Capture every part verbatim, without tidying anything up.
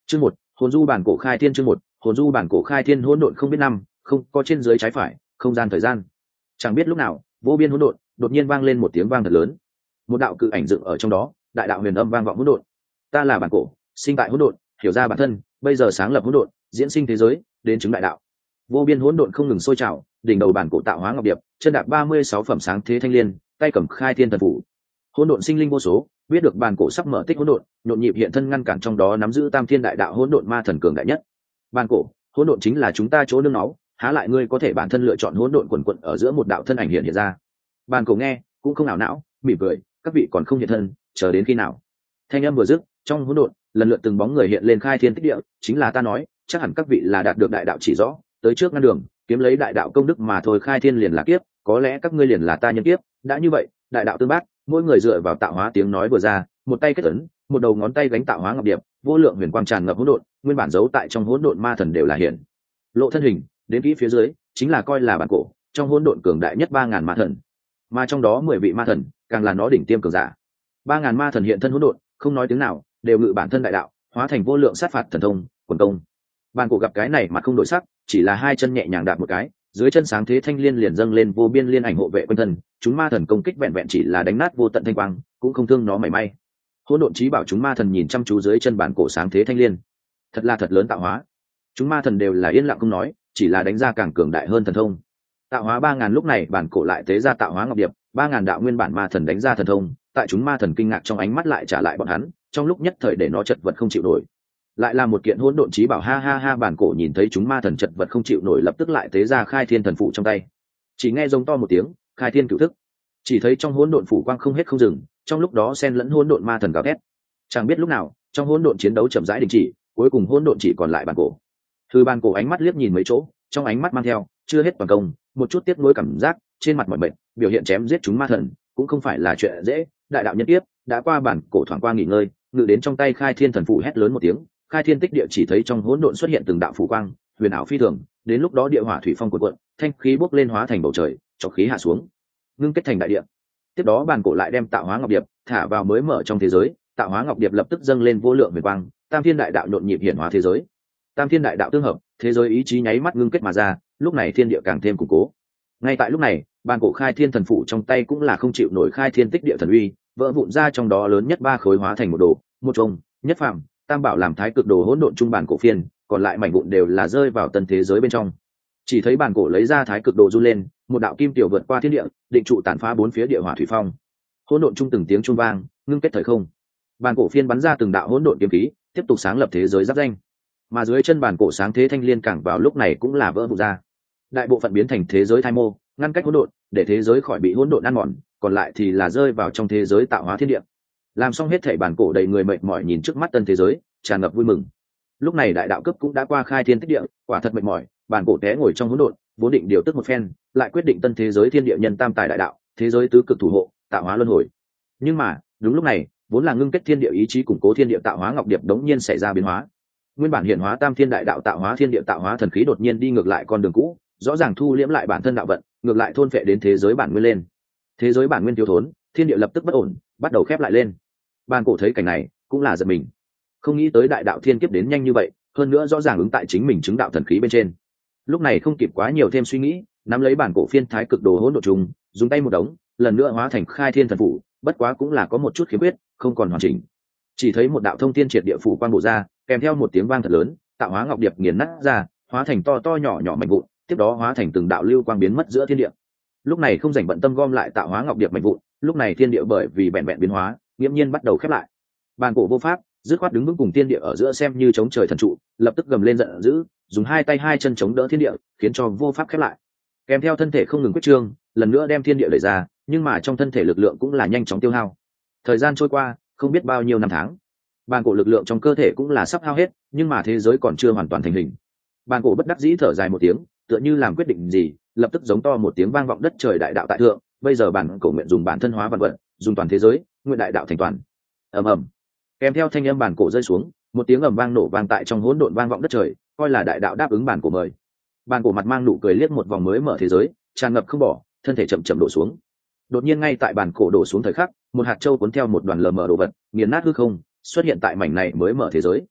Chương một, hồn du bản cổ khai thiên. Chương một, hồn du bản cổ khai thiên. Hỗn độn không biết năm, không có trên dưới trái phải, không gian thời gian. Chẳng biết lúc nào, vô biên hỗn độn đột nhiên vang lên một tiếng vang thật lớn. Một đạo cự ảnh dựng ở trong đó, đại đạo huyền âm vang vọng hỗn độn. Ta là bản cổ, sinh tại hỗn độn, hiểu ra bản thân, bây giờ sáng lập hỗn độn, diễn sinh thế giới, đến chứng đại đạo. Vô biên hỗn độn không ngừng sôi trào, đỉnh đầu bản cổ tạo hóa ngọc điệp, chân đạp ba mươi sáu phẩm sáng thế thanh liên, tay cầm khai thiên thần phủ. Hỗn độn sinh linh vô số, biết được bản cổ sắp mở tích hỗn độn, nhộn nhịp hiện thân ngăn cản trong đó nắm giữ tam thiên đại đạo hỗn độn ma thần cường đại nhất. Bản cổ, hỗn độn chính là chúng ta chỗ nương náu, há lại ngươi có thể bản thân lựa chọn hỗn độn quần quận ở giữa một đạo thân ảnh hiện hiện ra. Bản cổ nghe, cũng không ảo não, mỉm cười, các vị còn không hiện thân, chờ đến khi nào? Thanh âm vừa dứt, trong hỗn độn, lần lượt từng bóng người hiện lên khai thiên tích địa, chính là ta nói, chắc hẳn các vị là đạt được đại đạo chỉ rõ, tới trước ngăn đường, kiếm lấy đại đạo công đức mà thôi. Khai thiên liền là kiếp, có lẽ các ngươi liền là ta nhân kiếp, đã như vậy, đại đạo tương bác, mỗi người dựa vào tạo hóa. Tiếng nói vừa ra, một tay kết ấn, một đầu ngón tay gánh tạo hóa ngọc điệp, vô lượng huyền quang tràn ngập hỗn độn, nguyên bản giấu tại trong hỗn độn ma thần đều là hiện lộ thân hình, đến kỹ phía dưới, chính là coi là bản cổ, trong hỗn độn cường đại nhất ba ngàn ma thần, mà trong đó mười vị ma thần, càng là nó đỉnh tiêm cường giả. Ba ngàn ma thần hiện thân hỗn độn, không nói tiếng nào, đều ngự bản thân đại đạo, hóa thành vô lượng sát phạt thần thông, quần công. Bản cổ gặp cái này mà không đổi sắc, chỉ là hai chân nhẹ nhàng đạp một cái, dưới chân sáng thế thanh liên liền dâng lên vô biên liên ảnh hộ vệ quanh thân, chúng ma thần công kích vẹn vẹn chỉ là đánh nát vô tận thanh quang, cũng không thương nó mảy may. Hỗn độn chí bảo chúng ma thần nhìn chăm chú dưới chân bản cổ sáng thế thanh liên, thật là thật lớn tạo hóa. Chúng ma thần đều là yên lặng không nói, chỉ là đánh ra càng cường đại hơn thần thông. Tạo hóa ba ngàn lúc này bản cổ lại tế ra tạo hóa ngọc điệp, ba ngàn đạo nguyên bản ma thần đánh ra thần thông, tại chúng ma thần kinh ngạc trong ánh mắt lại trả lại bọn hắn, trong lúc nhất thời để nó chật vật không chịu nổi. Lại là một kiện hỗn độn chí bảo. Ha ha ha, bản cổ nhìn thấy chúng ma thần chật vật không chịu nổi, lập tức lại tế ra khai thiên thần phụ trong tay. Chỉ nghe giống to một tiếng, khai thiên cửu thức. Chỉ thấy trong hỗn độn phủ quang không hết không dừng, trong lúc đó xen lẫn hỗn độn ma thần gào thét. Chẳng biết lúc nào, trong hỗn độn chiến đấu chậm rãi đình chỉ, cuối cùng hỗn độn chỉ còn lại bản cổ. Thư bản cổ ánh mắt liếc nhìn mấy chỗ, trong ánh mắt mang theo chưa hết toàn công, một chút tiếc nuối cảm giác, trên mặt mọi mệt, biểu hiện chém giết chúng ma thần cũng không phải là chuyện dễ. Đại đạo nhân tiếp đã qua, bản cổ thoáng qua nghỉ ngơi, ngự đến trong tay khai thiên thần phụ, hét lớn một tiếng, khai thiên tích địa. Chỉ thấy trong hỗn độn xuất hiện từng đạo phủ quang huyền ảo phi thường, đến lúc đó địa hỏa thủy phong cuộn cuộn, thanh khí bốc lên hóa thành bầu trời, trọc khí hạ xuống, ngưng kết thành đại địa. Tiếp đó bản cổ lại đem tạo hóa ngọc điệp thả vào mới mở trong thế giới, tạo hóa ngọc điệp lập tức dâng lên vô lượng huyền quang, tam thiên đại đạo nhộn nhịp hiển hóa thế giới. Tam thiên đại đạo tương hợp, thế giới ý chí nháy mắt ngưng kết mà ra, lúc này thiên địa càng thêm củng cố. Ngay tại lúc này, bản cổ khai thiên thần phụ trong tay cũng là không chịu nổi khai thiên tích địa thần uy, vỡ vụn ra, trong đó lớn nhất ba khối hóa thành một đồ, một trông nhất phàm tam bảo làm thái cực đồ hỗn độn trung bản cổ phiên, còn lại mảnh vụn đều là rơi vào tân thế giới bên trong. Chỉ thấy bản cổ lấy ra thái cực đồ run lên, một đạo kim tiểu vượt qua thiên địa, định trụ tàn phá bốn phía địa hỏa thủy phong. Hỗn độn trung từng tiếng chuông vang, ngưng kết thời không. Bản cổ phiên bắn ra từng đạo hỗn độn kiếm khí, tiếp tục sáng lập thế giới giáp danh. Mà dưới chân bản cổ sáng thế thanh liên càng vào lúc này cũng là vỡ vụn ra. Đại bộ phận biến thành thế giới thai mô, ngăn cách hỗn độn, để thế giới khỏi bị hỗn độn ăn mòn, còn lại thì là rơi vào trong thế giới tạo hóa thiên địa. Làm xong hết thảy, bản cổ đầy người mệt mỏi nhìn trước mắt tân thế giới, tràn ngập vui mừng. Lúc này đại đạo cấp cũng đã qua khai thiên tích địa, quả thật mệt mỏi, bản cổ té ngồi trong hỗn độn, vốn định điều tức một phen, lại quyết định tân thế giới thiên địa nhân tam tài đại đạo, thế giới tứ cực thủ hộ, tạo hóa luân hồi. Nhưng mà, đúng lúc này, vốn là ngưng kết thiên địa ý chí củng cố thiên địa tạo hóa ngọc điệp đống nhiên xảy ra biến hóa. Nguyên bản hiện hóa tam thiên đại đạo tạo hóa thiên địa tạo hóa thần khí đột nhiên đi ngược lại con đường cũ, rõ ràng thu liễm lại bản thân đạo vận, ngược lại thôn phệ đến thế giới bản nguyên lên. Thế giới bản nguyên thiếu thốn, thiên địa lập tức bất ổn, bắt đầu khép lại lên. Bản cổ thấy cảnh này, cũng là giật mình, không nghĩ tới đại đạo thiên kiếp đến nhanh như vậy, hơn nữa rõ ràng ứng tại chính mình chứng đạo thần khí bên trên. Lúc này không kịp quá nhiều thêm suy nghĩ, nắm lấy bản cổ phiên thái cực đồ hỗn độn trùng, dùng tay một đống, lần nữa hóa thành khai thiên thần phủ, bất quá cũng là có một chút khiếm khuyết, không còn hoàn chỉnh. Chỉ thấy một đạo thông thiên triệt địa phủ quang bổ ra, kèm theo một tiếng vang thật lớn, tạo hóa ngọc điệp nghiền nát ra, hóa thành to to nhỏ nhỏ mảnh vụn, tiếp đó hóa thành từng đạo lưu quang biến mất giữa thiên địa. Lúc này không rảnh bận tâm gom lại tạo hóa ngọc điệp mảnh vụn, lúc này thiên địa bởi vì bèn bèn biến hóa, nghiễm nhiên bắt đầu khép lại. Bản cổ vô pháp, dứt khoát đứng vững cùng thiên địa ở giữa xem như chống trời thần trụ, lập tức gầm lên giận dữ, dùng hai tay hai chân chống đỡ thiên địa, khiến cho vô pháp khép lại. Kèm theo thân thể không ngừng quyết trương, lần nữa đem thiên địa đẩy ra, nhưng mà trong thân thể lực lượng cũng là nhanh chóng tiêu hao. Thời gian trôi qua, không biết bao nhiêu năm tháng, bản cổ lực lượng trong cơ thể cũng là sắp hao hết, nhưng mà thế giới còn chưa hoàn toàn thành hình. Bản cổ bất đắc dĩ thở dài một tiếng, tựa như làm quyết định gì, lập tức giống to một tiếng vang vọng đất trời, đại đạo tại thượng, bây giờ bản cổ nguyện dùng bản thân hóa vạn vật, dùng toàn thế giới, nguyện đại đạo thành toàn. Ầm ầm. Kèm theo thanh âm bản cổ rơi xuống, một tiếng ầm vang nổ vang tại trong hỗn độn vang vọng đất trời, coi là đại đạo đáp ứng bản cổ mời. Bản cổ mặt mang nụ cười liếc một vòng mới mở thế giới, tràn ngập không bỏ, thân thể chậm chậm đổ xuống. Đột nhiên ngay tại bản cổ đổ xuống thời khắc, một hạt châu cuốn theo một đoàn lờ mờ đồ vật, nghiền nát hư không, xuất hiện tại mảnh này mới mở thế giới.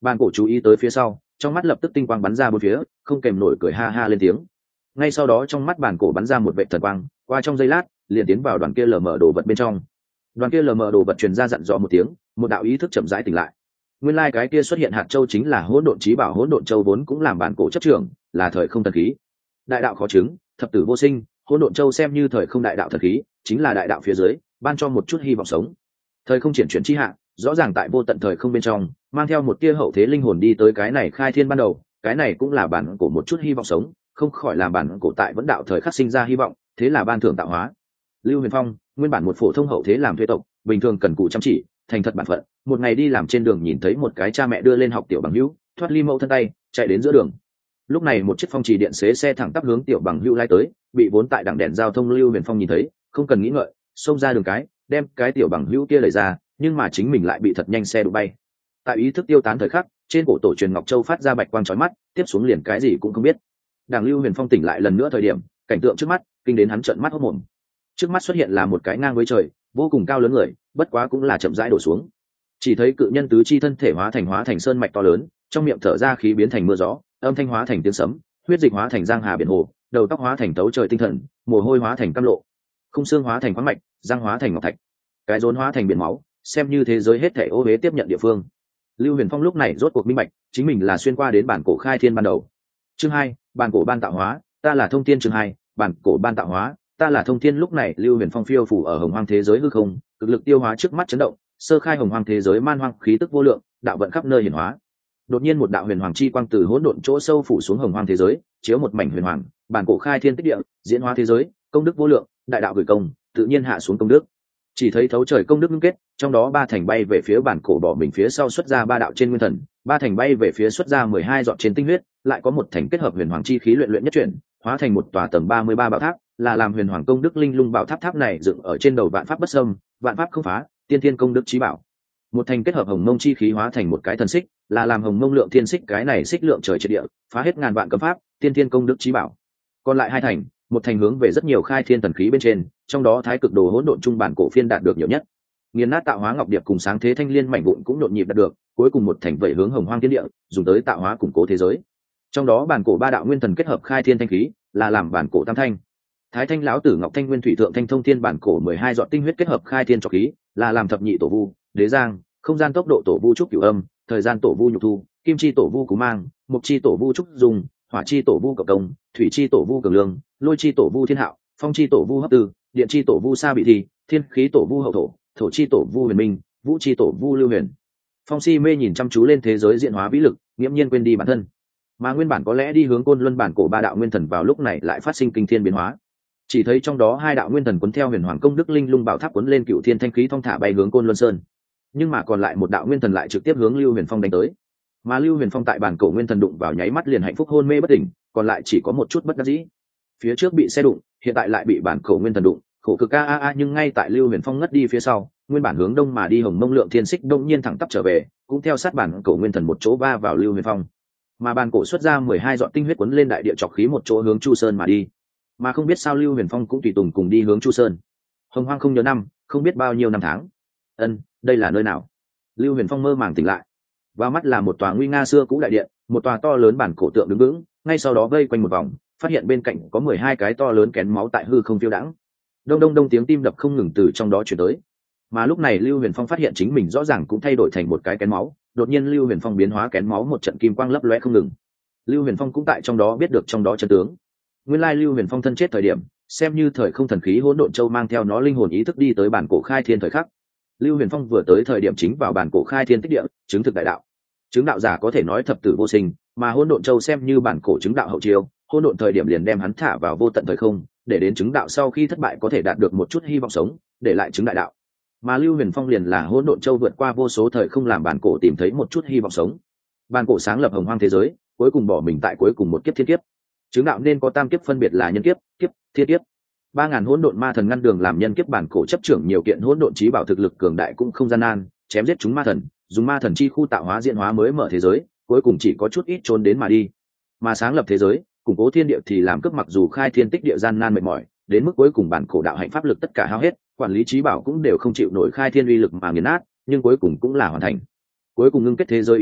Bàn cổ chú ý tới phía sau, trong mắt lập tức tinh quang bắn ra bốn phía, không kèm nổi cười ha ha lên tiếng. Ngay sau đó trong mắt bàn cổ bắn ra một vệt thần quang, qua trong giây lát liền tiến vào đoàn kia lờ mờ đồ vật bên trong. Đoàn kia lờ mờ đồ vật truyền ra dặn dò một tiếng, một đạo ý thức chậm rãi tỉnh lại. Nguyên lai like cái kia xuất hiện hạt châu chính là hỗn độn chí bảo, hỗn độn châu vốn cũng làm bàn cổ chấp trưởng, là thời không thần khí. Đại đạo khó chứng, thập tử vô sinh, hỗn độn châu xem như thời không đại đạo thần khí, chính là đại đạo phía dưới, ban cho một chút hy vọng sống. Thời không triển chuyển chi hạ, rõ ràng tại vô tận thời không bên trong, mang theo một tia hậu thế linh hồn đi tới cái này khai thiên ban đầu, cái này cũng là bản cổ một chút hy vọng sống, không khỏi làm bản cổ tại vẫn đạo thời khắc sinh ra hy vọng, thế là ban thưởng tạo hóa. Lưu Huyền Phong, nguyên bản một phổ thông hậu thế làm thuê tộc, bình thường cần cù chăm chỉ, thành thật bản phận, một ngày đi làm trên đường nhìn thấy một cái cha mẹ đưa lên học tiểu bằng hữu, thoát ly mẫu thân tay, chạy đến giữa đường. Lúc này một chiếc phong trì điện xế xe thẳng tắp hướng tiểu bằng hữu lai tới, bị vốn tại đằng đèn giao thông Lưu Huyền Phong nhìn thấy, không cần nghĩ ngợi, xông ra đường cái, đem cái tiểu bằng hữu kia lấy ra, nhưng mà chính mình lại bị thật nhanh xe đụng bay. Tại ý thức tiêu tán thời khắc, trên cổ tổ truyền ngọc châu phát ra bạch quang chói mắt, tiếp xuống liền cái gì cũng không biết. Đảng Lưu Huyền Phong tỉnh lại lần nữa thời điểm, cảnh tượng trước mắt kinh đến hắn trợn mắt hốt mồm. Trước mắt xuất hiện là một cái ngang với trời, vô cùng cao lớn người, bất quá cũng là chậm rãi đổ xuống. Chỉ thấy cự nhân tứ chi thân thể hóa thành hóa thành sơn mạch to lớn, trong miệng thở ra khí biến thành mưa gió, âm thanh hóa thành tiếng sấm, huyết dịch hóa thành giang hà biển hồ, đầu tóc hóa thành tấu trời tinh thần, mồ hôi hóa thành cam lộ, khung xương hóa thành khoáng mạch, răng hóa thành ngọc thạch, cái rốn hóa thành biển máu, xem như thế giới hết thảy ô uế tiếp nhận địa phương. Lưu Huyền Phong lúc này rốt cuộc minh bạch, chính mình là xuyên qua đến bản cổ khai thiên ban đầu. Chương hai, bản cổ ban tạo hóa, ta là thông thiên. Chương hai, bản cổ ban tạo hóa, ta là thông thiên. Lúc này Lưu Huyền Phong phiêu phủ ở hồng hoang thế giới hư không, cực lực tiêu hóa trước mắt chấn động, sơ khai hồng hoang thế giới man hoang khí tức vô lượng, đạo vận khắp nơi hiển hóa. Đột nhiên một đạo huyền hoàng chi quang từ hỗn độn chỗ sâu phủ xuống hồng hoang thế giới, chiếu một mảnh huyền hoàng, bản cổ khai thiên tích địa, diễn hóa thế giới, công đức vô lượng, đại đạo gửi công, tự nhiên hạ xuống công đức. Chỉ thấy thấu trời công đức ngưng kết, trong đó ba thành bay về phía bản cổ bỏ mình phía sau xuất ra ba đạo trên nguyên thần, ba thành bay về phía xuất ra mười hai giọt trên tinh huyết, lại có một thành kết hợp huyền hoàng chi khí luyện luyện nhất chuyển, hóa thành một tòa tầng ba mươi ba bảo tháp, là làm huyền hoàng công đức linh lung bảo tháp. Tháp này dựng ở trên đầu vạn pháp bất xâm, vạn pháp không phá, tiên thiên công đức chí bảo. Một thành kết hợp hồng mông chi khí hóa thành một cái thần xích, là làm hồng mông lượng thiên xích, cái này xích lượng trời triệt địa, phá hết ngàn vạn cấm pháp, tiên thiên công đức chí bảo. Còn lại hai thành, một thành hướng về rất nhiều khai thiên thần khí bên trên, trong đó thái cực đồ hỗn độn trung bản cổ phiên đạt được nhiều nhất. Nghiền nát tạo hóa ngọc điệp cùng sáng thế thanh liên mảnh vụn cũng nhộn nhịp đạt được, cuối cùng một thành vẩy hướng hồng hoang thiên địa, dùng tới tạo hóa củng cố thế giới. Trong đó bản cổ ba đạo nguyên thần kết hợp khai thiên thanh khí, là làm bản cổ tam thanh. Thái thanh lão tử ngọc thanh nguyên thủy thượng thanh thông thiên bản cổ mười hai giọt tinh huyết kết hợp khai thiên cho khí, là làm thập nhị tổ vu, đế giang, không gian tốc độ tổ vu trúc cửu âm, thời gian tổ vu nhục thu, kim chi tổ vu cú mang, mục chi tổ vu trúc dùng, hỏa chi tổ vu cộng công, thủy chi tổ vu cường lương, lôi chi tổ vu thiên hạo, phong chi tổ vu hấp tư, điện chi tổ vu sa bị thi, thiên khí tổ vu hậu thổ, thổ chi tổ vu huyền minh, vũ chi tổ vu lưu huyền. Phong si mê nhìn chăm chú lên thế giới diễn hóa vĩ lực, nghiễm nhiên quên đi bản thân, mà nguyên bản có lẽ đi hướng côn luân bản cổ ba đạo nguyên thần vào lúc này lại phát sinh kinh thiên biến hóa. Chỉ thấy trong đó hai đạo nguyên thần cuốn theo huyền hoàng công đức linh lung bảo tháp cuốn lên cựu thiên thanh khí thong thả bay hướng côn luân sơn, nhưng mà còn lại một đạo nguyên thần lại trực tiếp hướng Lưu Huyền Phong đánh tới. Mà Lưu Huyền Phong tại bản cổ nguyên thần đụng vào nháy mắt liền hạnh phúc hôn mê bất tỉnh, còn lại chỉ có một chút bất đắc dĩ. Phía trước bị xe đụng, hiện tại lại bị bản cổ nguyên thần đụng, khổ cực a a a. Nhưng ngay tại Lưu Huyền Phong ngất đi phía sau, nguyên bản hướng đông mà đi hồng mông lượng thiên xích đông nhiên thẳng tắp trở về, cũng theo sát bản cổ nguyên thần một chỗ va vào Lưu Huyền Phong. Mà bản cổ xuất ra mười hai giọt tinh huyết cuốn lên đại địa trọc khí một chỗ hướng Chu Sơn mà đi. Mà không biết sao Lưu Huyền Phong cũng tùy tùng cùng đi hướng Chu Sơn. Hồng hoang không nhớ năm, không biết bao nhiêu năm tháng. Ân, đây là nơi nào? Lưu Huyền Phong mơ màng tỉnh lại, vào mắt là một tòa nguy nga xưa cũ đại điện, một tòa to lớn bản cổ tượng đứng vững, ngay sau đó vây quanh một vòng, phát hiện bên cạnh có mười hai cái to lớn kén máu tại hư không phiêu đãng. Đông đông đông tiếng tim đập không ngừng từ trong đó truyền tới. Mà lúc này Lưu Huyền Phong phát hiện chính mình rõ ràng cũng thay đổi thành một cái kén máu, đột nhiên Lưu Huyền Phong biến hóa kén máu một trận kim quang lấp lóe không ngừng. Lưu Huyền Phong cũng tại trong đó biết được trong đó chân tướng. Nguyên lai Lưu Huyền Phong thân chết thời điểm, xem như thời không thần khí hỗn độn châu mang theo nó linh hồn ý thức đi tới bản cổ khai thiên thời khắc. Lưu Huyền Phong vừa tới thời điểm chính vào bản cổ khai thiên tích địa, chứng thực đại đạo. Chứng đạo giả có thể nói thập tử vô sinh, mà hỗn độn châu xem như bản cổ chứng đạo hậu chiêu, hỗn độn thời điểm liền đem hắn thả vào vô tận thời không, để đến chứng đạo sau khi thất bại có thể đạt được một chút hy vọng sống, để lại chứng đại đạo. Mà Lưu Huyền Phong liền là hỗn độn châu vượt qua vô số thời không làm bản cổ tìm thấy một chút hy vọng sống. Bản cổ sáng lập hồng hoang thế giới, cuối cùng bỏ mình tại cuối cùng một kiếp thiên kiếp. Chứng đạo nên có tam kiếp phân biệt là nhân kiếp, kiếp, thiên kiếp. Ba ngàn hỗn độn ma thần ngăn đường làm nhân kiếp bản cổ chấp trưởng nhiều kiện hỗn độn chí bảo thực lực cường đại cũng không gian nan, chém giết chúng ma thần, dùng ma thần chi khu tạo hóa diễn hóa mới mở thế giới, cuối cùng chỉ có chút ít trốn đến mà đi. Mà sáng lập thế giới, củng cố thiên địa thì làm cướp, mặc dù khai thiên tích địa gian nan mệt mỏi, đến mức cuối cùng bản cổ đạo hạnh pháp lực tất cả hao hết, quản lý chí bảo cũng đều không chịu nổi khai thiên uy lực mà nghiền nát, nhưng cuối cùng cũng là hoàn thành. Cuối cùng ngưng kết thế giới ý thức,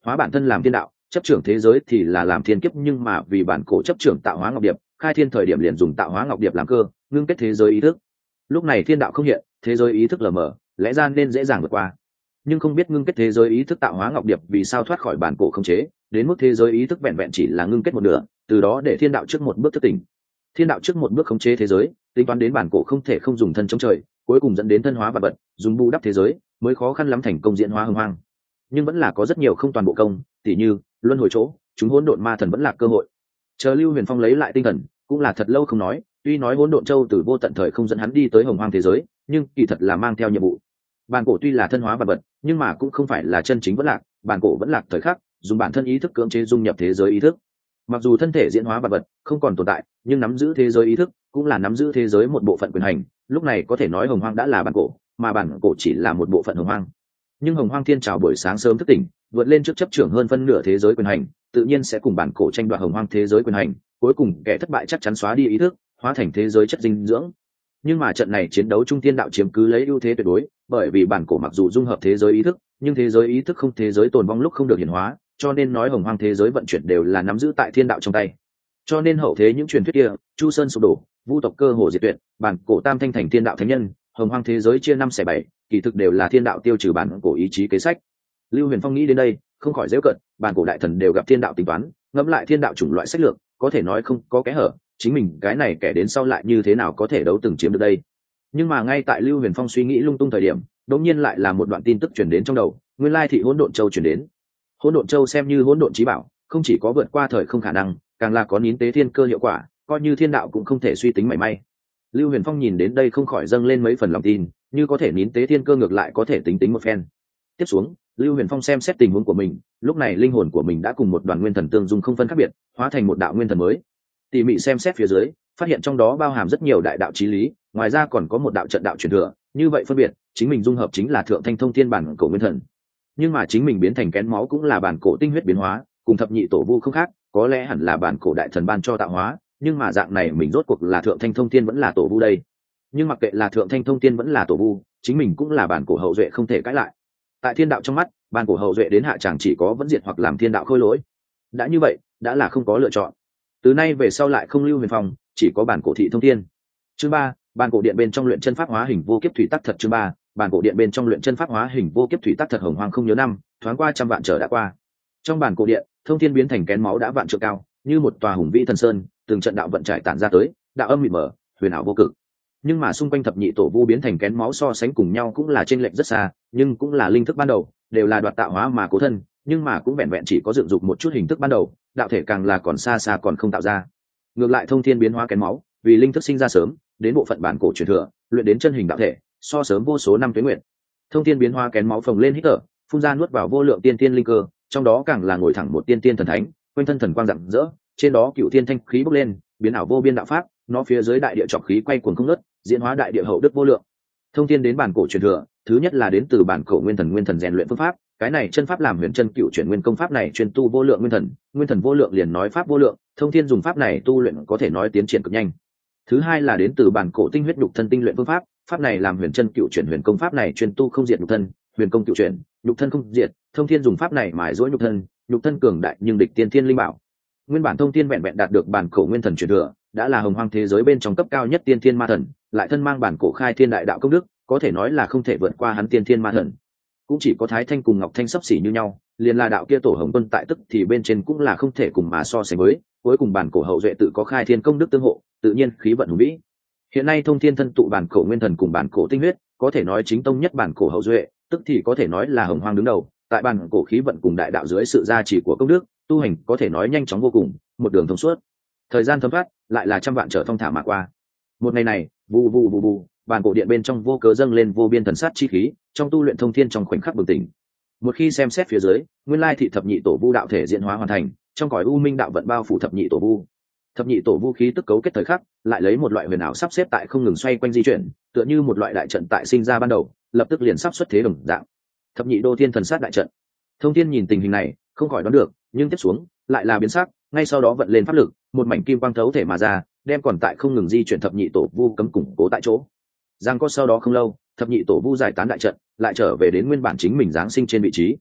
hóa bản thân làm thiên đạo, chấp trưởng thế giới thì là làm thiên kiếp, nhưng mà vì bản cổ chấp trưởng tạo hóa ngọc điệp, khai thiên thời điểm liền dùng tạo hóa ngọc điệp làm cơ, ngưng kết thế giới ý thức. Lúc này thiên đạo không hiện, thế giới ý thức lờ mờ, lẽ ra nên dễ dàng vượt qua, nhưng không biết ngưng kết thế giới ý thức tạo hóa ngọc điệp vì sao thoát khỏi bản cổ khống chế, đến mức thế giới ý thức vẹn vẹn chỉ là ngưng kết một nửa, từ đó để thiên đạo trước một bước thức tỉnh. Thiên đạo trước một bước khống chế thế giới, tính toán đến bản cổ không thể không dùng thân chống trời, cuối cùng dẫn đến thân hóa vật vật, dùng bù đắp thế giới, mới khó khăn lắm thành công diễn hóa hưng hoang. Nhưng vẫn là có rất nhiều không toàn bộ công, tỉ như luân hồi chỗ, chúng hỗn độn ma thần vẫn là cơ hội. Chờ Lưu Huyền Phong lấy lại tinh thần, cũng là thật lâu không nói, tuy nói hỗn độn châu từ vô tận thời không dẫn hắn đi tới hồng hoang thế giới, nhưng kỳ thật là mang theo nhiệm vụ. Bản cổ tuy là thân hóa vật vật, nhưng mà cũng không phải là chân chính vẫn lạc, bản cổ vẫn lạc thời khắc, dùng bản thân ý thức cưỡng chế dung nhập thế giới ý thức. Mặc dù thân thể diễn hóa vật vật không còn tồn tại, nhưng nắm giữ thế giới ý thức cũng là nắm giữ thế giới một bộ phận quyền hành. Lúc này có thể nói hồng hoang đã là bản cổ, mà bản cổ chỉ là một bộ phận hồng hoang. Nhưng hồng hoang thiên trào buổi sáng sớm thức tỉnh, vượt lên trước chấp trưởng hơn phân nửa thế giới quyền hành, tự nhiên sẽ cùng bản cổ tranh đoạt hồng hoang thế giới quyền hành. Cuối cùng kẻ thất bại chắc chắn xóa đi ý thức, hóa thành thế giới chất dinh dưỡng. Nhưng mà trận này chiến đấu trung thiên đạo chiếm cứ lấy ưu thế tuyệt đối, bởi vì bản cổ mặc dù dung hợp thế giới ý thức, nhưng thế giới ý thức không thế giới tồn vong lúc không được hiển hóa, cho nên nói hồng hoang thế giới vận chuyển đều là nắm giữ tại thiên đạo trong tay. Cho nên hậu thế những truyền thuyết kia, Chu Sơn sụp đổ, vu tộc cơ hồ diệt tuyệt, bản cổ tam thanh thành thiên đạo thánh nhân, hồng hoang thế giới chia năm xẻ bảy, kỳ thực đều là thiên đạo tiêu trừ bản cổ ý chí kế sách. Lưu Huyền Phong nghĩ đến đây, không khỏi giễu cợt, bản cổ đại thần đều gặp thiên đạo tính toán, ngẫm lại thiên đạo chủng loại sách lược, có thể nói không có kẽ hở, chính mình cái này kẻ đến sau lại như thế nào có thể đấu từng chiếm được đây. Nhưng mà ngay tại Lưu Huyền Phong suy nghĩ lung tung thời điểm, đột nhiên lại là một đoạn tin tức truyền đến trong đầu, nguyên lai thị hỗn độn châu truyền đến. Hỗn độn châu xem như hỗn độn chí bảo, không chỉ có vượt qua thời không khả năng, càng là có nín tế thiên cơ hiệu quả, coi như thiên đạo cũng không thể suy tính mảy may. Lưu Huyền Phong nhìn đến đây không khỏi dâng lên mấy phần lòng tin, như có thể nín tế thiên cơ ngược lại có thể tính tính một phen. Tiếp xuống, Lưu Huyền Phong xem xét tình huống của mình, lúc này linh hồn của mình đã cùng một đoàn nguyên thần tương dung không phân khác biệt, hóa thành một đạo nguyên thần mới. Tỉ mỉ xem xét phía dưới, phát hiện trong đó bao hàm rất nhiều đại đạo chí lý, ngoài ra còn có một đạo trận đạo truyền thừa, như vậy phân biệt, chính mình dung hợp chính là thượng thanh thông thiên bản cổ nguyên thần. Nhưng mà chính mình biến thành kén máu cũng là bản cổ tinh huyết biến hóa, cùng thập nhị tổ vu không khác, có lẽ hẳn là bản cổ đại thần ban cho tạo hóa, nhưng mà dạng này mình rốt cuộc là thượng thanh thông thiên vẫn là tổ vu đây. Nhưng mặc kệ là thượng thanh thông thiên vẫn là tổ vu, chính mình cũng là bản cổ hậu duệ không thể cãi lại. Tại thiên đạo trong mắt, bản cổ hậu duệ đến hạ chẳng chỉ có vẫn diệt hoặc làm thiên đạo khôi lỗi. Đã như vậy, đã là không có lựa chọn. Từ nay về sau lại không Lưu Huyền Phong, chỉ có bản cổ thị thông thiên. Chương ba, bản cổ điện bên trong luyện chân pháp hóa hình vô kiếp thủy tắc thật. Chương ba, bản cổ điện bên trong luyện chân pháp hóa hình vô kiếp thủy tắc thật. Hồng hoang không nhớ năm, thoáng qua trăm vạn trở đã qua. Trong bản cổ điện, thông thiên biến thành kén máu đã vạn trượng cao, như một tòa hùng vĩ thần sơn, từng trận đạo vận trải tản ra tới, đạo âm mịt mờ, huyền ảo vô cực. Nhưng mà xung quanh thập nhị tổ vu biến thành kén máu so sánh cùng nhau cũng là chênh lệch rất xa, nhưng cũng là linh thức ban đầu, đều là đoạt tạo hóa mà cố thân, nhưng mà cũng vẹn vẹn chỉ có dựng dục một chút hình thức ban đầu, đạo thể càng là còn xa xa còn không tạo ra. Ngược lại thông thiên biến hóa kén máu, vì linh thức sinh ra sớm, đến bộ phận bản cổ truyền thừa, luyện đến chân hình đạo thể, so sớm vô số năm tuế nguyện. Thông thiên biến hóa kén máu phồng lên hít thở, phun ra nuốt vào vô lượng tiên tiên linh cơ, trong đó càng là ngồi thẳng một tiên tiên thần thánh, quanh thân thần quang rạng rỡ, trên đó cựu thiên thanh khí bốc lên, biến ảo vô biên đạo pháp, nó phía dưới đại địa trọc khí quay cuồng không ngớt, diễn hóa đại địa hậu đức vô lượng. Thông thiên đến bản cổ truyền thừa, thứ nhất là đến từ bản cổ nguyên thần nguyên thần rèn luyện phương pháp, cái này chân pháp làm huyền chân cựu chuyển nguyên công pháp này chuyên tu vô lượng nguyên thần, nguyên thần vô lượng liền nói pháp vô lượng, thông thiên dùng pháp này tu luyện có thể nói tiến triển cực nhanh. Thứ hai là đến từ bản cổ tinh huyết nhục thân tinh luyện phương pháp, pháp này làm huyền chân cựu chuyển huyền công pháp này chuyên tu không diệt nhục thân, huyền công cựu chuyển, nhục thân không diệt, thông thiên dùng pháp này mài dỗi nhục thân, nhục thân cường đại nhưng địch tiên thiên linh bảo. Nguyên bản thông thiên vẹn vẹn đạt được bản cổ nguyên thần truyền thừa, đã là hồng hoang thế giới bên trong cấp cao nhất tiên thiên ma thần, lại thân mang bản cổ khai thiên đại đạo công đức, có thể nói là không thể vượt qua hắn tiên thiên ma thần. Cũng chỉ có Thái Thanh cùng Ngọc Thanh sắp xỉ như nhau, liền là đạo kia tổ hồng quân tại tức thì bên trên cũng là không thể cùng mà so sánh với, cuối cùng bản cổ hậu duệ tự có khai thiên công đức tương hộ, tự nhiên khí vận hùng vĩ. Hiện nay thông thiên thân tụ bản cổ nguyên thần cùng bản cổ tinh huyết, có thể nói chính tông nhất bản cổ hậu duệ, tức thì có thể nói là hồng hoang đứng đầu, tại bản cổ khí vận cùng đại đạo dưới sự gia trì của công đức, tu hành có thể nói nhanh chóng vô cùng, một đường thông suốt. Thời gian thấm thoát, lại là trăm vạn trở thong thả mà qua. Một ngày này, vù vù vù vù, bản cổ điện bên trong vô cớ dâng lên vô biên thần sát chi khí, trong tu luyện thông thiên trong khoảnh khắc bừng tỉnh. Một khi xem xét phía dưới, nguyên lai thị thập nhị tổ vu đạo thể diễn hóa hoàn thành, trong cõi u minh đạo vận bao phủ thập nhị tổ vu. Thập nhị tổ vu khí tức cấu kết thời khắc, lại lấy một loại huyền ảo sắp xếp tại không ngừng xoay quanh di chuyển, tựa như một loại đại trận tại sinh ra ban đầu, lập tức liền sắp xuất thế đồng dạng. Thập nhị đô thiên thần sát đại trận. Thông thiên nhìn tình hình này, không khỏi đoán được, nhưng tiếp xuống lại là biến sắc, ngay sau đó vận lên pháp lực, một mảnh kim quang thấu thể mà ra, đem còn tại không ngừng di chuyển thập nhị tổ vu cấm củng cố tại chỗ. Giang có sau đó không lâu, thập nhị tổ vu giải tán đại trận, lại trở về đến nguyên bản chính mình giáng sinh trên vị trí.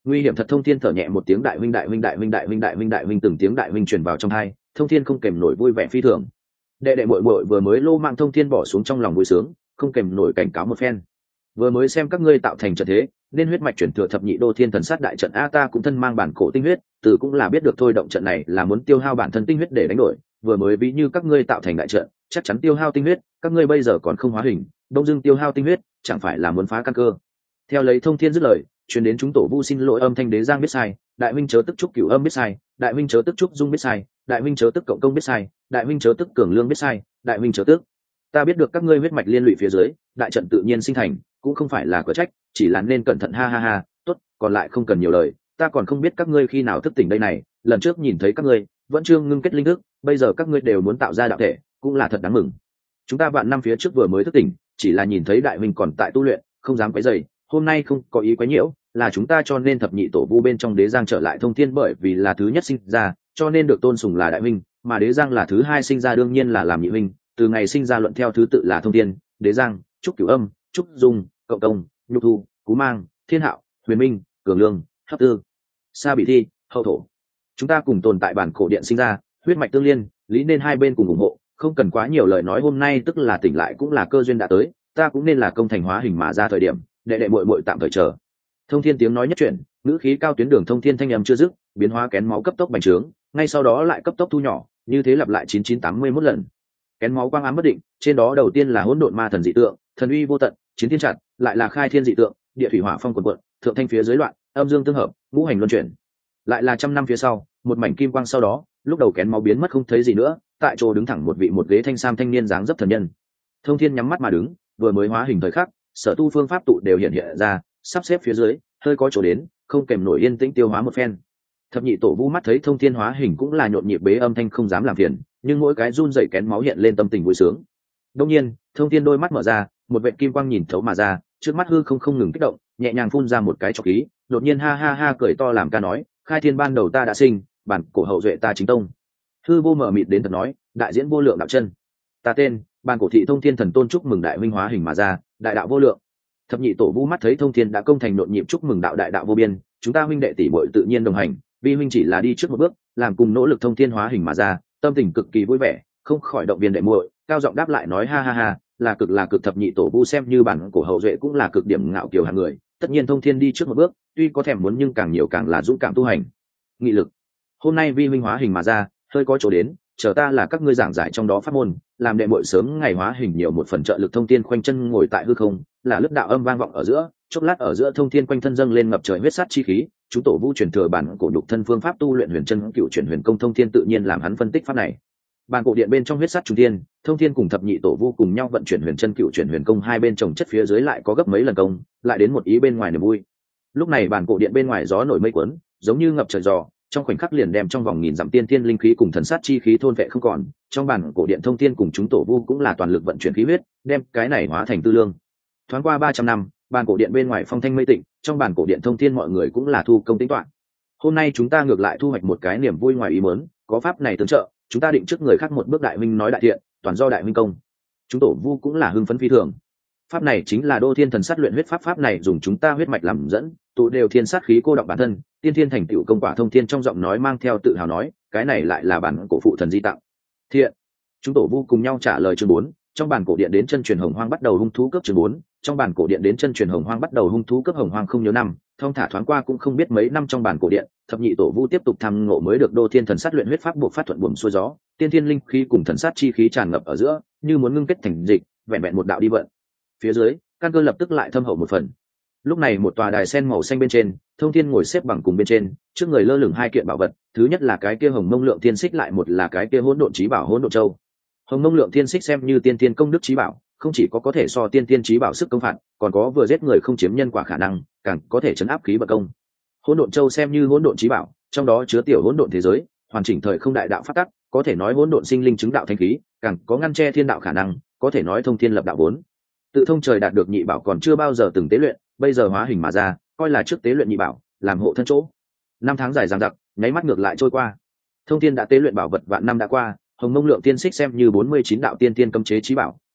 Nguy hiểm thật. Thông thiên thở nhẹ một tiếng, đại huynh đại huynh đại huynh đại huynh đại huynh đại huynh, từng tiếng đại huynh truyền vào trong tai. Thông thiên không kèm nổi vui vẻ phi thường. Đệ đệ muội muội vừa mới lô mạng, Thông thiên bỏ xuống trong lòng vui sướng, không kèm nổi cảnh cáo một phen. Vừa mới xem các ngươi tạo thành trận thế, nên huyết mạch chuyển thừa thập nhị đô thiên thần sát đại trận a, ta cũng thân mang bản cổ tinh huyết, từ cũng là biết được thôi, động trận này là muốn tiêu hao bản thân tinh huyết để đánh đổi. Vừa mới ví như các ngươi tạo thành đại trận, chắc chắn tiêu hao tinh huyết, các ngươi bây giờ còn không hóa hình, đông dưng tiêu hao tinh huyết, chẳng phải là muốn phá căn cơ. Theo lấy Thông thiên dứt lời, truyền đến chúng tổ vu xin lỗi âm thanh. Đế Giang biết sai, đại huynh chớ tức trúc cửu âm biết sai, đại huynh chớ tức trúc dung biết sai, đại huynh chớ tức cộng công biết sai, đại huynh chớ tức cường lương biết sai, đại huynh chớ tức. Ta biết được các ngươi huyết mạch liên lụy phía dưới, đại trận tự nhiên sinh thành, cũng không phải là cửa trách, chỉ là nên cẩn thận. Ha ha ha, tốt, còn lại không cần nhiều lời, ta còn không biết các ngươi khi nào thức tỉnh đây này, lần trước nhìn thấy các ngươi vẫn chưa ngưng kết linh thức, bây giờ các ngươi đều muốn tạo ra đạo thể, cũng là thật đáng mừng. Chúng ta vạn năm phía trước vừa mới thức tỉnh, chỉ là nhìn thấy đại huynh còn tại tu luyện, không dám quấy rầy, hôm nay không có ý quấy nhiễu, là chúng ta cho nên thập nhị tổ vu bên trong Đế Giang trở lại Thông thiên, bởi vì là thứ nhất sinh ra, cho nên được tôn sùng là đại huynh, mà Đế Giang là thứ hai sinh ra, đương nhiên là làm nhị huynh. Từ ngày sinh ra luận theo thứ tự là Thông thiên, Đế Giang, Trúc Cửu Âm, Trúc Dung, Cộng Công, Nhục Thu, Cú Mang, Thiên Hạo, Huyền Minh, Cường Lương, Hấp Tư, Sa Bị Thi, Hậu Thổ. Chúng ta cùng tồn tại bản cổ điện sinh ra, huyết mạch tương liên, lý nên hai bên cùng ủng hộ, không cần quá nhiều lời nói. Hôm nay tức là tỉnh lại, cũng là cơ duyên đã tới, ta cũng nên là công thành hóa hình mà ra thời điểm, đệ đệ muội muội tạm thời chờ. Thông thiên tiếng nói nhất chuyển, ngữ khí cao tuyến đường Thông thiên thanh âm chưa dứt, biến hóa kén máu cấp tốc bành trướng, ngay sau đó lại cấp tốc thu nhỏ, như thế lặp lại chín chín tám mươi mốt lần. Kén máu quang ám bất định, trên đó đầu tiên là hỗn độn ma thần dị tượng, thần uy vô tận, chiến thiên chặt, lại là khai thiên dị tượng, địa thủy hỏa phong cuồn cuộn, thượng thanh phía dưới loạn, âm dương tương hợp, ngũ hành luân chuyển. Lại là trăm năm phía sau, một mảnh kim quang sau đó, lúc đầu kén máu biến mất không thấy gì nữa, tại chỗ đứng thẳng một vị một ghế thanh sam thanh niên dáng dấp thần nhân. Thông thiên nhắm mắt mà đứng, vừa mới hóa hình thời khắc, sở tu phương pháp tụ đều hiện hiện ra, sắp xếp phía dưới, hơi có chỗ đến, không kèm nổi yên tĩnh tiêu hóa một phen. Thập nhị tổ vu mắt thấy Thông thiên hóa hình cũng là nhộn nhịp bế âm thanh, không dám làm phiền, nhưng mỗi cái run dậy kén máu hiện lên tâm tình vui sướng. Đông nhiên, Thông thiên đôi mắt mở ra, một vệt kim quang nhìn thấu mà ra, trước mắt hư không không ngừng kích động, nhẹ nhàng phun ra một cái trọc khí, đột nhiên ha ha ha cười to làm ca nói, khai thiên ban đầu ta đã sinh, bản cổ hậu duệ ta chính tông. Hư vô mở mịt đến thật nói, đại diễn vô lượng đạo chân. Ta tên, bản cổ thị Thông thiên thần tôn, chúc mừng đại huynh hóa hình mà ra, đại đạo vô lượng. Thập nhị tổ vu mắt thấy Thông thiên đã công thành nhộn nhịp chúc mừng đạo đại đạo vô biên, chúng ta huynh đệ tỷ muội tự nhiên đồng hành, vi huynh chỉ là đi trước một bước, làm cùng nỗ lực Thông thiên hóa hình mà ra, tâm tình cực kỳ vui vẻ, không khỏi động viên đệ muội, cao giọng đáp lại nói ha ha ha, là cực là cực. Thập nhị tổ vu xem như bản cổ hậu duệ cũng là cực điểm ngạo kiều hạng người, tất nhiên Thông thiên đi trước một bước, tuy có thèm muốn nhưng càng nhiều càng là dũng cảm tu hành, nghị lực. Hôm nay vi huynh hóa hình mà ra, hơi có chỗ đến, chờ ta là các ngươi giảng giải trong đó pháp môn, làm đệ muội sớm ngày hóa hình nhiều một phần trợ lực. Thông thiên khoanh chân ngồi tại hư không, là lớp đạo âm vang vọng ở giữa, chốc lát ở giữa Thông thiên quanh thân dâng lên ngập trời huyết sát chi khí, chúng tổ vu truyền thừa bản cổ nhục thân phương pháp tu luyện huyền chân cựu chuyển huyền công. Thông thiên tự nhiên làm hắn phân tích pháp này. Bản cổ điện bên trong huyết sát trung thiên, Thông thiên cùng thập nhị tổ vu cùng nhau vận chuyển huyền chân cựu chuyển huyền công, hai bên chồng chất phía dưới lại có gấp mấy lần công, lại đến một ý bên ngoài niềm vui. Lúc này bản cổ điện bên ngoài gió nổi mây cuốn, giống như ngập trời gió, trong khoảnh khắc liền đem trong vòng nghìn dặm tiên thiên linh khí cùng thần sát chi khí thôn vệ không còn. Trong bản cổ điện Thông thiên cùng chúng tổ vu cũng là toàn lực vận chuyển khí huyết, đem cái này hóa thành tư lương. Thoáng qua ba trăm năm, bản cổ điện bên ngoài phong thanh mây tịnh, trong bản cổ điện Thông thiên mọi người cũng là thu công tính toán. Hôm nay chúng ta ngược lại thu hoạch một cái niềm vui ngoài ý muốn, có pháp này tương trợ, chúng ta định trước người khác một bước. Đại huynh nói đại thiện, toàn do đại huynh công. Chúng tổ vu cũng là hưng phấn phi thường. Pháp này chính là đô thiên thần sát luyện huyết pháp, pháp này dùng chúng ta huyết mạch làm dẫn, tụ đều thiên sát khí cô đọng bản thân, tiên thiên thành tựu công quả. Thông thiên trong giọng nói mang theo tự hào nói, cái này lại là bản cổ phụ thần di tặng. Thiện. Chúng tổ vu cùng nhau trả lời. Chương bốn, trong bản cổ điện đến chân truyền hồng hoang bắt đầu hung thú cướp. Chương bốn, trong bản cổ điện đến chân truyền hồng hoang bắt đầu hung thú cướp. Hồng hoang không nhớ năm, thông thả thoáng qua cũng không biết mấy năm. Trong bản cổ điện, thập nhị tổ vu tiếp tục thăm ngộ mới được đô thiên thần sát luyện huyết pháp, buộc phát thuận buồm xuôi gió, tiên thiên linh khí cùng thần sát chi khí tràn ngập ở giữa, như muốn ngưng kết thành dịch, vẹn vẹn một đạo đi vận. Phía dưới, căn cơ lập tức lại thâm hậu một phần. Lúc này một tòa đài sen màu xanh bên trên, Thông thiên ngồi xếp bằng cùng bên trên, trước người lơ lửng hai kiện bảo vật, thứ nhất là cái kia hồng mông lượng thiên xích, lại một là cái kia hỗn độn chí bảo hỗn độn châu. Hồng mông lượng thiên xích xem như tiên tiên công đức chí bảo, không chỉ có có thể so tiên tiên chí bảo sức công phạt, còn có vừa giết người không chiếm nhân quả khả năng, càng có thể chấn áp khí vận công. Hỗn độn châu xem như hỗn độn chí bảo, trong đó chứa tiểu hỗn độn thế giới, hoàn chỉnh thời không đại đạo phát tắc, có thể nói hỗn độn sinh linh chứng đạo thanh khí, càng có ngăn che thiên đạo khả năng, có thể nói thông thiên lập đạo vốn. Tự thông trời đạt được nhị bảo còn chưa bao giờ từng tế luyện, bây giờ hóa hình mà ra, coi là trước tế luyện nhị bảo, làm hộ thân chỗ. Năm tháng dài dằng dặc, nháy mắt ngược lại trôi qua. Thông thiên đã tế luyện bảo vật vạn năm đã qua, hồng mông lượng tiên xích xem như bốn mươi chín đạo tiên tiên cấm chế chí bảo,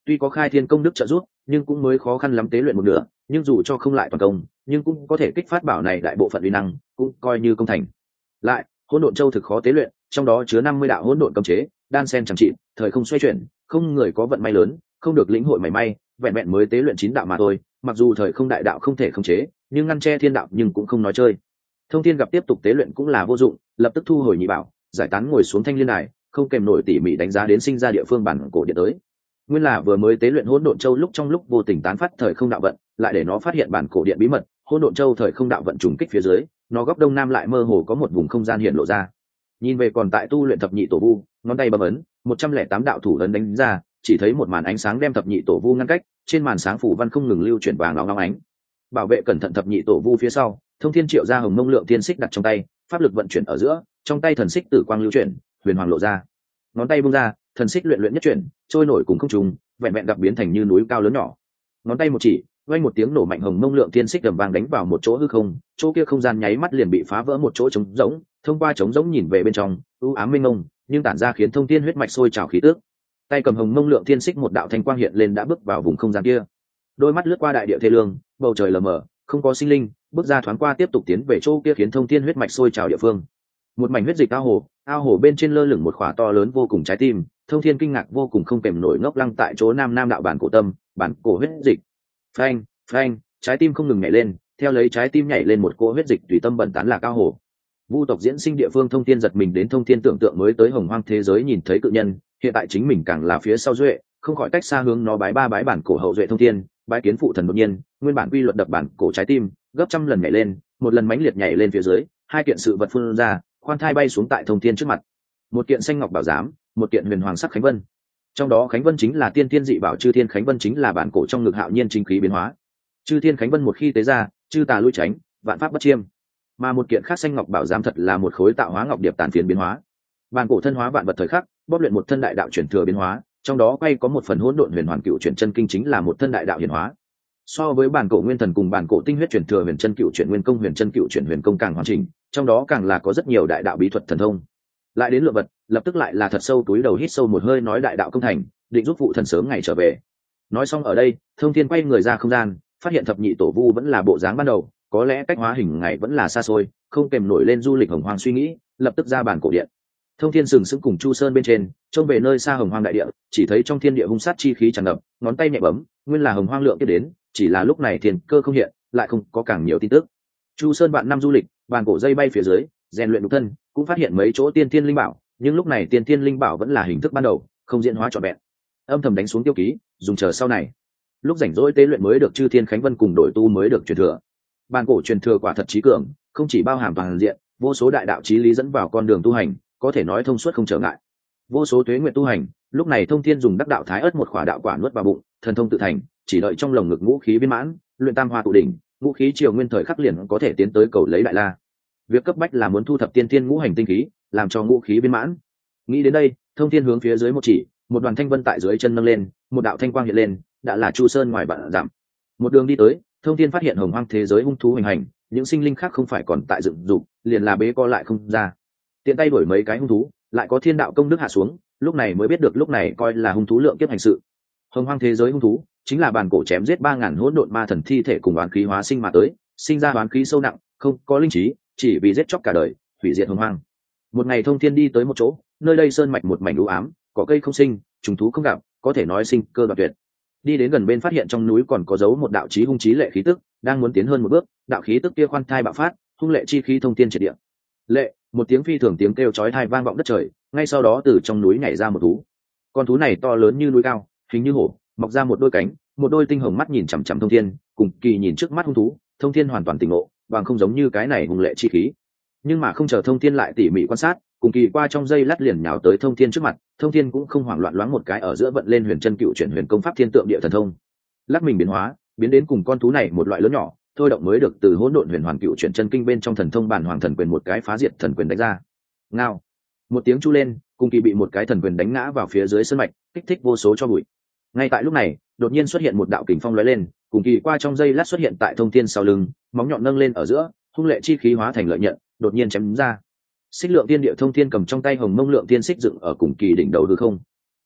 tuy có khai thiên công đức trợ giúp nhưng cũng mới khó khăn lắm tế luyện một nửa, nhưng dù cho không lại toàn công nhưng cũng có thể kích phát bảo này đại bộ phận uy năng, cũng coi như công thành. Lại hỗn độn châu thực khó tế luyện, trong đó chứa năm mươi đạo hỗn độn cấm chế, đan sen chẳng trị, thời không xoay chuyển, không người có vận may lớn không được lĩnh hội mảy may, vẹn vẹn mới tế luyện chín đạo mà thôi. Mặc dù thời không đại đạo không thể khống chế, nhưng ngăn che thiên đạo nhưng cũng không nói chơi. Thông thiên gặp tiếp tục tế luyện cũng là vô dụng, lập tức thu hồi nhị bảo, giải tán ngồi xuống thanh liên đài, không kèm nổi tỉ mỉ đánh giá đến sinh ra địa phương bản cổ điện tới. Nguyên là vừa mới tế luyện hỗn độn châu lúc trong lúc vô tình tán phát thời không đạo vận, lại để nó phát hiện bản cổ điện bí mật. Hỗn độn châu thời không đạo vận trùng kích phía dưới, nó góc đông nam lại mơ hồ có một vùng không gian hiện lộ ra. Nhìn về còn tại tu luyện thập nhị tổ vu, ngón tay bấm ấn, một trăm lẻ tám đạo thủ ấn đánh ra, chỉ thấy một màn ánh sáng đem thập nhị tổ vu ngăn cách, trên màn sáng phủ văn không ngừng lưu chuyển vàng óng óng ánh. Bảo vệ cẩn thận thập nhị tổ vu phía sau, Thông Thiên triệu ra hồng mông lượng tiên xích đặt trong tay, pháp lực vận chuyển ở giữa, trong tay thần xích tử quang lưu chuyển, huyền hoàng lộ ra. Ngón tay buông ra, thần xích luyện luyện nhất chuyển, trôi nổi cùng không trùng, vẹn vẹn gặp biến thành như núi cao lớn nhỏ. Ngón tay một chỉ, vang một tiếng nổ mạnh, hồng mông lượng tiên xích đầm vang đánh vào một chỗ hư không, chỗ kia không gian nháy mắt liền bị phá vỡ một chỗ trống rỗng. Thông qua trống rỗng nhìn về bên trong, u ám mênh mông, nhưng tản ra khiến Thông Thiên huyết mạch sôi trào khí tức. Tay cầm hồng mông lượng tiên xích, một đạo thanh quang hiện lên đã bước vào vùng không gian kia. Đôi mắt lướt qua đại địa thê lương, bầu trời lờ mờ, không có sinh linh, bước ra thoáng qua tiếp tục tiến về chỗ kia khiến Thông Thiên huyết mạch sôi trào địa phương. Một mảnh huyết dịch ao hồ, ao hồ bên trên lơ lửng một khỏa to lớn vô cùng trái tim. Thông Thiên kinh ngạc vô cùng, không kèm nổi ngốc lăng tại chỗ nam nam đạo bản cổ tâm, bản cổ huyết dịch. Phanh, phanh, trái tim không ngừng nhảy lên, theo lấy trái tim nhảy lên một cỗ huyết dịch tùy tâm bẩn tán lạc ao hồ. Vu tộc diễn sinh địa phương, Thông Thiên giật mình đến Thông Thiên tưởng tượng mới tới hồng hoang thế giới nhìn thấy cự nhân, hiện tại chính mình càng là phía sau duệ, không khỏi cách xa hướng nó bái ba bái bản cổ hậu duệ Thông Thiên, bái kiến phụ thần. Đột nhiên, nguyên bản quy luật đập bản cổ trái tim gấp trăm lần nhảy lên, một lần mãnh liệt nhảy lên phía dưới, hai kiện sự vật phun ra, khoan thai bay xuống tại Thông Thiên trước mặt. Một kiện xanh ngọc bảo giám, một kiện huyền hoàng sắc khánh vân. Trong đó khánh vân chính là tiên tiên dị bảo chư thiên khánh vân, chính là bản cổ trong ngực hạo nhiên chính khí biến hóa. Chư thiên khánh vân một khi tế ra, chư tà lui tránh, vạn pháp bất chiêm. Mà một kiện khác xanh ngọc bảo giám thật là một khối tạo hóa ngọc điệp tàn phiến biến hóa. Bản cổ thân hóa vạn vật thời khắc, bóp luyện một thân đại đạo chuyển thừa biến hóa, trong đó quay có một phần hỗn độn huyền hoàn cựu chuyển chân kinh, chính là một thân đại đạo hiển hóa. So với bản cổ nguyên thần cùng bản cổ tinh huyết chuyển thừa huyền chân cựu chuyển nguyên công huyền chân cựu chuyển huyền công càng hoàn chỉnh, trong đó càng là có rất nhiều đại đạo bí thuật thần thông. Lại đến lượng vật, lập tức lại là thật sâu túi đầu hít sâu một hơi, nói đại đạo công thành, định giúp phụ thần sớm ngày trở về. Nói xong ở đây, Thông Thiên quay người ra không gian, phát hiện thập nhị tổ vu vẫn là bộ dáng ban đầu, có lẽ cách hóa hình ngày vẫn là xa xôi, không kèm nổi lên du lịch hồng hoang suy nghĩ, lập tức ra bản cổ điện. Thông Thiên sừng sững cùng Chu Sơn bên trên, trông về nơi xa hồng hoang đại địa, chỉ thấy trong thiên địa hung sát chi khí tràn ngập, ngón tay nhẹ bấm, nguyên là hồng hoang lượng tiếp đến, chỉ là lúc này thiên cơ không hiện, lại không có càng nhiều tin tức. Chu Sơn vạn năm du lịch, bản cổ dây bay phía dưới, rèn luyện nhục thân, cũng phát hiện mấy chỗ tiên thiên linh bảo, nhưng lúc này tiên thiên linh bảo vẫn là hình thức ban đầu, không diễn hóa trọn vẹn. Âm thầm đánh xuống tiêu ký, dùng chờ sau này. Lúc rảnh rỗi tế luyện mới được chư thiên khánh vân cùng đổi tu mới được truyền thừa. Bản cổ truyền thừa quả thật trí cường, không chỉ bao hàm toàn diện, vô số đại đạo chí lý dẫn vào con đường tu hành, có thể nói thông suốt không trở ngại. Vô số tuế nguyện tu hành, lúc này Thông Thiên dùng đắc đạo thái ớt một khỏa đạo quả nuốt vào bụng, thần thông tự thành, chỉ đợi trong lồng ngực ngũ khí viên mãn, luyện tam hoa tụ đỉnh, ngũ khí triều nguyên thời khắc liền có thể tiến tới cầu lấy đại la. Việc cấp bách là muốn thu thập tiên thiên ngũ hành tinh khí, làm cho ngũ khí viên mãn. Nghĩ đến đây, Thông Thiên hướng phía dưới một chỉ, một đoàn thanh vân tại dưới chân nâng lên, một đạo thanh quang hiện lên, đã là Chu Sơn ngoài vạn dặm. Một đường đi tới, Thông Thiên phát hiện hồng hoang thế giới hung thú hoành hành, những sinh linh khác không phải còn tại dựng dục, liền là bế co lại không ra. Tiện tay đuổi mấy cái hung thú, lại có thiên đạo công đức hạ xuống, lúc này mới biết được lúc này coi là hung thú lượng kiếp hành sự. Hồng hoang thế giới hung thú chính là bản cổ chém giết ba ngàn hỗn độn ma thần thi thể cùng oán khí hóa sinh mà tới, sinh ra oán khí sâu nặng, không có linh trí, chỉ vì giết chóc cả đời, hủy diệt hồng hoang. Một ngày Thông Thiên đi tới một chỗ, nơi đây sơn mạch một mảnh u ám, cỏ cây không sinh, trùng thú không gặp, có thể nói sinh cơ đoạn tuyệt. Đi đến gần bên phát hiện trong núi còn có dấu một đạo chí hung chí lệ khí tức, đang muốn tiến hơn một bước, đạo khí tức kia khoan thai bạo phát, hung lệ chi khí thông thiên triệt địa. Lệ, một tiếng phi thường tiếng kêu chói tai vang vọng đất trời, ngay sau đó từ trong núi nhảy ra một thú. Con thú này to lớn như núi cao, hình như hổ, mọc ra một đôi cánh, một đôi tinh hồng mắt nhìn chằm chằm Thông Thiên, cùng kỳ nhìn trước mắt hung thú, Thông Thiên hoàn toàn tỉnh ngộ, bằng không giống như cái này hung lệ chi khí. Nhưng mà không chờ Thông Thiên lại tỉ mỉ quan sát, cùng kỳ qua trong giây lát liền nhào tới Thông Thiên trước mặt, Thông Thiên cũng không hoảng loạn, loáng một cái ở giữa vận lên huyền chân cựu chuyển huyền công pháp thiên tượng địa thần thông, lắc mình biến hóa, biến đến cùng con thú này một loại lớn nhỏ, thôi động mới được từ hỗn độn huyền hoàn cựu chuyển chân kinh bên trong thần thông bản hoàng thần quyền một cái phá diệt thần quyền đánh ra. Ngao, một tiếng chu lên, cùng kỳ bị một cái thần quyền đánh ngã vào phía dưới sơn mạch, kích thích vô số cho bụi. Ngay tại lúc này, đột nhiên xuất hiện một đạo kình phong lóe lên, cùng kỳ qua trong giây lát xuất hiện tại Thông Thiên sau lưng, móng nhọn nâng lên ở giữa, hung lệ chi khí hóa thành lợi nhận, đột nhiên chém ra. Xích lượng tiên địa Thông Thiên cầm trong tay hồng mông lượng tiên xích dựng ở cùng kỳ đỉnh đầu hư không.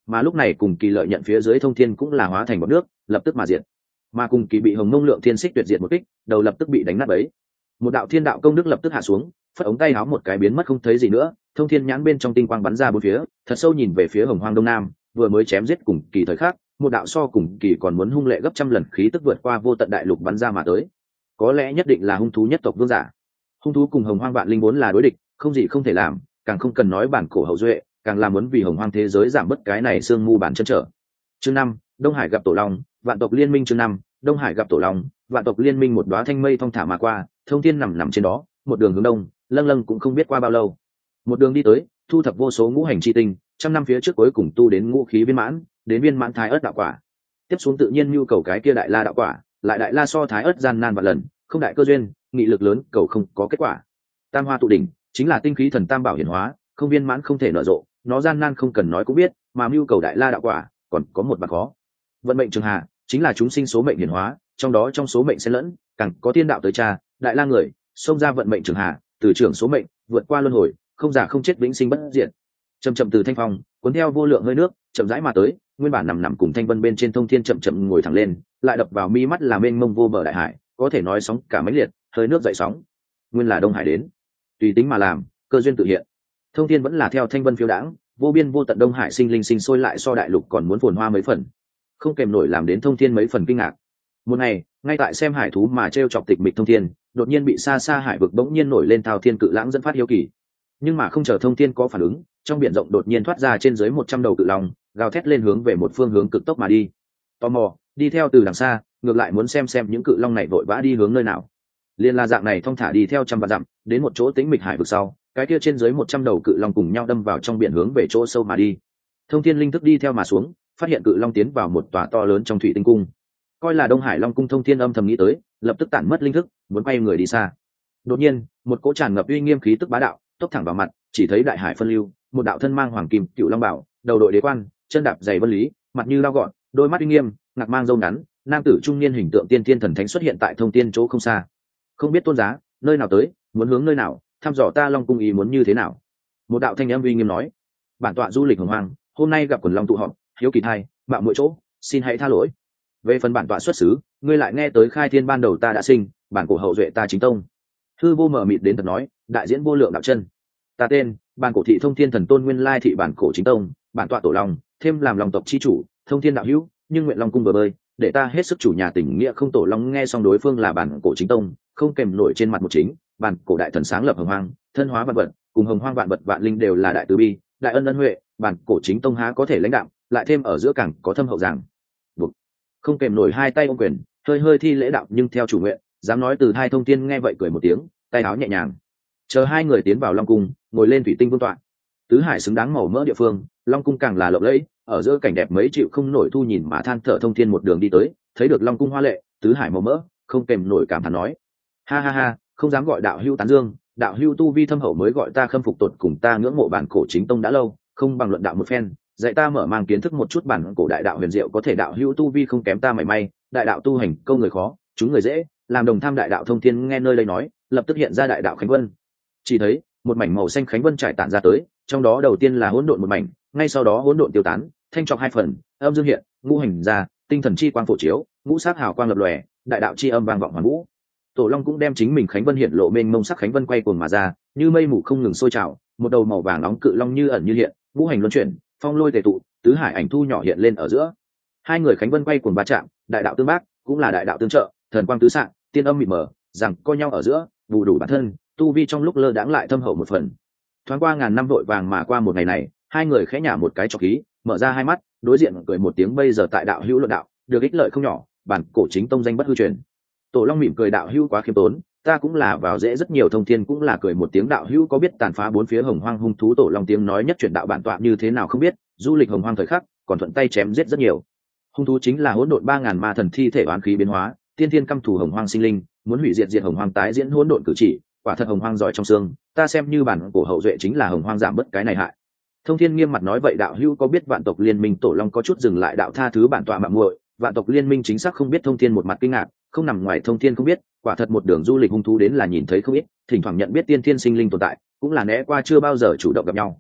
mà lúc này cùng kỳ lợi nhận phía dưới thông thiên cũng là hóa thành bọt nước lập tức mà diệt, mà cùng kỳ bị hồng mông lượng thiên xích tuyệt diệt một kích, đầu lập tức bị đánh nát bấy. Một đạo thiên đạo công đức lập tức hạ xuống, phất ống tay háo một cái biến mất không thấy gì nữa. Thông thiên nhãn bên trong tinh quang bắn ra bốn phía, thật sâu nhìn về phía hồng hoang đông nam, vừa mới chém giết cùng kỳ thời khắc, một đạo so cùng kỳ còn muốn hung lệ gấp trăm lần khí tức vượt qua vô tận đại lục bắn ra mà tới. Có lẽ nhất định là hung thú nhất tộc vương giả. Hung thú cùng hồng hoang vạn linh vốn là đối địch, không gì không thể làm, càng không cần nói bản cổ hậu duệ, càng là muốn vì hồng hoang thế giới giảm bớt cái này xương mu bản chân trở. Chương năm, Đông Hải gặp tổ long, vạn tộc liên minh. Chương năm, Đông Hải gặp tổ long, vạn tộc liên minh. Một đóa thanh mây thong thả mà qua, thông thiên nằm nằm trên đó, một đường hướng đông, lâng lâng cũng không biết qua bao lâu. Một đường đi tới, thu thập vô số ngũ hành chi tinh, trăm năm phía trước cuối cùng tu đến ngũ khí viên mãn, đến viên mãn thái ớt đạo quả. Tiếp xuống tự nhiên nhu cầu cái kia đại la đạo quả, lại đại la so thái ớt gian nan vạn lần, không đại cơ duyên, nghị lực lớn, cầu không có kết quả. Tam hoa tụ đỉnh, chính là tinh khí thần tam bảo hiển hóa, không viên mãn không thể nở rộ, nó gian nan không cần nói cũng biết, mà nhu cầu đại la đạo quả, còn có một mặt khó. Vận mệnh trường hạ, chính là chúng sinh số mệnh hiển hóa, trong đó trong số mệnh xen lẫn, càng có thiên đạo tới cha, đại la người, xông ra vận mệnh trường hạ, từ trường số mệnh, vượt qua luân hồi, không giả không chết vĩnh sinh bất diệt. Chậm chậm từ thanh phong, cuốn theo vô lượng hơi nước, chậm rãi mà tới, nguyên bản nằm nằm cùng thanh vân bên trên thông thiên chậm chậm ngồi thẳng lên, lại đập vào mi mắt là mênh mông vô bờ đại hải, có thể nói sóng cả mấy liệt, hơi nước dậy sóng. Nguyên là Đông Hải đến, tùy tính mà làm, cơ duyên tự hiện. Thông thiên vẫn là theo thanh vân phiêu đãng, vô biên vô tận Đông Hải sinh linh sinh sôi lại so đại lục còn muốn phồn hoa mấy phần, không kèm nổi làm đến thông thiên mấy phần kinh ngạc. Một ngày, ngay tại xem hải thú mà trêu chọc tịch mịch thông thiên, đột nhiên bị xa xa hải vực bỗng nhiên nổi lên thao thiên cự lãng dẫn phát hiếu kỳ. Nhưng mà không chờ thông thiên có phản ứng, trong biển rộng đột nhiên thoát ra trên dưới một trăm đầu cự long, gào thét lên hướng về một phương hướng cực tốc mà đi. Tò mò, đi theo từ đằng xa, ngược lại muốn xem xem những cự long này vội vã đi hướng nơi nào. Liên là dạng này thong thả đi theo trăm vạn dặm, đến một chỗ tĩnh mịch hải vực sau, cái kia trên dưới một trăm đầu cự long cùng nhau đâm vào trong biển hướng về chỗ sâu mà đi. Thông thiên linh thức đi theo mà xuống, phát hiện cự long tiến vào một tòa to lớn trong thủy tinh cung, coi là Đông Hải Long cung. Thông thiên âm thầm nghĩ tới, lập tức tản mất linh thức, muốn quay người đi xa. Đột nhiên, một cỗ tràn ngập uy nghiêm khí tức bá đạo tốc thẳng vào mặt, chỉ thấy đại hải phân lưu, một đạo thân mang hoàng kim cựu long bảo, đầu đội đế quan, chân đạp giày vân lý, mặt như lao gọn, đôi mắt uy nghiêm, ngạc mang râu ngắn, nam tử trung niên hình tượng tiên thiên thần thánh xuất hiện tại thông thiên chỗ không xa. Không biết tôn giá nơi nào tới, muốn hướng nơi nào, thăm dò ta Long cung ý muốn như thế nào? Một đạo thanh âm uy nghiêm nói. Bản tọa du lịch hồng hoang, hôm nay gặp quần long tụ họp, hiếu kỳ thay, mạo mỗi chỗ, xin hãy tha lỗi. Về phần bản tọa xuất xứ, ngươi lại nghe tới khai thiên ban đầu ta đã sinh, bản cổ hậu duệ ta chính tông. Hư vô mở mịt đến thật nói, đại diễn vô lượng đạo chân. Ta tên, bản cổ thị thông thiên thần tôn nguyên lai thị bản cổ chính tông, bản tọa tổ long, thêm làm lòng tộc chi chủ, thông thiên đạo hữu, nhưng nguyện long cung bờ bơi, để ta hết sức chủ nhà tình nghĩa không tổ long. Nghe xong đối phương là bản cổ chính tông, không kèm nổi trên mặt một chính, bản cổ đại thần sáng lập hồng hoang, thân hóa vạn vật, cùng hồng hoang vạn vật vạn linh đều là đại từ bi, đại ân ân huệ, bản cổ chính tông há có thể lãnh đạo, lại thêm ở giữa cảng có thâm hậu giảng buộc, không kèm nổi hai tay ôm quyền, hơi hơi thi lễ đạo nhưng theo chủ nguyện. Dám nói từ hai thông thiên nghe vậy cười một tiếng, tay áo nhẹ nhàng, chờ hai người tiến vào long cung, ngồi lên thủy tinh vương tọa. Tứ hải xứng đáng màu mỡ địa phương, long cung càng là lộng lẫy, ở giữa cảnh đẹp mấy chịu không nổi thu nhìn mà than thở. Thông thiên một đường đi tới, thấy được long cung hoa lệ, tứ hải màu mỡ, không kèm nổi cảm thán nói: ha ha ha, không dám gọi đạo hưu tán dương, đạo hưu tu vi thâm hậu mới gọi ta khâm phục tột cùng. Ta ngưỡng mộ bản cổ chính tông đã lâu, không bằng luận đạo một phen, dạy ta mở mang kiến thức một chút bản cổ đại đạo huyền diệu. Có thể đạo hưu tu vi không kém ta mảy may, đại đạo tu hành câu người khó, chúng người dễ, làm đồng tham đại đạo. Thông thiên nghe nơi đây nói, lập tức hiện ra đại đạo khánh vân. Chỉ thấy một mảnh màu xanh khánh vân trải tản ra tới, trong đó đầu tiên là hỗn độn một mảnh, ngay sau đó hỗn độn tiêu tán, thanh trọc hai phần, âm dương hiện, ngũ hành ra, tinh thần chi quang phổ chiếu, ngũ sắc hào quang lập lòe, đại đạo chi âm vang vọng hoàn vũ. Tổ long cũng đem chính mình khánh vân hiện lộ mênh mông sắc khánh vân quay cuồng mà ra, như mây mù không ngừng sôi trào, một đầu màu vàng nóng cự long như ẩn như hiện, ngũ hành luân chuyển, phong lôi tề tụ, tứ hải ảnh thu nhỏ hiện lên ở giữa. Hai người khánh vân quay cuồng va chạm, đại đạo tương bác, cũng là đại đạo tương trợ, thần quang tứ sạng, tiên âm mịt mờ, rằng coi nhau ở giữa, bù đủ bản thân, tu vi trong lúc lơ đãng lại thâm hậu một phần. Thoáng qua ngàn năm vội vàng mà qua một ngày này, hai người khẽ nhả một cái trọc khí, mở ra hai mắt, đối diện cười một tiếng. Bây giờ tại đạo hữu luận đạo, được ích lợi không nhỏ, bản cổ chính tông danh bất hư truyền. Tổ long mỉm cười, đạo hữu quá khiêm tốn, ta cũng là vào dễ rất nhiều. Thông thiên cũng là cười một tiếng, đạo hữu có biết tàn phá bốn phía hồng hoang hung thú? Tổ long tiếng nói nhất chuyển đạo bản tọa như thế nào không biết, du lịch hồng hoang thời khắc, còn thuận tay chém giết rất nhiều hung thú, chính là hỗn độn ba ngàn ma thần thi thể oán khí biến hóa, tiên thiên căm thù hồng hoang sinh linh, muốn hủy diệt diệt hồng hoang, tái diễn hỗn độn cử chỉ, quả thật hồng hoang giỏi trong xương. Ta xem như bản cổ hậu duệ chính là hồng hoang giảm bớt cái này hại. Thông thiên nghiêm mặt nói, vậy đạo hữu có biết vạn tộc liên minh? Tổ long có chút dừng lại, đạo tha thứ bản tọa mạng muội, vạn tộc liên minh chính xác không biết. Thông thiên một mặt kinh ngạc, không nằm ngoài thông thiên không biết, quả thật một đường du lịch hung thú đến là nhìn thấy không ít, thỉnh thoảng nhận biết tiên thiên sinh linh tồn tại, cũng là né qua chưa bao giờ chủ động gặp nhau.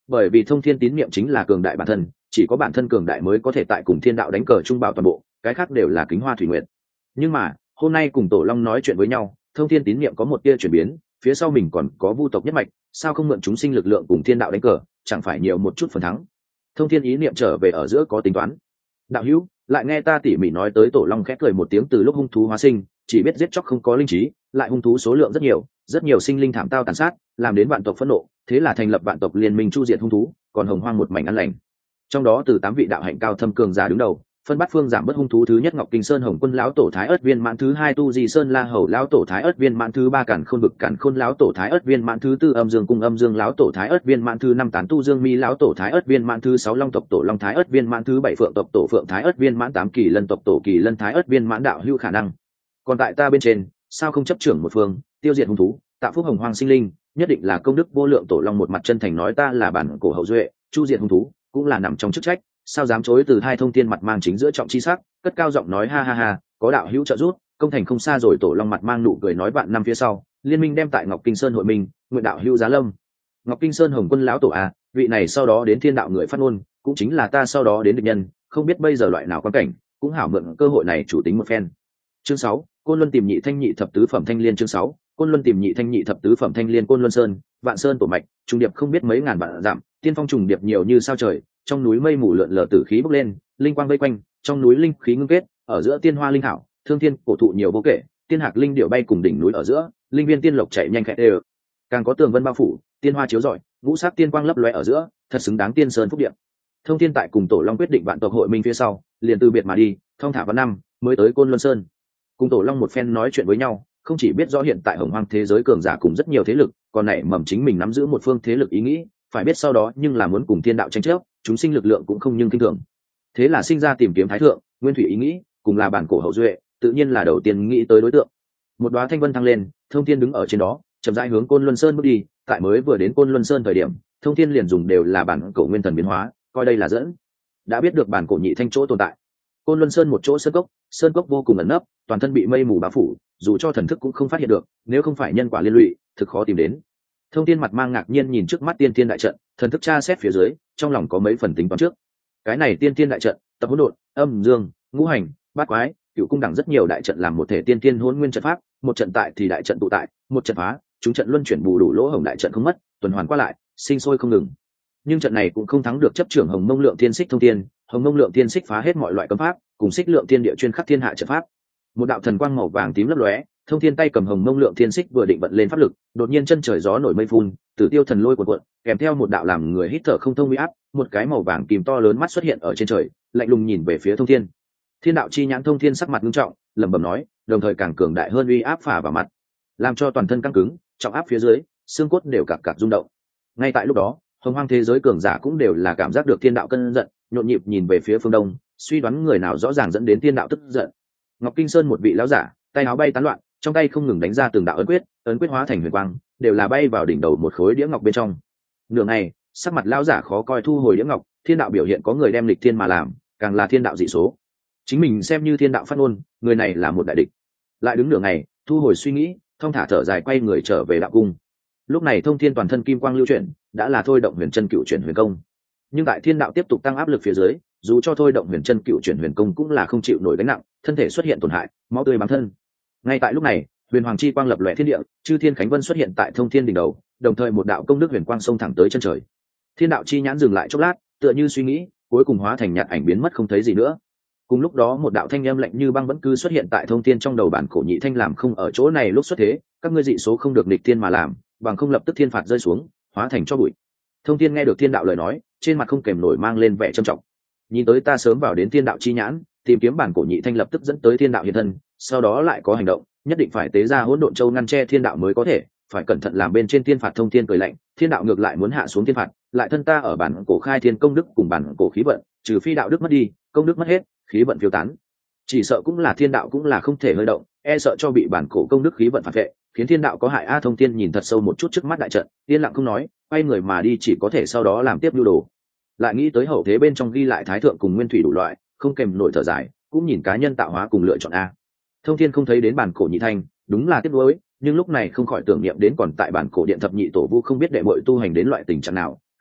bởi vì thông thiên tín niệm chính là cường đại bản thân, chỉ có bản thân cường đại mới có thể tại cùng thiên đạo đánh cờ trung bảo toàn bộ, cái khác đều là kính hoa thủy nguyện. Nhưng mà hôm nay cùng tổ long nói chuyện với nhau, thông thiên tín niệm có một tia chuyển biến, phía sau mình còn có vu tộc nhất mạch, sao không mượn chúng sinh lực lượng cùng thiên đạo đánh cờ, chẳng phải nhiều một chút phần thắng. Thông thiên ý niệm trở về ở giữa có tính toán. Đạo hữu, lại nghe ta tỉ mỉ nói tới. Tổ long khẽ cười một tiếng. Từ lúc hung thú hóa sinh, chỉ biết giết chóc không có linh trí, lại hung thú số lượng rất nhiều, rất nhiều sinh linh thảm tao tàn sát, làm đến vạn tộc phẫn nộ, thế là thành lập vạn tộc liên minh chu diệt hung thú, còn hồng hoang một mảnh an lành. Trong đó từ tám vị đạo hạnh cao thâm cường giả đứng đầu, phân bát phương giảm bớt hung thú. Thứ nhất Ngọc Kinh Sơn Hồng Quân lão tổ Thái Ức viên mãn, thứ hai Tu Di Sơn La Hầu lão tổ Thái Ức viên mãn, thứ ba Càn Khôn Vực Càn Khôn lão tổ Thái Ức viên mãn, thứ tư Âm Dương Cung Âm Dương lão tổ Thái Ức viên mãn, thứ năm Tán Tu Dương Mi lão tổ Thái Ức viên mãn, thứ sáu Long tộc tổ Long Thái Ức viên mãn, thứ bảy Phượng tộc tổ Phượng Thái Ức viên mãn, tám Kỳ Lân tộc tổ Kỳ Lân Thái Ức viên mãn. Đạo hữu khả năng còn tại ta bên trên, sao không chấp trưởng một phương, tiêu diệt hung thú, tạo phúc hồng hoang sinh linh, nhất định là công đức vô lượng. Tổ Long một mặt chân thành nói, ta là bản cổ hậu duệ, chu diệt hung thú cũng là nằm trong chức trách, sao dám chối từ. Hai Thông thiên mặt mang chính giữa trọng chi sắc, cất cao giọng nói, ha ha ha, có đạo hữu trợ giúp, công thành không xa rồi. Tổ Long mặt mang nụ cười nói, vạn năm phía sau liên minh đem tại Ngọc Kinh Sơn hội minh, nguyện đạo hữu giá lâm. Ngọc Kinh Sơn Hồng Quân lão tổ à, vị này sau đó đến thiên đạo người phát ngôn, cũng chính là ta sau đó đến địch nhân, không biết bây giờ loại nào quan cảnh, cũng hảo mượn cơ hội này chủ tính một phen. Chương sáu, Côn Luân tìm nhị thanh nhị thập tứ phẩm thanh liên. Chương sáu, Côn Luân tìm nhị thanh nhị thập tứ phẩm thanh liên. Côn Luân Sơn, Vạn Sơn tổ mạch, trùng điệp không biết mấy ngàn vạn dặm, tiên phong trùng điệp nhiều như sao trời, trong núi mây mù lượn lờ tử khí bốc lên, linh quang vây quanh, trong núi linh khí ngưng kết, ở giữa tiên hoa linh thảo, thương thiên cổ thụ nhiều vô kể, tiên hạc linh điệu bay cùng đỉnh núi ở giữa, linh viên tiên lộc chạy nhanh khẽ đều, càng có tường vân bao phủ, tiên hoa chiếu rọi, ngũ sắc tiên quang lấp lóe ở giữa, thật xứng đáng tiên sơn phúc địa. Thông thiên tại cùng Tổ Long quyết định vạn tộc hội minh phía sau, liền từ biệt mà đi, thông thả vào năm mới tới Côn Luân Sơn. Cùng Tổ Long một phen nói chuyện với nhau, không chỉ biết rõ hiện tại hồng hoang thế giới cường giả cùng rất nhiều thế lực, còn nảy mầm chính mình nắm giữ một phương thế lực ý nghĩ, phải biết sau đó nhưng là muốn cùng thiên đạo tranh chấp, chúng sinh lực lượng cũng không nhưng kinh thường. Thế là sinh ra tìm kiếm thái thượng nguyên thủy ý nghĩ, cùng là bản cổ hậu duệ, tự nhiên là đầu tiên nghĩ tới đối tượng. Một đóa thanh vân thăng lên, Thông thiên đứng ở trên đó, chậm rãi hướng Côn Luân Sơn bước đi. Tại mới vừa đến Côn Luân Sơn thời điểm, Thông thiên liền dùng đều là bản cổ nguyên thần biến hóa, coi đây là dẫn. Đã biết được bản cổ nhị thanh chỗ tồn tại. Côn Luân Sơn một chỗ sơn cốc, sơn cốc vô cùng ẩn nấp, toàn thân bị mây mù bao phủ, dù cho thần thức cũng không phát hiện được, nếu không phải nhân quả liên lụy, thực khó tìm đến. Thông thiên mặt mang ngạc nhiên nhìn trước mắt tiên thiên đại trận, thần thức tra xét phía dưới, trong lòng có mấy phần tính toán trước. Cái này tiên thiên đại trận, tập hỗn độn, âm dương, ngũ hành, bát quái, cựu cung đẳng rất nhiều đại trận làm một thể tiên thiên hỗn nguyên trận pháp, một trận tại thì đại trận tụ tại, một trận phá, chúng trận luân chuyển bù đủ lỗ hổng, đại trận không mất, tuần hoàn qua lại, sinh sôi không ngừng. Nhưng trận này cũng không thắng được chấp trưởng Hồng Mông Lượng Thiên Xích Thông Thiên, Hồng Mông Lượng Thiên Xích phá hết mọi loại cấm pháp, cùng Xích Lượng Thiên Địa chuyên khắc thiên hạ trận pháp. Một đạo thần quang màu vàng tím lấp lóe, Thông Thiên tay cầm Hồng Mông Lượng Thiên Xích vừa định vận lên pháp lực, đột nhiên chân trời gió nổi mây phun, Tử Tiêu thần lôi cuộn cuộn, kèm theo một đạo làm người hít thở không thông uy áp, một cái màu vàng kim to lớn mắt xuất hiện ở trên trời, lạnh lùng nhìn về phía Thông Thiên. Thiên đạo chi nhãn Thông Thiên sắc mặt nghiêm trọng, lẩm bẩm nói, đồng thời càng cường đại hơn uy áp phả vào mặt, làm cho toàn thân căng cứng, trọng áp phía dưới, xương cốt đều cạc cạc rung động. Ngay tại lúc đó, hồng hoang thế giới cường giả cũng đều là cảm giác được thiên đạo cơn giận, nhộn nhịp nhìn về phía phương đông, suy đoán người nào rõ ràng dẫn đến thiên đạo tức giận. Ngọc Kinh Sơn một vị lão giả, tay áo bay tán loạn, trong tay không ngừng đánh ra từng đạo ấn quyết, ấn quyết hóa thành huyền quang, đều là bay vào đỉnh đầu một khối đĩa ngọc bên trong. Nửa ngày, sắc mặt lão giả khó coi thu hồi đĩa ngọc, thiên đạo biểu hiện có người đem lịch thiên mà làm, càng là thiên đạo dị số. Chính mình xem như thiên đạo phát ngôn, người này là một đại địch. Lại đứng nửa ngày, thu hồi suy nghĩ, thong thả thở dài quay người trở về đạo cung. Lúc này Thông Thiên toàn thân kim quang lưu chuyển, đã là thôi động huyền chân cựu chuyển huyền công. Nhưng tại thiên đạo tiếp tục tăng áp lực phía dưới, dù cho thôi động huyền chân cựu chuyển huyền công cũng là không chịu nổi gánh nặng, thân thể xuất hiện tổn hại, máu tươi bám thân. Ngay tại lúc này, huyền hoàng chi quang lập lòe thiên địa, chư thiên khánh vân xuất hiện tại Thông Thiên đỉnh đầu, đồng thời một đạo công đức huyền quang xông thẳng tới chân trời. Thiên đạo chi nhãn dừng lại chốc lát, tựa như suy nghĩ, cuối cùng hóa thành nhạt ảnh biến mất không thấy gì nữa. Cùng lúc đó một đạo thanh âm lạnh như băng vẫn cứ xuất hiện tại Thông Thiên trong đầu. Bản cổ nhị thanh làm không ở chỗ này lúc xuất thế, các ngươi dị số không được nghịch thiên mà làm, bằng không lập tức thiên phạt rơi xuống, hóa thành cho bụi. Thông Thiên nghe được thiên đạo lời nói, trên mặt không kềm nổi mang lên vẻ trầm trọng. Nhìn tới ta sớm vào đến thiên đạo chi nhãn, tìm kiếm bản cổ nhị thanh lập tức dẫn tới thiên đạo hiện thân, sau đó lại có hành động, nhất định phải tế ra hỗn độn châu ngăn che thiên đạo mới có thể, phải cẩn thận làm bên trên thiên phạt. Thông Thiên cười lạnh, thiên đạo ngược lại muốn hạ xuống thiên phạt, lại thân ta ở bản cổ khai thiên công đức cùng bản cổ khí vận, trừ phi đạo đức mất đi, công đức mất hết, khí vận phiêu tán, chỉ sợ cũng là thiên đạo cũng là không thể hơi động, e sợ cho bị bản cổ công đức khí vận phản vệ, khiến thiên đạo có hại. A Thông Thiên nhìn thật sâu một chút trước mắt đại trận, yên lặng không nói, quay người mà đi, chỉ có thể sau đó làm tiếp nhu đồ. Lại nghĩ tới hậu thế bên trong ghi lại thái thượng cùng nguyên thủy đủ loại, không kèm nổi thở dài, cũng nhìn cá nhân tạo hóa cùng lựa chọn a. Thông Thiên không thấy đến bản cổ nhị thanh, đúng là tiếc nuối, nhưng lúc này không khỏi tưởng niệm đến còn tại bản cổ điện thập nhị tổ vu không biết đệ muội tu hành đến loại tình trạng nào,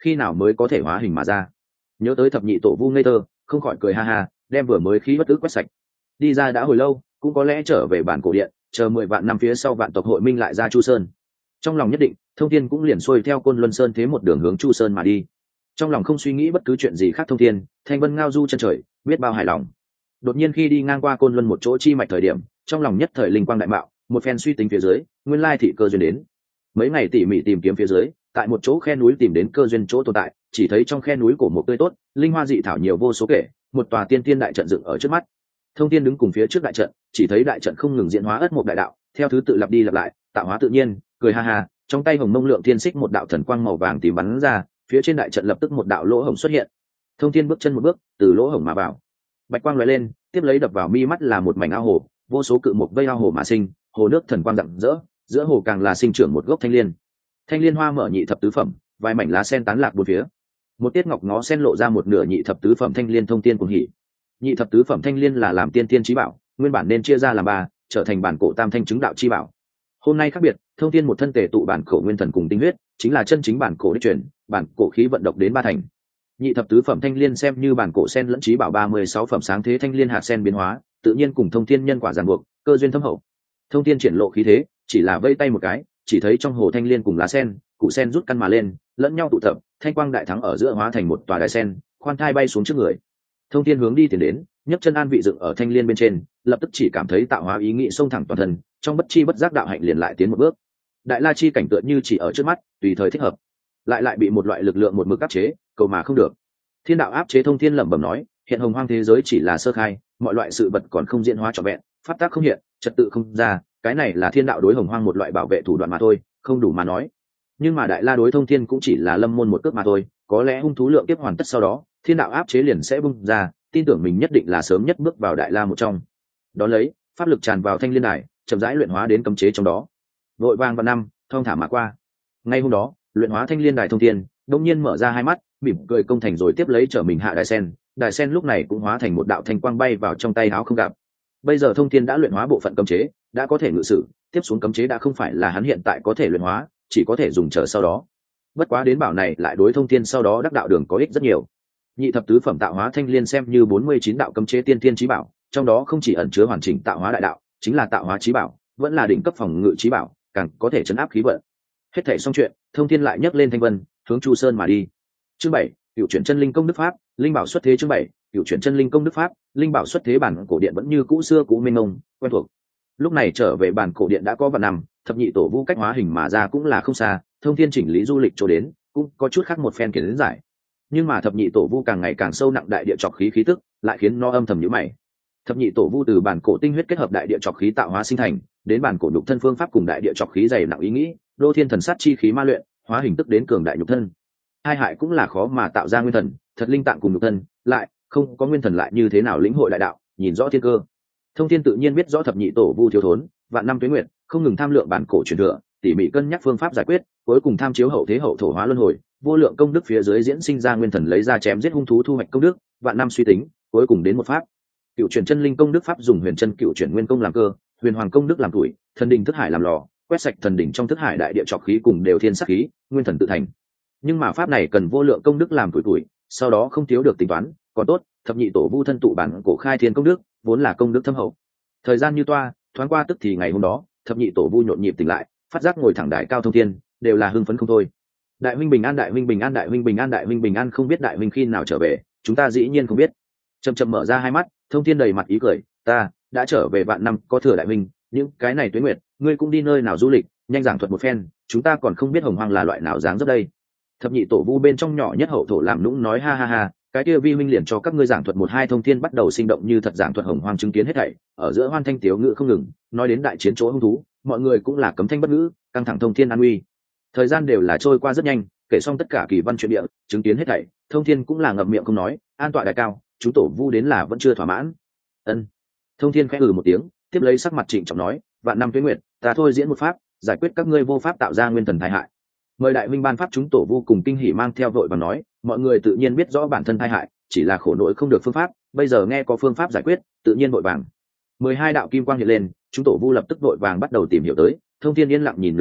khi nào mới có thể hóa hình mà ra? Nhớ tới thập nhị tổ vu ngây thơ, không khỏi cười ha ha, đem vừa mới khí bất tức quét sạch. Đi ra đã hồi lâu, cũng có lẽ trở về bản cổ điện, chờ mười vạn năm phía sau vạn tộc hội minh lại ra Chu Sơn. Trong lòng nhất định, Thông Thiên cũng liền xuôi theo Côn Luân Sơn thế một đường hướng Chu Sơn mà đi. Trong lòng không suy nghĩ bất cứ chuyện gì khác, Thông Thiên thanh vân ngao du chân trời, biết bao hài lòng. Đột nhiên khi đi ngang qua Côn Luân một chỗ chi mạch thời điểm, trong lòng nhất thời linh quang đại mạo, một phen suy tính phía dưới, nguyên lai thị cơ duyên đến. Mấy ngày tỉ mỉ tìm kiếm phía dưới, tại một chỗ khe núi tìm đến cơ duyên chỗ tồn tại, chỉ thấy trong khe núi cổ một tươi tốt, linh hoa dị thảo nhiều vô số kể, một tòa tiên tiên đại trận dựng ở trước mắt. Thông Thiên đứng cùng phía trước đại trận, chỉ thấy đại trận không ngừng diễn hóa ất một đại đạo, theo thứ tự lặp đi lặp lại, tạo hóa tự nhiên, cười ha ha, trong tay hồng mông lượng thiên xích một đạo thần quang màu vàng tím bắn ra, phía trên đại trận lập tức một đạo lỗ hổng xuất hiện. Thông Thiên bước chân một bước, từ lỗ hổng mà vào. Bạch quang lóe lên, tiếp lấy đập vào mi mắt là một mảnh ao hồ, vô số cự mục vây ao hồ mà sinh, hồ nước thần quang rạng rỡ, giữa hồ càng là sinh trưởng một gốc thanh liên. Thanh liên hoa mở nhị thập tứ phẩm, vài mảnh lá sen tán lạc bốn phía. Một tiết ngọc ngó sen lộ ra một nửa nhị thập tứ phẩm thanh liên thông tiên cùng hỉ. Nhị thập tứ phẩm thanh liên là làm tiên tiên chí bảo, nguyên bản nên chia ra làm ba, trở thành bản cổ tam thanh chứng đạo chi bảo. Hôm nay khác biệt, Thông Thiên một thân tề tụ bản cổ nguyên thần cùng tinh huyết, chính là chân chính bản cổ đích truyền, bản cổ khí vận độc đến ba thành. Nhị thập tứ phẩm thanh liên xem như bản cổ sen lẫn chí bảo ba mươi sáu phẩm sáng thế thanh liên hạt sen biến hóa, tự nhiên cùng Thông Thiên nhân quả ràng buộc, cơ duyên thâm hậu. Thông Thiên triển lộ khí thế, chỉ là vây tay một cái, chỉ thấy trong hồ thanh liên cùng lá sen, củ sen rút căn mà lên, lẫn nhau tụ tập, thanh quang đại thắng ở giữa hóa thành một tòa đại sen, khoan thai bay xuống trước người. Thông Thiên hướng đi tiến đến, nhấc chân an vị dựng ở thanh liên bên trên, lập tức chỉ cảm thấy tạo hóa ý nghĩ xông thẳng toàn thân, trong bất chi bất giác đạo hạnh liền lại tiến một bước. Đại la chi cảnh tựa như chỉ ở trước mắt, tùy thời thích hợp, lại lại bị một loại lực lượng một mực áp chế, cầu mà không được. Thiên đạo áp chế Thông Thiên lẩm bẩm nói, hiện hồng hoang thế giới chỉ là sơ khai, mọi loại sự vật còn không diễn hóa trọn vẹn, pháp tác không hiện, trật tự không ra, cái này là thiên đạo đối hồng hoang một loại bảo vệ thủ đoạn mà thôi, không đủ mà nói. Nhưng mà đại la đối Thông Thiên cũng chỉ là lâm môn một cước mà thôi, có lẽ hung thú lượng tiếp hoàn tất sau đó, thiên đạo áp chế liền sẽ bung ra, tin tưởng mình nhất định là sớm nhất bước vào đại la một trong. Đó lấy pháp lực tràn vào thanh liên đài, chậm rãi luyện hóa đến cấm chế trong đó. Vội vàng vào năm, thong thả mà qua. Ngay hôm đó, luyện hóa thanh liên đài Thông Thiên đống nhiên mở ra hai mắt, mỉm cười công thành rồi tiếp lấy trở mình hạ đài sen. Đài sen lúc này cũng hóa thành một đạo thanh quang bay vào trong tay áo không gặp. Bây giờ Thông Thiên đã luyện hóa bộ phận cấm chế, đã có thể ngự sử, tiếp xuống cấm chế đã không phải là hắn hiện tại có thể luyện hóa, chỉ có thể dùng chờ sau đó. Bất quá đến bảo này lại đối Thông Thiên sau đó đắc đạo đường có ích rất nhiều. Nhị thập tứ phẩm tạo hóa thanh liên xem như bốn mươi chín đạo cấm chế tiên thiên chí bảo, trong đó không chỉ ẩn chứa hoàn chỉnh tạo hóa đại đạo, chính là tạo hóa chí bảo, vẫn là đỉnh cấp phòng ngự chí bảo, càng có thể chấn áp khí vận. Hết thảy xong chuyện, Thông Thiên lại nhấc lên thanh vân, hướng Chu Sơn mà đi. Chương bảy, cựu chuyển chân linh công đức pháp, linh bảo xuất thế. Chương bảy, cựu chuyển chân linh công đức pháp, linh bảo xuất thế. Bản cổ điện vẫn như cũ xưa cũ mênh mông, quen thuộc. Lúc này trở về bản cổ điện đã có vạn năm, thập nhị tổ vu cách hóa hình mà ra cũng là không xa, Thông Thiên chỉnh lý du lịch chỗ đến, cũng có chút khác một phen kiến giải. Nhưng mà thập nhị tổ vu càng ngày càng sâu nặng đại địa trọc khí khí tức, lại khiến nó âm thầm nhíu mày. Thập nhị tổ vu từ bản cổ tinh huyết kết hợp đại địa trọc khí tạo hóa sinh thành, đến bản cổ nhục thân phương pháp cùng đại địa trọc khí dày nặng ý nghĩ, đô thiên thần sát chi khí ma luyện, hóa hình tức đến cường đại nhục thân. Hai hại cũng là khó mà tạo ra nguyên thần, thật linh tạng cùng nhục thân, lại không có nguyên thần lại như thế nào lĩnh hội đại đạo, nhìn rõ thiên cơ. Thông Thiên tự nhiên biết rõ thập nhị tổ vu thiếu thốn, vạn năm tuế nguyệt, không ngừng tham lượng bản cổ truyền thừa, tỉ mỉ cân nhắc phương pháp giải quyết, cuối cùng tham chiếu hậu thế hậu thổ hóa luân hồi, vô lượng công đức phía dưới diễn sinh ra nguyên thần lấy ra chém giết hung thú thu hoạch công đức, vạn năm suy tính, cuối cùng đến một pháp. Cựu chuyển chân linh công đức pháp dùng huyền chân cựu chuyển nguyên công làm cơ, huyền hoàng công đức làm tuổi, thần đình thức hải làm lò, quét sạch thần đỉnh trong thức hải đại địa trọc khí cùng đều thiên sắc khí, nguyên thần tự thành. Nhưng mà pháp này cần vô lượng công đức làm tuổi tuổi, sau đó không thiếu được tính toán, còn tốt, thập nhị tổ vu thân tụ bản cổ khai thiên công đức, vốn là công đức thâm hậu. Thời gian như toa, thoáng qua tức thì ngày hôm đó, thập nhị tổ vu nhộn nhịp tỉnh lại, phát giác ngồi thẳng đại cao thông thiên, đều là hưng phấn không thôi. Đại huynh bình an, đại huynh bình an, đại huynh bình an, đại huynh bình an, không biết đại huynh khi nào trở về, chúng ta dĩ nhiên không biết. Chậm chậm mở ra hai mắt, Thông Thiên đầy mặt ý cười, ta đã trở về vạn năm có thừa đại huynh, những cái này tuế nguyệt, ngươi cũng đi nơi nào du lịch, nhanh giảng thuật một phen, chúng ta còn không biết hồng hoang là loại nào dáng dấp đây. Thập nhị tổ vu bên trong nhỏ nhất hậu thổ làm nũng nói ha ha ha, cái kia vi minh liền cho các ngươi giảng thuật một hai. Thông Thiên bắt đầu sinh động như thật giảng thuật hồng hoang chứng kiến hết thảy, ở giữa hoan thanh tiếu ngữ không ngừng, nói đến đại chiến chỗ hung thú, mọi người cũng là cấm thanh bất ngữ, căng thẳng Thông Thiên an uy. Thời gian đều là trôi qua rất nhanh, kể xong tất cả kỳ văn chuyện địa, chứng kiến hết thảy, Thông Thiên cũng là ngậm miệng không nói, an tọa đại cao, chúng tổ vu đến là vẫn chưa thỏa mãn. Ân. Thông Thiên khẽ ừ một tiếng, tiếp lấy sắc mặt trịnh trọng nói, vạn năm tuế nguyệt, ta thôi diễn một pháp, giải quyết các ngươi vô pháp tạo ra nguyên thần tai hại. Mời đại minh ban pháp. Chúng tổ vu cùng kinh hỉ mang theo vội và nói, mọi người tự nhiên biết rõ bản thân tai hại, chỉ là khổ nỗi không được phương pháp, bây giờ nghe có phương pháp giải quyết, tự nhiên vội vàng. Mười hai đạo kim quang hiện lên, chúng tổ vu lập tức vội vàng bắt đầu tìm hiểu tới. Thông Thiên yên lặng nhìn nửa ngày,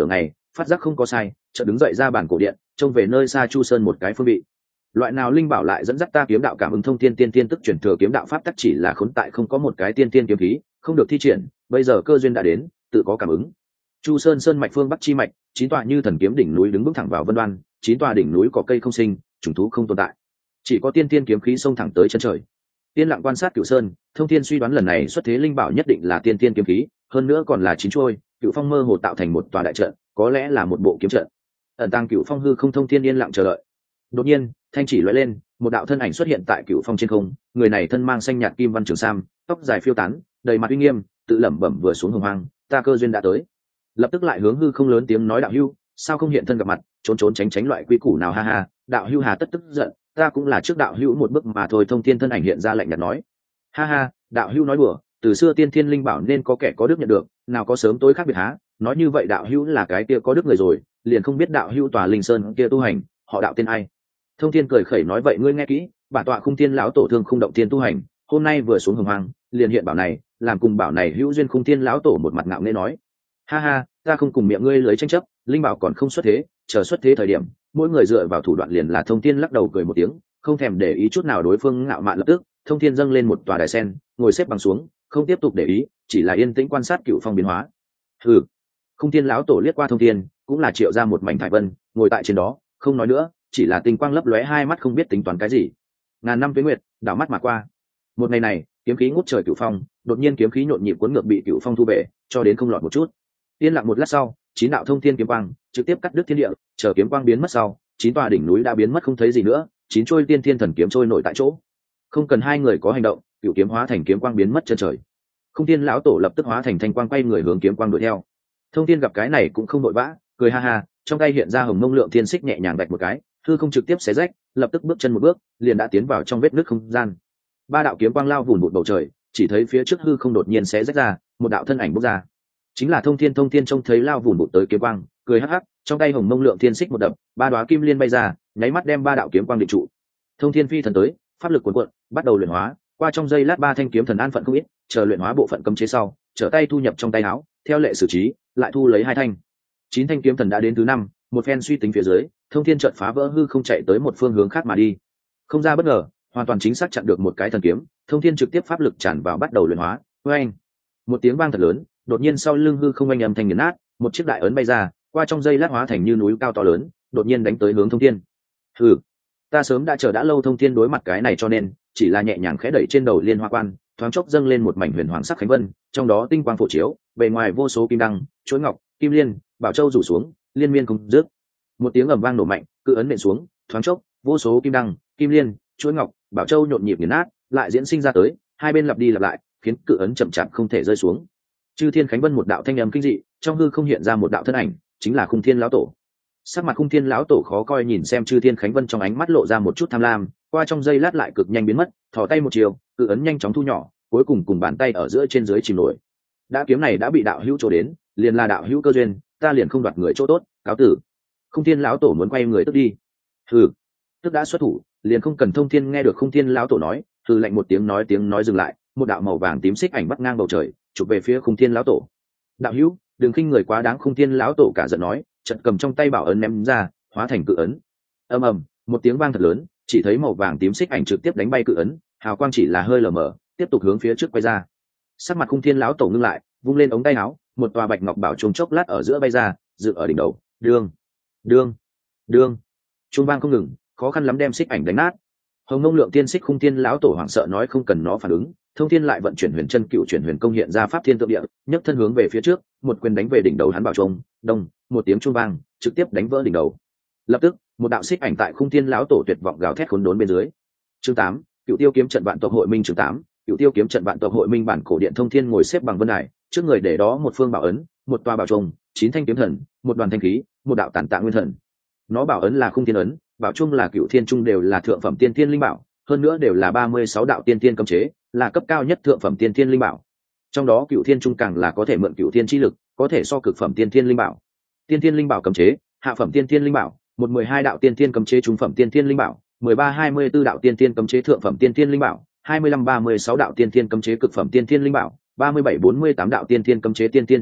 phát giác không có sai, chợt đứng dậy ra bản cổ điện, trông về nơi xa Chu Sơn một cái phương vị. Loại nào linh bảo lại dẫn dắt ta kiếm đạo cảm ứng thông thiên tiên tiên tức chuyển thừa kiếm đạo pháp tắc, chỉ là khốn tại không có một cái tiên tiên kiếm khí, không được thi triển, bây giờ cơ duyên đã đến, tự có cảm ứng. Chu Sơn sơn mạch phương bắc chi mạch, chín tòa như thần kiếm đỉnh núi đứng bước thẳng vào vân đoan, chín tòa đỉnh núi có cây không sinh, trùng thú không tồn tại, chỉ có tiên tiên kiếm khí xông thẳng tới chân trời. Tiên lặng quan sát Cửu Sơn, Thông Thiên suy đoán lần này xuất thế linh bảo nhất định là tiên tiên kiếm khí, hơn nữa còn là chín chuôi, Cửu Phong mơ hồ tạo thành một tòa đại trận, có lẽ là một bộ kiếm trận. Ẩn tàng Cửu Phong hư không, Thông Thiên yên lặng chờ đợi. Đột nhiên, thanh chỉ lóe lên, một đạo thân ảnh xuất hiện tại Cửu Phong trên không, người này thân mang xanh nhạt kim văn trường sam, tóc dài phiêu tán, đầy mặt uy nghiêm, tự lẩm bẩm vừa xuống hồng hoang, ta cơ duyên đã tới. Lập tức lại hướng hư không lớn tiếng nói đạo hữu, sao không hiện thân gặp mặt, trốn trốn tránh tránh loại quy củ nào, ha ha, đạo hữu hà tất tức giận, ta cũng là trước đạo hữu một bước mà thôi. Thông Thiên thân ảnh hiện ra lạnh nhạt nói, ha ha, đạo hữu nói đùa, từ xưa tiên thiên linh bảo nên có kẻ có đức nhận được, nào có sớm tối khác biệt há, nói như vậy đạo hữu là cái kia có đức người rồi, liền không biết đạo hữu tòa linh sơn kia tu hành, họ đạo tên ai? Thông Thiên cười khẩy nói, vậy ngươi nghe kỹ, bản tọa Khung Thiên lão tổ thương không động thiên tu hành, hôm nay vừa xuống hồng hoang, liền hiện bảo này, làm cùng bảo này hữu duyên. Khung Thiên lão tổ một mặt ngạo nghễ nói, ha ha, ta không cùng miệng ngươi lưới tranh chấp, linh bảo còn không xuất thế, chờ xuất thế thời điểm, mỗi người dựa vào thủ đoạn liền là. Thông Thiên lắc đầu cười một tiếng, không thèm để ý chút nào đối phương ngạo mạn. Lập tức, Thông Thiên dâng lên một tòa đài sen, ngồi xếp bằng xuống, không tiếp tục để ý, chỉ là yên tĩnh quan sát Cửu Phong biến hóa. Hừ. Khung Thiên lão tổ liếc qua Thông Thiên, cũng là triệu ra một mảnh thải vân, ngồi tại trên đó, không nói nữa, chỉ là tinh quang lấp lóe hai mắt, không biết tính toán cái gì. Ngàn năm tuế nguyệt, đảo mắt mà qua. Một ngày này, kiếm khí ngút trời Cửu Phong, đột nhiên kiếm khí nhộn nhịp cuốn ngược bị Cửu Phong thu về, cho đến không lọt một chút. Yên lặng một lát sau, chín đạo thông thiên kiếm quang trực tiếp cắt đứt thiên địa, chờ kiếm quang biến mất sau, chín tòa đỉnh núi đã biến mất không thấy gì nữa, chín trôi tiên thiên thần kiếm trôi nổi tại chỗ. Không cần hai người có hành động, Cửu kiếm hóa thành kiếm quang biến mất chân trời. Khung Thiên lão tổ lập tức hóa thành thanh quang quay người hướng kiếm quang đuổi theo. Thông Thiên gặp cái này cũng không vội vã, cười ha ha, trong tay hiện ra hồng mông lượng thiên xích nhẹ nhàng đạch một cái, hư không trực tiếp xé rách, lập tức bước chân một bước, liền đã tiến vào trong vết nứt không gian. Ba đạo kiếm quang lao vùn vụt bầu trời, chỉ thấy phía trước hư không đột nhiên xé rách ra, một đạo thân ảnh bước ra. Chính là Thông Thiên. Thông Thiên trông thấy lao vùn vụt tới kiếm quang, cười hắc hắc, trong tay hồng mông lượng thiên xích một đập, ba đóa kim liên bay ra, nháy mắt đem ba đạo kiếm quang định trụ. Thông Thiên phi thần tới, pháp lực cuồn cuộn, bắt đầu luyện hóa, qua trong giây lát ba thanh kiếm thần an phận không ít, chờ luyện hóa bộ phận cấm chế sau, trở tay thu nhập trong tay áo, theo lệ xử trí, lại thu lấy hai thanh. Chín thanh kiếm thần đã đến thứ năm, một phen suy tính phía dưới, Thông Thiên chợt phá vỡ hư không chạy tới một phương hướng khác mà đi. Không ra bất ngờ, hoàn toàn chính xác chặn được một cái thần kiếm, Thông Thiên trực tiếp pháp lực tràn vào bắt đầu luyện hóa. Oeng! Một tiếng vang thật lớn, đột nhiên sau lưng hư không oanh âm thanh nghiền nát, một chiếc đại ấn bay ra, qua trong giây lát hóa thành như núi cao to lớn, đột nhiên đánh tới hướng Thông Thiên. Hừ, ta sớm đã chờ đã lâu. Thông Thiên đối mặt cái này cho nên chỉ là nhẹ nhàng khẽ đẩy trên đầu liên hoa quan, thoáng chốc dâng lên một mảnh huyền hoàng sắc khánh vân, trong đó tinh quang phổ chiếu, bề ngoài vô số kim đăng, chuỗi ngọc, kim liên, bảo châu rủ xuống, liên miên không dứt. Một tiếng ầm vang nổ mạnh, cự ấn nện xuống, thoáng chốc, vô số kim đăng, kim liên, chuỗi ngọc, bảo châu nhộn nhịp nghiền nát, lại diễn sinh ra tới, hai bên lặp đi lặp lại, khiến cự ấn chậm chạp không thể rơi xuống. Chư Thiên Khánh Vân một đạo thanh âm kinh dị, trong hư không hiện ra một đạo thân ảnh, chính là Khung Thiên lão tổ. Sắc mặt Khung Thiên lão tổ khó coi nhìn xem Chư Thiên Khánh Vân, trong ánh mắt lộ ra một chút tham lam, qua trong giây lát lại cực nhanh biến mất, thò tay một chiều, cự ấn nhanh chóng thu nhỏ, cuối cùng cùng bàn tay ở giữa trên dưới chìm nổi. Đã kiếm này đã bị đạo hữu chỗ đến, liền là đạo hữu cơ duyên, ta liền không đoạt người chỗ tốt, cáo tử. Khung Thiên lão tổ muốn quay người tức đi. Hừ, tức đã xuất thủ, liền không cần Thông Thiên nghe được Khung Thiên lão tổ nói, hừ lạnh một tiếng nói tiếng nói dừng lại, một đạo màu vàng tím xích ảnh bắt ngang bầu trời, chụp về phía Khung Thiên lão tổ. Đạo hữu, đừng khinh người quá đáng. Khung Thiên lão tổ cả giận nói, chợt cầm trong tay bảo ấn ném ra, hóa thành cự ấn. Ầm ầm, một tiếng vang thật lớn, chỉ thấy màu vàng tím xích ảnh trực tiếp đánh bay cự ấn, hào quang chỉ là hơi lờ mờ, tiếp tục hướng phía trước quay ra. Sắc mặt Khung Thiên lão tổ ngưng lại, vung lên ống tay áo, một tòa bạch ngọc bảo trùng chốc lát ở giữa bay ra, dựng ở đỉnh đầu. Đương, đương, đương, trung vang không ngừng, khó khăn lắm đem xích ảnh đánh nát. Hồng Mông Lượng Tiên Xích. Khung Thiên lão tổ hoảng sợ nói không cần nó phản ứng. Thông Thiên lại vận chuyển huyền chân cựu chuyển huyền công hiện ra pháp thiên tượng địa, nhấc thân hướng về phía trước, một quyền đánh về đỉnh đầu hắn bảo trùng. Đông, một tiếng chuông vang, trực tiếp đánh vỡ đỉnh đầu. Lập tức, một đạo xích ảnh tại Khung Thiên lão tổ tuyệt vọng gào thét khốn đốn bên dưới. Chương tám, Cựu Tiêu kiếm trận vạn tộc hội minh. Chương tám, Cựu Tiêu kiếm trận vạn tộc hội minh. Bản cổ điện. Thông Thiên ngồi xếp bằng vân đài, trước người để đó một phương bảo ấn, một tòa bảo trùng, chín thanh kiếm thần, một đoàn thanh khí, một đạo tản tạ nguyên thần. Nó bảo ấn là Khung Thiên ấn, bảo trung là Cựu Thiên trung, đều là thượng phẩm tiên thiên linh bảo, hơn nữa đều là ba mươi sáu đạo tiên thiên cấm chế, là cấp cao nhất thượng phẩm tiên thiên linh bảo. Trong đó Cựu Thiên trung càng là có thể mượn Cựu Thiên chi lực, có thể so cực phẩm tiên thiên linh bảo. Tiên thiên linh bảo cấm chế, hạ phẩm tiên thiên linh bảo, một mười hai đạo tiên thiên cấm chế trung phẩm tiên thiên linh bảo, mười ba hai mươi tư đạo tiên thiên cấm chế thượng phẩm tiên thiên linh bảo, hai mươi lăm ba mươi sáu đạo tiên thiên cấm chế cực phẩm tiên thiên linh bảo, ba mươi bảy bốn mươi tám đạo tiên thiên cấm chế tiên thiên chí bảo,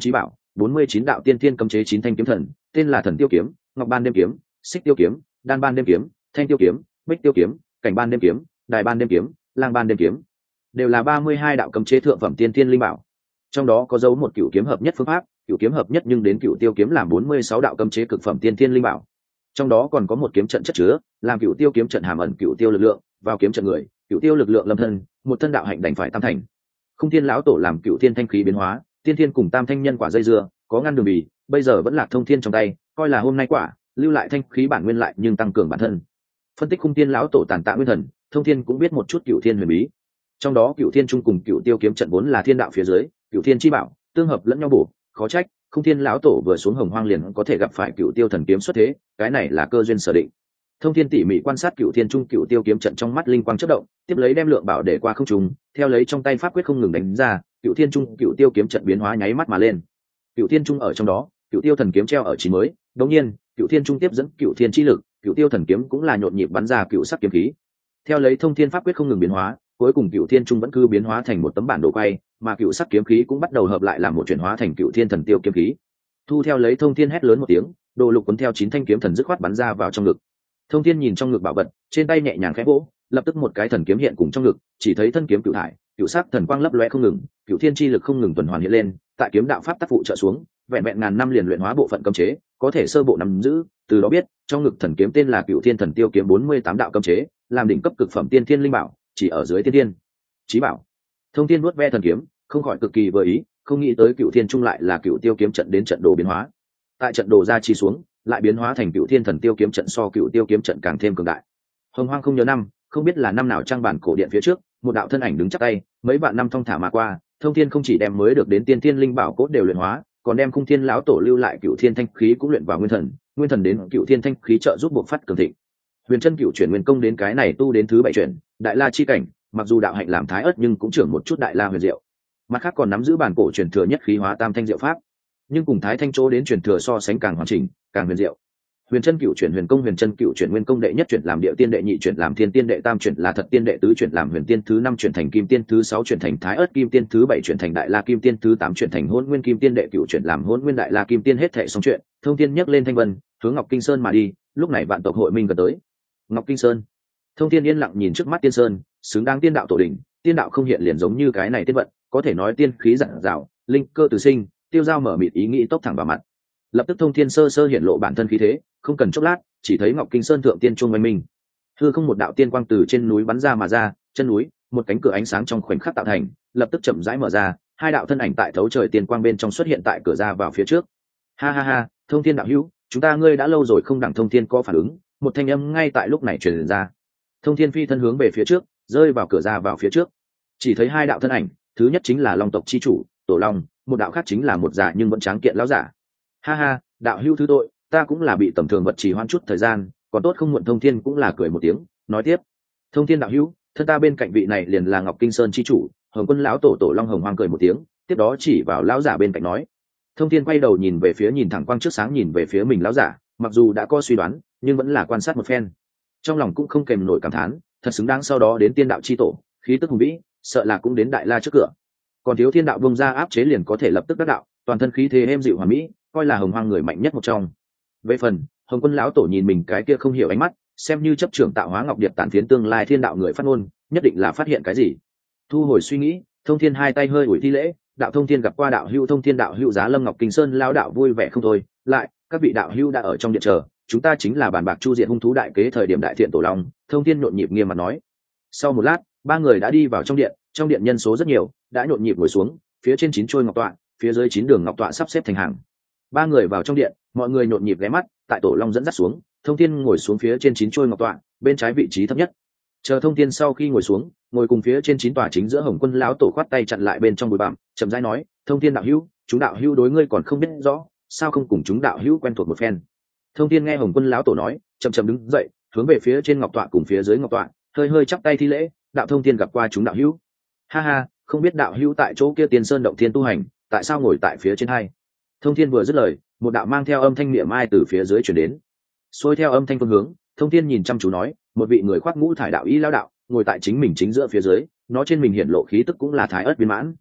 bốn mươi chín đạo tiên thiên cấm chế chín thanh kiếm thần, tên là Thần Tiêu kiếm, Ngọc Ban Đêm kiếm, Xích Tiêu kiếm, Đan Ban Đêm kiếm, Thanh Tiêu kiếm, Bích Tiêu kiếm, Cảnh Ban Đêm kiếm, Đài Ban Đêm kiếm, Lang Ban Đêm kiếm, đều là ba mươi hai đạo cấm chế thượng phẩm tiên thiên linh bảo. Trong đó có dấu một cửu kiếm hợp nhất phương pháp, cửu kiếm hợp nhất nhưng đến cửu tiêu kiếm làm bốn mươi sáu đạo cấm chế cực phẩm tiên thiên linh bảo. Trong đó còn có một kiếm trận chất chứa, làm cửu tiêu kiếm trận hàm ẩn cửu tiêu lực lượng, vào kiếm trận người, cửu tiêu lực lượng lâm thân, một thân đạo hạnh đành phải tam thành. Không Thiên lão tổ làm cửu thiên thanh khí biến hóa, tiên thiên cùng tam thanh nhân quả dây dưa, có ngăn đường bì, bây giờ vẫn là thông thiên trong tay, coi là hôm nay quả, lưu lại thanh khí bản nguyên lại nhưng tăng cường bản thân. Phân tích Không Thiên lão tổ tàn tạ nguyên thần, thông thiên cũng biết một chút cửu thiên huyền bí. Trong đó cửu thiên trung cùng cửu tiêu kiếm trận vốn là thiên đạo phía dưới, cửu thiên chi bảo, tương hợp lẫn nhau bổ, khó trách Không Thiên lão tổ vừa xuống hồng hoang liền có thể gặp phải cửu tiêu thần kiếm xuất thế, cái này là cơ duyên sở định. Thông thiên tỉ mỉ quan sát cửu thiên trung cửu tiêu kiếm trận, trong mắt linh quang chớp động, tiếp lấy đem lượng bảo để qua không trung, theo lấy trong tay pháp quyết không ngừng đánh ra, cửu thiên trung cửu tiêu kiếm trận biến hóa nháy mắt mà lên. Cửu thiên trung ở trong đó, cửu tiêu thần kiếm treo ở chín mới, đống nhiên cửu thiên trung tiếp dẫn cửu thiên chi lực, cửu tiêu thần kiếm cũng là nhộn nhịp bắn ra cửu sắc kiếm khí. Theo lấy thông thiên pháp quyết không ngừng biến hóa, cuối cùng cửu thiên trung vẫn cứ biến hóa thành một tấm bản đồ quay, mà cửu sắc kiếm khí cũng bắt đầu hợp lại làm một chuyển hóa thành cửu thiên thần tiêu kiếm khí. Thu theo lấy thông thiên hét lớn một tiếng, đồ lục cuốn theo chín thanh kiếm thần dứt khoát bắn ra vào trong ngực. Thông thiên nhìn trong ngực bảo vật, trên tay nhẹ nhàng khẽ vỗ, lập tức một cái thần kiếm hiện cùng trong ngực, chỉ thấy thân kiếm cửu thải, cửu sắc thần quang lấp lóe không ngừng, cửu thiên chi lực không ngừng tuần hoàn hiện lên, tại kiếm đạo pháp tác phụ trợ xuống, vẹn vẹn ngàn năm liền luyện hóa bộ phận cấm chế, có thể sơ bộ nắm giữ, từ đó biết, trong ngực thần kiếm tên là Cửu Thiên Thần Tiêu kiếm bốn mươi tám đạo cấm chế, làm đỉnh cấp cực phẩm tiên thiên linh bảo, chỉ ở dưới tiên thiên chí bảo. Thông thiên nuốt ve thần kiếm, không khỏi cực kỳ vừa ý, không nghĩ tới Cửu Thiên trung lại là Cửu Tiêu kiếm trận đến trận đồ biến hóa. Tại trận đồ ra chi xuống, lại biến hóa thành Cửu Thiên Thần Tiêu kiếm trận, so Cửu Tiêu kiếm trận càng thêm cường đại. Hồng Hoang không nhớ năm, không biết là năm nào trang bản cổ điện phía trước, một đạo thân ảnh đứng chắp tay, mấy vạn năm thong thả mà qua, Thông thiên không chỉ đem mới được đến tiên thiên linh bảo cốt đều luyện hóa, còn đem Khung Thiên lão tổ lưu lại Cửu Thiên thanh khí cũng luyện vào nguyên thần, nguyên thần đến Cửu Thiên thanh khí trợ giúp buộc phát cường thịnh. Huyền chân cửu chuyển nguyên công đến cái này tu đến thứ bảy chuyển, đại la chi cảnh, mặc dù đạo hạnh làm thái ớt nhưng cũng trưởng một chút đại la huyền diệu. Mặt khác còn nắm giữ bản cổ truyền thừa nhất khí hóa tam thanh diệu pháp, nhưng cùng thái thanh chỗ đến truyền thừa so sánh càng hoàn chỉnh, càng huyền diệu. Huyền chân cửu chuyển huyền công, huyền chân cửu chuyển nguyên công đệ nhất chuyển làm địa tiên đệ nhị chuyển làm thiên tiên đệ tam chuyển là thật tiên đệ tứ chuyển làm huyền tiên thứ năm chuyển thành kim tiên thứ sáu chuyển thành thái ớt kim tiên thứ bảy chuyển thành đại la kim tiên thứ tám chuyển thành hỗn nguyên kim tiên đệ cửu chuyển làm hỗn nguyên đại la kim tiên, hết thệ xong chuyện. Thông thiên nhấc lên thanh vân, hướng Ngọc Kinh Sơn mà đi. Lúc này vạn tộc hội minh gần tới Ngọc Kinh Sơn. Thông thiên yên lặng nhìn trước mắt tiên sơn, xứng đáng tiên đạo tổ đỉnh, tiên đạo không hiện liền giống như cái này tiên vận, có thể nói tiên khí dặn dào, linh cơ từ sinh, tiêu giao mở mịt ý nghĩ tốc thẳng vào mặt. Lập tức thông thiên sơ sơ hiện lộ bản thân khí thế, không cần chốc lát, chỉ thấy Ngọc Kinh Sơn thượng tiên trung oanh minh, hư không một đạo tiên quang từ trên núi bắn ra mà ra, chân núi một cánh cửa ánh sáng trong khoảnh khắc tạo thành, lập tức chậm rãi mở ra, hai đạo thân ảnh tại thấu trời tiên quang bên trong xuất hiện tại cửa ra vào phía trước. Ha ha ha, thông thiên đạo hữu, chúng ta ngươi đã lâu rồi không đặng. Thông thiên có phản ứng, một thanh âm ngay tại lúc này truyền ra. Thông thiên phi thân hướng về phía trước, rơi vào cửa ra vào phía trước, chỉ thấy hai đạo thân ảnh, thứ nhất chính là Long tộc chi chủ Tổ Long, một đạo khác chính là một già nhưng vẫn tráng kiện lão giả. Ha ha, đạo hữu thứ tội, ta cũng là bị tầm thường vật trì hoãn chút thời gian, còn tốt không muộn. Thông thiên cũng là cười một tiếng, nói tiếp: Thông thiên đạo hữu, thân ta bên cạnh vị này liền là Ngọc Kinh Sơn chi chủ Hồng Quân lão tổ Tổ Long. Hồng Hoang cười một tiếng, tiếp đó chỉ vào lão giả bên cạnh nói. Thông thiên quay đầu nhìn về phía, nhìn thẳng quang trước sáng nhìn về phía mình lão giả, mặc dù đã có suy đoán nhưng vẫn là quan sát một phen, trong lòng cũng không kèm nổi cảm thán, thật xứng đáng sau đó đến tiên đạo chi tổ, khí tức hùng vĩ, sợ là cũng đến đại la trước cửa, còn thiếu thiên đạo bông ra áp chế liền có thể lập tức đắc đạo, toàn thân khí thế êm dịu hoàn mỹ, coi là Hồng Hoang người mạnh nhất một trong. Về phần Hồng Quân lão tổ nhìn mình cái kia không hiểu ánh mắt, xem như chấp trưởng tạo hóa ngọc điệp tản phiến tương lai thiên đạo người phát ngôn, nhất định là phát hiện cái gì. Thu hồi suy nghĩ, Thông thiên hai tay hơi ủi thi lễ, đạo Thông thiên gặp qua đạo hữu. Thông thiên đạo hữu giá lâm Ngọc Kinh Sơn, lão đạo vui vẻ không thôi. Lại các vị đạo hữu đã ở trong điện chờ, chúng ta chính là bàn bạc chu diệt hung thú đại kế thời điểm đại thiện Tổ Long. Thông thiên nhộn nhịp nghiêm mặt nói. Sau một lát, ba người đã đi vào trong điện, trong điện nhân số rất nhiều, đã nhộn nhịp ngồi xuống, phía trên chín trôi ngọc tọa, phía dưới chín đường ngọc tọa sắp xếp thành hàng. Ba người vào trong điện, mọi người nhộn nhịp ghé mắt, tại Tổ Long dẫn dắt xuống, Thông thiên ngồi xuống phía trên chín trôi ngọc tọa, bên trái vị trí thấp nhất. Chờ Thông thiên sau khi ngồi xuống, ngồi cùng phía trên chín tòa chính giữa. Hồng Quân lão tổ khoát tay chặn lại bên trong bụi bặm, chậm rãi nói: Thông thiên đạo hữu, chúng đạo hữu đối ngươi còn không biết rõ, sao không cùng chúng đạo hữu quen thuộc một phen. Thông thiên nghe Hồng Quân lão tổ nói, chậm chậm đứng dậy, hướng về phía trên ngọc tọa cùng phía dưới ngọc tọa, hơi hơi chắp tay thi lễ, đạo Thông thiên gặp qua chúng đạo hữu. Ha ha, không biết đạo hữu tại chỗ kia Tiên Sơn động thiên tu hành, tại sao ngồi tại phía trên hai. Thông thiên vừa dứt lời, một đạo mang theo âm thanh niệm mai từ phía dưới chuyển đến, xuôi theo âm thanh phương hướng. Thông thiên nhìn chăm chú nói, một vị người khoác ngũ thải đạo y lão đạo ngồi tại chính mình chính giữa phía dưới, nó trên mình hiện lộ khí tức cũng là thái ớt viên mãn.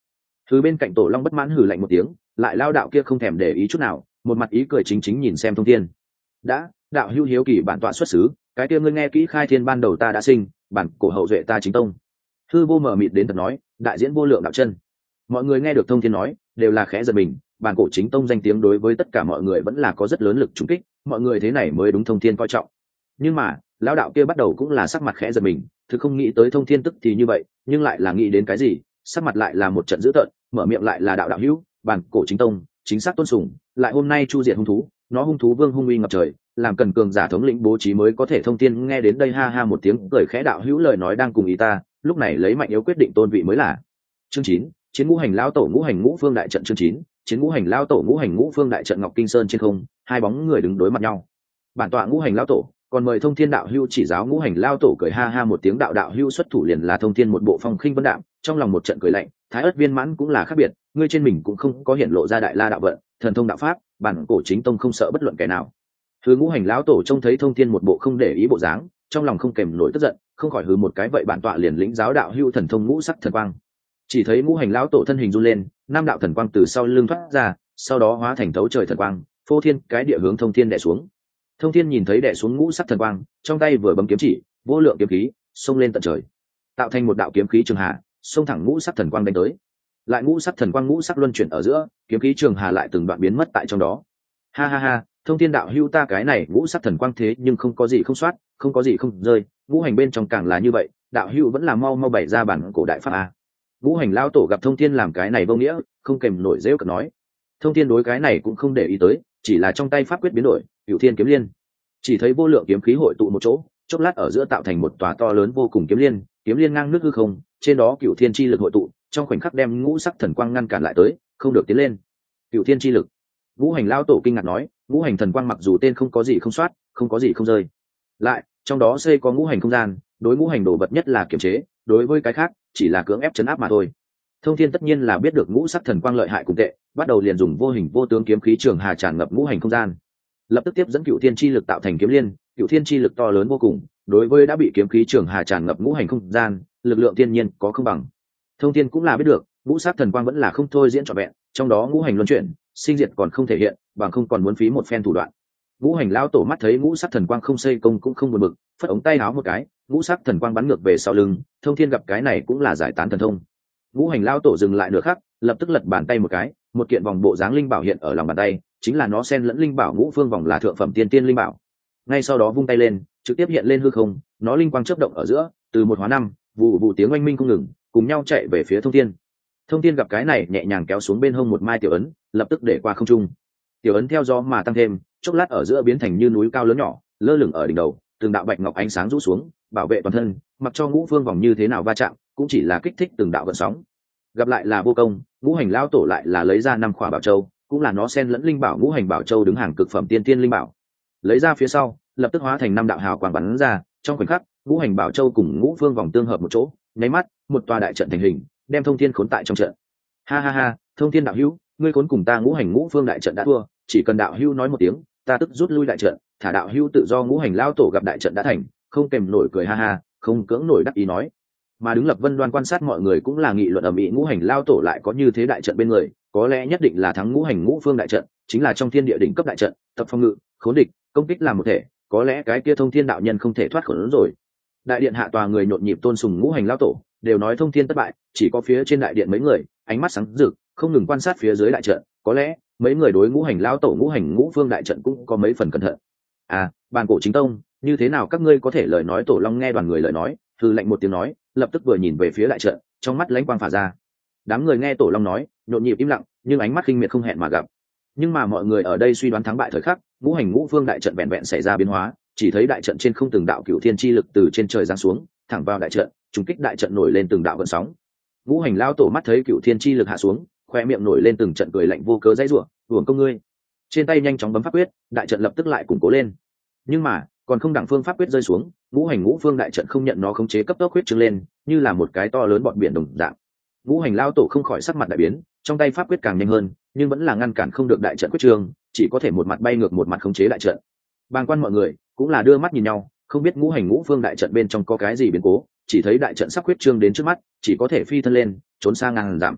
Thứ bên cạnh Tổ Long bất mãn hừ lạnh một tiếng, lại lao đạo kia không thèm để ý chút nào, một mặt ý cười chính chính nhìn xem Thông Thiên. Đã, đạo hữu hiếu kỳ bản tọa xuất xứ, cái kia ngươi nghe kỹ, khai thiên ban đầu ta đã sinh, bản cổ hậu duệ ta chính tông. Hư vô mờ mịt đến thật nói, đại diễn vô lượng đạo chân. Mọi người nghe được Thông Thiên nói, đều là khẽ giật mình, bản cổ chính tông danh tiếng đối với tất cả mọi người vẫn là có rất lớn lực trùng kích, mọi người thế này mới đúng Thông Thiên coi trọng. Nhưng mà, lão đạo kia bắt đầu cũng là sắc mặt khẽ giật mình, thực không nghĩ tới Thông Thiên tức thì như vậy, nhưng lại là nghĩ đến cái gì, sắc mặt lại là một trận dữ tợn, mở miệng lại là đạo đạo hữu, bản cổ chính tông, chính xác tôn sùng, lại hôm nay chu diệt hung thú, nó hung thú vương hung uy ngập trời, làm cần cường giả thống lĩnh bố trí mới có thể. Thông Thiên nghe đến đây ha ha một tiếng cười khẽ, đạo hữu lời nói đang cùng ý ta, lúc này lấy mạnh yếu quyết định tôn vị mới là. Chương chín, chiến ngũ hành lão tổ ngũ hành ngũ phương đại trận. Chương chín, chiến ngũ hành lão tổ ngũ hành ngũ phương đại trận. Ngọc Kinh Sơn trên không, hai bóng người đứng đối mặt nhau. Bản tọa ngũ hành lão tổ, còn mời Thông Thiên đạo hữu chỉ giáo. Ngũ hành lão tổ cười ha ha một tiếng, đạo đạo hữu xuất thủ liền là. Thông Thiên một bộ phong khinh vân đạm, trong lòng một trận cười lạnh, thái ớt viên mãn cũng là khác biệt, ngươi trên mình cũng không có hiện lộ ra đại la đạo vận, thần thông đạo pháp, bản cổ chính tông không sợ bất luận kẻ nào. Thứ ngũ hành lão tổ trông thấy Thông Thiên một bộ không để ý bộ dáng, trong lòng không kèm nổi tức giận, không khỏi hừ một cái, vậy bản tọa liền lĩnh giáo đạo hữu thần thông ngũ sắc thần quang. Chỉ thấy ngũ hành lão tổ thân hình run lên, năm đạo thần quang từ sau lưng thoát ra, sau đó hóa thành thấu trời thần quang, phô thiên cái địa hướng Thông Thiên đè xuống. Thông Thiên nhìn thấy đè xuống ngũ sắc thần quang, trong tay vừa bấm kiếm chỉ, vô lượng kiếm khí xông lên tận trời, tạo thành một đạo kiếm khí trường hà, xông thẳng ngũ sắc thần quang đánh tới. Lại ngũ sắc thần quang ngũ sắc luân chuyển ở giữa, kiếm khí trường hà lại từng đoạn biến mất tại trong đó. Ha ha ha, Thông Thiên đạo hữu, ta cái này ngũ sắc thần quang thế nhưng không có gì không soát, không có gì không rơi, ngũ hành bên trong càng là như vậy, đạo hữu vẫn là mau mau bày ra bản cổ đại pháp a. Ngũ hành lao tổ gặp Thông Thiên làm cái này vô nghĩa, không kèm nổi rêu cợt nói. Thông Thiên đối cái này cũng không để ý tới, chỉ là trong tay pháp quyết biến đổi, Cửu Thiên kiếm liên. Chỉ thấy vô lượng kiếm khí hội tụ một chỗ, chốc lát ở giữa tạo thành một tòa to lớn vô cùng kiếm liên, kiếm liên ngang nước hư không, trên đó Cửu Thiên chi lực hội tụ, trong khoảnh khắc đem ngũ sắc thần quang ngăn cản lại tới, không được tiến lên. Cửu Thiên chi lực. Ngũ hành lao tổ kinh ngạc nói, ngũ hành thần quang mặc dù tên không có gì không soát, không có gì không rơi, lại trong đó xây có ngũ hành không gian, đối ngũ hành đồ vật nhất là kiềm chế, đối với cái khác chỉ là cưỡng ép chấn áp mà thôi. Thông Thiên tất nhiên là biết được ngũ sắc thần quang lợi hại cùng tệ, bắt đầu liền dùng vô hình vô tướng kiếm khí trường hà tràn ngập ngũ hành không gian, lập tức tiếp dẫn Cửu Thiên chi lực tạo thành kiếm liên. Cửu Thiên chi lực to lớn vô cùng, đối với đã bị kiếm khí trường hà tràn ngập ngũ hành không gian, lực lượng thiên nhiên có không bằng. Thông Thiên cũng là biết được ngũ sắc thần quang vẫn là không thôi diễn trọn vẹn, trong đó ngũ hành luân chuyển, sinh diệt còn không thể hiện, bằng không còn muốn phí một phen thủ đoạn. Ngũ hành lão tổ mắt thấy ngũ sắc thần quang không xây công cũng không buồn bực, phất ống tay áo một cái, ngũ sắc thần quang bắn ngược về sau lưng. Thông Thiên gặp cái này cũng là giải tán thần thông. Ngũ hành lão tổ dừng lại nửa khắc, lập tức lật bàn tay một cái, một kiện vòng bộ dáng linh bảo hiện ở lòng bàn tay, chính là nó xen lẫn linh bảo ngũ phương vòng, là thượng phẩm tiên tiên linh bảo. Ngay sau đó vung tay lên, trực tiếp hiện lên hư không, nó linh quang chớp động ở giữa, từ một hóa năm, vụ vụ tiếng oanh minh không ngừng, cùng nhau chạy về phía Thông Thiên. Thông Thiên gặp cái này nhẹ nhàng kéo xuống bên hông một mai tiểu ấn, lập tức để qua không trung. Tiểu ấn theo gió mà tăng thêm, chốc lát ở giữa biến thành như núi cao lớn nhỏ, lơ lửng ở đỉnh đầu, từng đạo bạch ngọc ánh sáng rũ xuống, bảo vệ toàn thân, mặc cho ngũ phương vòng như thế nào va chạm, cũng chỉ là kích thích từng đạo gợn sóng. Gặp lại là vô công, ngũ hành lão tổ lại là lấy ra năm khỏa bảo châu, cũng là nó xen lẫn linh bảo ngũ hành bảo châu đứng hàng cực phẩm tiên tiên linh bảo. Lấy ra phía sau, lập tức hóa thành năm đạo hào quang bắn ra, trong khoảnh khắc, ngũ hành bảo châu cùng ngũ phương vòng tương hợp một chỗ, nháy mắt, một tòa đại trận thành hình, đem Thông Thiên khốn tại trong trận. Ha ha ha, Thông Thiên đạo hữu, ngươi khốn cùng ta ngũ hành ngũ phương đại trận đã thua, chỉ cần đạo hữu nói một tiếng, ta tức rút lui đại trận, thả đạo hữu tự do. Ngũ hành lão tổ gặp đại trận đã thành, không kèm nổi cười ha ha, không cưỡng nổi đắc ý nói. Mà đứng lập vân đoan quan sát mọi người cũng là nghị luận ầm ĩ, ngũ hành lão tổ lại có như thế đại trận bên người, có lẽ nhất định là thắng ngũ hành ngũ phương đại trận, chính là trong thiên địa đỉnh cấp đại trận, tập phòng ngự, khốn địch, công kích làm một thể, có lẽ cái kia Thông Thiên đạo nhân không thể thoát khỏi nó rồi. Đại điện hạ tòa người nhộn nhịp tôn sùng ngũ hành lão tổ, đều nói Thông Thiên thất bại, chỉ có phía trên đại điện mấy người ánh mắt sáng rực, không ngừng quan sát phía dưới đại trận, có lẽ mấy người đối ngũ hành lão tổ ngũ hành ngũ phương đại trận cũng có mấy phần cẩn thận. À, bàn cổ chính tông, như thế nào các ngươi có thể lời nói? Tổ Long nghe đoàn người lời nói, thư lạnh một tiếng nói, lập tức vừa nhìn về phía đại trận, trong mắt lãnh quang phả ra. Đám người nghe Tổ Long nói, nhộn nhịp im lặng, nhưng ánh mắt khinh miệt không hẹn mà gặp. Nhưng mà mọi người ở đây suy đoán thắng bại thời khắc, ngũ hành ngũ phương đại trận vẹn vẹn xảy ra biến hóa, chỉ thấy đại trận trên không từng đạo cửu thiên chi lực từ trên trời giáng xuống, thẳng vào đại trận, trùng kích đại trận nổi lên từng đạo gợn sóng. Ngũ hành lão tổ mắt thấy cửu thiên chi lực hạ xuống, khoe miệng nổi lên từng trận cười lạnh vô cớ dãy rủa, "Uổng công ngươi!" Trên tay nhanh chóng bấm pháp quyết, đại trận lập tức lại củng cố lên. Nhưng mà, còn không đẳng phương pháp quyết rơi xuống, ngũ hành ngũ phương đại trận không nhận nó khống chế, cấp tốc huyết trương lên, như là một cái to lớn bọt biển đồng dạng. Ngũ hành lão tổ không khỏi sắc mặt đại biến, trong tay pháp quyết càng nhanh hơn, nhưng vẫn là ngăn cản không được đại trận quyết trương, chỉ có thể một mặt bay ngược một mặt khống chế đại trận. Bàng quan mọi người cũng là đưa mắt nhìn nhau, không biết ngũ hành ngũ phương đại trận bên trong có cái gì biến cố, chỉ thấy đại trận sắp quyết trương đến trước mắt, chỉ có thể phi thân lên, trốn sang ngàn dặm.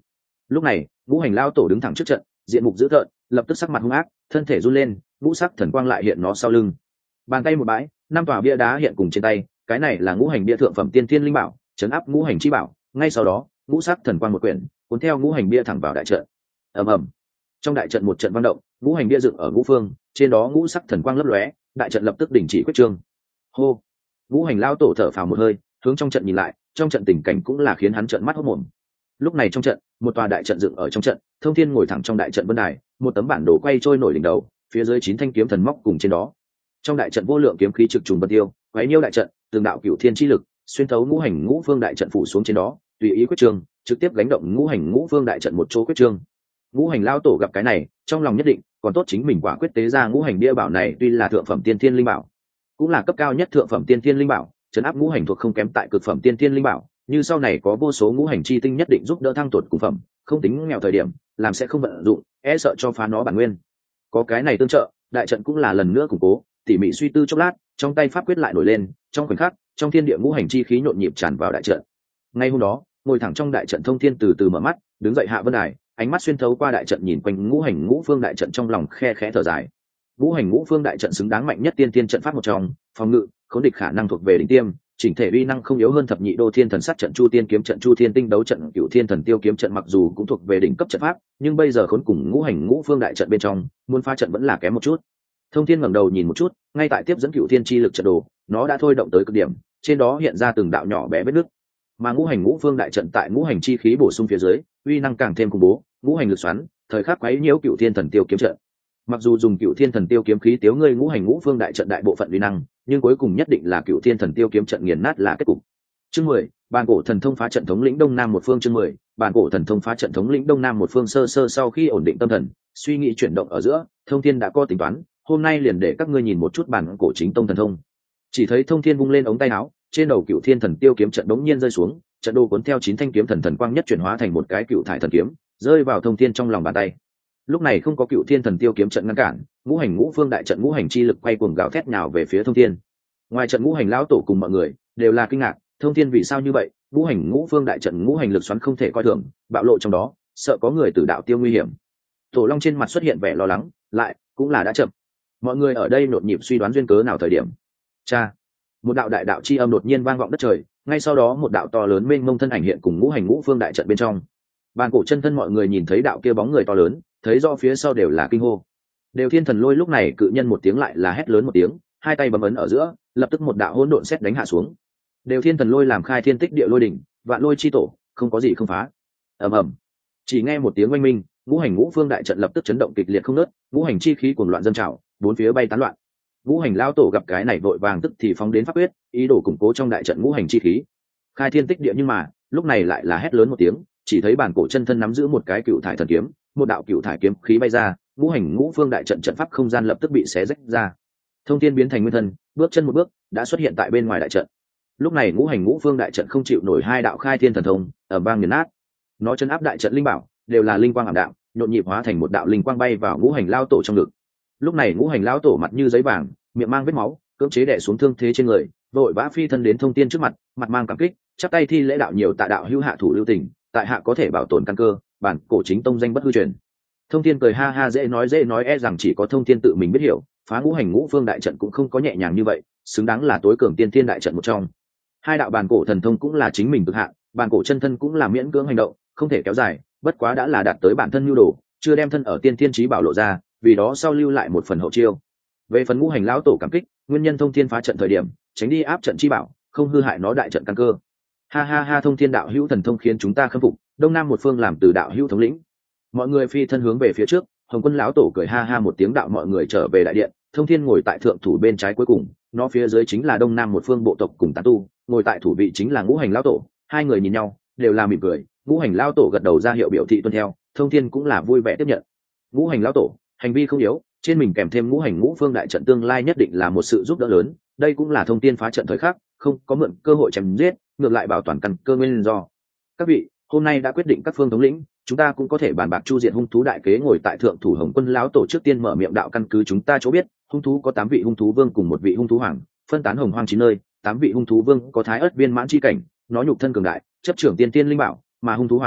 Lúc này ngũ hành lao tổ đứng thẳng trước trận, diện mục dữ tợn, lập tức sắc mặt hung ác, thân thể run lên, ngũ sắc thần quang lại hiện nó sau lưng. Bàn tay một bãi, năm tòa bia đá hiện cùng trên tay, cái này là ngũ hành bia thượng phẩm tiên thiên linh bảo, trấn áp ngũ hành chi bảo. Ngay sau đó ngũ sắc thần quang một quyển cuốn theo ngũ hành bia thẳng vào đại trận. Ầm ầm, trong đại trận một trận vang động, ngũ hành bia dựng ở ngũ phương, trên đó ngũ sắc thần quang lấp lóe, đại trận lập tức đình chỉ quyết trương. Hô, ngũ hành lao tổ thở phào một hơi, hướng trong trận nhìn lại, trong trận tình cảnh cũng là khiến hắn trợn mắt hốt mồm. Lúc này trong trận, một tòa đại trận dựng ở trong trận, Thông Thiên ngồi thẳng trong đại trận vân đài, một tấm bản đồ quay trôi nổi đỉnh đầu, phía dưới chín thanh kiếm thần móc cùng trên đó. Trong đại trận vô lượng kiếm khí trực trùng vân tiêu, quấy nhiêu đại trận, từng đạo cửu thiên chi lực xuyên thấu ngũ hành ngũ phương đại trận phủ xuống trên đó, tùy ý quyết trương, trực tiếp gánh động ngũ hành ngũ phương đại trận một chỗ quyết trương. Ngũ hành lao tổ gặp cái này, trong lòng nhất định, còn tốt chính mình quả quyết tế ra ngũ hành bia bảo này, tuy là thượng phẩm tiên thiên linh bảo, cũng là cấp cao nhất thượng phẩm tiên thiên linh bảo, trấn áp ngũ hành thuộc không kém tại cực phẩm tiên thiên linh bảo, như sau này có vô số ngũ hành chi tinh nhất định giúp đỡ thăng tuột cùng phẩm, không tính nghèo thời điểm, làm sẽ không vận dụng, e sợ cho phá nó bản nguyên. Có cái này tương trợ, đại trận cũng là lần nữa củng cố, tỉ mỉ suy tư chốc lát, trong tay pháp quyết lại nổi lên, trong khoảnh khắc, trong thiên địa ngũ hành chi khí nhộn nhịp tràn vào đại trận. Ngay hôm đó, ngồi thẳng trong đại trận Thông Thiên từ từ mở mắt, đứng dậy hạ vân đài, ánh mắt xuyên thấu qua đại trận nhìn quanh ngũ hành ngũ phương đại trận, trong lòng khe khẽ thở dài. Ngũ hành ngũ phương đại trận xứng đáng mạnh nhất tiên tiên trận pháp một trong, phòng ngự, khống địch khả năng thuộc về đỉnh tiêm, chỉnh thể uy năng không yếu hơn thập nhị đô thiên thần sát trận, chu tiên kiếm trận, chu thiên tinh đấu trận, cửu thiên thần tiêu kiếm trận, mặc dù cũng thuộc về đỉnh cấp trận pháp, nhưng bây giờ khốn cùng ngũ hành ngũ phương đại trận bên trong, muốn phá trận vẫn là kém một chút. Thông Thiên ngẩng đầu nhìn một chút, ngay tại tiếp dẫn cửu thiên chi lực trận đồ, nó đã thôi động tới cực điểm, trên đó hiện ra từng đạo nhỏ bé vết nứt. Mà ngũ hành ngũ phương đại trận tại ngũ hành chi khí bổ sung phía dưới, uy năng càng thêm khủng bố, ngũ hành lực xoắn, thời khắc quấy nhiễu cửu thiên thần tiêu kiếm trận. Mặc dù dùng cửu thiên thần tiêu kiếm khí tiêu ngươi ngũ hành ngũ phương đại trận đại bộ phận uy năng, nhưng cuối cùng nhất định là cửu thiên thần tiêu kiếm trận nghiền nát là kết cục. Chương mười, bàn cổ thần thông phá trận thống lĩnh đông nam một phương. Chương mười, bàn cổ thần thông phá trận thống lĩnh đông nam một phương. Sơ sơ sau khi ổn định tâm thần, suy nghĩ chuyển động ở giữa, Thông Thiên đã có tính toán, hôm nay liền để các ngươi nhìn một chút bản cổ chính tông thần thông. Chỉ thấy Thông Thiên vung lên ống tay áo, trên đầu cửu thiên thần tiêu kiếm trận đống nhiên rơi xuống, trận đồ cuốn theo chín thanh kiếm thần thần quang nhất chuyển hóa thành một cái cửu thải thần kiếm, rơi vào Thông Thiên trong lòng bàn tay. Lúc này không có cửu thiên thần tiêu kiếm trận ngăn cản, ngũ hành ngũ phương đại trận ngũ hành chi lực quay cuồng gào thét nhào về phía Thông Thiên. Ngoài trận ngũ hành lão tổ cùng mọi người đều là kinh ngạc, Thông Thiên vì sao như vậy? Ngũ hành ngũ phương đại trận ngũ hành lực xoắn không thể coi thường, bạo lộ trong đó, sợ có người tử đạo tiêu nguy hiểm. Tổ Long trên mặt xuất hiện vẻ lo lắng, lại cũng là đã chậm. Mọi người ở đây nhộn nhịp suy đoán duyên cớ nào thời điểm. Cha, một đạo đại đạo chi âm đột nhiên vang vọng đất trời, ngay sau đó một đạo to lớn mênh mông thân ảnh hiện cùng ngũ hành ngũ phương đại trận bên trong. Bàn cổ chân thân mọi người nhìn thấy đạo kia bóng người to lớn, thấy do phía sau đều là kinh hô. Đều Thiên Thần Lôi lúc này cự nhân một tiếng lại là hét lớn một tiếng, hai tay bấm ấn ở giữa, lập tức một đạo hỗn độn sét đánh hạ xuống. Đều Thiên Thần Lôi làm khai thiên tích địa lôi đỉnh, vạn lôi chi tổ, không có gì không phá. Ầm ầm. Chỉ nghe một tiếng oanh minh, ngũ hành ngũ phương đại trận lập tức chấn động kịch liệt không ngớt, ngũ hành chi khí cuồn loạn dâng trào, bốn phía bay tán loạn. Ngũ hành lão tổ gặp cái này vội vàng tức thì phóng đến pháp quyết, ý đồ củng cố trong đại trận ngũ hành chi khí. Khai thiên tích địa, nhưng mà, lúc này lại là hét lớn một tiếng, chỉ thấy bản cổ chân thân nắm giữ một cái cựu thải thần kiếm, một đạo cựu thải kiếm khí bay ra, ngũ hành ngũ phương đại trận trận pháp không gian lập tức bị xé rách ra. Thông Thiên biến thành nguyên thân, bước chân một bước, đã xuất hiện tại bên ngoài đại trận. Lúc này ngũ hành ngũ phương đại trận không chịu nổi hai đạo khai thiên thần thông, ở vang nghiền nát. Nó chân áp đại trận linh bảo, đều là linh quang ảm đạm, nhộn nhịp hóa thành một đạo linh quang bay vào ngũ hành lao tổ trong ngực. Lúc này ngũ hành lao tổ mặt như giấy vàng, miệng mang vết máu, cưỡng chế đè xuống thương thế trên người, vội vã phi thân đến Thông Thiên trước mặt, mặt mang cảm kích, chắp tay thi lễ đạo nhiều tạ đạo hữu hạ thủ lưu tình, tại hạ có thể bảo tồn căn cơ, bản cổ chính tông danh bất hư truyền. Thông Thiên cười ha ha, dễ nói dễ nói, e rằng chỉ có Thông Thiên tự mình biết hiểu, phá ngũ hành ngũ phương đại trận cũng không có nhẹ nhàng như vậy, xứng đáng là tối cường tiên thiên đại trận một trong. Hai đạo bản cổ thần thông cũng là chính mình cực hạn, bản cổ chân thân cũng là miễn cưỡng hành động, không thể kéo dài, bất quá đã là đạt tới bản thân nhu đồ, chưa đem thân ở tiên thiên chí bảo lộ ra, vì đó sau lưu lại một phần hậu chiêu. Về phần ngũ hành lão tổ cảm kích, nguyên nhân Thông Thiên phá trận thời điểm, tránh đi áp trận chi bảo, không hư hại nó đại trận căn cơ. Ha ha ha, Thông Thiên đạo hữu thần thông khiến chúng ta khâm phục, đông nam một phương làm từ đạo hữu thống lĩnh. Mọi người phi thân hướng về phía trước, Hồng Quân lão tổ cười ha ha một tiếng đạo mọi người trở về đại điện. Thông Thiên ngồi tại thượng thủ bên trái cuối cùng, nó phía dưới chính là đông nam một phương bộ tộc cùng tán tu, ngồi tại thủ vị chính là ngũ hành lão tổ. Hai người nhìn nhau, đều là mỉm cười, ngũ hành lão tổ gật đầu ra hiệu biểu thị tuân theo, Thông Thiên cũng là vui vẻ tiếp nhận. Ngũ hành lão tổ hành vi không yếu, trên mình kèm thêm ngũ hành ngũ phương đại trận tương lai nhất định là một sự giúp đỡ lớn, đây cũng là Thông Thiên phá trận thời khắc, không có mượn cơ hội chém giết, ngược lại bảo toàn căn cơ nguyên do. Các vị, hôm nay đã quyết định các phương thống lĩnh, chúng ta cũng có thể bàn bạc chu diện hung thú đại kế. Ngồi tại thượng thủ Hồng Quân lão tổ trước tiên mở miệng đạo, căn cứ chúng ta chỗ biết, hung thú có tám vị hung thú vương cùng một vị hung thú hoàng, phân tán hồng hoang chín nơi. Tám vị hung thú vương có thái ớt viên mãn chi cảnh, nó nhục thân cường đại, chấp trưởng tiên tiên linh bảo, mà hung thú hoàng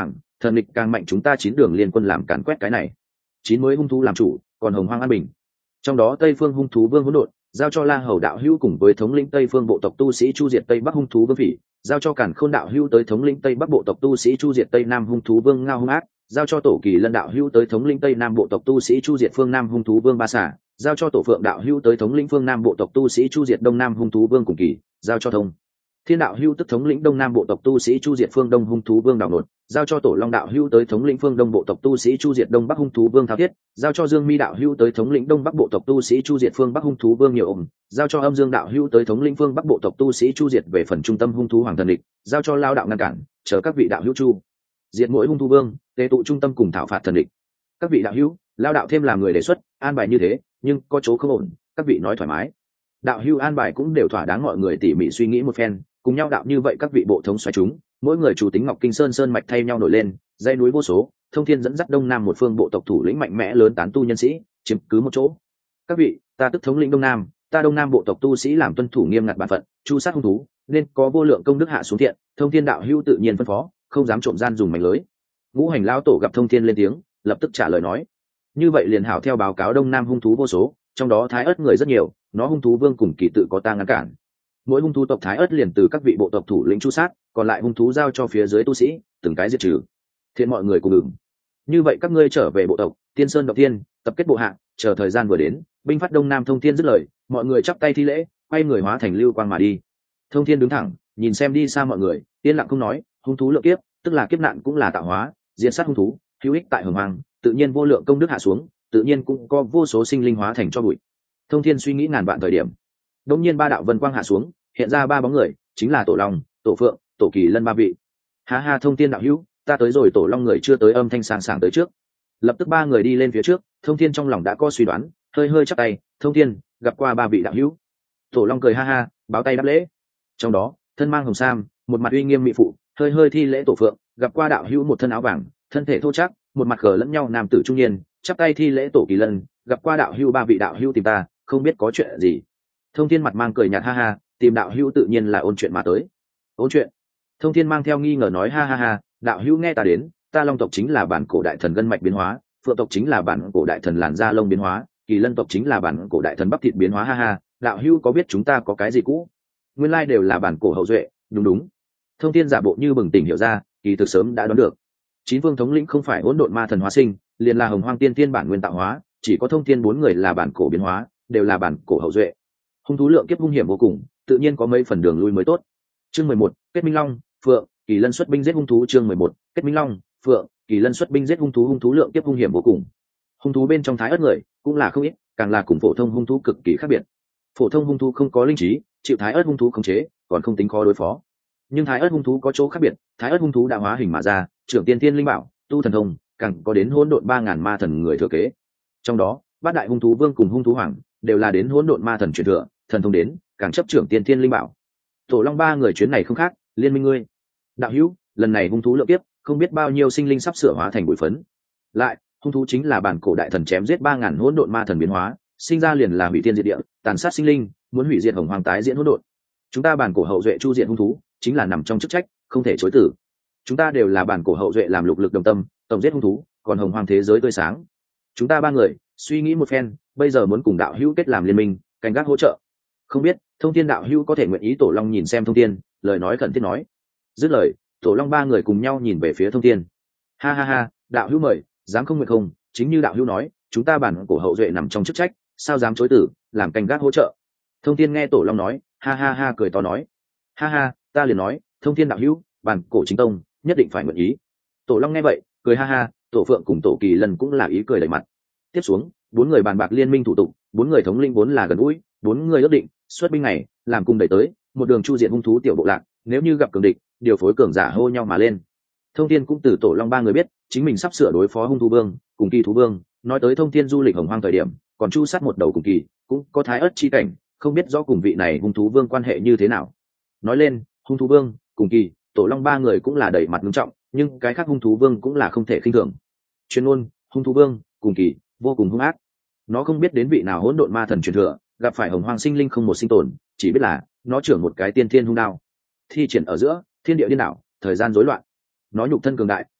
thần địch càng mạnh chúng ta chín đường liên quân làm càn quét cái này. Chín mới hung thú làm chủ, còn hồng hoang an bình. Trong đó tây phương hung thú vương hỗn độn giao cho La Hầu đạo hữu cùng với thống lĩnh tây phương bộ tộc tu sĩ chu diệt tây bắc hung thú vương phỉ, giao cho Càn Khôn đạo hữu tới thống lĩnh tây bắc bộ tộc tu sĩ chu diệt tây nam hung thú vương ngao hung ác, giao cho Tổ Kỳ Lân đạo hữu tới thống lĩnh tây nam bộ tộc tu sĩ chu diệt phương nam hung thú vương ba xà, giao cho Tổ Phượng đạo hữu tới thống lĩnh phương nam bộ tộc tu sĩ chu diệt đông nam hung thú vương cùng kỳ, giao cho Thông Thiên đạo hữu tức thống lĩnh đông nam bộ tộc tu sĩ chu diệt phương đông hung thú vương đào nột, giao cho Tổ Long đạo hữu tới thống lĩnh phương đông bộ tộc tu sĩ chu diệt đông bắc hung thú vương thao thiết, giao cho Dương Mi đạo hữu tới thống lĩnh đông bắc bộ tộc tu sĩ chu diệt phương bắc hung thú vương nhiều ổng, giao cho Âm Dương đạo hữu tới thống lĩnh phương bắc bộ tộc tu sĩ chu diệt về phần trung tâm hung thú hoàng thần địch, giao cho Lao đạo ngăn cản chờ các vị đạo hữu chu diệt mỗi hung thú vương, tế tụ trung tâm cùng thảo phạt thần địch. Các vị đạo hữu, Lao đạo thêm làm người đề xuất an bài như thế, nhưng có chỗ không ổn, các vị nói thoải mái. Đạo hữu an bài cũng đều thỏa đáng, mọi người tỉ mỉ suy nghĩ một phen, cùng nhau đạo như vậy các vị bộ thống xoáy chúng, mỗi người chủ tính Ngọc Kinh Sơn sơn mạch thay nhau nổi lên, dãy núi vô số, Thông Thiên dẫn dắt đông nam một phương bộ tộc thủ lĩnh mạnh mẽ lớn tán tu nhân sĩ, chiếm cứ một chỗ. Các vị, ta tức thống lĩnh đông nam, ta đông nam bộ tộc tu sĩ làm tuân thủ nghiêm ngặt bản phận, chu sát hung thú, nên có vô lượng công đức hạ xuống thiện, Thông Thiên đạo hữu tự nhiên phân phó, không dám trộm gian dùng mảnh lưới. Ngũ Hành lão tổ gặp Thông Thiên lên tiếng, lập tức trả lời nói: như vậy liền hảo theo báo cáo đông nam hung thú vô số, trong đó thái ớt người rất nhiều, nó hung thú vương cùng kỳ tự có ta ngăn cản. Mỗi hung thú tộc thái ớt liền từ các vị bộ tộc thủ lĩnh chu sát, còn lại hung thú giao cho phía dưới tu sĩ từng cái diệt trừ. Thiện mọi người cùng ứng. Như vậy các ngươi trở về bộ tộc Tiên Sơn Động Tiên, tập kết bộ hạ, chờ thời gian vừa đến, binh phát đông nam. Thông Thiên dứt lời, mọi người chắp tay thi lễ, quay người hóa thành lưu quang mà đi. Thông Thiên đứng thẳng, nhìn xem đi xa mọi người, yên lặng không nói. Hung thú lượng kiếp, tức là kiếp nạn cũng là tạo hóa, diệt sát hung thú, hữu ích tại hồng hoàng, tự nhiên vô lượng công đức hạ xuống, tự nhiên cũng có vô số sinh linh hóa thành cho bụi. Thông Thiên suy nghĩ ngàn vạn thời điểm, đột nhiên ba đạo vân quang hạ xuống, hiện ra ba bóng người, chính là Tổ Long, Tổ Phượng, Tổ Kỳ Lân ba vị. Ha ha, Thông Thiên đạo hữu, ta tới rồi. Tổ Long người chưa tới, âm thanh sảng sảng tới trước. Lập tức ba người đi lên phía trước, Thông Thiên trong lòng đã có suy đoán, hơi hơi chắp tay: Thông Thiên, gặp qua ba vị đạo hữu. Tổ Long cười ha ha, báo tay đáp lễ. Trong đó, thân mang hồng sam, một mặt uy nghiêm mỹ phụ, hơi hơi thi lễ Tổ Phượng, gặp qua đạo hữu. Một thân áo vàng, thân thể thô trác, một mặt gờ lẫn nhau nam tử trung niên, chắp tay thi lễ Tổ Kỳ Lân, gặp qua đạo hữu. Ba vị đạo hữu tìm ta, không biết có chuyện gì. Thông Thiên mặt mang cười nhạt ha ha, tìm đạo hữu tự nhiên là ôn chuyện mà tới. Ôn chuyện? Thông Thiên mang theo nghi ngờ nói ha ha ha, đạo hữu nghe ta đến, ta Long tộc chính là bản cổ đại thần gân mạch biến hóa, Phượng tộc chính là bản cổ đại thần làn da lông biến hóa, Kỳ Lân tộc chính là bản cổ đại thần bắp thịt biến hóa ha ha, đạo hữu có biết chúng ta có cái gì cũ? Nguyên lai đều là bản cổ hậu duệ, đúng đúng. Thông Thiên giả bộ như bừng tỉnh hiểu ra, kỳ thực sớm đã đoán được. Chín vương thống lĩnh không phải hỗn độn ma thần hóa sinh, liền là hồng hoang tiên tiên bản nguyên tạo hóa, chỉ có Thông Thiên bốn người là bản cổ biến hóa, đều là bản cổ hậu duệ. Hung thú lượng kiếp hung hiểm vô cùng, tự nhiên có mấy phần đường lui mới tốt. Chương mười một, kết minh long, Phượng, Kỳ Lân xuất binh giết hung thú. Chương mười một, kết minh long, Phượng, Kỳ Lân xuất binh giết hung thú. Hung thú lượng kiếp hung hiểm vô cùng. Hung thú bên trong thái ớt người cũng là không ít, càng là cùng phổ thông hung thú cực kỳ khác biệt. Phổ thông hung thú không có linh trí, chịu thái ớt hung thú khống chế, còn không tính khó đối phó. Nhưng thái ớt hung thú có chỗ khác biệt, thái ớt hung thú đã hóa hình mà ra, trưởng tiên tiên linh bảo, tu thần thông, càng có đến hỗn độn ba ngàn ma thần người thừa kế. Trong đó, bát đại hung thú vương cùng hung thú hoàng đều là đến hỗn độn ma thần truyền thừa, thần thông đến, càng chấp trưởng tiên tiên linh bảo. Tổ Long ba người chuyến này không khác, liên minh ngươi. Đạo hữu, lần này hung thú lượng kiếp, không biết bao nhiêu sinh linh sắp sửa hóa thành bụi phấn. Lại, hung thú chính là bản cổ đại thần chém giết ba ngàn hỗn độn ma thần biến hóa, sinh ra liền là hủy thiên diệt địa, tàn sát sinh linh, muốn hủy diệt hồng hoàng tái diễn hỗn độn. Chúng ta bản cổ hậu duệ chu diện hung thú, chính là nằm trong chức trách, không thể chối từ. Chúng ta đều là bản cổ hậu duệ làm lục lực đồng tâm, tổng giết hung thú, còn hồng hoàng thế giới tươi sáng. Chúng ta ba người suy nghĩ một phen, bây giờ muốn cùng đạo hữu kết làm liên minh, canh gác hỗ trợ. Không biết Thông Thiên đạo hữu có thể nguyện ý? Tổ Long nhìn xem Thông Thiên, lời nói khẩn thiết nói. Dứt lời, Tổ Long ba người cùng nhau nhìn về phía Thông Thiên. Ha ha ha, đạo hữu mời, dám không nguyện không? Chính như đạo hữu nói, chúng ta bản cổ hậu duệ nằm trong chức trách, sao dám chối tử, làm canh gác hỗ trợ. Thông Thiên nghe Tổ Long nói, ha ha ha cười to nói, ha ha, ta liền nói, Thông Thiên đạo hữu, bản cổ chính tông nhất định phải nguyện ý. Tổ Long nghe vậy, cười ha ha, Tổ Phượng cùng Tổ Kỳ Lân cũng là ý cười đầy mặt. Tiếp xuống, bốn người bàn bạc liên minh thủ tục, bốn người thống lĩnh vốn là gần gũi, bốn người ước định xuất binh này làm cùng đẩy tới một đường chu diện hung thú tiểu bộ lạc, nếu như gặp cường địch, điều phối cường giả hô nhau mà lên. Thông Thiên cũng từ Tổ Long ba người biết chính mình sắp sửa đối phó hung thú vương cùng kỳ thú vương, nói tới Thông Thiên du lịch hồng hoang thời điểm còn chu sát một đầu cùng kỳ, cũng có thái ớt chi cảnh, không biết rõ cùng vị này hung thú vương quan hệ như thế nào. Nói lên hung thú vương cùng kỳ, Tổ Long ba người cũng là đầy mặt nghiêm trọng, nhưng cái khác hung thú vương cũng là không thể khinh thường. Chuyên môn hung thú vương cùng kỳ vô cùng hung ác, nó không biết đến vị nào hỗn độn ma thần truyền thừa, gặp phải hồng hoang sinh linh không một sinh tồn, chỉ biết là nó trưởng một cái tiên thiên hung đao, thi triển ở giữa thiên địa điên đảo, thời gian rối loạn. Nó nhục thân cường đại,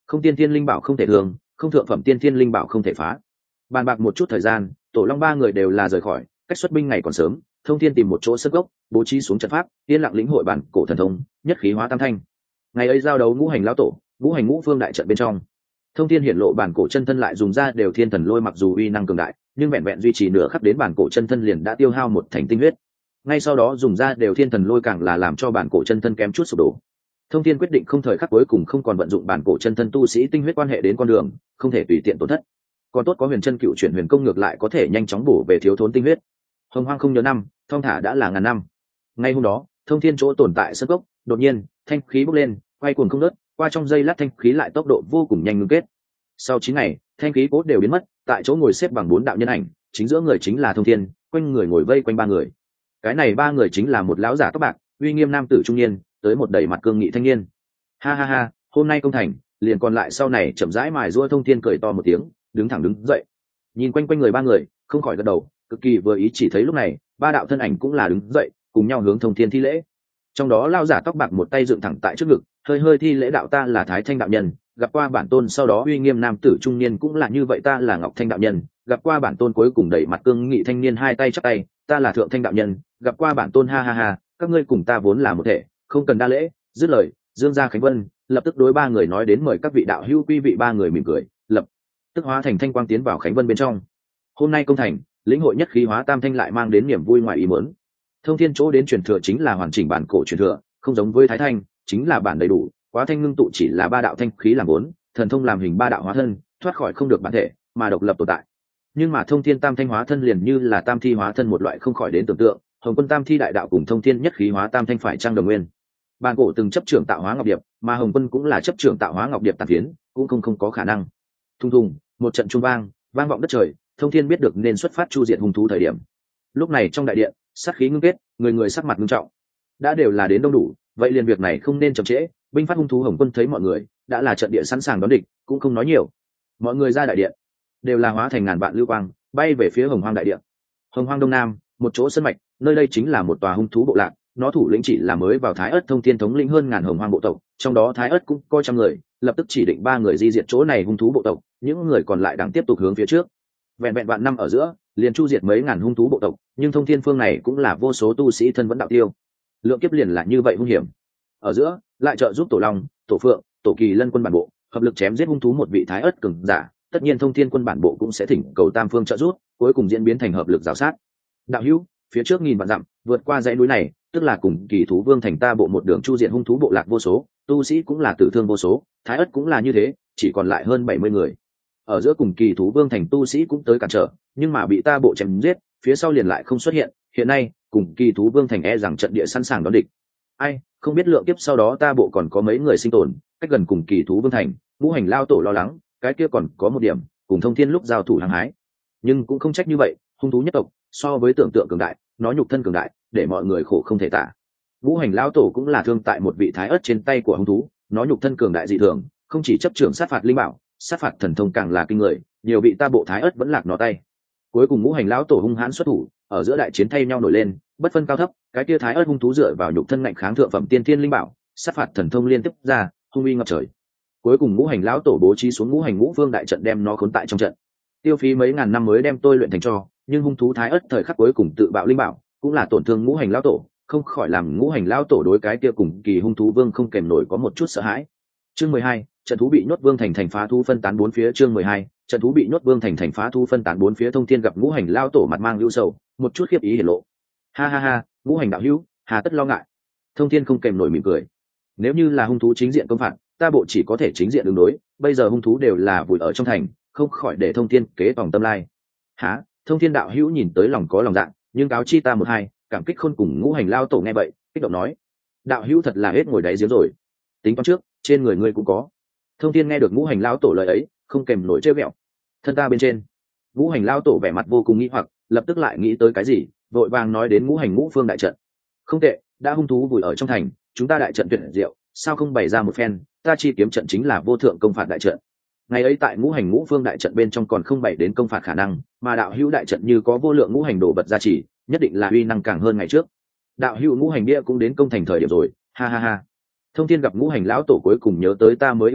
không tiên thiên linh bảo không thể thường, không thượng phẩm tiên thiên linh bảo không thể phá. Bàn bạc một chút thời gian, tổ long ba người đều là rời khỏi, cách xuất binh ngày còn sớm. Thông thiên tìm một chỗ sân gốc, bố trí xuống trận pháp, yên lặng lĩnh hội bản cổ thần thông, nhất khí hóa tam thanh. Ngày ấy giao đấu ngũ hành lão tổ, ngũ hành ngũ phương đại trận bên trong, thông thiên hiển lộ bản cổ chân thân lại dùng ra đều thiên thần lôi, mặc dù uy năng cường đại, nhưng vẹn vẹn duy trì nửa khắc đến bản cổ chân thân liền đã tiêu hao một thành tinh huyết. Ngay sau đó dùng ra đều thiên thần lôi càng là làm cho bản cổ chân thân kém chút sụp đổ. Thông thiên quyết định không thời khắc cuối cùng không còn vận dụng bản cổ chân thân tu sĩ tinh huyết quan hệ đến con đường, không thể tùy tiện tổn thất. Còn tốt có huyền chân cựu chuyển huyền công ngược lại có thể nhanh chóng bổ về thiếu thốn tinh huyết. Hồng hoang không nhớ năm, thong thả đã là ngàn năm. Ngay hôm đó, thông thiên chỗ tồn tại sân gốc, đột nhiên thanh khí bốc lên, quay cuồng không ngớt, qua trong giây lát thanh khí lại tốc độ vô cùng nhanh ngưng kết. Sau chín ngày, thanh khí cốt đều biến mất, tại chỗ ngồi xếp bằng bốn đạo nhân ảnh, chính giữa người chính là thông thiên, quanh người ngồi vây quanh ba người. Cái này ba người chính là một lão giả tóc bạc, uy nghiêm nam tử trung niên, tới một đầy mặt cương nghị thanh niên. Ha ha ha, hôm nay công thành, liền còn lại sau này chậm rãi mài giũa. Thông thiên cười to một tiếng, đứng thẳng đứng dậy, nhìn quanh quanh người ba người, không khỏi gật đầu, cực kỳ vừa ý. Chỉ thấy lúc này, ba đạo thân ảnh cũng là đứng dậy, cùng nhau hướng thông thiên thi lễ. Trong đó lão giả tóc bạc một tay dựng thẳng tại trước ngực, hơi hơi thi lễ đạo: ta là Thái Thanh đạo nhân, gặp qua bản tôn. Sau đó uy nghiêm nam tử trung niên cũng là như vậy: ta là Ngọc Thanh đạo nhân, gặp qua bản tôn. Cuối cùng đẩy mặt cương nghị thanh niên hai tay chắp tay: ta là Thượng Thanh đạo nhân, gặp qua bản tôn. Ha ha ha, các ngươi cùng ta vốn là một thể, không cần đa lễ. Dứt lời, dương ra khánh vân, lập tức đối ba người nói đến: mời các vị đạo hữu. Quý vị ba người mỉm cười, lập tức hóa thành thanh quang tiến vào khánh vân bên trong. Hôm nay công thành, lĩnh hội nhất khí hóa tam thanh lại mang đến niềm vui ngoài ý muốn. Thông thiên chỗ đến truyền thừa chính là hoàn chỉnh bản cổ truyền thừa, không giống với Thái Thanh, chính là bản đầy đủ. Quá thanh ngưng tụ chỉ là ba đạo thanh khí làm vốn, thần thông làm hình ba đạo hóa thân, thoát khỏi không được bản thể mà độc lập tồn tại. Nhưng mà thông thiên tam thanh hóa thân liền như là tam thi hóa thân, một loại không khỏi đến tưởng tượng. Hồng quân tam thi đại đạo cùng thông thiên nhất khí hóa tam thanh phải trang đồng nguyên. Bản cổ từng chấp trưởng tạo hóa ngọc điệp, mà Hồng quân cũng là chấp trưởng tạo hóa ngọc điệp tàn phiến, cũng không không có khả năng. Thùng thùng, một trận trung vang, vang vọng đất trời. Thông thiên biết được nên xuất phát chu diệt hung thú thời điểm. Lúc này trong đại điện, sát khí ngưng kết, người người sắc mặt ngưng trọng. Đã đều là đến đông đủ, vậy liền việc này không nên chậm trễ. Binh phát hung thú. Hồng quân thấy mọi người đã là trận địa sẵn sàng đón địch, cũng không nói nhiều. Mọi người ra đại điện, đều là hóa thành ngàn vạn lưu quang, bay về phía Hồng Hoang đại điện. Hồng Hoang đông nam, một chỗ sân mạch, nơi đây chính là một tòa hung thú bộ lạc. Nó thủ lĩnh chỉ là mới vào Thái Ất thông thiên thống lĩnh hơn ngàn Hồng Hoang bộ tộc, trong đó Thái Ất cũng coi trăm người, lập tức chỉ định ba người di diệt chỗ này hung thú bộ tộc, những người còn lại đang tiếp tục hướng phía trước. Vẹn vẹn vạn năm ở giữa, liền chu diệt mấy ngàn hung thú bộ tộc, nhưng thông thiên phương này cũng là vô số tu sĩ thân vẫn đạo tiêu. Lượng kiếp liền là như vậy hung hiểm. Ở giữa, lại trợ giúp tổ long, tổ phượng, tổ kỳ lân quân bản bộ hợp lực chém giết hung thú một vị Thái Ất cường giả. Tất nhiên thông thiên quân bản bộ cũng sẽ thỉnh cầu tam phương trợ giúp, cuối cùng diễn biến thành hợp lực rào sát. Đạo hữu, phía trước nghìn vạn dặm, vượt qua dãy núi này, tức là cùng Kỳ Thú Vương thành ta bộ một đường chu diệt hung thú bộ lạc vô số, tu sĩ cũng là tử thương vô số, Thái Ất cũng là như thế, chỉ còn lại hơn bảy mươi người. Ở giữa cùng Kỳ Thú Vương thành tu sĩ cũng tới cản trở, nhưng mà bị ta bộ chém giết, phía sau liền lại không xuất hiện. Hiện nay cùng Kỳ Thú Vương thành e rằng trận địa sẵn sàng đón địch. Ai, không biết lượng kiếp sau đó ta bộ còn có mấy người sinh tồn, cách gần cùng Kỳ Thú Vương thành, ngũ hành lao tổ lo lắng, cái kia còn có một điểm, cùng thông thiên lúc giao thủ hăng hái. Nhưng cũng không trách như vậy, hung thú nhất tộc so với tưởng tượng cường đại, nó nhục thân cường đại, để mọi người khổ không thể tả. Ngũ hành lao tổ cũng là thương tại một vị Thái Ất trên tay của hung thú, nó nhục thân cường đại dị thường, không chỉ chấp trưởng sát phạt linh bảo, sát phạt thần thông càng là kinh người, nhiều vị ta bộ Thái Ất vẫn lạc nó tay. Cuối cùng ngũ hành lão tổ hung hãn xuất thủ, ở giữa đại chiến thay nhau nổi lên, bất phân cao thấp, cái kia Thái Ất hung thú dựa vào nhục thân ngạnh kháng thượng phẩm tiên thiên linh bảo, sát phạt thần thông liên tiếp ra, hung uy ngập trời. Cuối cùng ngũ hành lão tổ bố trí xuống ngũ hành ngũ vương đại trận đem nó khốn tại trong trận, tiêu phí mấy ngàn năm mới đem tôi luyện thành cho, nhưng hung thú Thái Ất thời khắc cuối cùng tự bạo linh bảo, cũng là tổn thương ngũ hành lão tổ, không khỏi làm ngũ hành lão tổ đối cái kia cùng kỳ hung thú vương không kèm nổi có một chút sợ hãi. Chương mười hai, trận thú bị nhốt vương thành thành phá thú phân tán bốn phía. Chương mười hai, trận thú bị nhốt vương thành thành phá thú phân tán bốn phía. Thông thiên gặp ngũ hành lão tổ mặt mang lưu sầu, một chút khiếp ý hiển lộ. Ha ha ha, ngũ hành đạo hữu, hà tất lo ngại. Thông thiên không kèm nổi mỉm cười. Nếu như là hung thú chính diện công phạt, ta bộ chỉ có thể chính diện ứng đối, bây giờ hung thú đều là vùi ở trong thành, không khỏi để thông thiên kế tòng tâm lai. Há, thông thiên đạo hữu nhìn tới lòng có lòng dạ, nhưng cáo chi ta một hai. Cảm kích khôn cùng ngũ hành lao tổ nghe vậy, kích động nói: đạo hữu thật là hết ngồi đáy giếng rồi, tính toán trước, trên người ngươi cũng có. Thông thiên nghe được ngũ hành lao tổ lời ấy, không kèm nổi trêu ghẹo: thân ta bên trên. Ngũ hành lao tổ vẻ mặt vô cùng nghĩ hoặc, lập tức lại nghĩ tới cái gì, vội vàng nói đến ngũ hành ngũ phương đại trận. Không tệ, đã hung thú vùi ở trong thành, chúng ta đại trận tuyệt diệu, sao không bày ra một phen, ta chi kiếm trận chính là vô thượng công phạt đại trận. Ngày ấy tại ngũ hành ngũ phương đại trận bên trong còn không bày đến công phạt khả năng, mà đạo hữu đại trận như có vô lượng ngũ hành đồ vật gia trì, nhất định là uy năng càng hơn ngày trước. Đạo hữu ngũ hành bia cũng đến công thành thời điểm rồi, ha ha ha. Thông thiên gặp ngũ hành lão tổ cuối cùng nhớ tới ta mới ưu thế,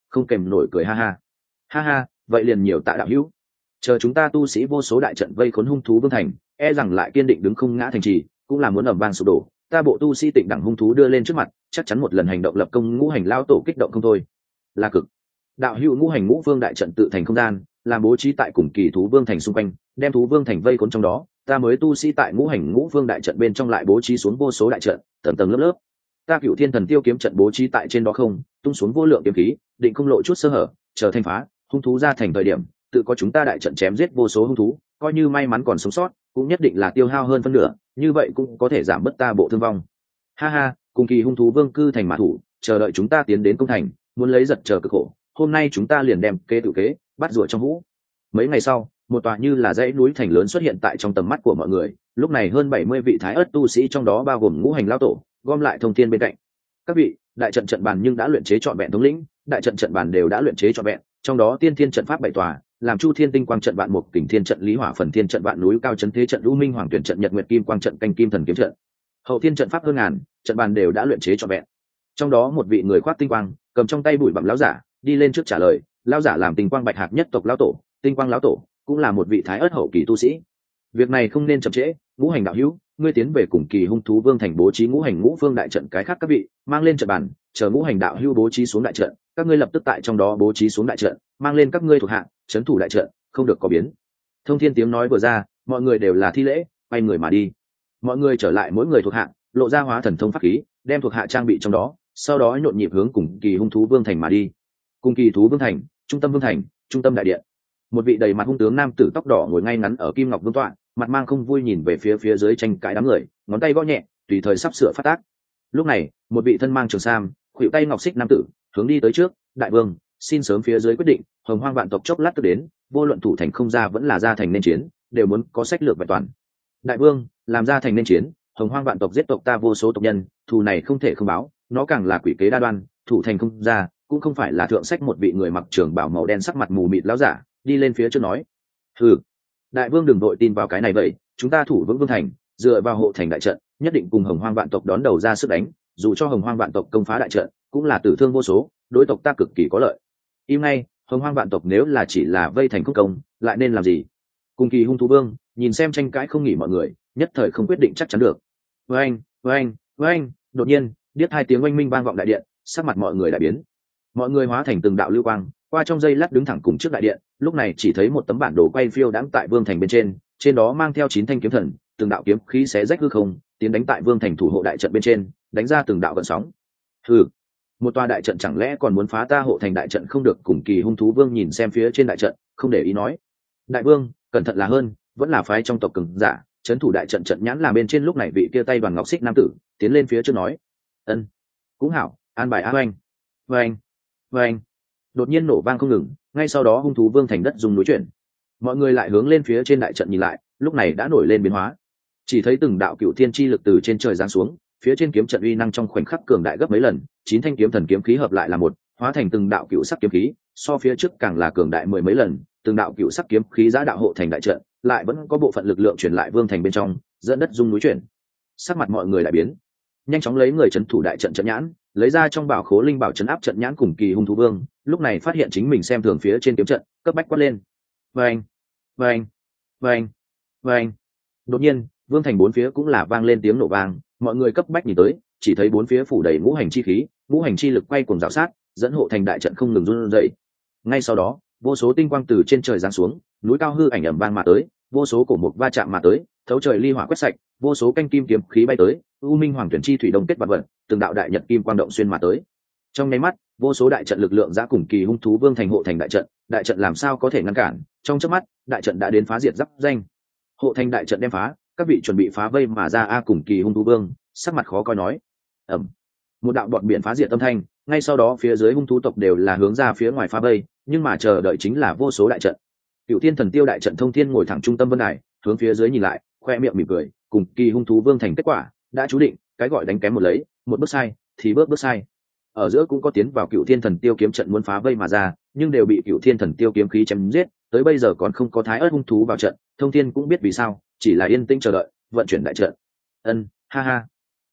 không kèm nổi cười ha ha. Ha ha, vậy liền nhiều tạ đạo hữu. Chờ chúng ta tu sĩ vô số đại trận vây khốn hung thú vương thành, e rằng lại kiên định đứng không ngã thành trì, cũng là muốn ầm vang sụp đổ. Ta bộ tu sĩ tịnh đẳng hung thú đưa lên trước mặt, chắc chắn một lần hành động lập công ngũ hành lao tổ kích động không thôi. Là cực. Đạo hữu ngũ hành ngũ vương đại trận tự thành không gian, làm bố trí tại cùng kỳ thú vương thành xung quanh, đem thú vương thành vây khốn trong đó. Ta mới tu sĩ tại ngũ hành ngũ vương đại trận bên trong lại bố trí xuống vô số đại trận, tầng tầng lớp lớp. Ta cựu thiên thần tiêu kiếm trận bố trí tại trên đó không, tung xuống vô lượng kiếm khí, định không lộ chút sơ hở, chờ thanh phá hung thú ra thành thời điểm, tự có chúng ta đại trận chém giết vô số hung thú, coi như may mắn còn sống sót, cũng nhất định là tiêu hao hơn phân nửa, như vậy cũng có thể giảm bớt ta bộ thương vong. Ha ha, cùng kỳ hung thú vương cư thành mã thủ, chờ đợi chúng ta tiến đến công thành, muốn lấy giật chờ cực khổ. Hôm nay chúng ta liền đem kế tự kế, bắt rùa trong hũ. Mấy ngày sau, một tòa như là dãy núi thành lớn xuất hiện tại trong tầm mắt của mọi người. Lúc này hơn bảy mươi vị thái ớt tu sĩ trong đó bao gồm ngũ hành lao tổ, gom lại thông thiên bên cạnh. Các vị, đại trận trận bàn nhưng đã luyện chế trọn vẹn thống lĩnh, đại trận trận bàn đều đã luyện chế trọn vẹn, trong đó tiên thiên trận pháp bảy tòa, làm chu thiên tinh quang trận vạn mục kình thiên trận lý hỏa phần thiên trận vạn núi cao chấn thế trận lũ minh hoàng tuyển trận nhật nguyệt kim quang trận canh kim thần kiếm trận, hậu thiên trận pháp hơn ngàn, trận bàn đều đã luyện chế trọn vẹn. Trong đó một vị người khoác tinh quang, cầm trong tay bụi bặm lão giả, đi lên trước trả lời. Lão giả làm tinh quang bạch hạc nhất tộc lão tổ, tinh quang lão tổ cũng là một vị thái ớt hậu kỳ tu sĩ. Việc này không nên chậm trễ, ngũ hành đạo hữu, ngươi tiến về cùng kỳ hung thú vương thành bố trí ngũ hành ngũ phương đại trận, cái khác các vị mang lên trận bàn, chờ ngũ hành đạo hữu bố trí xuống đại trận, các ngươi lập tức tại trong đó bố trí xuống đại trận, mang lên các ngươi thuộc hạ, trấn thủ đại trận, không được có biến. Thông thiên tiếng nói vừa ra, mọi người đều là thi lễ, quay người mà đi. Mọi người trở lại mỗi người thuộc hạ, lộ ra hóa thần thông pháp khí, đem thuộc hạ trang bị trong đó, sau đó nhộn nhịp hướng cùng kỳ hung thú vương thành mà đi. Cùng kỳ thú vương thành, trung tâm vương thành, trung tâm đại điện. Một vị đầy mặt hung tướng nam tử tóc đỏ ngồi ngay ngắn ở kim ngọc vương tọa, mặt mang không vui nhìn về phía phía dưới tranh cãi đám người, ngón tay gõ nhẹ, tùy thời sắp sửa phát tác. Lúc này, một vị thân mang trường sam, khuỷu tay ngọc xích nam tử hướng đi tới trước. Đại vương, xin sớm phía dưới quyết định, hồng hoang vạn tộc chốc lát cứ đến, vô luận thủ thành không ra vẫn là ra thành nên chiến, đều muốn có sách lược vẹn toàn. Đại vương, làm ra thành nên chiến, hồng hoang vạn tộc giết tộc ta vô số tộc nhân, thù này không thể không báo, nó càng là quỷ kế đa đoan, thủ thành không ra cũng không phải là thượng sách. Một vị người mặc trường bào màu đen sắc mặt mù mịt lão giả đi lên phía trước nói. Hừ, đại vương đừng đội tin vào cái này vậy, chúng ta thủ vững vương thành, dựa vào hộ thành đại trận, nhất định cùng hồng hoang vạn tộc đón đầu ra sức đánh, dù cho hồng hoang vạn tộc công phá đại trận, cũng là tử thương vô số, đối tộc ta cực kỳ có lợi. Im ngay, hồng hoang vạn tộc nếu là chỉ là vây thành không công, lại nên làm gì? Cùng kỳ hung thú vương nhìn xem tranh cãi không nghỉ mọi người, nhất thời không quyết định chắc chắn được. Oanh, oanh, oanh! Đột nhiên, điếc hai tiếng oanh minh vang vọng đại điện, sắc mặt mọi người đại biến. Mọi người hóa thành từng đạo lưu quang, qua trong giây lát đứng thẳng cùng trước đại điện. Lúc này chỉ thấy một tấm bản đồ quay phiêu đãng tại vương thành bên trên, trên đó mang theo chín thanh kiếm thần, từng đạo kiếm khí xé rách hư không, tiến đánh tại vương thành thủ hộ đại trận bên trên, đánh ra từng đạo gợn sóng. Hừ, một tòa đại trận chẳng lẽ còn muốn phá ta hộ thành đại trận không được? Cùng kỳ hung thú vương nhìn xem phía trên đại trận, không để ý nói. Đại vương, cẩn thận là hơn, vẫn là phái trong tộc cường giả trấn thủ đại trận. Trận nhãn là bên trên. Lúc này vị kia tay đoàn ngọc xích nam tử tiến lên phía trước nói. Ân, cũng hảo, an bài. A oanh, oanh, oanh! Đột nhiên nổ vang không ngừng, ngay sau đó hung thú vương thành đất dùng núi chuyển. Mọi người lại hướng lên phía trên đại trận nhìn lại, lúc này đã nổi lên biến hóa. Chỉ thấy từng đạo cựu thiên chi lực từ trên trời giáng xuống, phía trên kiếm trận uy năng trong khoảnh khắc cường đại gấp mấy lần, chín thanh kiếm thần kiếm khí hợp lại là một, hóa thành từng đạo cựu sắc kiếm khí, so phía trước càng là cường đại mười mấy lần. Từng đạo cựu sắc kiếm khí giã đạo hộ thành đại trận, lại vẫn có bộ phận lực lượng truyền lại vương thành bên trong, dẫn đất dung núi chuyển. Sắc mặt mọi người lại biến, nhanh chóng lấy người trấn thủ đại trận trận nhãn, lấy ra trong bảo khố linh bảo trấn áp trận nhãn. Cùng kỳ hung thú vương lúc này phát hiện chính mình xem thường phía trên kiếm trận, cấp bách quát lên. Vâng, vâng, vâng, vâng! Đột nhiên, vương thành bốn phía cũng là vang lên tiếng nổ vang. Mọi người cấp bách nhìn tới, chỉ thấy bốn phía phủ đầy ngũ hành chi khí, ngũ hành chi lực quay cuồng rào sát, dẫn hộ thành đại trận không ngừng run rẩy. Ngay sau đó, vô số tinh quang từ trên trời giáng xuống, núi cao hư ảnh ầm vang mà tới, vô số cổ mục va chạm mà tới, thấu trời ly hỏa quét sạch, vô số canh kim kiếm khí bay tới, u minh hoàng tuyển chi thủy đông kết vật vật, từng đạo đại nhật kim quang động xuyên mà tới. Trong nháy mắt, vô số đại trận lực lượng ra cùng kỳ hung thú vương thành hộ thành đại trận, đại trận làm sao có thể ngăn cản? Trong chớp mắt, đại trận đã đến phá diệt giáp danh. Hộ thành đại trận đem phá, các vị chuẩn bị phá vây mà ra. A cùng kỳ hung thú vương sắc mặt khó coi nói. Ầm, một đạo bọt biển phá diệt âm thanh, ngay sau đó phía dưới hung thú tộc đều là hướng ra phía ngoài phá vây, nhưng mà chờ đợi chính là vô số đại trận. Cựu thiên thần tiêu đại trận thông thiên ngồi thẳng trung tâm vân đài, hướng phía dưới nhìn lại, khoe miệng mỉm cười. Cùng kỳ hung thú vương thành kết quả đã chú định, cái gọi đánh kém một lấy, một bước sai thì bước bước sai. Ở giữa cũng có tiến vào cựu thiên thần tiêu kiếm trận muốn phá vây mà ra, nhưng đều bị cựu thiên thần tiêu kiếm khí chém giết. Tới bây giờ còn không có thái ớt hung thú vào trận, thông thiên cũng biết vì sao, chỉ là yên tĩnh chờ đợi vận chuyển đại trận. Ân, ha ha,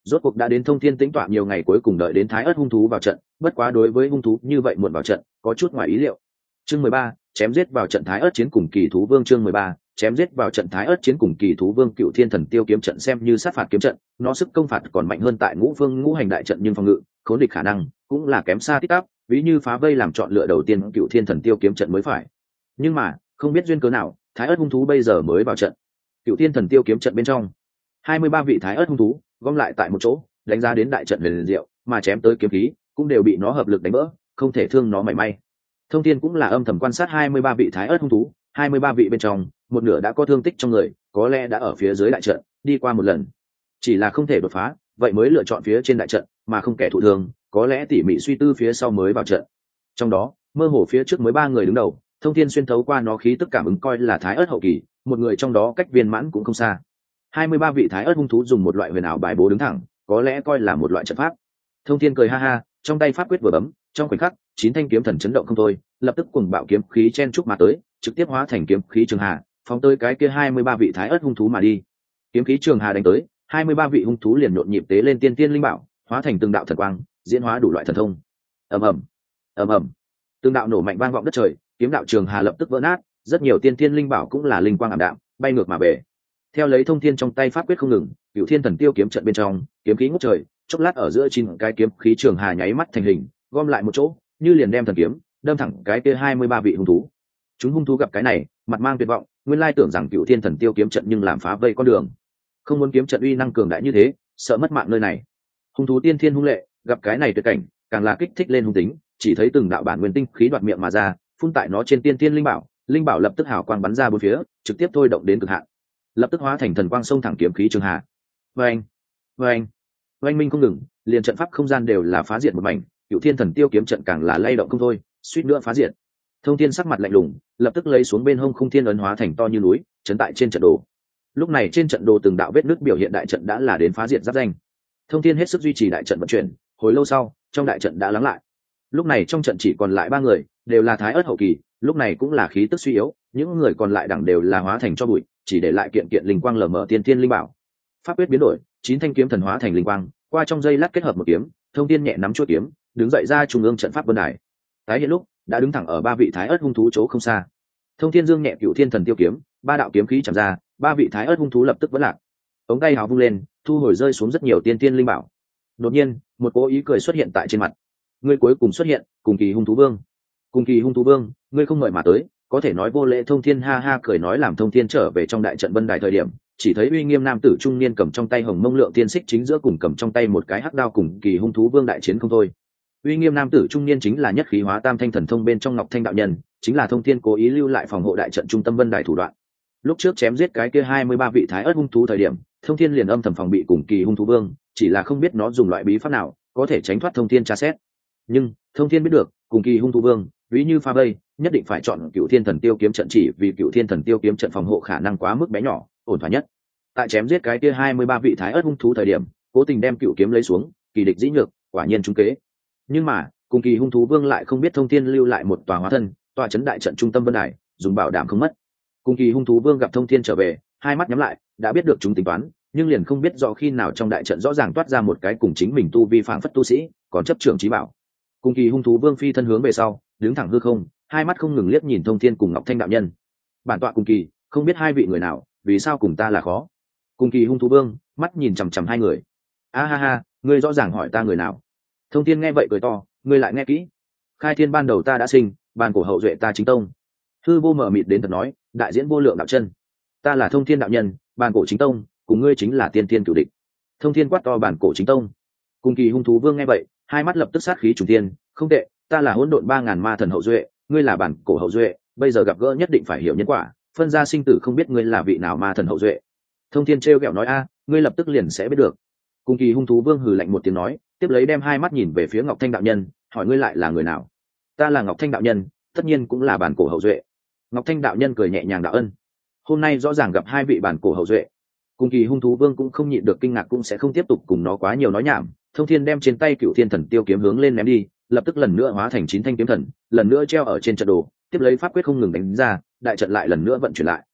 rốt cuộc đã đến Thông Thiên tính tọa nhiều ngày cuối cùng đợi đến thái ớt hung thú vào trận, bất quá đối với hung thú như vậy muộn vào trận có chút ngoài ý liệu. Chương mười ba, chém giết vào trận thái ớt chiến cùng kỳ thú vương. Chương mười ba, chém giết vào trận thái ớt chiến cùng kỳ thú vương. Cựu thiên thần tiêu kiếm trận xem như sát phạt kiếm trận, nó sức công phạt còn mạnh hơn tại ngũ vương ngũ hành đại trận, nhưng phòng ngự khốn địch khả năng cũng là kém xa tít tắp, ví như phá vây làm chọn lựa đầu tiên cựu thiên thần tiêu kiếm trận mới phải. Nhưng mà không biết duyên cớ nào, thái ớt hung thú bây giờ mới vào trận. Cựu thiên thần tiêu kiếm trận bên trong hai mươi ba vị thái ớt hung thú gom lại tại một chỗ, đánh giá đến đại trận huyền diệu, mà chém tới kiếm khí cũng đều bị nó hợp lực đánh vỡ, không thể thương nó mảy may. Thông Thiên cũng là âm thầm quan sát hai mươi ba vị thái ớt hung thú, hai mươi ba vị bên trong một nửa đã có thương tích trong người, có lẽ đã ở phía dưới đại trận đi qua một lần, chỉ là không thể đột phá, vậy mới lựa chọn phía trên đại trận mà không kẻ thụ thương, có lẽ tỉ mỉ suy tư phía sau mới vào trận. Trong đó mơ hồ phía trước mới ba người đứng đầu, Thông Thiên xuyên thấu qua nó khí tức cảm ứng coi là thái ớt hậu kỳ, một người trong đó cách viên mãn cũng không xa. hai mươi ba vị thái ớt hung thú dùng một loại huyền ảo bài bố đứng thẳng, có lẽ coi là một loại trận pháp. Thông Thiên cười ha ha, trong tay pháp quyết vừa bấm, trong khoảnh khắc chín thanh kiếm thần chấn động không thôi, lập tức cuồng bạo kiếm khí chen chúc mà tới, trực tiếp hóa thành kiếm khí trường hà, phóng tới cái kia hai mươi ba vị thái ớt hung thú mà đi. Kiếm khí trường hà đánh tới, hai mươi ba vị hung thú liền nhộn nhịp tế lên tiên tiên linh bảo, hóa thành từng đạo thần quang, diễn hóa đủ loại thần thông. Ầm ầm, ầm ầm, từng đạo nổ mạnh vang vọng đất trời, kiếm đạo trường hà lập tức vỡ nát, rất nhiều tiên tiên linh bảo cũng là linh quang ảm đạm, bay ngược mà về. Theo lấy Thông Thiên trong tay pháp quyết không ngừng, cựu thiên thần tiêu kiếm trận bên trong kiếm khí ngút trời, chốc lát ở giữa chín cái kiếm khí trường hà nháy mắt thành hình, gom lại một chỗ, như liền đem thần kiếm đâm thẳng cái kia hai mươi ba vị hung thú. Chúng hung thú gặp cái này, mặt mang tuyệt vọng, nguyên lai tưởng rằng cựu thiên thần tiêu kiếm trận nhưng làm phá vây con đường, không muốn kiếm trận uy năng cường đại như thế, sợ mất mạng nơi này. Hung thú tiên thiên hung lệ, gặp cái này tuyệt cảnh, càng là kích thích lên hung tính, chỉ thấy từng đạo bản nguyên tinh khí đoạt miệng mà ra, phun tại nó trên tiên tiên linh bảo, linh bảo lập tức hào quang bắn ra bốn phía, trực tiếp thôi động đến cực hạn, lập tức hóa thành thần quang sông thẳng kiếm khí trường hà. Vâng, vâng, oanh minh không ngừng, liền trận pháp không gian đều là phá diệt một mảnh, cựu thiên thần tiêu kiếm trận càng là lay động không thôi, suýt nữa phá diệt. Thông Thiên sắc mặt lạnh lùng, lập tức lấy xuống bên hông khung thiên ấn hóa thành to như núi, chấn tại trên trận đồ. Lúc này trên trận đồ từng đạo vết nứt biểu hiện đại trận đã là đến phá diệt giáp danh. Thông Thiên hết sức duy trì đại trận vận chuyển, hồi lâu sau, trong đại trận đã lắng lại. Lúc này trong trận chỉ còn lại ba người, đều là thái ớt hậu kỳ, lúc này cũng là khí tức suy yếu, những người còn lại đẳng đều là hóa thành cho bụi, chỉ để lại kiện kiện linh quang lờ mờ tiên tiên linh bảo. Pháp quyết biến đổi, chín thanh kiếm thần hóa thành linh quang, qua trong dây lát kết hợp một kiếm, Thông Thiên nhẹ nắm chuôi kiếm, đứng dậy ra trung ương trận pháp vân đài. Tái hiện lúc đã đứng thẳng ở ba vị thái ớt hung thú chỗ không xa. Thông Thiên dương nhẹ cựu thiên thần tiêu kiếm, ba đạo kiếm khí chạm ra, ba vị thái ớt hung thú lập tức vỡ lạc. Ống tay hào vung lên, thu hồi rơi xuống rất nhiều tiên tiên linh bảo. Đột nhiên một cố ý cười xuất hiện tại trên mặt. Ngươi cuối cùng xuất hiện, cùng kỳ hung thú vương. Cùng kỳ hung thú vương, ngươi không mời mà tới, có thể nói vô lễ. Thông Thiên ha ha cười nói. Làm Thông Thiên trở về trong đại trận vân đài thời điểm, chỉ thấy uy nghiêm nam tử trung niên cầm trong tay hồng mông lượng tiên xích chính giữa, cùng cầm trong tay một cái hắc đao, cùng kỳ hung thú vương đại chiến không thôi. Uy nghiêm nam tử trung niên chính là nhất khí hóa tam thanh thần thông bên trong Ngọc Thanh đạo nhân, chính là Thông Thiên cố ý lưu lại phòng hộ đại trận trung tâm vân đài thủ đoạn. Lúc trước chém giết cái kia hai mươi ba vị thái ớt hung thú thời điểm, Thông Thiên liền âm thầm phòng bị cùng kỳ hung thú vương, chỉ là không biết nó dùng loại bí pháp nào có thể tránh thoát Thông Thiên tra xét. Nhưng Thông Thiên biết được, cùng kỳ hung thú vương ví như pha vây, nhất định phải chọn cựu thiên thần tiêu kiếm trận, chỉ vì cựu thiên thần tiêu kiếm trận phòng hộ khả năng quá mức bé nhỏ, ổn thỏa nhất. Tại chém giết cái kia hai mươi ba vị thái ớt hung thú thời điểm, cố tình đem cựu kiếm lấy xuống, kỳ địch dĩ nhược, quả nhiên trúng kế. Nhưng mà cùng kỳ hung thú vương lại không biết Thông Thiên lưu lại một tòa hóa thân, tòa chấn đại trận trung tâm vân đài, dùng bảo đảm không mất. Cùng kỳ hung thú vương gặp Thông Thiên trở về, hai mắt nhắm lại, đã biết được chúng tính toán, nhưng liền không biết rõ khi nào trong đại trận rõ ràng toát ra một cái cùng chính mình tu vi phảng phất tu sĩ, còn chấp trưởng trí bảo. Cùng kỳ hung thú vương phi thân hướng về sau, đứng thẳng hư không, hai mắt không ngừng liếc nhìn Thông Thiên cùng Ngọc Thanh đạo nhân. Bản tọa cùng kỳ, không biết hai vị người nào, vì sao cùng ta là khó. Cùng kỳ hung thú vương mắt nhìn chằm chằm hai người. A ha ha, ngươi rõ ràng hỏi ta người nào. Thông Thiên nghe vậy cười to, ngươi lại nghe kỹ. Khai thiên ban đầu ta đã sinh, bàn cổ hậu duệ ta chính tông. Hư vô mở mịt đến thật nói, đại diễn vô lượng đạo chân. Ta là Thông Thiên đạo nhân, bàn cổ chính tông, cùng ngươi chính là tiên thiên cửu địch. Thông Thiên quát to, bàn cổ chính tông. Cùng kỳ hung thú vương nghe vậy, hai mắt lập tức sát khí trùng thiên, không tệ, ta là hỗn độn ba ngàn ma thần hậu duệ, ngươi là bản cổ hậu duệ, bây giờ gặp gỡ nhất định phải hiểu nhân quả, phân ra sinh tử, không biết ngươi là vị nào ma thần hậu duệ. Thông Thiên trêu ghẹo nói, a, ngươi lập tức liền sẽ biết được. Cùng kỳ hung thú vương hừ lạnh một tiếng nói, tiếp lấy đem hai mắt nhìn về phía Ngọc Thanh đạo nhân, hỏi ngươi lại là người nào. Ta là Ngọc Thanh đạo nhân, tất nhiên cũng là bản cổ hậu duệ. Ngọc Thanh đạo nhân cười nhẹ nhàng đạo ân. Hôm nay rõ ràng gặp hai vị bản cổ hậu duệ. Cùng kỳ hung thú vương cũng không nhịn được kinh ngạc, cũng sẽ không tiếp tục cùng nó quá nhiều nói nhảm. Thông Thiên đem trên tay cựu thiên thần tiêu kiếm hướng lên ném đi, lập tức lần nữa hóa thành chín thanh kiếm thần, lần nữa treo ở trên trận đồ, tiếp lấy pháp quyết không ngừng đánh ra, đại trận lại lần nữa vận chuyển lại.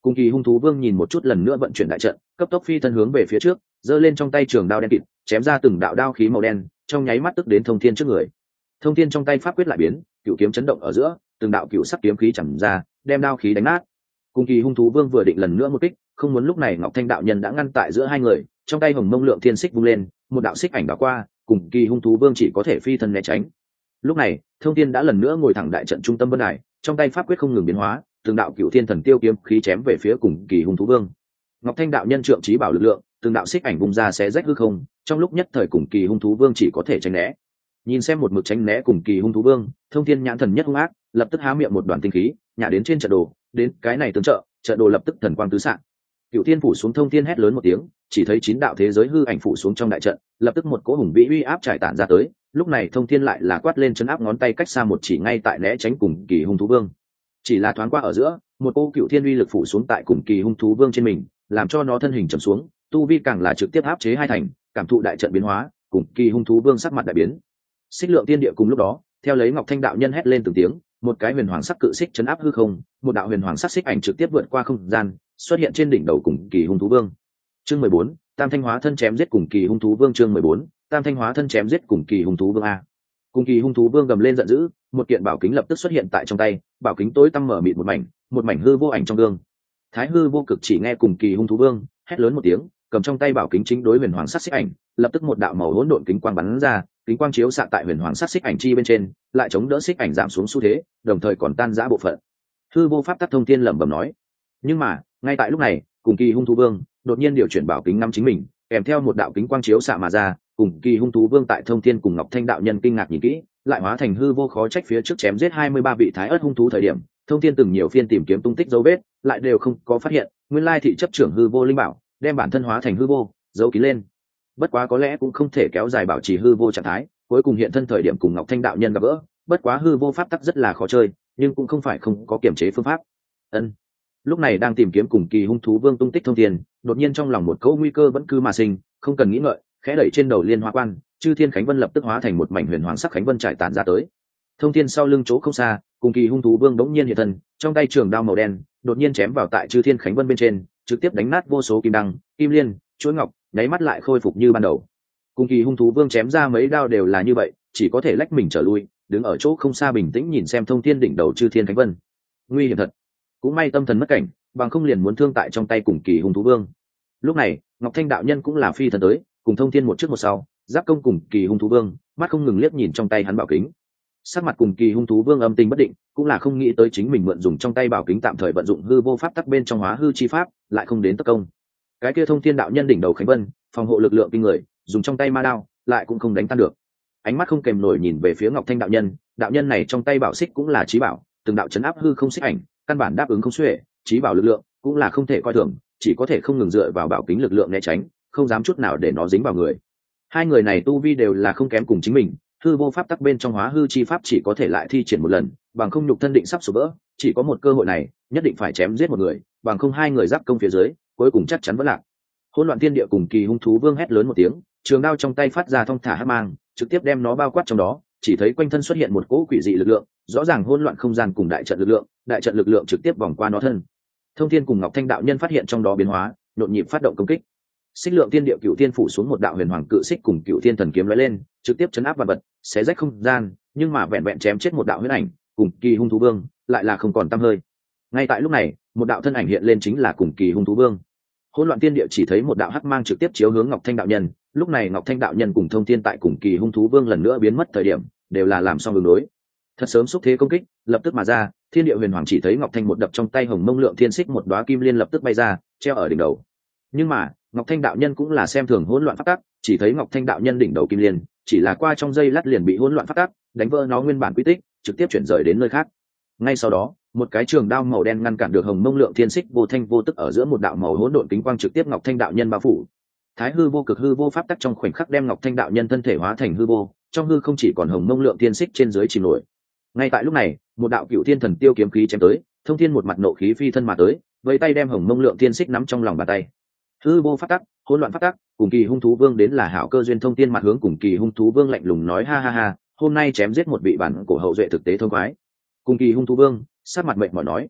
Cùng kỳ hung thú vương nhìn một chút lần nữa vận chuyển đại trận, cấp tốc phi thân hướng về phía trước, giơ lên trong tay trường đao đen kịt, chém ra từng đạo đao khí màu đen, trong nháy mắt tức đến thông thiên trước người. Thông thiên trong tay pháp quyết lại biến, cựu kiếm chấn động ở giữa, từng đạo cựu sắc kiếm khí chẳng ra, đem đao khí đánh nát. Cùng kỳ hung thú vương vừa định lần nữa một kích, không muốn lúc này Ngọc Thanh đạo nhân đã ngăn tại giữa hai người, trong tay hồng mông lượng thiên xích vung lên, một đạo xích ảnh đã qua, cùng kỳ hung thú vương chỉ có thể phi thân né tránh. Lúc này, thông thiên đã lần nữa ngồi thẳng đại trận trung tâm vân đài, trong tay pháp quyết không ngừng biến hóa, từng đạo cựu thiên thần tiêu kiếm khí chém về phía cùng kỳ hung thú vương. Ngọc Thanh đạo nhân trượng trí bảo lực lượng, từng đạo xích ảnh bung ra xé rách hư không, trong lúc nhất thời cùng kỳ hung thú vương chỉ có thể tránh né. Nhìn xem một mực tránh né cùng kỳ hung thú vương, thông thiên nhãn thần nhất hung ác, lập tức há miệng một đoàn tinh khí, nhả đến trên trận đồ, đến cái này tương trợ, trận đồ lập tức thần quang tứ xạ. Cựu thiên phủ xuống, thông thiên hét lớn một tiếng, chỉ thấy chín đạo thế giới hư ảnh phủ xuống trong đại trận, lập tức một cỗ hùng vĩ uy áp trải tản ra tới. Lúc này thông thiên lại là quát lên chấn áp, ngón tay cách xa một chỉ ngay tại né tránh cùng kỳ hung thú vương. Chỉ là thoáng qua ở giữa, một cỗ cựu thiên uy lực phủ xuống tại cùng kỳ hung thú vương trên mình, làm cho nó thân hình trầm xuống, tu vi càng là trực tiếp áp chế hai thành, cảm thụ đại trận biến hóa, cùng kỳ hung thú vương sắc mặt đại biến. Xích lượng tiên địa cùng lúc đó, theo lấy Ngọc Thanh đạo nhân hét lên từng tiếng, một cái huyền hoàng sắc cự xích chấn áp hư không, một đạo huyền hoàng sắc xích ảnh trực tiếp vượt qua không gian, xuất hiện trên đỉnh đầu cùng kỳ hung thú vương. Chương mười bốn, Tam Thanh hóa thân chém giết cùng kỳ hung thú vương. Chương mười bốn, Tam Thanh hóa thân chém giết cùng kỳ hung thú vương a. Cùng kỳ hung thú vương gầm lên giận dữ, một kiện bảo kính lập tức xuất hiện tại trong tay, bảo kính tối tăm mở mịt một mảnh, một mảnh hư vô ảnh trong gương. Thái hư vô cực chỉ nghe cùng kỳ hung thú vương hét lớn một tiếng, cầm trong tay bảo kính chính đối huyền hoàng sắc xích ảnh, lập tức một đạo màu hỗn độn kính quang bắn ra, kính quang chiếu xạ tại huyền hoàng sắc xích ảnh chi bên trên, lại chống đỡ xích ảnh giảm xuống xu thế, đồng thời còn tan rã bộ phận. Hư vô pháp tắc thông thiên lẩm bẩm nói. Nhưng mà ngay tại lúc này, cùng kỳ hung thú vương đột nhiên điều chuyển bảo kính ngắm chính mình, kèm theo một đạo kính quang chiếu xạ mà ra, cùng kỳ hung thú vương tại thông thiên cùng Ngọc Thanh đạo nhân kinh ngạc nhìn kỹ, lại hóa thành hư vô, khó trách phía trước chém giết hai mươi ba vị thái ớt hung thú thời điểm, thông thiên từng nhiều phiên tìm kiếm tung tích dấu vết, lại đều không có phát hiện, nguyên lai thị chấp trưởng hư vô linh bảo, đem bản thân hóa thành hư vô, giấu kín lên. Bất quá có lẽ cũng không thể kéo dài bảo trì hư vô trạng thái, cuối cùng hiện thân thời điểm cùng Ngọc Thanh đạo nhân gặp gỡ, bất quá hư vô pháp tắc rất là khó chơi, nhưng cũng không phải không có kiểm chế phương pháp. Ân. Lúc này đang tìm kiếm cùng kỳ hung thú vương tung tích thông thiên, đột nhiên trong lòng một câu nguy cơ vẫn cứ mà sinh, không cần nghĩ ngợi, khẽ đẩy trên đầu liên hoa quan, chư thiên khánh vân lập tức hóa thành một mảnh huyền hoàng sắc khánh vân trải tản ra tới. Thông thiên sau lưng chỗ không xa, cùng kỳ hung thú vương đống nhiên hiện thân, trong tay trường đao màu đen đột nhiên chém vào tại chư thiên khánh vân bên trên, trực tiếp đánh nát vô số kim đăng, kim liên, chuỗi ngọc, nháy mắt lại khôi phục như ban đầu. Cùng kỳ hung thú vương chém ra mấy đao đều là như vậy, chỉ có thể lách mình trở lui, đứng ở chỗ không xa bình tĩnh nhìn xem thông thiên đỉnh đầu chư thiên khánh vân. Nguy hiểm thật, cũng may tâm thần mất cảnh, bằng không liền muốn thương tại trong tay cùng kỳ hung thú vương. Lúc này Ngọc Thanh đạo nhân cũng là phi thần tới, cùng thông thiên một trước một sau, giáp công cùng kỳ hung thú vương, mắt không ngừng liếc nhìn trong tay hắn bảo kính. Sắc mặt cùng kỳ hung thú vương âm tình bất định, cũng là không nghĩ tới chính mình mượn dùng trong tay bảo kính tạm thời vận dụng hư vô pháp tắc bên trong hóa hư chi pháp, lại không đến tất công. Cái kia thông thiên đạo nhân đỉnh đầu khánh vân, phòng hộ lực lượng kinh người, dùng trong tay ma đao, lại cũng không đánh tan được. Ánh mắt không kèm nổi nhìn về phía Ngọc Thanh đạo nhân, đạo nhân này trong tay bảo xích cũng là chí bảo, từng đạo chấn áp hư không xích ảnh, căn bản đáp ứng không xuể, chí bảo lực lượng cũng là không thể coi thường, chỉ có thể không ngừng dựa vào bảo kính lực lượng né tránh, không dám chút nào để nó dính vào người. Hai người này tu vi đều là không kém cùng chính mình, hư vô pháp tắc bên trong hóa hư chi pháp chỉ có thể lại thi triển một lần, bằng không nhục thân định sắp sụp vỡ, chỉ có một cơ hội này, nhất định phải chém giết một người, bằng không hai người giáp công phía dưới, cuối cùng chắc chắn vẫn lạc. Hỗn loạn thiên địa cùng kỳ hung thú vương hét lớn một tiếng, trường đao trong tay phát ra thong thả hắc mang, trực tiếp đem nó bao quát trong đó, chỉ thấy quanh thân xuất hiện một cỗ quỷ dị lực lượng, rõ ràng hỗn loạn không gian cùng đại trận lực lượng, đại trận lực lượng trực tiếp vòng qua nó thân. Thông thiên cùng Ngọc Thanh đạo nhân phát hiện trong đó biến hóa, nhộn nhịp phát động công kích. Xích lượng thiên địa cựu thiên phủ xuống một đạo huyền hoàng cự xích cùng cựu thiên thần kiếm lóe lên, trực tiếp chấn áp vạn vật, xé rách không gian, nhưng mà vẹn vẹn chém chết một đạo huyết ảnh, cùng kỳ hung thú vương lại là không còn tăm hơi. Ngay tại lúc này, một đạo thân ảnh hiện lên chính là cùng kỳ hung thú vương. Hỗn loạn thiên địa chỉ thấy một đạo hắc mang trực tiếp chiếu hướng Ngọc Thanh đạo nhân, lúc này Ngọc Thanh đạo nhân cùng thông thiên tại cùng kỳ hung thú vương lần nữa biến mất thời điểm, đều là làm xong đường đối. Thật sớm xúc thế công kích, lập tức mà ra, thiên địa huyền hoàng chỉ thấy Ngọc Thanh một đập trong tay hồng mông lượng thiên xích một đóa kim liên lập tức bay ra, treo ở đỉnh đầu. Nhưng mà Ngọc Thanh đạo nhân cũng là xem thường hỗn loạn pháp tắc, chỉ thấy Ngọc Thanh đạo nhân đỉnh đầu kim liên, chỉ là qua trong giây lát liền bị hỗn loạn pháp tắc đánh vỡ nó nguyên bản quy tích, trực tiếp chuyển rời đến nơi khác. Ngay sau đó, một cái trường đao màu đen ngăn cản được hồng mông lượng thiên xích vô thanh vô tức ở giữa một đạo màu hỗn độn kính quang trực tiếp Ngọc Thanh đạo nhân bao phủ. Thái hư vô cực hư vô pháp tắc trong khoảnh khắc đem Ngọc Thanh đạo nhân thân thể hóa thành hư vô, trong hư không chỉ còn hồng mông lượng thiên xích trên dưới chìm nổi. Ngay tại lúc này, một đạo cựu thiên thần tiêu kiếm khí chém tới, thông thiên một mặt nộ khí phi thân mà tới, với tay đem hồng mông lượng thiên xích nắm trong lòng bàn tay. Hư vô pháp tắc, hỗn loạn pháp tắc, cùng kỳ hung thú vương đến là hảo cơ duyên. Thông thiên mặt hướng cùng kỳ hung thú vương lạnh lùng nói ha ha ha, hôm nay chém giết một vị bản cổ hậu duệ thực tế thông khoái. Cùng kỳ hung thú vương sát mặt mệnh mỏi nói,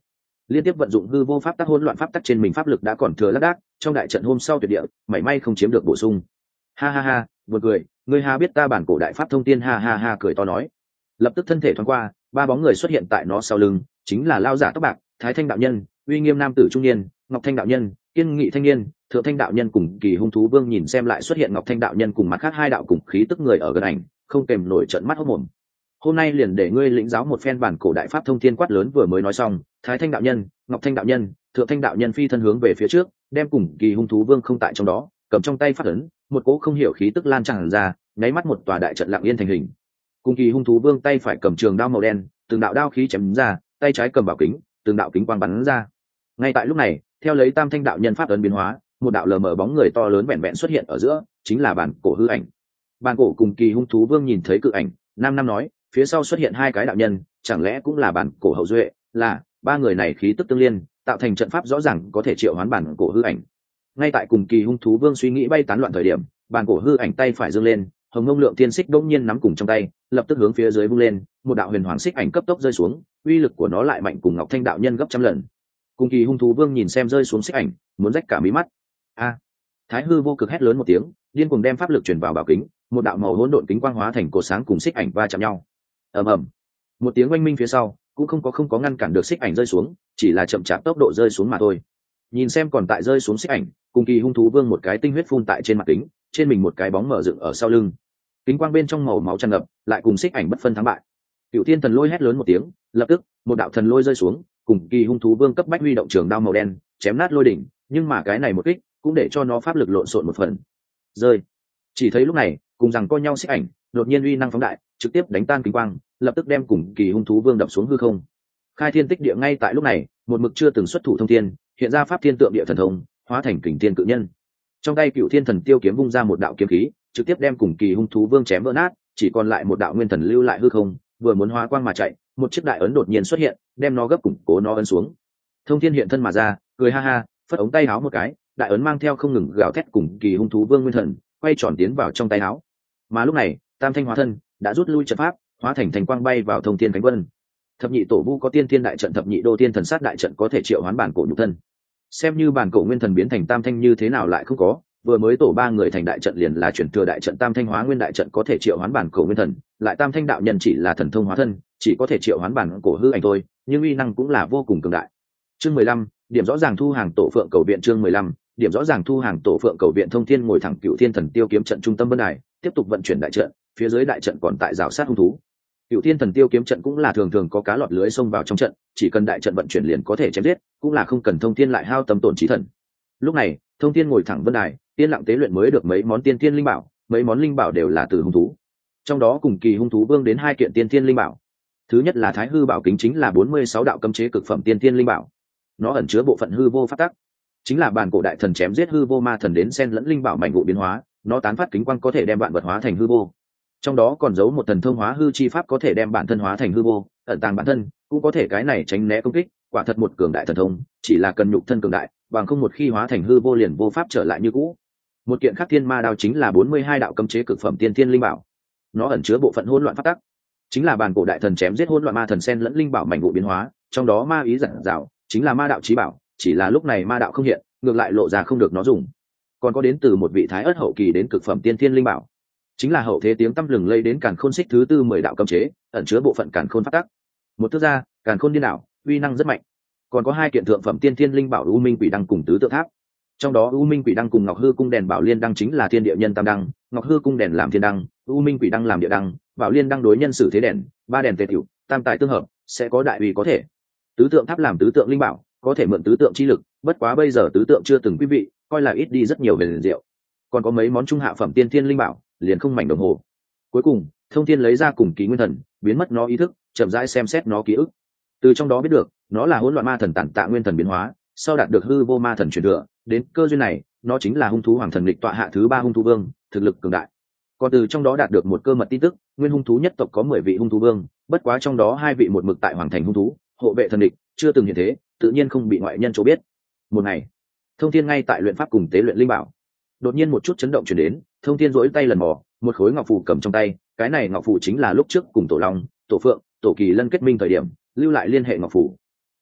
liên tiếp vận dụng hư vô pháp tắc hỗn loạn pháp tắc trên mình pháp lực đã còn thừa lác đác, trong đại trận hôm sau tuyệt địa mảy may không chiếm được bổ sung. Ha ha ha, buồn cười, ngươi ha biết ta bản cổ đại pháp thông tiên, ha ha ha cười to nói. Lập tức thân thể thoáng qua, ba bóng người xuất hiện tại nó sau lưng, chính là lao giả tóc bạc, Thái Thanh đạo nhân, uy nghiêm nam tử trung niên, Ngọc Thanh đạo nhân, kiên nghị thanh niên, Thượng Thanh đạo nhân cùng Kỳ hung thú vương. Nhìn xem lại xuất hiện Ngọc Thanh đạo nhân cùng mặt khác hai đạo cùng khí tức người ở gần ảnh, không kèm nổi trợn mắt hốt mồm. Hôm nay liền để ngươi lĩnh giáo một phen bản cổ đại pháp thông thiên quát lớn vừa mới nói xong, Thái Thanh đạo nhân, Ngọc Thanh đạo nhân, Thượng Thanh đạo nhân phi thân hướng về phía trước, đem cùng Kỳ hung thú vương không tại trong đó, cầm trong tay phát ấn, một cỗ không hiểu khí tức lan tràn ra, nháy mắt một tòa đại trận lặng yên thành hình. Cùng Kỳ hung thú vương tay phải cầm trường đao màu đen, từng đạo đao khí chém ra, tay trái cầm bảo kính, từng đạo kính quang bắn ra. Ngay tại lúc này, theo lấy Tam Thanh đạo nhân pháp ấn biến hóa, một đạo lờ mờ bóng người to lớn vẹn vẹn xuất hiện ở giữa, chính là bản cổ hư ảnh. Bản cổ cùng Kỳ hung thú vương nhìn thấy cự ảnh, nam nam nói, phía sau xuất hiện hai cái đạo nhân, chẳng lẽ cũng là bản cổ hậu duệ? Là, ba người này khí tức tương liên, tạo thành trận pháp rõ ràng có thể triệu hoán bản cổ hư ảnh. Ngay tại cùng Kỳ hung thú vương suy nghĩ bay tán loạn thời điểm, bản cổ hư ảnh tay phải giương lên, hồng ngông lượng tiên xích đống nhiên nắm cùng trong tay, lập tức hướng phía dưới vung lên, một đạo huyền hoàng xích ảnh cấp tốc rơi xuống, uy lực của nó lại mạnh cùng Ngọc Thanh đạo nhân gấp trăm lần. Cùng Kỳ hung thú vương nhìn xem rơi xuống xích ảnh, muốn rách cả mí mắt. A! Thái hư vô cực hét lớn một tiếng, điên cuồng đem pháp lực truyền vào bảo kính, một đạo màu hỗn độn kính quang hóa thành cột sáng cùng xích ảnh va chạm nhau. Ầm ầm! Một tiếng oanh minh phía sau, cũng không có không có ngăn cản được xích ảnh rơi xuống, chỉ là chậm chạp tốc độ rơi xuống mà thôi. Nhìn xem còn tại rơi xuống xích ảnh, cùng Kỳ hung thú vương một cái tinh huyết phun tại trên mặt kính, trên mình một cái bóng mở dựng ở sau lưng. Kính quang bên trong màu máu tràn ngập, lại cùng xích ảnh bất phân thắng bại. Cựu Thiên Thần Lôi hét lớn một tiếng, lập tức một đạo thần lôi rơi xuống, cùng Kỳ hung thú vương cấp bách huy động trường đao màu đen, chém nát lôi đỉnh, nhưng mà cái này một kích cũng để cho nó pháp lực lộn xộn một phần. Rơi. Chỉ thấy lúc này, cùng rằng co nhau xích ảnh, đột nhiên uy năng phóng đại, trực tiếp đánh tan kính quang, lập tức đem cùng Kỳ hung thú vương đập xuống hư không. Khai thiên tích địa ngay tại lúc này, một mực chưa từng xuất thủ thông thiên, hiện ra pháp thiên tượng địa thần thông, hóa thành kình thiên cự nhân. Trong tay Cựu Thiên Thần Tiêu kiếm vung ra một đạo kiếm khí, trực tiếp đem cùng Kỳ hung thú vương chém vỡ nát, chỉ còn lại một đạo nguyên thần lưu lại hư không, vừa muốn hóa quang mà chạy, một chiếc đại ấn đột nhiên xuất hiện, đem nó gấp củng cố nó ấn xuống. Thông thiên hiện thân mà ra, cười ha ha, phất ống tay áo một cái, đại ấn mang theo không ngừng gào thét cùng Kỳ hung thú vương nguyên thần, quay tròn tiến vào trong tay áo. Mà lúc này, Tam Thanh hóa thân đã rút lui trận pháp, hóa thành thành quang bay vào thông thiên cánh vân. Thập nhị tổ vu có tiên thiên đại trận, thập nhị đô thiên thần sát đại trận có thể triệu hoán bản cổ nhục thân. Xem như bản cổ nguyên thần biến thành Tam Thanh như thế nào lại không có, vừa mới tổ ba người thành đại trận liền là chuyển thừa đại trận Tam Thanh hóa nguyên đại trận có thể triệu hoán bản cổ nguyên thần, lại Tam Thanh đạo nhân chỉ là thần thông hóa thân, chỉ có thể triệu hoán bản cổ hư ảnh thôi, nhưng uy năng cũng là vô cùng cường đại. Chương mười lăm, điểm rõ ràng thu hàng tổ phượng cầu viện. Chương mười lăm, điểm rõ ràng thu hàng tổ phượng cầu viện. Thông thiên ngồi thẳng Cựu Thiên Thần Tiêu kiếm trận trung tâm vân đài, tiếp tục vận chuyển đại trận, phía dưới đại trận còn tại rào sát hung thú. Cựu Thiên Thần Tiêu kiếm trận cũng là thường thường có cá lọt lưới xông vào trong trận, chỉ cần đại trận vận chuyển liền có thể chém giết, cũng là không cần thông thiên lại hao tâm tổn trí thần. Lúc này, thông thiên ngồi thẳng vân đài, tiên lặng tế luyện mới được mấy món tiên thiên linh bảo, mấy món linh bảo đều là từ hung thú. Trong đó cùng Kỳ hung thú vương đến hai kiện tiên thiên linh bảo. Thứ nhất là Thái hư bảo kính, chính là bốn mươi sáu đạo cấm chế cực phẩm tiên thiên linh bảo. Nó ẩn chứa bộ phận hư vô pháp tắc, chính là bản cổ đại thần chém giết hư vô ma thần đến xen lẫn linh bảo mảnh vụ biến hóa, nó tán phát kính quang có thể đem vạn vật hóa thành hư vô. Trong đó còn giấu một thần thông hóa hư chi pháp có thể đem bản thân hóa thành hư vô, ẩn tàng bản thân, cũng có thể cái này tránh né công kích, quả thật một cường đại thần thông, chỉ là cần nhục thân cường đại, bằng không một khi hóa thành hư vô liền vô pháp trở lại như cũ. Một kiện Khắc Thiên Ma Đao chính là bốn mươi hai đạo cấm chế cực phẩm tiên thiên linh bảo. Nó ẩn chứa bộ phận hỗn loạn pháp tắc, chính là bản cổ đại thần chém giết hỗn loạn ma thần xen lẫn linh bảo mảnh vụ biến hóa, trong đó ma ý giản dạo, chính là ma đạo chí bảo, chỉ là lúc này ma đạo không hiện, ngược lại lộ ra không được nó dùng. Còn có đến từ một vị thái ớt hậu kỳ đến cực phẩm tiên thiên linh bảo, chính là hậu thế tiếng tăm lừng lây đến càn khôn xích thứ tư mười đạo cấm chế, ẩn chứa bộ phận càn khôn pháp tắc. Một thứ ra, càn khôn điên đảo, uy năng rất mạnh. Còn có hai kiện thượng phẩm tiên thiên linh bảo U Minh Quỷ Đăng cùng Tứ Tượng Tháp. Trong đó U Minh Quỷ Đăng cùng Ngọc Hư Cung đèn Bảo Liên Đăng chính là thiên địa nhân tam đăng, Ngọc Hư Cung đèn làm thiên đăng, U Minh Quỷ Đăng làm địa đăng, Bảo Liên Đăng đối nhân xử thế đèn, ba đèn tề tiểu, tam tài tương hợp, sẽ có đại uy có thể. Tứ Tượng Tháp làm tứ tượng linh bảo, có thể mượn tứ tượng chi lực, bất quá bây giờ tứ tượng chưa từng quý vị, coi là ít đi rất nhiều về liền diệu. Còn có mấy món trung hạ phẩm tiên thiên linh bảo, liền không mảnh đồng hồ. Cuối cùng, Thông Thiên lấy ra cùng Kỳ Nguyên Thần, biến mất nó ý thức, chậm rãi xem xét nó ký ức. Từ trong đó biết được, nó là hỗn loạn ma thần tản tạ nguyên thần biến hóa, sau đạt được hư vô ma thần truyền thừa, đến cơ duyên này, nó chính là hung thú hoàng thần lịch tọa hạ thứ ba hung thú vương, thực lực cường đại. Còn từ trong đó đạt được một cơ mật tin tức, nguyên hung thú nhất tộc có mười vị hung thú vương, bất quá trong đó hai vị một mực tại hoàng thành hung thú, hộ vệ thần địch, chưa từng hiện thế, tự nhiên không bị ngoại nhân cho biết. Một ngày, Thông Thiên ngay tại luyện pháp cùng tế luyện linh bảo, đột nhiên một chút chấn động truyền đến, Thông Thiên duỗi tay lần mò, một khối ngọc phù cầm trong tay, cái này ngọc phù chính là lúc trước cùng Tổ Long, Tổ Phượng, Tổ Kỳ Lân kết minh thời điểm lưu lại liên hệ ngọc phù.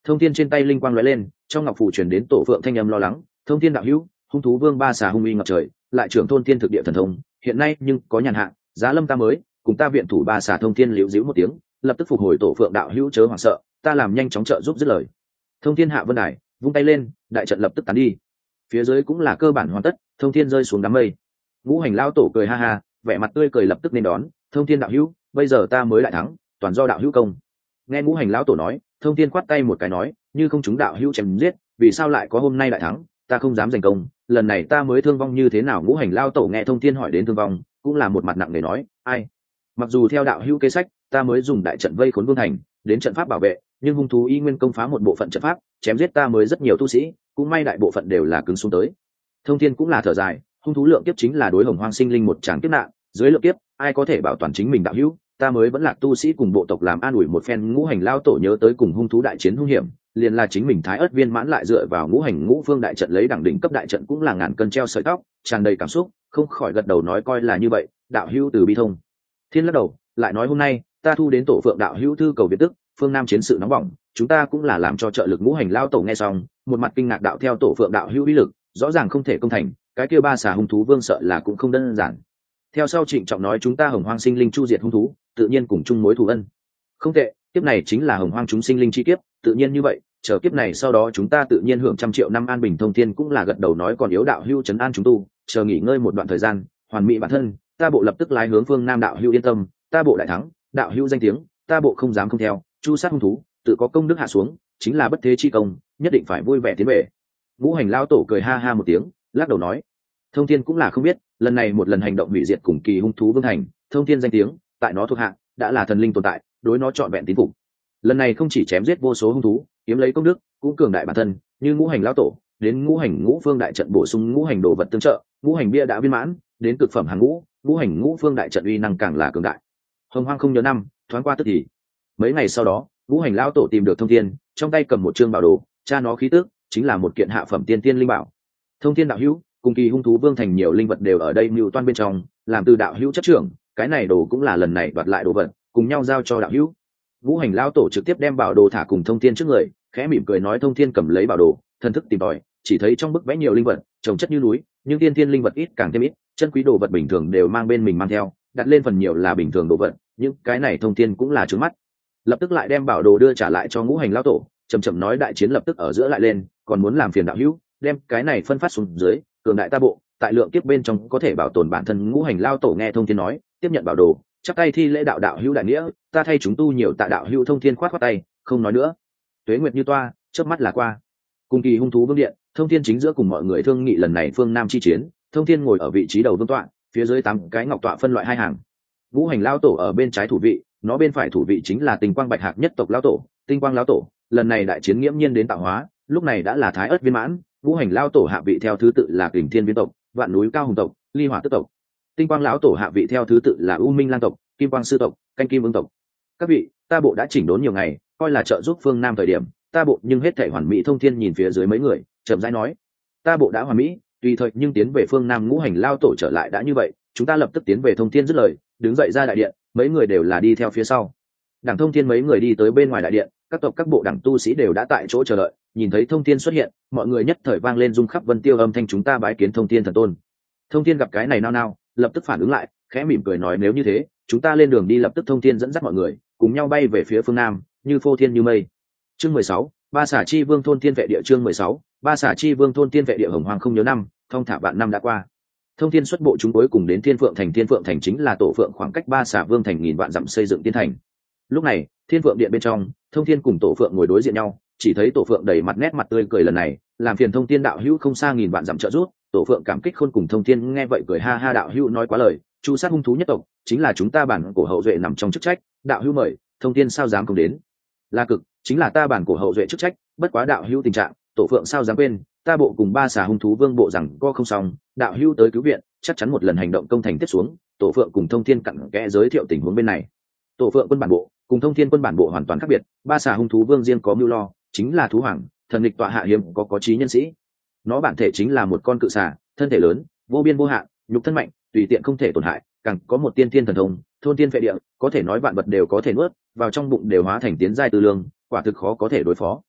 Thông thiên trên tay linh quang lóe lên, trong ngọc phù truyền đến tổ phượng thanh âm lo lắng. Thông thiên đạo hữu, hung thú vương ba xà hung uy ngập trời, lại trưởng thôn thiên thực địa thần thông, hiện nay nhưng có nhàn hạ, giá lâm ta mới cùng ta viện thủ ba xà. Thông thiên liễu dĩu một tiếng, lập tức phục hồi. Tổ phượng đạo hữu chớ hoảng sợ, ta làm nhanh chóng trợ giúp dứt lời. Thông thiên hạ vân đài, vung tay lên, đại trận lập tức tán đi. Phía dưới cũng là cơ bản hoàn tất. Thông thiên rơi xuống đám mây. Ngũ hành lao tổ cười ha ha, vẻ mặt tươi cười lập tức nên đón. Thông thiên đạo hữu, bây giờ ta mới đại thắng, toàn do đạo hữu công. Nghe ngũ hành lão tổ nói, Thông thiên quát tay một cái nói, như không chúng đạo hữu chém giết, vì sao lại có hôm nay đại thắng? Ta không dám giành công, lần này ta mới thương vong như thế nào? Ngũ hành lao tổ nghe Thông thiên hỏi đến thương vong, cũng là một mặt nặng nề nói, ai? Mặc dù theo đạo hữu kế sách, ta mới dùng đại trận vây khốn vương thành, đến trận pháp bảo vệ, nhưng hung thú y nguyên công phá một bộ phận trận pháp, chém giết ta mới rất nhiều tu sĩ, cũng may đại bộ phận đều là cứng xuống tới. Thông thiên cũng là thở dài, hung thú lượng kiếp chính là đối hồng hoang sinh linh một tràng kiếp nạn, dưới lượng kiếp ai có thể bảo toàn chính mình đạo hữu? Ta mới vẫn là tu sĩ cùng bộ tộc làm an ủi một phen. Ngũ hành lao tổ nhớ tới cùng hung thú đại chiến hung hiểm, liền là chính mình thái ớt viên mãn lại dựa vào ngũ hành ngũ phương đại trận lấy đẳng đỉnh cấp đại trận cũng là ngàn cân treo sợi tóc, tràn đầy cảm xúc, không khỏi gật đầu nói coi là như vậy, đạo hữu từ bi thông. Thiên lắc đầu, lại nói hôm nay ta thu đến tổ phượng đạo hữu thư cầu việt tức, phương nam chiến sự nóng bỏng, chúng ta cũng là làm cho trợ lực. Ngũ hành lao tổ nghe xong, một mặt kinh ngạc, đạo theo tổ phượng đạo hữu uy lực, rõ ràng không thể công thành, cái kia ba xà hung thú vương sợ là cũng không đơn giản. Theo sau trịnh trọng nói, chúng ta hồng hoang sinh linh chu diệt hung thú, tự nhiên cùng chung mối thù ân. Không tệ, kiếp này chính là hồng hoang chúng sinh linh chi kiếp, tự nhiên như vậy, chờ kiếp này sau đó chúng ta tự nhiên hưởng trăm triệu năm an bình. Thông thiên cũng là gật đầu nói, còn yếu đạo hữu trấn an chúng tu, chờ nghỉ ngơi một đoạn thời gian, hoàn mỹ bản thân, ta bộ lập tức lái hướng phương nam. Đạo hữu yên tâm, ta bộ đại thắng, đạo hữu danh tiếng, ta bộ không dám không theo. Chu sát hung thú, tự có công đức hạ xuống, chính là bất thế chi công, nhất định phải vui vẻ tiến về. Ngũ hành lao tổ cười ha ha một tiếng, lắc đầu nói, Thông thiên cũng là không biết, lần này một lần hành động hủy diệt cùng kỳ hung thú vương thành, Thông thiên danh tiếng tại nó thuộc hạ đã là thần linh tồn tại, đối nó trọn vẹn tín phục. Lần này không chỉ chém giết vô số hung thú, kiếm lấy công đức, cũng cường đại bản thân, như ngũ hành lão tổ đến ngũ hành ngũ phương đại trận bổ sung ngũ hành đồ vật tương trợ, ngũ hành bia đã viên mãn, đến cực phẩm hàng ngũ, ngũ hành ngũ phương đại trận uy năng càng là cường đại. Hồng hoang không nhớ năm, thoáng qua tức thì. Mấy ngày sau đó, ngũ hành lão tổ tìm được Thông thiên, trong tay cầm một chương bảo đồ, tra nó khí tức, chính là một kiện hạ phẩm tiên tiên linh bảo. Thông thiên đạo hữu, cùng kỳ hung thú vương thành nhiều linh vật đều ở đây mưu toan bên trong, làm từ đạo hữu chấp trưởng, cái này đồ cũng là lần này đoạt lại đồ vật, cùng nhau giao cho đạo hữu. Ngũ hành lão tổ trực tiếp đem bảo đồ thả cùng Thông thiên trước người, khẽ mỉm cười nói. Thông thiên cầm lấy bảo đồ, thần thức tìm tòi, chỉ thấy trong bức vẽ nhiều linh vật trồng chất như núi, nhưng tiên tiên linh vật ít càng thêm ít, chân quý đồ vật bình thường đều mang bên mình mang theo, đặt lên phần nhiều là bình thường đồ vật, nhưng cái này Thông thiên cũng là trướng mắt, lập tức lại đem bảo đồ đưa trả lại cho ngũ hành lão tổ, chậm chậm nói, đại chiến lập tức ở giữa lại lên, còn muốn làm phiền đạo hữu đem cái này phân phát xuống dưới, cường đại ta bộ tại lượng kiếp bên trong có thể bảo tồn bản thân. Ngũ hành lao tổ nghe Thông thiên nói, tiếp nhận bảo đồ, chắp tay thi lễ đạo, đạo hữu đại nghĩa, ta thay chúng tu nhiều tạ đạo hữu. Thông thiên khoát khoát tay, không nói nữa. Tuế nguyệt như toa, chớp mắt là qua. Cùng kỳ hung thú vương điện, Thông thiên chính giữa cùng mọi người thương nghị lần này phương nam chi chiến. Thông thiên ngồi ở vị trí đầu vương tọa, phía dưới tám cái ngọc tọa phân loại hai hàng. Ngũ hành lao tổ ở bên trái thủ vị, nó bên phải thủ vị chính là tinh quang bạch hạc nhất tộc lao tổ. Tinh quang lao tổ lần này đại chiến nghiễm nhiên đến tạo hóa, lúc này đã là thái ớt viên mãn. Ngũ hành lao tổ hạ vị theo thứ tự là kình thiên viên tộc, vạn núi cao hùng tộc, ly hỏa tức tộc. Tinh quang lão tổ hạ vị theo thứ tự là u minh lang tộc, kim quang sư tộc, canh kim ưng tộc. Các vị, ta bộ đã chỉnh đốn nhiều ngày, coi là trợ giúp phương nam thời điểm, ta bộ nhưng hết thể hoàn mỹ. Thông thiên nhìn phía dưới mấy người, chậm rãi nói, ta bộ đã hoàn mỹ, tùy thời nhưng tiến về phương nam. Ngũ hành lao tổ trở lại đã như vậy, chúng ta lập tức tiến về. Thông thiên dứt lời, đứng dậy ra đại điện, mấy người đều là đi theo phía sau. Đảng Thông thiên mấy người đi tới bên ngoài đại điện, các tộc các bộ đảng tu sĩ đều đã tại chỗ chờ đợi, nhìn thấy Thông thiên xuất hiện, mọi người nhất thời vang lên rung khắp vân tiêu âm thanh, chúng ta bái kiến Thông thiên thần tôn. Thông thiên gặp cái này nao nao, lập tức phản ứng lại, khẽ mỉm cười nói, nếu như thế, chúng ta lên đường đi. Lập tức Thông thiên dẫn dắt mọi người cùng nhau bay về phía phương nam, như phô thiên như mây. Chương mười sáu, ba xả chi vương thôn tiên vệ địa. Chương mười sáu, ba xả chi vương thôn tiên vệ địa. Hồng hoàng không nhớ năm, thông thả vạn năm đã qua. Thông thiên xuất bộ chúng cuối cùng đến Thiên Phượng thành. Thiên Phượng thành chính là tổ phượng khoảng cách ba xả vương thành nghìn vạn dặm xây dựng tiên thành. Lúc này Thiên Phượng điện bên trong, Thông thiên cùng tổ phượng ngồi đối diện nhau, chỉ thấy tổ phượng đầy mặt nét mặt tươi cười, lần này làm phiền Thông thiên đạo hữu không xa nghìn vạn dặm trợ giúp. Tổ phượng cảm kích khôn cùng. Thông thiên nghe vậy cười ha ha, đạo hữu nói quá lời, chu sát hung thú nhất tộc chính là chúng ta bản cổ hậu duệ nằm trong chức trách, đạo hữu mời, Thông thiên sao dám không đến. La cực chính là ta bản cổ hậu duệ chức trách, bất quá đạo hữu tình trạng, tổ phượng sao dám quên, ta bộ cùng ba xà hung thú vương bộ rằng co không xong, đạo hữu tới cứu viện, chắc chắn một lần hành động công thành tiếp xuống. Tổ phượng cùng Thông thiên cặn kẽ giới thiệu tình huống bên này. Tổ phượng quân bản bộ cùng Thông thiên quân bản bộ hoàn toàn khác biệt, ba xà hung thú vương riêng có mưu lo, chính là thú hoàng, thần lịch tọa hạ hiếm có có trí nhân sĩ. Nó bản thể chính là một con cự xà, thân thể lớn, vô biên vô hạn, nhục thân mạnh, tùy tiện không thể tổn hại, càng có một tiên thiên thần thông, thôn tiên vệ địa, có thể nói vạn vật đều có thể nuốt vào trong bụng, đều hóa thành tiến giai tư lương, quả thực khó có thể đối phó.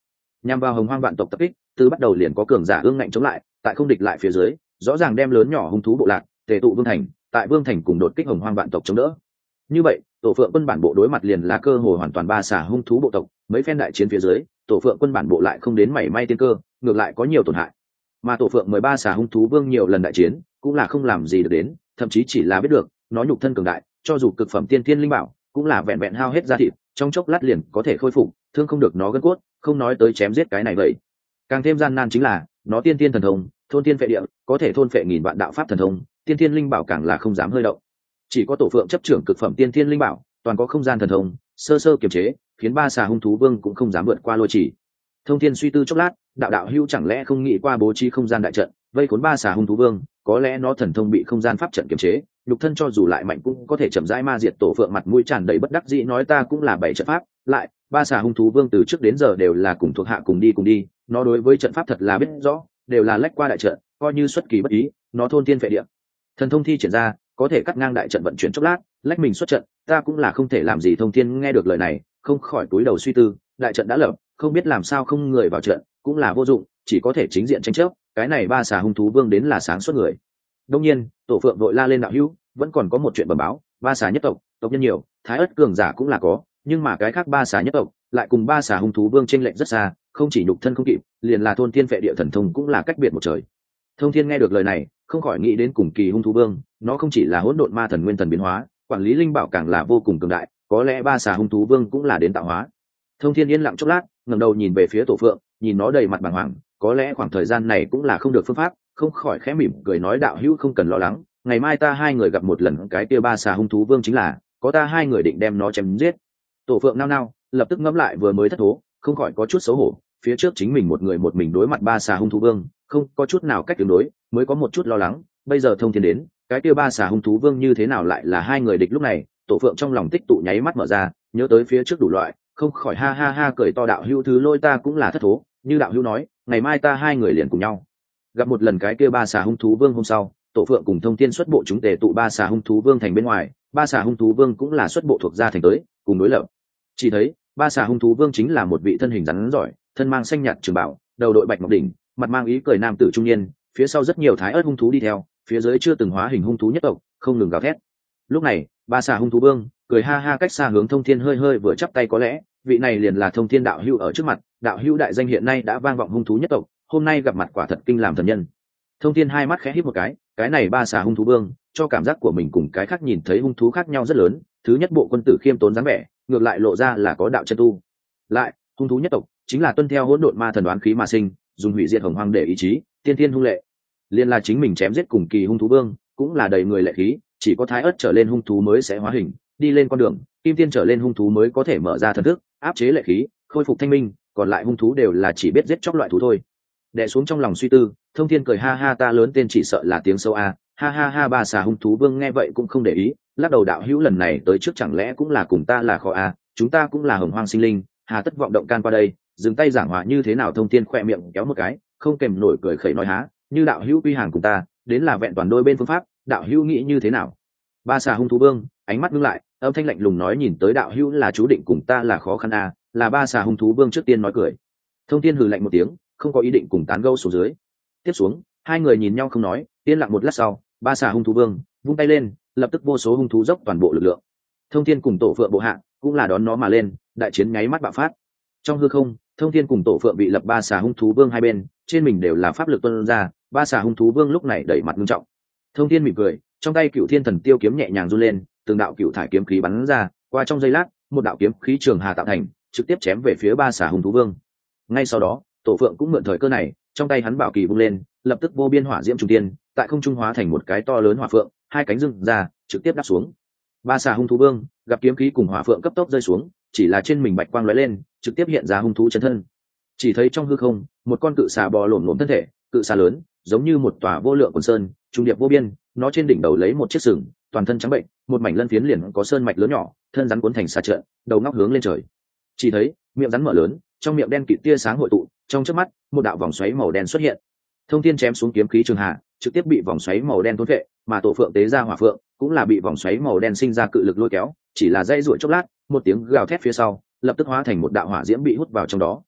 nhằm vào hồng hoang vạn tộc tập kích, từ bắt đầu liền có cường giả ương ngạnh chống lại, tại không địch lại phía dưới, rõ ràng đem lớn nhỏ hung thú bộ lạc tề tụ vương thành, tại vương thành cùng đột kích hồng hoang vạn tộc chống đỡ. Như vậy, tổ phượng quân bản bộ đối mặt liền là cơ hội hoàn toàn ba xả hung thú bộ tộc, mấy phen đại chiến phía dưới, tổ phượng quân bản bộ lại không đến mảy may tiên cơ, ngược lại có nhiều tổn hại. Mà tổ phượng mười ba xả hung thú vương nhiều lần đại chiến, cũng là không làm gì được đến, thậm chí chỉ là biết được nó nhục thân cường đại, cho dù cực phẩm tiên thiên linh bảo, cũng là vẹn vẹn hao hết da thịt, trong chốc lát liền có thể khôi phục, thương không được nó gân cốt, không nói tới chém giết cái này vậy. Càng thêm gian nan chính là, nó tiên thiên thần thông, thôn tiên phệ địa, có thể thôn phệ nghìn vạn đạo pháp thần thông, tiên thiên linh bảo càng là không dám hơi động. Chỉ có tổ phượng chấp trưởng cực phẩm tiên thiên linh bảo, toàn có không gian thần thông, sơ sơ kiềm chế, khiến ba xà hung thú vương cũng không dám vượt qua lôi chỉ. Thông thiên suy tư chốc lát, đạo đạo hưu chẳng lẽ không nghĩ qua bố trí không gian đại trận, vây khốn ba xà hung thú vương, có lẽ nó thần thông bị không gian pháp trận kiềm chế, nhục thân cho dù lại mạnh cũng có thể chậm rãi ma diệt. Tổ phượng mặt mũi tràn đầy bất đắc dĩ nói ta cũng là bảy trận pháp, lại ba xà hung thú vương từ trước đến giờ đều là cùng thuộc hạ cùng đi cùng đi, nó đối với trận pháp thật là biết rõ, đều là lách qua đại trận, coi như xuất kỳ bất ý, nó thôn thiên phệ địa, thần thông thi triển ra, có thể cắt ngang đại trận vận chuyển chốc lát, lách mình xuất trận, ta cũng là không thể làm gì. Thông thiên nghe được lời này, không khỏi túi đầu suy tư, đại trận đã lập, không biết làm sao không người vào trận, cũng là vô dụng, chỉ có thể chính diện tranh chấp, cái này ba xà hung thú vương đến là sáng suốt người. Đông nhiên, tổ phượng vội la lên đạo hữu, vẫn còn có một chuyện bẩm báo, ba xà nhất tộc, tộc nhân nhiều, thái ất cường giả cũng là có, nhưng mà cái khác ba xà nhất tộc lại cùng ba xà hung thú vương chênh lệch rất xa, không chỉ nhục thân không kịp, liền là thôn thiên phệ địa thần thông cũng là cách biệt một trời. Thông thiên nghe được lời này, không khỏi nghĩ đến cùng kỳ hung thú vương, nó không chỉ là hỗn độn ma thần nguyên thần biến hóa, quản lý linh bảo càng là vô cùng cường đại, có lẽ ba xà hung thú vương cũng là đến tạo hóa. Thông thiên yên lặng chốc lát, ngẩng đầu nhìn về phía tổ phượng, nhìn nó đầy mặt bàng hoàng, có lẽ khoảng thời gian này cũng là không được phương pháp, không khỏi khẽ mỉm cười nói đạo hữu không cần lo lắng, ngày mai ta hai người gặp một lần cái kia ba xà hung thú vương chính là, có ta hai người định đem nó chém giết. Tổ phượng nao nao, lập tức ngẫm lại vừa mới thất thố, không khỏi có chút xấu hổ, phía trước chính mình một người một mình đối mặt ba xà hung thú vương, không có chút nào cách tương đối, mới có một chút lo lắng, bây giờ thông thiên đến, cái kia ba xà hung thú vương như thế nào lại là hai người địch. Lúc này tổ phượng trong lòng tích tụ nháy mắt mở ra, nhớ tới phía trước đủ loại, không khỏi ha ha ha cười to đạo hữu thứ lôi ta cũng là thất thố, như đạo hữu nói, ngày mai ta hai người liền cùng nhau gặp một lần cái kia ba xà hung thú vương. Hôm sau, tổ phượng cùng thông thiên xuất bộ chúng tề tụ ba xà hung thú vương thành bên ngoài, ba xà hung thú vương cũng là xuất bộ thuộc gia thành tới cùng đối lập. Chỉ thấy ba xà hung thú vương chính là một vị thân hình rắn giỏi, thân mang xanh nhạt trường bảo, đầu đội bạch ngọc đỉnh, mặt mang ý cười nam tử trung niên, phía sau rất nhiều thái ớt hung thú đi theo, phía dưới chưa từng hóa hình hung thú nhất tộc không ngừng gào thét. Lúc này ba xà hung thú vương cười ha ha cách xa hướng thông thiên hơi hơi vừa chắp tay, có lẽ vị này liền là thông thiên đạo hữu ở trước mặt, đạo hữu đại danh hiện nay đã vang vọng hung thú nhất tộc, hôm nay gặp mặt quả thật kinh làm thần nhân. Thông thiên hai mắt khẽ híp một cái, cái này ba xà hung thú vương cho cảm giác của mình cùng cái khác nhìn thấy hung thú khác nhau rất lớn. Thứ nhất, bộ quân tử khiêm tốn dáng vẻ, ngược lại lộ ra là có đạo chân tu. Lại hung thú nhất tộc chính là tuân theo hỗn độn ma thần đoán khí mà sinh, dùng hủy diệt hồng hoang để ý chí, tiên tiên hung lệ. Liên là chính mình chém giết cùng kỳ hung thú vương, cũng là đầy người lệ khí, chỉ có thái ớt trở lên hung thú mới sẽ hóa hình, đi lên con đường kim tiên trở lên hung thú mới có thể mở ra thần thức, áp chế lệ khí, khôi phục thanh minh, còn lại hung thú đều là chỉ biết giết chóc loại thú thôi. Đè xuống trong lòng suy tư, thông thiên cười ha ha ta lớn tên chỉ sợ là tiếng sâu a, ha ha ha. Ba xà hung thú vương nghe vậy cũng không để ý, lắc đầu đạo hữu lần này tới trước chẳng lẽ cũng là cùng ta là khó a, chúng ta cũng là hồng hoang sinh linh, hà tất vọng động can qua đây, dừng tay giảng hòa như thế nào. Thông thiên khoe miệng kéo một cái, không kèm nổi cười khẩy nói há, như đạo hữu quy hàng cùng ta đến là vẹn toàn đôi bên phương pháp, đạo hữu nghĩ như thế nào. Ba xà hung thú vương ánh mắt ngưng lại, âm thanh lạnh lùng nói nhìn tới đạo hữu là chú định cùng ta là khó khăn a. Là ba xà hung thú vương trước tiên nói cười. Thông thiên hừ lạnh một tiếng, không có ý định cùng tán gẫu xuống dưới. Tiếp xuống hai người nhìn nhau không nói, yên lặng một lát sau, ba xà hung thú vương vung tay lên, lập tức vô số hung thú dốc toàn bộ lực lượng. Thông thiên cùng tổ phượng bộ hạ cũng là đón nó mà lên, đại chiến nháy mắt bạo phát. Trong hư không, thông thiên cùng tổ phượng bị lập ba xà hung thú vương hai bên, trên mình đều là pháp lực tuôn ra. Ba xà hung thú vương lúc này đẩy mặt nghiêm trọng. Thông thiên mỉm cười, trong tay cựu thiên thần tiêu kiếm nhẹ nhàng run lên, từng đạo cựu thải kiếm khí bắn ra, qua trong giây lát, một đạo kiếm khí trường hà tạo thành, trực tiếp chém về phía ba xà hung thú vương. Ngay sau đó, tổ phượng cũng mượn thời cơ này, trong tay hắn bảo kỳ vung lên, lập tức vô biên hỏa diễm trung tiên, tại không trung hóa thành một cái to lớn hỏa phượng, hai cánh dưng ra, trực tiếp đáp xuống. Ba xà hung thú vương gặp kiếm khí cùng hỏa phượng cấp tốc rơi xuống, chỉ là trên mình bạch quang lóe lên, trực tiếp hiện ra hung thú chân thân. Chỉ thấy trong hư không, một con cự xà bò lổm lổm thân thể, cự xà lớn, giống như một tòa vô lượng quần sơn, trung điệp vô biên, nó trên đỉnh đầu lấy một chiếc sừng, toàn thân trắng bệnh, một mảnh lân phiến liền có sơn mạch lớn nhỏ, thân rắn cuốn thành xà trợn, đầu ngóc hướng lên trời. Chỉ thấy miệng rắn mở lớn, trong miệng đen kịt tia sáng hội tụ, trong chớp mắt, một đạo vòng xoáy màu đen xuất hiện. Thông thiên chém xuống kiếm khí trường hà, trực tiếp bị vòng xoáy màu đen thôn phệ, mà tổ phượng tế ra hỏa phượng, cũng là bị vòng xoáy màu đen sinh ra cự lực lôi kéo, chỉ là dây ruổi chốc lát, một tiếng gào thét phía sau, lập tức hóa thành một đạo hỏa diễm bị hút vào trong đó.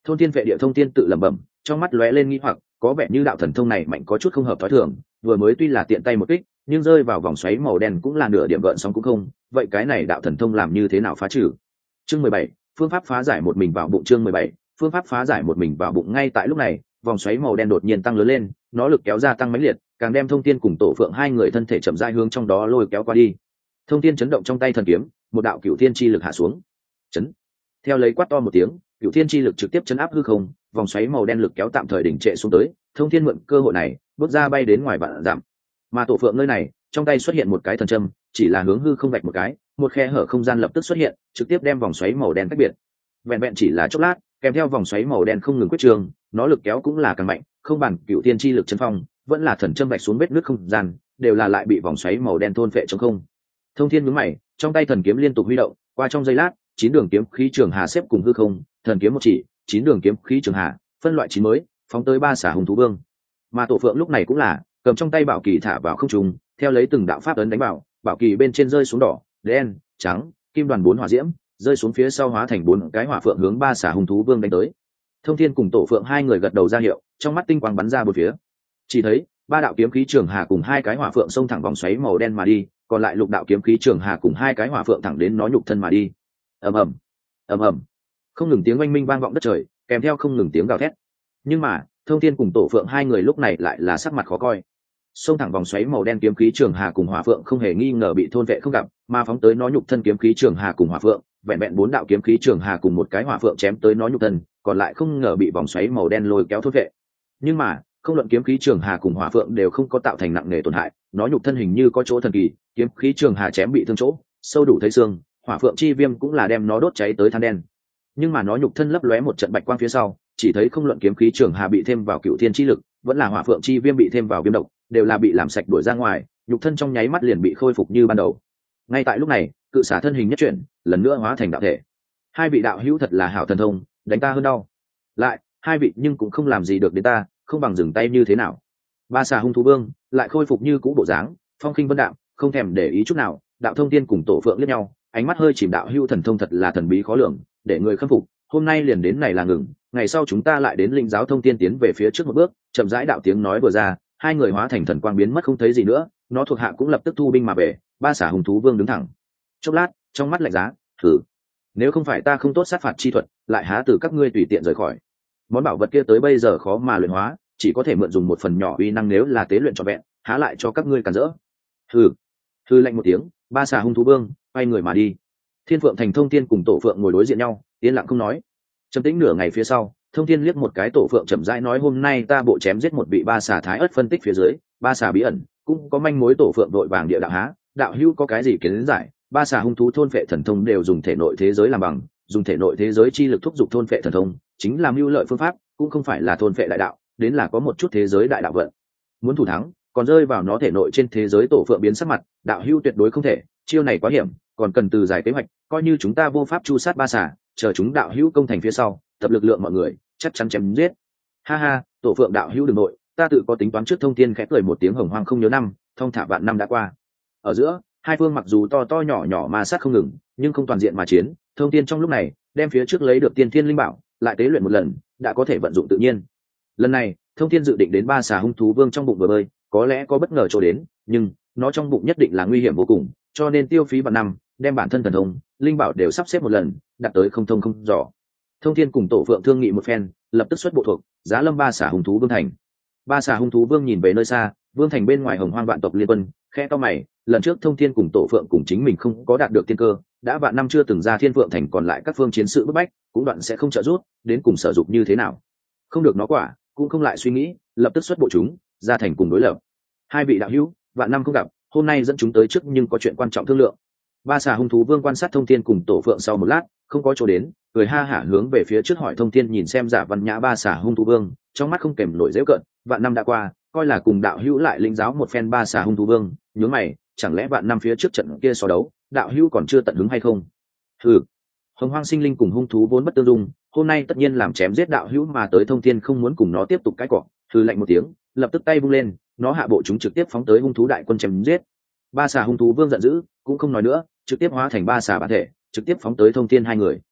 Thôn thiên vệ địa thông thiên tự lẩm bẩm, trong mắt lóe lên nghi hoặc, có vẻ như đạo thần thông này mạnh có chút không hợp thói thường, vừa mới tuy là tiện tay một kích, nhưng rơi vào vòng xoáy màu đen cũng là nửa điểm gợn sóng cũng không, vậy cái này đạo thần thông làm như thế nào phá trừ? Chương mười bảy, phương pháp phá giải một mình vào bụng. Chương mười bảy, phương pháp phá giải một mình vào bụng. Ngay tại lúc này, vòng xoáy màu đen đột nhiên tăng lớn lên, nó lực kéo gia tăng mãnh liệt, càng đem Thông Thiên cùng Tổ Phượng hai người thân thể chậm rãi hướng trong đó lôi kéo qua đi. Thông Thiên chấn động trong tay thần kiếm, một đạo cửu thiên chi lực hạ xuống. Chấn. Theo lấy quát to một tiếng, cửu thiên chi lực trực tiếp chấn áp hư không, vòng xoáy màu đen lực kéo tạm thời đỉnh trệ xuống tới. Thông Thiên mượn cơ hội này, bước ra bay đến ngoài vạn dặm. Mà Tổ Phượng nơi này, trong tay xuất hiện một cái thần châm, chỉ là hướng hư không vạch một cái, một khe hở không gian lập tức xuất hiện, trực tiếp đem vòng xoáy màu đen tách biệt. Vẹn vẹn chỉ là chốc lát, kèm theo vòng xoáy màu đen không ngừng quyết trường, nó lực kéo cũng là càng mạnh, không bằng cửu thiên chi lực chân phong, vẫn là thần châm vạch xuống vết nước không gian, đều là lại bị vòng xoáy màu đen thôn phệ trong không. Thông Thiên nhướng mày, trong tay thần kiếm liên tục huy động, qua trong giây lát, chín đường kiếm khí trường hà xếp cùng hư không, thần kiếm một chỉ, chín đường kiếm khí trường hà, phân loại chín mới, phóng tới ba xả hùng thú vương. Mà Tổ Phượng lúc này cũng là cầm trong tay bảo kỳ thả vào không trung, theo lấy từng đạo pháp ấn đánh vào, bảo kỳ bên trên rơi xuống đỏ, đen, trắng, kim đoàn bốn hỏa diễm, rơi xuống phía sau hóa thành bốn cái hỏa phượng hướng ba xả hùng thú vương đánh tới. Thông Thiên cùng Tổ Phượng hai người gật đầu ra hiệu, trong mắt tinh quang bắn ra bốn phía. Chỉ thấy ba đạo kiếm khí trường hà cùng hai cái hỏa phượng xông thẳng vòng xoáy màu đen mà đi, còn lại lục đạo kiếm khí trường hà cùng hai cái hỏa phượng thẳng đến nó nhục thân mà đi. Ầm ầm, ầm ầm, không ngừng tiếng oanh minh vang vọng đất trời, kèm theo không ngừng tiếng gào thét. Nhưng mà Thông Thiên cùng Tổ Phượng hai người lúc này lại là sắc mặt khó coi. Xông thẳng vòng xoáy màu đen kiếm khí trường hà cùng hỏa phượng không hề nghi ngờ bị thôn vệ không gặp, mà phóng tới nó nhục thân kiếm khí trường hà cùng hỏa phượng, vẹn vẹn bốn đạo kiếm khí trường hà cùng một cái hỏa phượng chém tới nó nhục thân, còn lại không ngờ bị vòng xoáy màu đen lôi kéo thôn vệ. Nhưng mà không luận kiếm khí trường hà cùng hỏa phượng đều không có tạo thành nặng nề tổn hại, nó nhục thân hình như có chỗ thần kỳ, kiếm khí trường hà chém bị thương chỗ sâu đủ thấy xương, hỏa phượng chi viêm cũng là đem nó đốt cháy tới than đen. Nhưng mà nó nhục thân lấp lóe một trận bạch quang phía sau, chỉ thấy không luận kiếm khí trường hà bị thêm vào cựu thiên chi lực, vẫn là hỏa phượng chi viêm bị thêm vào viêm độc, đều là bị làm sạch đuổi ra ngoài, nhục thân trong nháy mắt liền bị khôi phục như ban đầu. Ngay tại lúc này, cự xả thân hình nhất chuyển, lần nữa hóa thành đạo thể. Hai vị đạo hữu thật là hảo thần thông, đánh ta hơn đau. Lại, hai vị nhưng cũng không làm gì được đến ta, không bằng dừng tay như thế nào. Ba xà hung thú vương lại khôi phục như cũ bộ dáng, phong khinh vân đạm, không thèm để ý chút nào. Đạo Thông Thiên cùng Tổ Phượng liếc nhau, ánh mắt hơi chìm, đạo hữu thần thông thật là thần bí khó lường, để người khâm phục. Hôm nay liền đến này là ngừng, ngày sau chúng ta lại đến linh giáo Thông Thiên tiến về phía trước một bước. Chậm rãi đạo tiếng nói vừa ra, hai người hóa thành thần quang biến mất không thấy gì nữa, nó thuộc hạ cũng lập tức thu binh mà về. Ba xả hùng thú vương đứng thẳng chốc lát, trong mắt lạnh giá, thử nếu không phải ta không tốt sát phạt chi thuật, lại há từ các ngươi tùy tiện rời khỏi. Món bảo vật kia tới bây giờ khó mà luyện hóa, chỉ có thể mượn dùng một phần nhỏ uy năng, nếu là tế luyện trọn vẹn, há lại cho các ngươi cản rỡ. Hừ. Hừ lạnh một tiếng, ba xả hung thú vương quay người mà đi. Thiên Phượng thành Thông Thiên cùng Tổ Phượng ngồi đối diện nhau, yên lặng không nói. Trầm tĩnh nửa ngày phía sau, Thông Thiên liếc một cái Tổ Phượng, chậm rãi nói, hôm nay ta bộ chém giết một vị ba xà thái ớt phân tích phía dưới, ba xà bí ẩn cũng có manh mối. Tổ Phượng đội vàng địa đạo há, đạo hữu có cái gì kiến giải? Ba xà hung thú thôn phệ thần thông đều dùng thể nội thế giới làm bằng, dùng thể nội thế giới chi lực thúc giục thôn phệ thần thông, chính là mưu lợi phương pháp, cũng không phải là thôn phệ đại đạo, đến là có một chút thế giới đại đạo vận. Muốn thủ thắng, còn rơi vào nó thể nội trên thế giới. Tổ Phượng biến sắc mặt, đạo hữu tuyệt đối không thể, chiêu này quá hiểm, còn cần từ giải kế hoạch, coi như chúng ta vô pháp chu sát ba xà, chờ chúng đạo hữu công thành phía sau, tập lực lượng mọi người, chắc chắn chém giết. Ha ha, Tổ Phượng đạo hữu đừng nội, ta tự có tính toán trước. Thông Thiên khẽ cười một tiếng, hồng hoang không nhớ năm, thông thả vạn năm đã qua. Ở giữa hai phương mặc dù to to nhỏ nhỏ ma sát không ngừng, nhưng không toàn diện mà chiến. Thông Thiên trong lúc này đem phía trước lấy được tiên thiên linh bảo lại tế luyện một lần, đã có thể vận dụng tự nhiên. Lần này Thông Thiên dự định đến ba xà hung thú vương trong bụng vừa bơi, có lẽ có bất ngờ chỗ đến, nhưng nó trong bụng nhất định là nguy hiểm vô cùng, cho nên tiêu phí vạn năm đem bản thân thần thông linh bảo đều sắp xếp một lần, đạt tới không thông không dò. Thông Thiên cùng Tổ Phượng thương nghị một phen, lập tức xuất bộ thuộc giá lâm ba xà hung thú vương thành. Ba xà hung thú vương nhìn về nơi xa, vương thành bên ngoài hồng hoang vạn tộc liên quân, khẽ to mày. Lần trước Thông Thiên cùng Tổ Phượng cùng chính mình không có đạt được tiên cơ, đã vạn năm chưa từng ra Thiên Phượng thành, còn lại các phương chiến sự bức bách cũng đoạn sẽ không trợ giúp, đến cùng sở dục như thế nào. Không được nó quả, cũng không lại suy nghĩ, lập tức xuất bộ chúng ra thành cùng đối lập. Hai vị đạo hữu, vạn năm không gặp, hôm nay dẫn chúng tới trước nhưng có chuyện quan trọng thương lượng. Ba xà hung thú vương quan sát Thông Thiên cùng Tổ Phượng sau một lát, không có chỗ đến, cười ha hả hướng về phía trước hỏi. Thông Thiên nhìn xem Giả Văn Nhã ba xà hung thú vương, trong mắt không kèm nổi giễu cợt, vạn năm đã qua, coi là cùng đạo hữu lại lĩnh giáo một phen. Ba xà hung thú vương nhướng mày, chẳng lẽ vạn năm phía trước trận kia so đấu, đạo hữu còn chưa tận hứng hay không? Hừ, hồng hoang sinh linh cùng hung thú vốn bất tương dung, hôm nay tất nhiên làm chém giết đạo hữu mà tới. Thông Thiên không muốn cùng nó tiếp tục cãi cọ, hừ lạnh một tiếng, lập tức tay vung lên, nó hạ bộ chúng trực tiếp phóng tới hung thú đại quân chém giết. Ba xà hung thú vương giận dữ, cũng không nói nữa, trực tiếp hóa thành ba xà bản thể, trực tiếp phóng tới Thông Thiên hai người.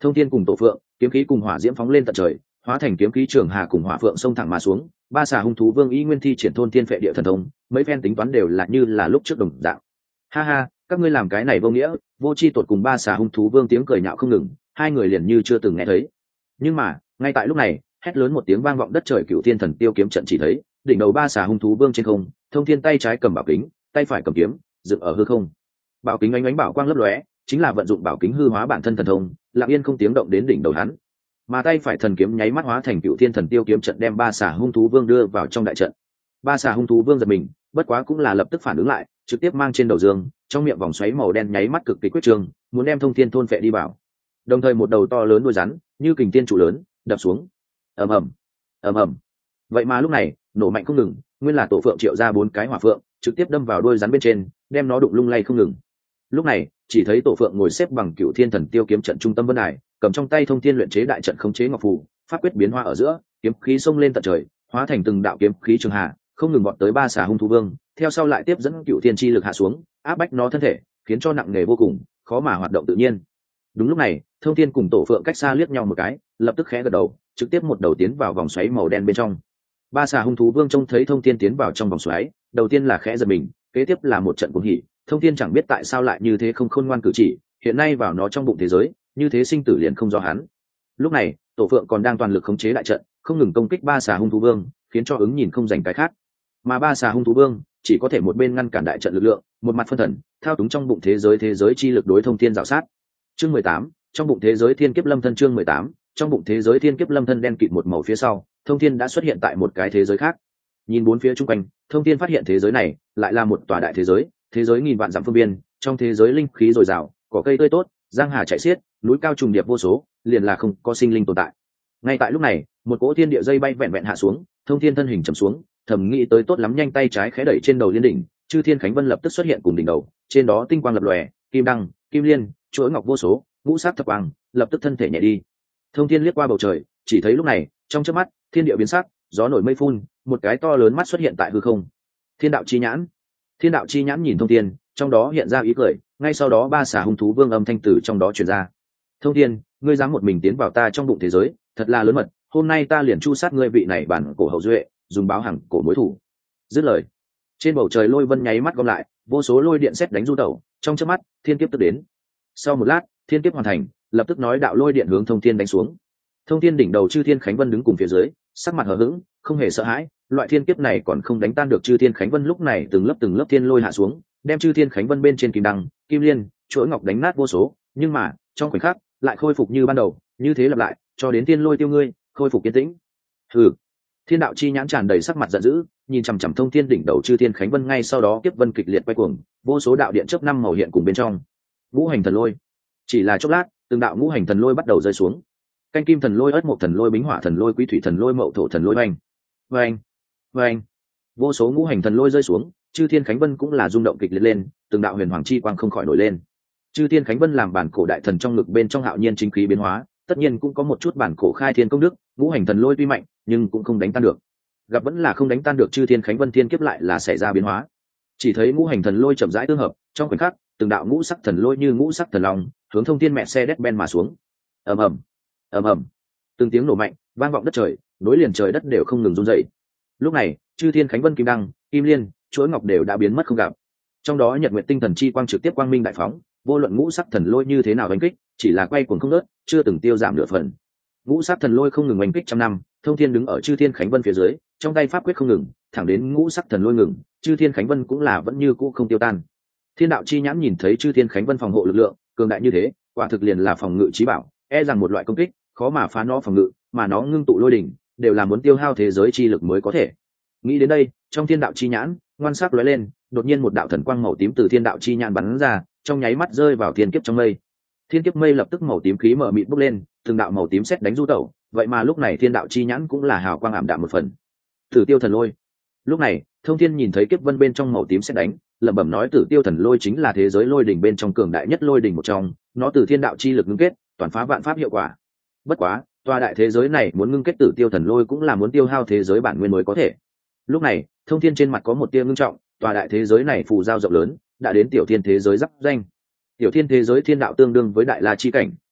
Thông thiên cùng tổ phượng, kiếm khí cùng hỏa diễm phóng lên tận trời, hóa thành kiếm khí trường hà cùng hỏa phượng xông thẳng mà xuống. Ba xà hung thú vương y nguyên thi triển thôn thiên phệ địa thần thông, mấy phen tính toán đều là như là lúc trước đồng dạng. Ha ha, các ngươi làm cái này vô nghĩa. Vô chi tột cùng ba xà hung thú vương tiếng cười nhạo không ngừng, hai người liền như chưa từng nghe thấy. Nhưng mà ngay tại lúc này, hét lớn một tiếng vang vọng đất trời, cửu thiên thần tiêu kiếm trận chỉ thấy đỉnh đầu ba xà hung thú vương trên không, Thông thiên tay trái cầm bảo kính, tay phải cầm kiếm, dựng ở hư không. Bảo kính ánh ánh bảo quang lấp lóe, chính là vận dụng bảo kính hư hóa bản thân thần thông, lặng yên không tiếng động đến đỉnh đầu hắn. Mà tay phải thần kiếm nháy mắt hóa thành cựu thiên thần tiêu kiếm trận, đem ba xà hung thú vương đưa vào trong đại trận. Ba xà hung thú vương giật mình, bất quá cũng là lập tức phản ứng lại, trực tiếp mang trên đầu dương, trong miệng vòng xoáy màu đen nháy mắt cực kỳ quyết trường, muốn đem Thông thiên thôn phệ đi vào. Đồng thời một đầu to lớn đuôi rắn như kình tiên trụ lớn đập xuống, ầm ầm ầm ầm. Vậy mà lúc này nổ mạnh không ngừng, nguyên là tổ phượng triệu ra bốn cái hỏa phượng trực tiếp đâm vào đuôi rắn bên trên, đem nó đụng lung lay không ngừng. Lúc này chỉ thấy tổ phượng ngồi xếp bằng cựu thiên thần tiêu kiếm trận trung tâm vân đài, cầm trong tay thông thiên luyện chế đại trận khống chế ngọc phù, pháp quyết biến hoa ở giữa, kiếm khí xông lên tận trời, hóa thành từng đạo kiếm khí trường hạ, không ngừng bọn tới ba xà hung thú vương, theo sau lại tiếp dẫn cựu thiên chi lực hạ xuống, áp bách nó thân thể, khiến cho nặng nề vô cùng, khó mà hoạt động tự nhiên. Đúng lúc này, Thông thiên cùng tổ phượng cách xa liếc nhau một cái, lập tức khẽ gật đầu, trực tiếp một đầu tiến vào vòng xoáy màu đen bên trong. Ba xà hung thú vương trông thấy Thông thiên tiến vào trong vòng xoáy, đầu tiên là khẽ giật mình, kế tiếp là một trận cuồng hỉ. Thông thiên chẳng biết tại sao lại như thế không khôn ngoan cử chỉ, hiện nay vào nó trong bụng thế giới, như thế sinh tử liền không do hắn. Lúc này tổ phượng còn đang toàn lực khống chế đại trận, không ngừng công kích ba xà hung thú vương, khiến cho ứng nhìn không dành cái khác. Mà ba xà hung thú vương chỉ có thể một bên ngăn cản đại trận lực lượng, một mặt phân thần thao túng trong bụng thế giới thế giới chi lực đối Thông thiên dạo sát. Chương mười tám, trong bụng thế giới thiên kiếp lâm thân. Chương mười tám, trong bụng thế giới thiên kiếp lâm thân. Đen kịt một màu phía sau, Thông thiên đã xuất hiện tại một cái thế giới khác. Nhìn bốn phía chung quanh, Thông thiên phát hiện thế giới này lại là một tòa đại thế giới, thế giới nghìn vạn dặm phương biên, trong thế giới linh khí dồi dào, cỏ cây tươi tốt, giang hà chảy xiết, núi cao trùng điệp vô số, liền là không có sinh linh tồn tại. Ngay tại lúc này, một cỗ thiên địa dây bay vẹn vẹn hạ xuống, Thông thiên thân hình trầm xuống, thầm nghĩ tới tốt lắm, nhanh tay trái khẽ đẩy trên đầu liên đỉnh, chư thiên khánh vân lập tức xuất hiện cùng đỉnh đầu, trên đó tinh quang lập lòe, kim đăng, kim liên, chuỗi ngọc vô số, ngũ sắc thập quang, lập tức thân thể nhẹ đi. Thông thiên liếc qua bầu trời, chỉ thấy lúc này, trong chớp mắt, thiên địa biến sắc, gió nổi mây phun, một cái to lớn mắt xuất hiện tại hư không. Thiên đạo chi nhãn. Thiên đạo chi nhãn nhìn Thông thiên, trong đó hiện ra ý cười, ngay sau đó ba xà hung thú vương âm thanh từ trong đó truyền ra. Thông thiên, ngươi dám một mình tiến vào ta trong bụng thế giới, thật là lớn mật, hôm nay ta liền chu sát ngươi vị này bản cổ hậu duệ, dùng báo hằng cổ mối thủ. Dứt lời, trên bầu trời lôi vân nháy mắt gom lại, vô số lôi điện sét đánh du tẩu, trong chớp mắt, thiên kiếp tức đến. Sau một lát, thiên kiếp hoàn thành, lập tức nói đạo lôi điện hướng Thông thiên đánh xuống. Thông thiên đỉnh đầu chư thiên khánh vân đứng cùng phía dưới, sắc mặt hờ hững, không hề sợ hãi, loại thiên kiếp này còn không đánh tan được chư thiên khánh vân. Lúc này từng lớp từng lớp thiên lôi hạ xuống, đem chư thiên khánh vân bên trên kim đăng, kim liên, chuỗi ngọc đánh nát vô số, nhưng mà trong khoảnh khắc lại khôi phục như ban đầu, như thế lặp lại cho đến thiên lôi tiêu ngươi, khôi phục yên tĩnh. Hừ. Thiên đạo chi nhãn tràn đầy sắc mặt giận dữ, nhìn chằm chằm Thông thiên đỉnh đầu chư thiên khánh vân, ngay sau đó kiếp vân kịch liệt quay cuồng, vô số đạo điện chớp năm màu hiện cùng bên trong. Ngũ hành thần lôi. Chỉ là chốc lát, từng đạo ngũ hành thần lôi bắt đầu rơi xuống. Canh kim thần lôi, ất mộc thần lôi, bính hỏa thần lôi, quý thủy thần lôi, mậu thổ thần lôi, oanh oanh oanh. Vô số ngũ hành thần lôi rơi xuống, chư thiên khánh vân cũng là rung động kịch liệt lên, từng đạo huyền hoàng chi quang không khỏi nổi lên. Chư thiên khánh vân làm bản cổ đại thần trong ngực bên trong hạo nhiên chính khí biến hóa, tất nhiên cũng có một chút bản cổ khai thiên công đức, ngũ hành thần lôi tuy mạnh nhưng cũng không đánh tan được. Gặp vẫn là không đánh tan được chư thiên khánh vân, thiên kiếp lại là xảy ra biến hóa. Chỉ thấy ngũ hành thần lôi chậm rãi tương hợp, trong khoảnh khắc từng đạo ngũ sắc thần lôi như ngũ sắc thần long hướng Thông thiên mẹ xe đét ben mà xuống. Ầm ầm ầm ầm, từng tiếng nổ mạnh vang vọng đất trời, nối liền trời đất đều không ngừng run dậy. Lúc này chư thiên khánh vân, kim đăng, kim liên, chuỗi ngọc đều đã biến mất không gặp, trong đó nhật nguyện tinh thần chi quang trực tiếp quang minh đại phóng, vô luận ngũ sắc thần lôi như thế nào đánh kích, chỉ là quay cuồng không ngớt, chưa từng tiêu giảm nửa phần. Ngũ sắc thần lôi không ngừng đánh kích trăm năm, Thông thiên đứng ở chư thiên khánh vân phía dưới, trong tay pháp quyết không ngừng, thẳng đến ngũ sắc thần lôi ngừng, chư thiên khánh vân cũng là vẫn như cũ không tiêu tan. Thiên đạo chi nhãn nhìn thấy chư thiên khánh vân phòng hộ lực lượng cường đại như thế, quả thực liền là phòng ngự trí bảo, e rằng một loại công kích khó mà phá nó phòng ngự, mà nó ngưng tụ lôi đỉnh đều là muốn tiêu hao thế giới chi lực mới có thể. Nghĩ đến đây, trong thiên đạo chi nhãn ngoan sắc lóe lên, đột nhiên một đạo thần quang màu tím từ thiên đạo chi nhãn bắn ra, trong nháy mắt rơi vào thiên kiếp trong mây. Thiên kiếp mây lập tức màu tím khí mở mịt bốc lên, từng đạo màu tím sét đánh du tẩu, vậy mà lúc này thiên đạo chi nhãn cũng là hào quang ảm đạm một phần. Tử tiêu thần lôi. Lúc này Thông thiên nhìn thấy kiếp vân bên trong màu tím sét đánh, lẩm bẩm nói tử tiêu thần lôi chính là thế giới lôi đỉnh bên trong cường đại nhất lôi đỉnh một trong, nó từ thiên đạo chi lực ngưng kết, toàn phá vạn pháp hiệu quả. Bất quá tòa đại thế giới này muốn ngưng kết tử tiêu thần lôi cũng là muốn tiêu hao thế giới bản nguyên mới có thể. Lúc này Thông thiên trên mặt có một tia ngưng trọng, tòa đại thế giới này phù giao rộng lớn, đã đến tiểu thiên thế giới giáp danh. Tiểu thiên thế giới thiên đạo tương đương với đại la chi cảnh,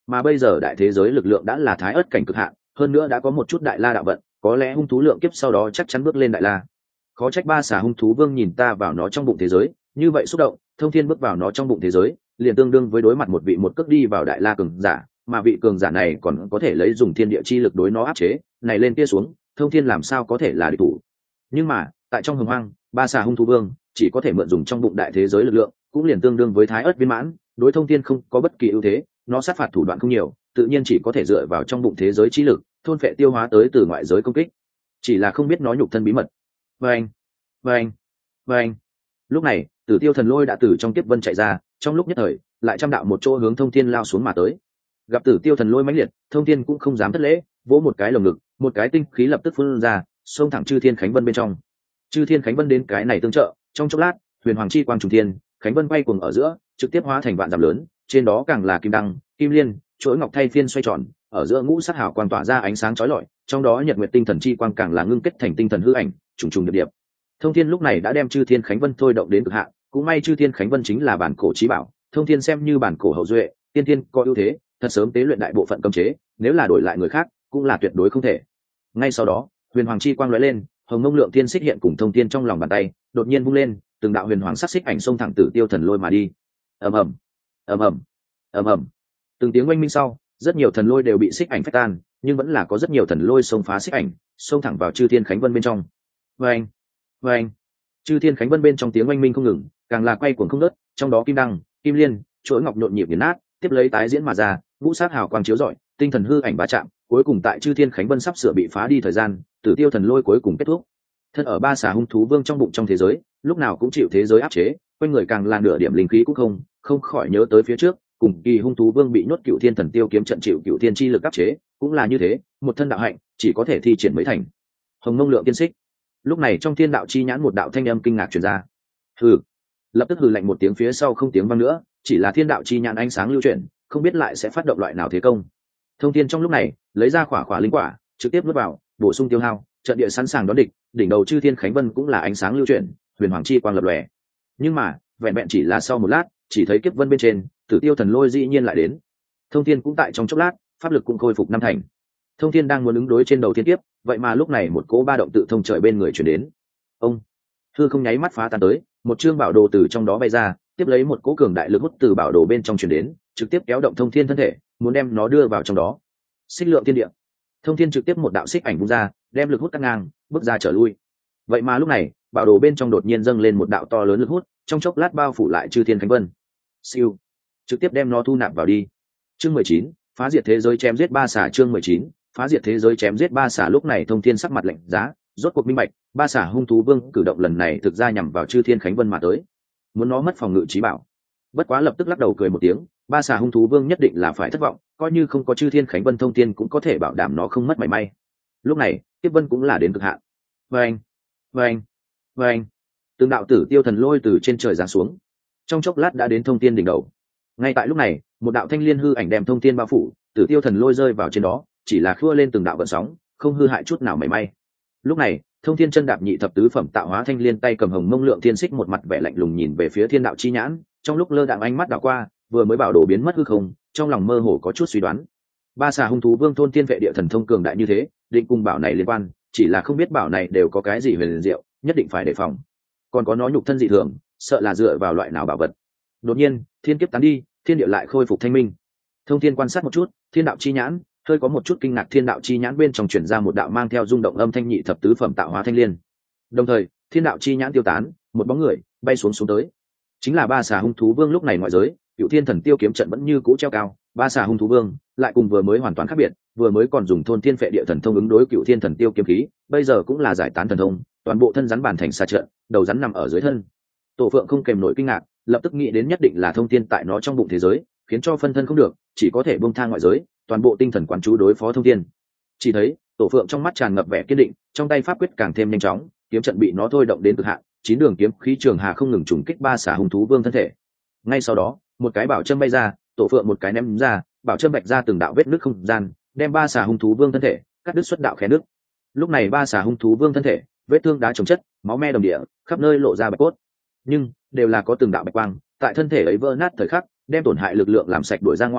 mà bây giờ đại thế giới lực lượng đã là thái ớt cảnh cực hạn, hơn nữa đã có một chút đại la đạo vận, có lẽ hung thú lượng kiếp sau đó chắc chắn bước lên đại la. Khó trách ba xà hung thú vương nhìn ta vào nó trong bụng thế giới như vậy xúc động. Thông thiên bước vào nó trong bụng thế giới liền tương đương với đối mặt một vị một cước đi vào đại la cường giả, mà vị cường giả này còn có thể lấy dùng thiên địa chi lực đối nó áp chế, này lên kia xuống, thông thiên làm sao có thể là địch thủ. Nhưng mà tại trong hồng hoang, ba xà hung thú vương chỉ có thể mượn dùng trong bụng đại thế giới lực lượng, cũng liền tương đương với thái ớt viên mãn, đối thông thiên không có bất kỳ ưu thế, nó sát phạt thủ đoạn không nhiều, tự nhiên chỉ có thể dựa vào trong bụng thế giới chi lực thôn phệ tiêu hóa tới từ ngoại giới công kích, chỉ là không biết nó nhục thân bí mật. Vâng, vâng, vâng. Lúc này Tử Tiêu Thần Lôi đã từ trong kiếp vân chạy ra, trong lúc nhất thời lại trăm đạo một chỗ hướng thông thiên lao xuống mà tới. Gặp Tử Tiêu Thần Lôi mãnh liệt, thông thiên cũng không dám thất lễ, vỗ một cái lồng ngực, một cái tinh khí lập tức phun ra, xông thẳng Chư Thiên Khánh Vân bên trong. Chư Thiên Khánh Vân đến cái này tương trợ, trong chốc lát huyền hoàng chi quang trùng thiên, khánh vân bay cuồng ở giữa, trực tiếp hóa thành vạn dặm lớn, trên đó càng là kim đăng, kim liên, chuỗi ngọc thay phiên xoay tròn, ở giữa ngũ sắc hào quang tỏa ra ánh sáng chói lọi, trong đó nhật nguyệt tinh thần chi quang càng là ngưng kết thành tinh thần hư ảnh, trùng trùng điệp điệp. Thông thiên lúc này đã đem Chư Thiên Khánh Vân thôi động đến cực hạn, cũng may Chư Thiên Khánh Vân chính là bản cổ chí bảo, thông thiên xem như bản cổ hậu duệ, tiên tiên có ưu thế, thật sớm tế luyện đại bộ phận cấm chế, nếu là đổi lại người khác cũng là tuyệt đối không thể. Ngay sau đó huyền hoàng chi quang lóe lên, hồng mông lượng tiên xích hiện cùng thông thiên trong lòng bàn tay đột nhiên vung lên, từng đạo huyền hoàng sắc xích ảnh xông thẳng Tử Tiêu Thần Lôi mà đi. ầm ầm ầm ầm ầm ầm, từng tiếng oanh minh sau, rất nhiều thần lôi đều bị xích ảnh phách tan, nhưng vẫn là có rất nhiều thần lôi xông phá xích ảnh, xông thẳng vào Chư Thiên Khánh Vân bên trong. Vâng, vâng. Chư Thiên Khánh Vân bên trong tiếng oanh minh không ngừng, càng là quay cuồng không ngớt, trong đó kim đăng, kim liên, chuỗi ngọc nhộn nhịp nghiền nát, tiếp lấy tái diễn mà ra, ngũ sát hào quang chiếu rọi, tinh thần hư ảnh va chạm, cuối cùng tại Chư Thiên Khánh Vân sắp sửa bị phá đi thời gian, Tử Tiêu Thần Lôi cuối cùng kết thúc. Thân ở ba xà hung thú vương trong bụng trong thế giới, lúc nào cũng chịu thế giới áp chế, quanh người càng là nửa điểm linh khí cũng không, không khỏi nhớ tới phía trước, cùng kỳ hung thú vương bị nhốt Cựu Thiên Thần Tiêu kiếm trận chịu Cựu Thiên chi lực áp chế, cũng là như thế, một thân đạo hạnh chỉ có thể thi triển mới thành. Hồng Mông Lượng tiên xích. Lúc này trong thiên đạo chi nhãn một đạo thanh âm kinh ngạc truyền ra. Hừ. Lập tức hừ lạnh một tiếng, phía sau không tiếng vang nữa, chỉ là thiên đạo chi nhãn ánh sáng lưu chuyển, không biết lại sẽ phát động loại nào thế công. Thông thiên trong lúc này lấy ra khỏa khỏa linh quả, trực tiếp nuốt vào, bổ sung tiêu hao, trận địa sẵn sàng đón địch. Đỉnh đầu Chư Thiên Khánh Vân cũng là ánh sáng lưu chuyển, huyền hoàng chi quang lập lòe. Nhưng mà vẹn vẹn chỉ là sau một lát, chỉ thấy kiếp vân bên trên Tử Tiêu Thần Lôi dĩ nhiên lại đến. Thông thiên cũng tại trong chốc lát, pháp lực cũng khôi phục năm thành. Thông thiên đang muốn ứng đối trên đầu thiên kiếp, vậy mà lúc này một cỗ ba động tự thông trời bên người chuyển đến. Ông hư không nháy mắt phá tan tới, một chương bảo đồ từ trong đó bay ra, tiếp lấy một cỗ cường đại lực hút từ bảo đồ bên trong chuyển đến, trực tiếp kéo động thông thiên thân thể, muốn đem nó đưa vào trong đó. Xích lượng thiên địa. Thông thiên trực tiếp một đạo xích ảnh vung ra, đem lực hút cắt ngang, bước ra trở lui. Vậy mà lúc này bảo đồ bên trong đột nhiên dâng lên một đạo to lớn lực hút, trong chốc lát bao phủ lại Chư Thiên Khánh Vân. Siêu, trực tiếp đem nó thu nạp vào đi. Chương mười chín, phá diệt thế giới chém giết ba xà. Chương mười chín, phá diệt thế giới chém giết ba xà. Lúc này thông thiên sắc mặt lạnh giá, rốt cuộc minh bạch, ba xà hung thú vương cử động lần này thực ra nhằm vào Chư Thiên Khánh Vân mà tới, muốn nó mất phòng ngự trí bảo. Bất quá lập tức lắc đầu cười một tiếng, ba xà hung thú vương nhất định là phải thất vọng, coi như không có Chư Thiên Khánh Vân thông thiên cũng có thể bảo đảm nó không mất mảy may. Lúc này Kiếp Vân cũng là đến cực hạn. Vâng, vâng, vâng. Từng đạo Tử Tiêu Thần Lôi từ trên trời giáng xuống, trong chốc lát đã đến thông thiên đỉnh đầu. Ngay tại lúc này một đạo thanh liên hư ảnh đem thông thiên bao phủ, Tử Tiêu Thần Lôi rơi vào trên đó, chỉ là khua lên từng đạo gợn sóng, không hư hại chút nào mảy may. Lúc này thông thiên chân đạp nhị thập tứ phẩm tạo hóa thanh liên, tay cầm hồng mông lượng thiên xích, một mặt vẻ lạnh lùng nhìn về phía thiên đạo chi nhãn, trong lúc lơ đãng ánh mắt đảo qua, vừa mới bảo đồ biến mất hư không, trong lòng mơ hồ có chút suy đoán. Ba xà hung thú vương thôn thiên vệ địa thần thông cường đại như thế, định cùng bảo này liên quan, chỉ là không biết bảo này đều có cái gì huyền diệu, nhất định phải đề phòng. Còn có nó nhục thân dị thường, sợ là dựa vào loại nào bảo vật. Đột nhiên thiên kiếp tán đi, thiên địa lại khôi phục thanh minh. Thông thiên quan sát một chút thiên đạo chi nhãn, hơi có một chút kinh ngạc. Thiên đạo chi nhãn bên trong chuyển ra một đạo mang theo rung động âm thanh nhị thập tứ phẩm tạo hóa thanh liên. Đồng thời thiên đạo chi nhãn tiêu tán, một bóng người bay xuống xuống tới, chính là ba xà hung thú vương. Lúc này ngoại giới Cựu Thiên Thần Tiêu kiếm trận vẫn như cũ treo cao, ba xà hung thú vương lại cùng vừa mới hoàn toàn khác biệt. Vừa mới còn dùng thôn thiên phệ địa thần thông ứng đối Cựu Thiên Thần Tiêu kiếm khí, bây giờ cũng là giải tán thần thông, toàn bộ thân rắn bản thành xà trận, đầu rắn nằm ở dưới thân. Tổ Phượng không kèm nổi kinh ngạc, lập tức nghĩ đến nhất định là thông thiên tại nó trong bụng thế giới, khiến cho phân thân không được, chỉ có thể buông thang ngoại giới, toàn bộ tinh thần quán chú đối phó thông thiên. Chỉ thấy Tổ Phượng trong mắt tràn ngập vẻ kiên định, trong tay pháp quyết càng thêm nhanh chóng, kiếm trận bị nó thôi động đến cực hạn, chín đường kiếm khí trường hà không ngừng trùng kích ba xà hung thú vương thân thể. Ngay sau đó một cái bảo châm bay ra, Tổ Phượng một cái ném ra, bảo châm bạch ra từng đạo vết nứt không gian, đem ba xà hung thú vương thân thể cắt đứt xuất đạo khe nứt. Lúc này ba xà hung thú vương thân thể vết thương đá chồng chất, máu me đồng địa, khắp nơi lộ ra bạch cốt, nhưng đều là có từng đạo bạch quang tại thân thể ấy vỡ nát thời khắc, đem tổn hại lực lượng làm sạch đuổi ra ngoài,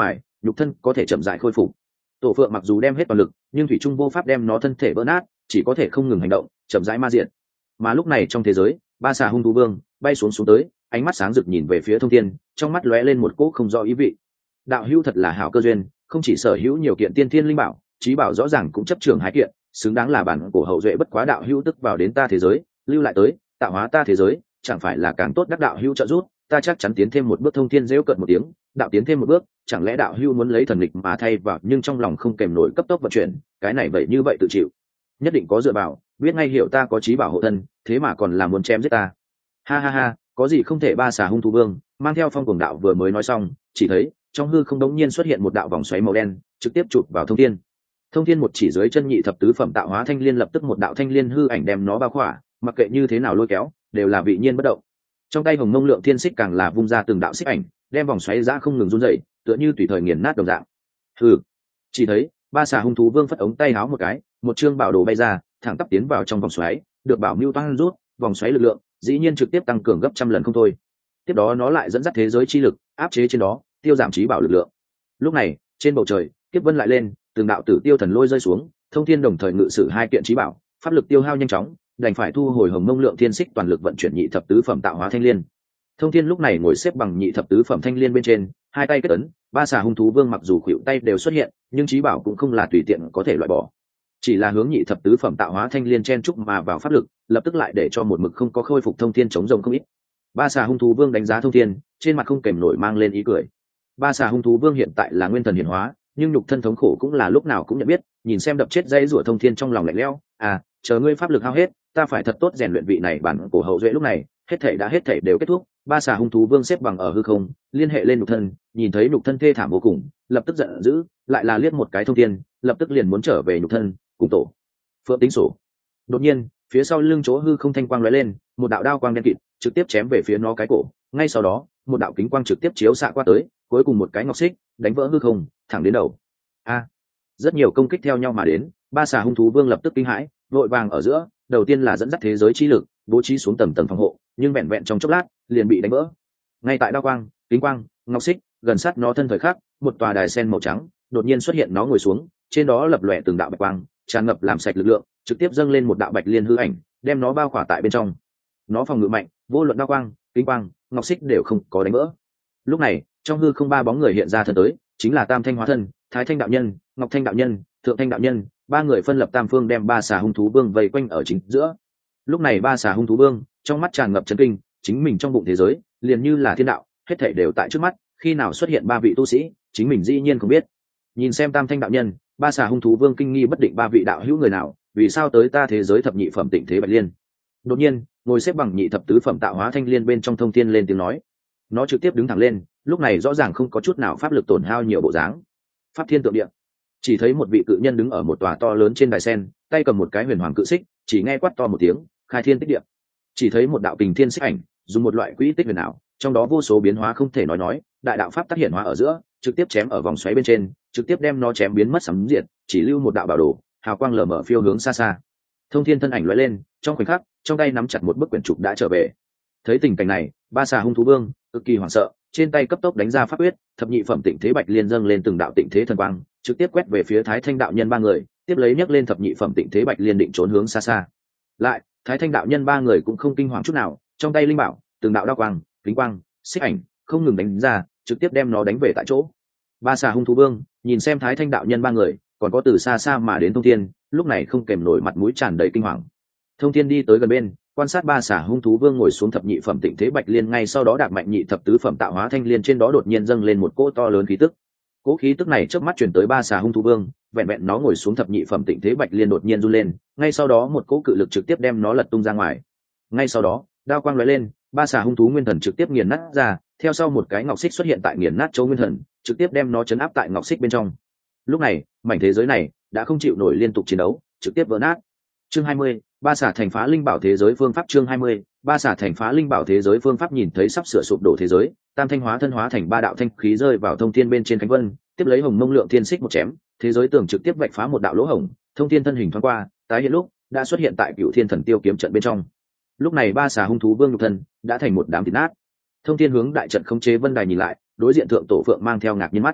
nhục thân có thể chậm rãi khôi phục. Tổ phượng mặc dù đem hết toàn lực nhưng thủy trung vô pháp đem nó thân thể vỡ nát, chỉ có thể không ngừng hành động chậm rãi ma diện. Mà lúc này trong thế giới, ba xà hung thú vương bay xuống xuống tới, ánh mắt sáng rực nhìn về phía Thông Thiên, trong mắt lóe lên một cỗ không rõ ý vị. Đạo hữu thật là hảo cơ duyên, không chỉ sở hữu nhiều kiện tiên thiên linh bảo, chí bảo rõ ràng cũng chấp trường hai kiện, xứng đáng là bản cổ hậu duệ, bất quá đạo hữu tức vào đến ta thế giới, lưu lại tới tạo hóa ta thế giới, chẳng phải là càng tốt đắc đạo hữu trợ giúp, ta chắc chắn tiến thêm một bước. Thông Thiên rêu cợt một tiếng, đạo tiến thêm một bước, chẳng lẽ đạo hữu muốn lấy thần lịch mà thay vào, nhưng trong lòng không kèm nổi cấp tốc vận chuyển, cái này vậy như vậy tự chịu, nhất định có dựa vào, biết ngay hiểu ta có chí bảo hộ thân, thế mà còn là muốn chém giết ta. Ha ha ha, có gì không thể. Ba xà hung thú vương mang theo phong cuồng đạo vừa mới nói xong, chỉ thấy trong hư không đống nhiên xuất hiện một đạo vòng xoáy màu đen, trực tiếp chụp vào Thông Thiên. Thông Thiên một chỉ dưới chân nhị thập tứ phẩm tạo hóa thanh liên, lập tức một đạo thanh liên hư ảnh đem nó bao khỏa, mặc kệ như thế nào lôi kéo đều là vị nhiên bất động. Trong tay hồng mông lượng thiên xích càng là vung ra từng đạo xích ảnh, đem vòng xoáy ra không ngừng run rẩy, tựa như tùy thời nghiền nát đồng dạng. Hừ, chỉ thấy ba xà hung thú vương phất ống tay háo một cái, một chương bảo đồ bay ra, thẳng tắp tiến vào trong vòng xoáy, được bảo mưu toan rút, vòng xoáy lực lượng dĩ nhiên trực tiếp tăng cường gấp trăm lần không thôi. Tiếp đó nó lại dẫn dắt thế giới chi lực áp chế trên đó, tiêu giảm trí bảo lực lượng. Lúc này trên bầu trời kiếp vân lại lên, từng đạo tử tiêu thần lôi rơi xuống, Thông Thiên đồng thời ngự sử hai kiện trí bảo, pháp lực tiêu hao nhanh chóng, đành phải thu hồi hồng mông lượng thiên xích, toàn lực vận chuyển nhị thập tứ phẩm tạo hóa thanh liên. Thông Thiên lúc này ngồi xếp bằng nhị thập tứ phẩm thanh liên bên trên, hai tay kết ấn, ba xà hung thú vương mặc dù khuỵu tay đều xuất hiện, nhưng trí bảo cũng không là tùy tiện có thể loại bỏ, chỉ là hướng nhị thập tứ phẩm tạo hóa thanh liên chen trúc mà vào pháp lực, lập tức lại để cho một mực không có khôi phục Thông Thiên chống rồng không ít. Ba xà hung thú vương đánh giá Thông Thiên, trên mặt không kèm nổi mang lên ý cười. Ba xà hung thú vương hiện tại là nguyên thần hiển hóa, nhưng nhục thân thống khổ cũng là lúc nào cũng nhận biết, nhìn xem đập chết dây rủa Thông Thiên trong lòng lạnh lẽo. À, chờ ngươi pháp lực hao hết, ta phải thật tốt rèn luyện vị này bản cổ hậu duệ. Lúc này hết thảy đã hết thảy đều kết thúc, ba xà hung thú vương xếp bằng ở hư không, liên hệ lên nhục thân, nhìn thấy nhục thân thê thảm vô cùng, lập tức giận dữ, lại là liếc một cái Thông Thiên, lập tức liền muốn trở về nhục thân cùng tổ phượng tính sổ. Đột nhiên phía sau lưng chỗ hư không thanh quang lóe lên, một đạo đao quang đen kịt trực tiếp chém về phía nó cái cổ, ngay sau đó một đạo kính quang trực tiếp chiếu xạ qua tới, cuối cùng một cái ngọc xích đánh vỡ hư không thẳng đến đầu. A, rất nhiều công kích theo nhau mà đến, ba xà hung thú vương lập tức kinh hãi, vội vàng ở giữa, đầu tiên là dẫn dắt thế giới chi lực bố trí xuống tầng tầng phòng hộ, nhưng vẹn vẹn trong chốc lát liền bị đánh vỡ. Ngay tại đao quang, kính quang, ngọc xích gần sát nó thân thời khắc, một tòa đài sen màu trắng đột nhiên xuất hiện, nó ngồi xuống, trên đó lập lòe từng đạo bạch quang, tràn ngập làm sạch lực lượng, trực tiếp dâng lên một đạo bạch liên hư ảnh, đem nó bao khỏa tại bên trong. Nó phòng ngự mạnh, vô luận đao quang, kính quang, ngọc xích đều không có đánh vỡ. Lúc này trong hư không ba bóng người hiện ra thân tới, chính là Tam Thanh hóa thân, Thái Thanh đạo nhân, Ngọc Thanh đạo nhân, Thượng Thanh đạo nhân, ba người phân lập tam phương, đem ba xà hung thú vương vây quanh ở chính giữa. Lúc này ba xà hung thú vương trong mắt tràn ngập chấn kinh, chính mình trong bụng thế giới liền như là thiên đạo, hết thảy đều tại trước mắt, khi nào xuất hiện ba vị tu sĩ, chính mình dĩ nhiên không biết. Nhìn xem Tam Thanh đạo nhân, ba xà hung thú vương kinh nghi bất định, ba vị đạo hữu người nào, vì sao tới ta thế giới thập nhị phẩm tịnh thế bạch liên? Đột nhiên ngồi xếp bằng nhị thập tứ phẩm tạo hóa thanh liên bên trong Thông Thiên lên tiếng nói. Nó trực tiếp đứng thẳng lên, lúc này rõ ràng không có chút nào pháp lực tổn hao nhiều bộ dáng. Pháp thiên tượng địa, chỉ thấy một vị cự nhân đứng ở một tòa to lớn trên đài sen, tay cầm một cái huyền hoàng cự xích, chỉ nghe quát to một tiếng, khai thiên tích địa. Chỉ thấy một đạo kình thiên xích ảnh, dùng một loại quỹ tích huyền ảo, trong đó vô số biến hóa không thể nói nói, đại đạo pháp tác hiện hóa ở giữa, trực tiếp chém ở vòng xoáy bên trên, trực tiếp đem nó chém biến mất sấm diệt, chỉ lưu một đạo bảo đồ, hào quang lờ mờ phiêu hướng xa xa. Thông Thiên thân ảnh lóe lên, trong khoảnh khắc, trong tay nắm chặt một bức quyển trục đã trở về. Thấy tình cảnh này, ba xà hung thú vương cực kỳ hoảng sợ, trên tay cấp tốc đánh ra pháp quyết, thập nhị phẩm tịnh thế bạch liên dâng lên từng đạo tịnh thế thần quang, trực tiếp quét về phía Thái Thanh đạo nhân ba người, tiếp lấy nhấc lên thập nhị phẩm tịnh thế bạch liên định trốn hướng xa xa. Lại, Thái Thanh đạo nhân ba người cũng không kinh hoàng chút nào, trong tay linh bảo, từng đạo đao quang, kính quang, xích ảnh không ngừng đánh ra, trực tiếp đem nó đánh về tại chỗ. Ba xà hung thú vương nhìn xem Thái Thanh đạo nhân ba người, còn có từ xa xa mà đến Thông Thiên, lúc này không kèm nổi, mặt mũi tràn đầy kinh hoàng. Thông Thiên đi tới gần bên, quan sát ba xà hung thú vương ngồi xuống thập nhị phẩm tịnh thế bạch liên, ngay sau đó đạp mạnh nhị thập tứ phẩm tạo hóa thanh liên, trên đó đột nhiên dâng lên một cỗ to lớn khí tức. Cỗ khí tức này chớp mắt chuyển tới ba xà hung thú vương, vẹn vẹn nó ngồi xuống thập nhị phẩm tịnh thế bạch liên đột nhiên run lên, ngay sau đó một cỗ cự lực trực tiếp đem nó lật tung ra ngoài. Ngay sau đó đao quang lóe lên, ba xà hung thú nguyên thần trực tiếp nghiền nát ra, theo sau một cái ngọc xích xuất hiện tại nghiền nát châu nguyên thần, trực tiếp đem nó chấn áp tại ngọc xích bên trong. Lúc này mảnh thế giới này đã không chịu nổi liên tục chiến đấu, trực tiếp vỡ nát. Chương hai mươi, ba xà thành phá linh bảo thế giới phương pháp. Chương hai mươi, ba xà thành phá linh bảo thế giới phương pháp. Nhìn thấy sắp sửa sụp đổ thế giới, Tam Thanh hóa thân hóa thành ba đạo thanh khí rơi vào Thông Thiên bên trên cánh vân, tiếp lấy hồng mông lượng thiên xích một chém, thế giới tường trực tiếp vạch phá một đạo lỗ hổng, Thông Thiên thân hình thoáng qua, tái hiện lúc đã xuất hiện tại Cựu Thiên Thần Tiêu kiếm trận bên trong. Lúc này ba xà hung thú vương nhục thân đã thành một đám thịt nát. Thông Thiên hướng đại trận khống chế vân đài nhìn lại, đối diện thượng tổ phượng mang theo ngạc nhiên mắt.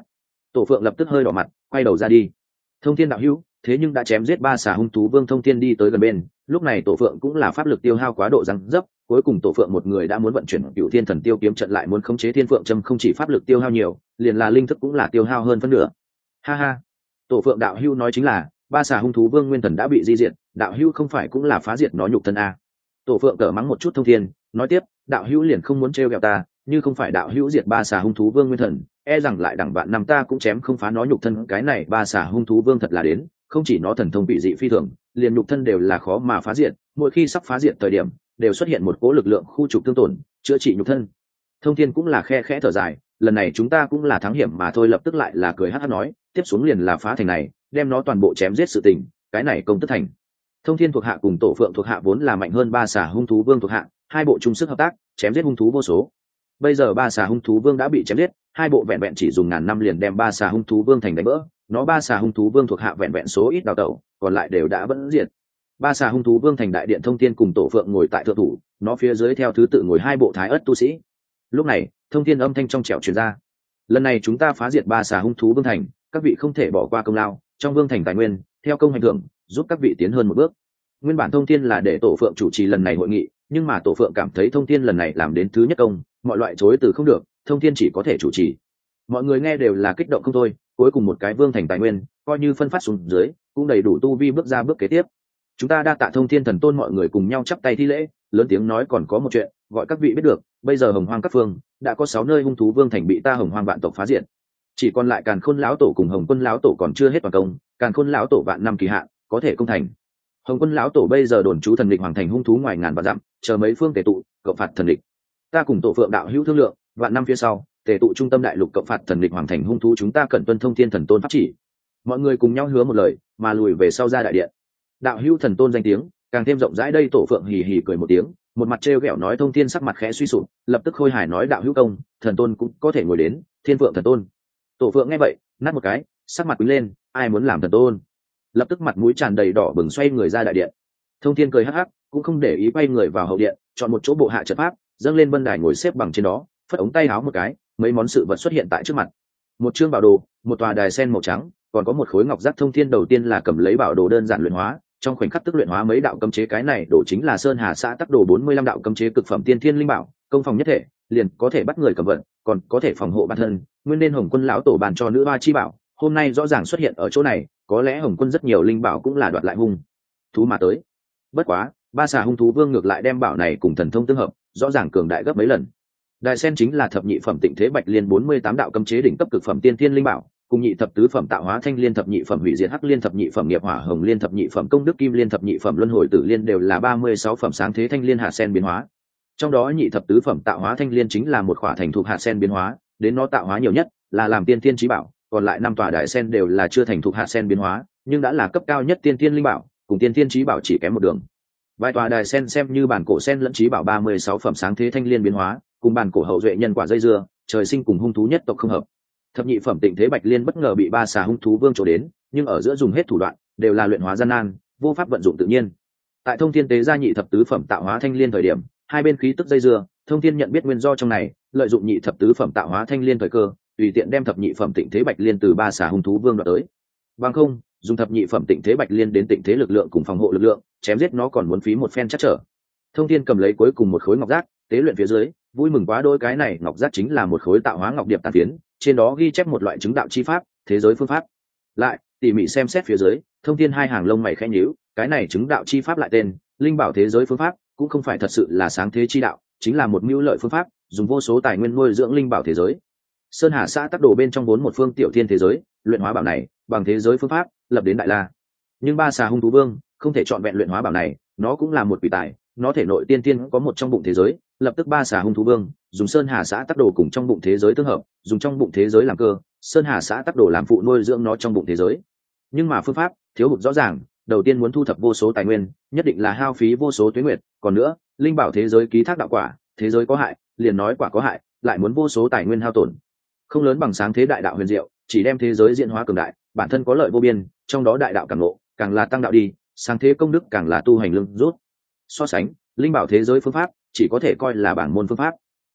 Tổ Phượng lập tức hơi đỏ mặt, quay đầu ra đi. Thông Thiên đạo hữu, thế nhưng đã chém giết ba xà hung thú vương. Thông Thiên đi tới gần bên, lúc này Tổ Phượng cũng là pháp lực tiêu hao quá độ răng dấp, cuối cùng Tổ Phượng một người đã muốn vận chuyển Cửu Thiên Thần Tiêu kiếm trận, lại muốn khống chế Thiên Phượng châm, không chỉ pháp lực tiêu hao nhiều, liền là linh thức cũng là tiêu hao hơn phân nửa. Ha ha, Tổ Phượng đạo hữu nói chính là ba xà hung thú vương nguyên thần đã bị di diệt, đạo hữu không phải cũng là phá diệt nó nhục thân a? Tổ Phượng cở mắng một chút Thông Thiên, nói tiếp, đạo hữu liền không muốn trêu ghẹo ta, như không phải đạo hữu diệt ba xà hung thú vương nguyên thần, e rằng lại đẳng vạn năm ta cũng chém không phá nó nhục thân. Cái này ba xà hung thú vương thật là đến, không chỉ nó thần thông bị dị phi thường, liền nhục thân đều là khó mà phá diệt, mỗi khi sắp phá diệt thời điểm đều xuất hiện một cỗ lực lượng khu trục tương tổn, chữa trị nhục thân. Thông Thiên cũng là khe khẽ thở dài, lần này chúng ta cũng là thắng hiểm mà thôi. Lập tức lại là cười hắt hắt nói, tiếp xuống liền là phá thành này, đem nó toàn bộ chém giết sự tình, cái này công tất thành. Thông Thiên thuộc hạ cùng Tổ Phượng thuộc hạ vốn là mạnh hơn ba xà hung thú vương thuộc hạ, hai bộ chung sức hợp tác, chém giết hung thú vô số. Bây giờ ba xà hung thú vương đã bị chém giết, hai bộ vẹn vẹn chỉ dùng ngàn năm liền đem ba xà hung thú vương thành đánh vỡ. Nó ba xà hung thú vương thuộc hạ vẹn vẹn số ít đào tẩu, còn lại đều đã vẫn diệt. Ba xà hung thú vương thành đại điện. Thông Thiên cùng Tổ Phượng ngồi tại thượng thủ, nó phía dưới theo thứ tự ngồi hai bộ thái ất tu sĩ. Lúc này Thông Thiên âm thanh trong trẻo truyền ra, lần này chúng ta phá diệt ba xà hung thú vương thành, các vị không thể bỏ qua công lao, trong vương thành tài nguyên theo công hành thưởng, giúp các vị tiến hơn một bước. Nguyên bản Thông Thiên là để Tổ Phượng chủ trì lần này hội nghị, nhưng mà Tổ Phượng cảm thấy Thông Thiên lần này làm đến thứ nhất công, mọi loại chối từ không được, Thông Thiên chỉ có thể chủ trì. Mọi người nghe đều là kích động không thôi, cuối cùng một cái vương thành tài nguyên coi như phân phát xuống dưới, cũng đầy đủ tu vi bước ra bước kế tiếp. Chúng ta đa tạ Thông Thiên thần tôn. Mọi người cùng nhau chắp tay thi lễ, lớn tiếng nói, còn có một chuyện gọi các vị biết được, bây giờ Hồng Hoang các phương đã có sáu nơi hung thú vương thành bị ta Hồng Hoang vạn tộc phá diệt, chỉ còn lại Càn Khôn lão tổ cùng Hồng Quân lão tổ còn chưa hết toàn công. Càn Khôn lão tổ vạn năm kỳ hạn có thể công thành, Hồng Quân lão tổ bây giờ đồn trú thần địch hoàng thành hung thú ngoài ngàn vạn dặm, chờ mấy phương tề tụ cộng phạt thần địch. Ta cùng Tổ Phượng đạo hữu thương lượng, vạn năm phía sau tề tụ trung tâm đại lục cộng phạt thần địch hoàng thành hung thú, chúng ta cần tuân Thông Thiên thần tôn pháp chỉ. Mọi người cùng nhau hứa một lời, mà lùi về sau ra đại điện. Đạo hữu thần tôn danh tiếng càng thêm rộng rãi. Đây Tổ Phượng hì hì cười một tiếng, một mặt trêu ghẹo nói. Thông Thiên sắc mặt khẽ suy sụp, lập tức khôi hài nói, đạo hữu công, thần tôn cũng có thể ngồi đến. Thiên Phượng thần tôn. Tổ Phượng nghe vậy nát một cái, sắc mặt quýnh lên, ai muốn làm thần tôn? Lập tức mặt mũi tràn đầy đỏ bừng, xoay người ra đại điện. Thông Thiên cười hắc hắc, cũng không để ý, quay người vào hậu điện, chọn một chỗ bộ hạ trận pháp, dâng lên vân đài ngồi xếp bằng trên đó, phất ống tay áo một cái, mấy món sự vật xuất hiện tại trước mặt. Một chương bảo đồ, một tòa đài sen màu trắng, còn có một khối ngọc giác. Thông Thiên đầu tiên là cầm lấy bảo đồ đơn giản luyện hóa, trong khoảnh khắc tức luyện hóa mấy đạo cấm chế. Cái này đồ chính là Sơn Hà xã tắc đồ bốn mươi lăm đạo cấm chế cực phẩm tiên thiên linh bảo, công phòng nhất thể, liền có thể bắt người cầm vận, còn có thể phòng hộ bản thân. Nguyên nên Hồng Quân lão tổ bàn cho nữ hoa chi bảo, hôm nay rõ ràng xuất hiện ở chỗ này, có lẽ Hồng Quân rất nhiều linh bảo cũng là đoạt lại hung thú mà tới. Bất quá ba xà hung thú vương ngược lại đem bảo này cùng thần thông tương hợp, rõ ràng cường đại gấp mấy lần. Đài sen chính là thập nhị phẩm tịnh thế bạch liên bốn mươi tám đạo cấm chế đỉnh cấp cực phẩm tiên thiên linh bảo, cùng nhị thập tứ phẩm tạo hóa thanh liên, thập nhị phẩm hủy diệt hắc liên, thập nhị phẩm nghiệp hỏa hồng liên, thập nhị phẩm công đức kim liên, thập nhị phẩm luân hồi tử liên đều là ba mươi sáu phẩm sáng thế thanh liên hạt sen biến hóa. Trong đó nhị thập tứ phẩm tạo hóa thanh liên chính là một khỏa thành thuộc hạt sen biến hóa, đến nó tạo hóa nhiều nhất là làm tiên thiên chí bảo, còn lại năm tòa đại sen đều là chưa thành thuộc hạt sen biến hóa, nhưng đã là cấp cao nhất tiên thiên linh bảo, cùng tiên thiên chí bảo chỉ kém một đường. Vài tòa đài sen xem như bản cổ sen lẫn chí bảo ba mươi sáu phẩm sáng thế thanh liên biến hóa, cùng bản cổ hậu duệ nhân quả dây dưa, trời sinh cùng hung thú nhất tộc không hợp. Thập nhị phẩm tịnh thế bạch liên bất ngờ bị ba xà hung thú vương trổ đến, nhưng ở giữa dùng hết thủ đoạn, đều là luyện hóa gian nan, vô pháp vận dụng tự nhiên. Tại Thông Thiên tế gia nhị thập tứ phẩm tạo hóa thanh liên thời điểm, hai bên khí tức dây dưa, Thông Thiên nhận biết nguyên do trong này, lợi dụng nhị thập tứ phẩm tạo hóa thanh liên thời cơ, tùy tiện đem thập nhị phẩm tịnh thế bạch liên từ ba xà hung thú vương đoạt tới. Bằng không, dùng thập nhị phẩm tịnh thế bạch liên đến tịnh thế lực lượng cùng phòng hộ lực lượng, chém giết nó còn muốn phí một phen chắc trở. Thông Thiên cầm lấy cuối cùng một khối ngọc giác, tế luyện phía dưới, vui mừng quá đôi. Cái này ngọc giác chính là một khối tạo hóa ngọc điệp tàn phiến, trên đó ghi chép một loại chứng đạo chi pháp, thế giới phương pháp. Lại tỉ mỉ xem xét phía dưới, Thông Thiên hai hàng lông mày khẽ nhíu, cái này chứng đạo chi pháp lại tên linh bảo thế giới phương pháp, cũng không phải thật sự là sáng thế chi đạo, chính là một mưu lợi phương pháp, dùng vô số tài nguyên nuôi dưỡng linh bảo thế giới. Sơn Hà xã tác đồ bên trong vốn một phương tiểu thiên thế giới, luyện hóa bảo này bằng thế giới phương pháp lập đến đại la, nhưng ba xà hung thú vương không thể chọn vẹn luyện hóa bảo này, nó cũng là một quỷ tài, nó thể nội tiên tiên có một trong bụng thế giới, lập tức ba xà hung thú vương dùng Sơn Hà xã tác đồ cùng trong bụng thế giới tương hợp, dùng trong bụng thế giới làm cơ, Sơn Hà xã tác đồ làm phụ nuôi dưỡng nó trong bụng thế giới. Nhưng mà phương pháp thiếu hụt rõ ràng, đầu tiên muốn thu thập vô số tài nguyên, nhất định là hao phí vô số tuế nguyệt, còn nữa linh bảo thế giới ký thác đạo quả, thế giới có hại liền nói quả có hại, lại muốn vô số tài nguyên hao tổn, không lớn bằng sáng thế đại đạo huyền diệu, chỉ đem thế giới diễn hóa cường đại, bản thân có lợi vô biên, trong đó đại đạo càng ngộ càng là tăng đạo đi, sáng thế công đức càng là tu hành lương rút. So sánh linh bảo thế giới phương pháp chỉ có thể coi là bảng môn phương pháp.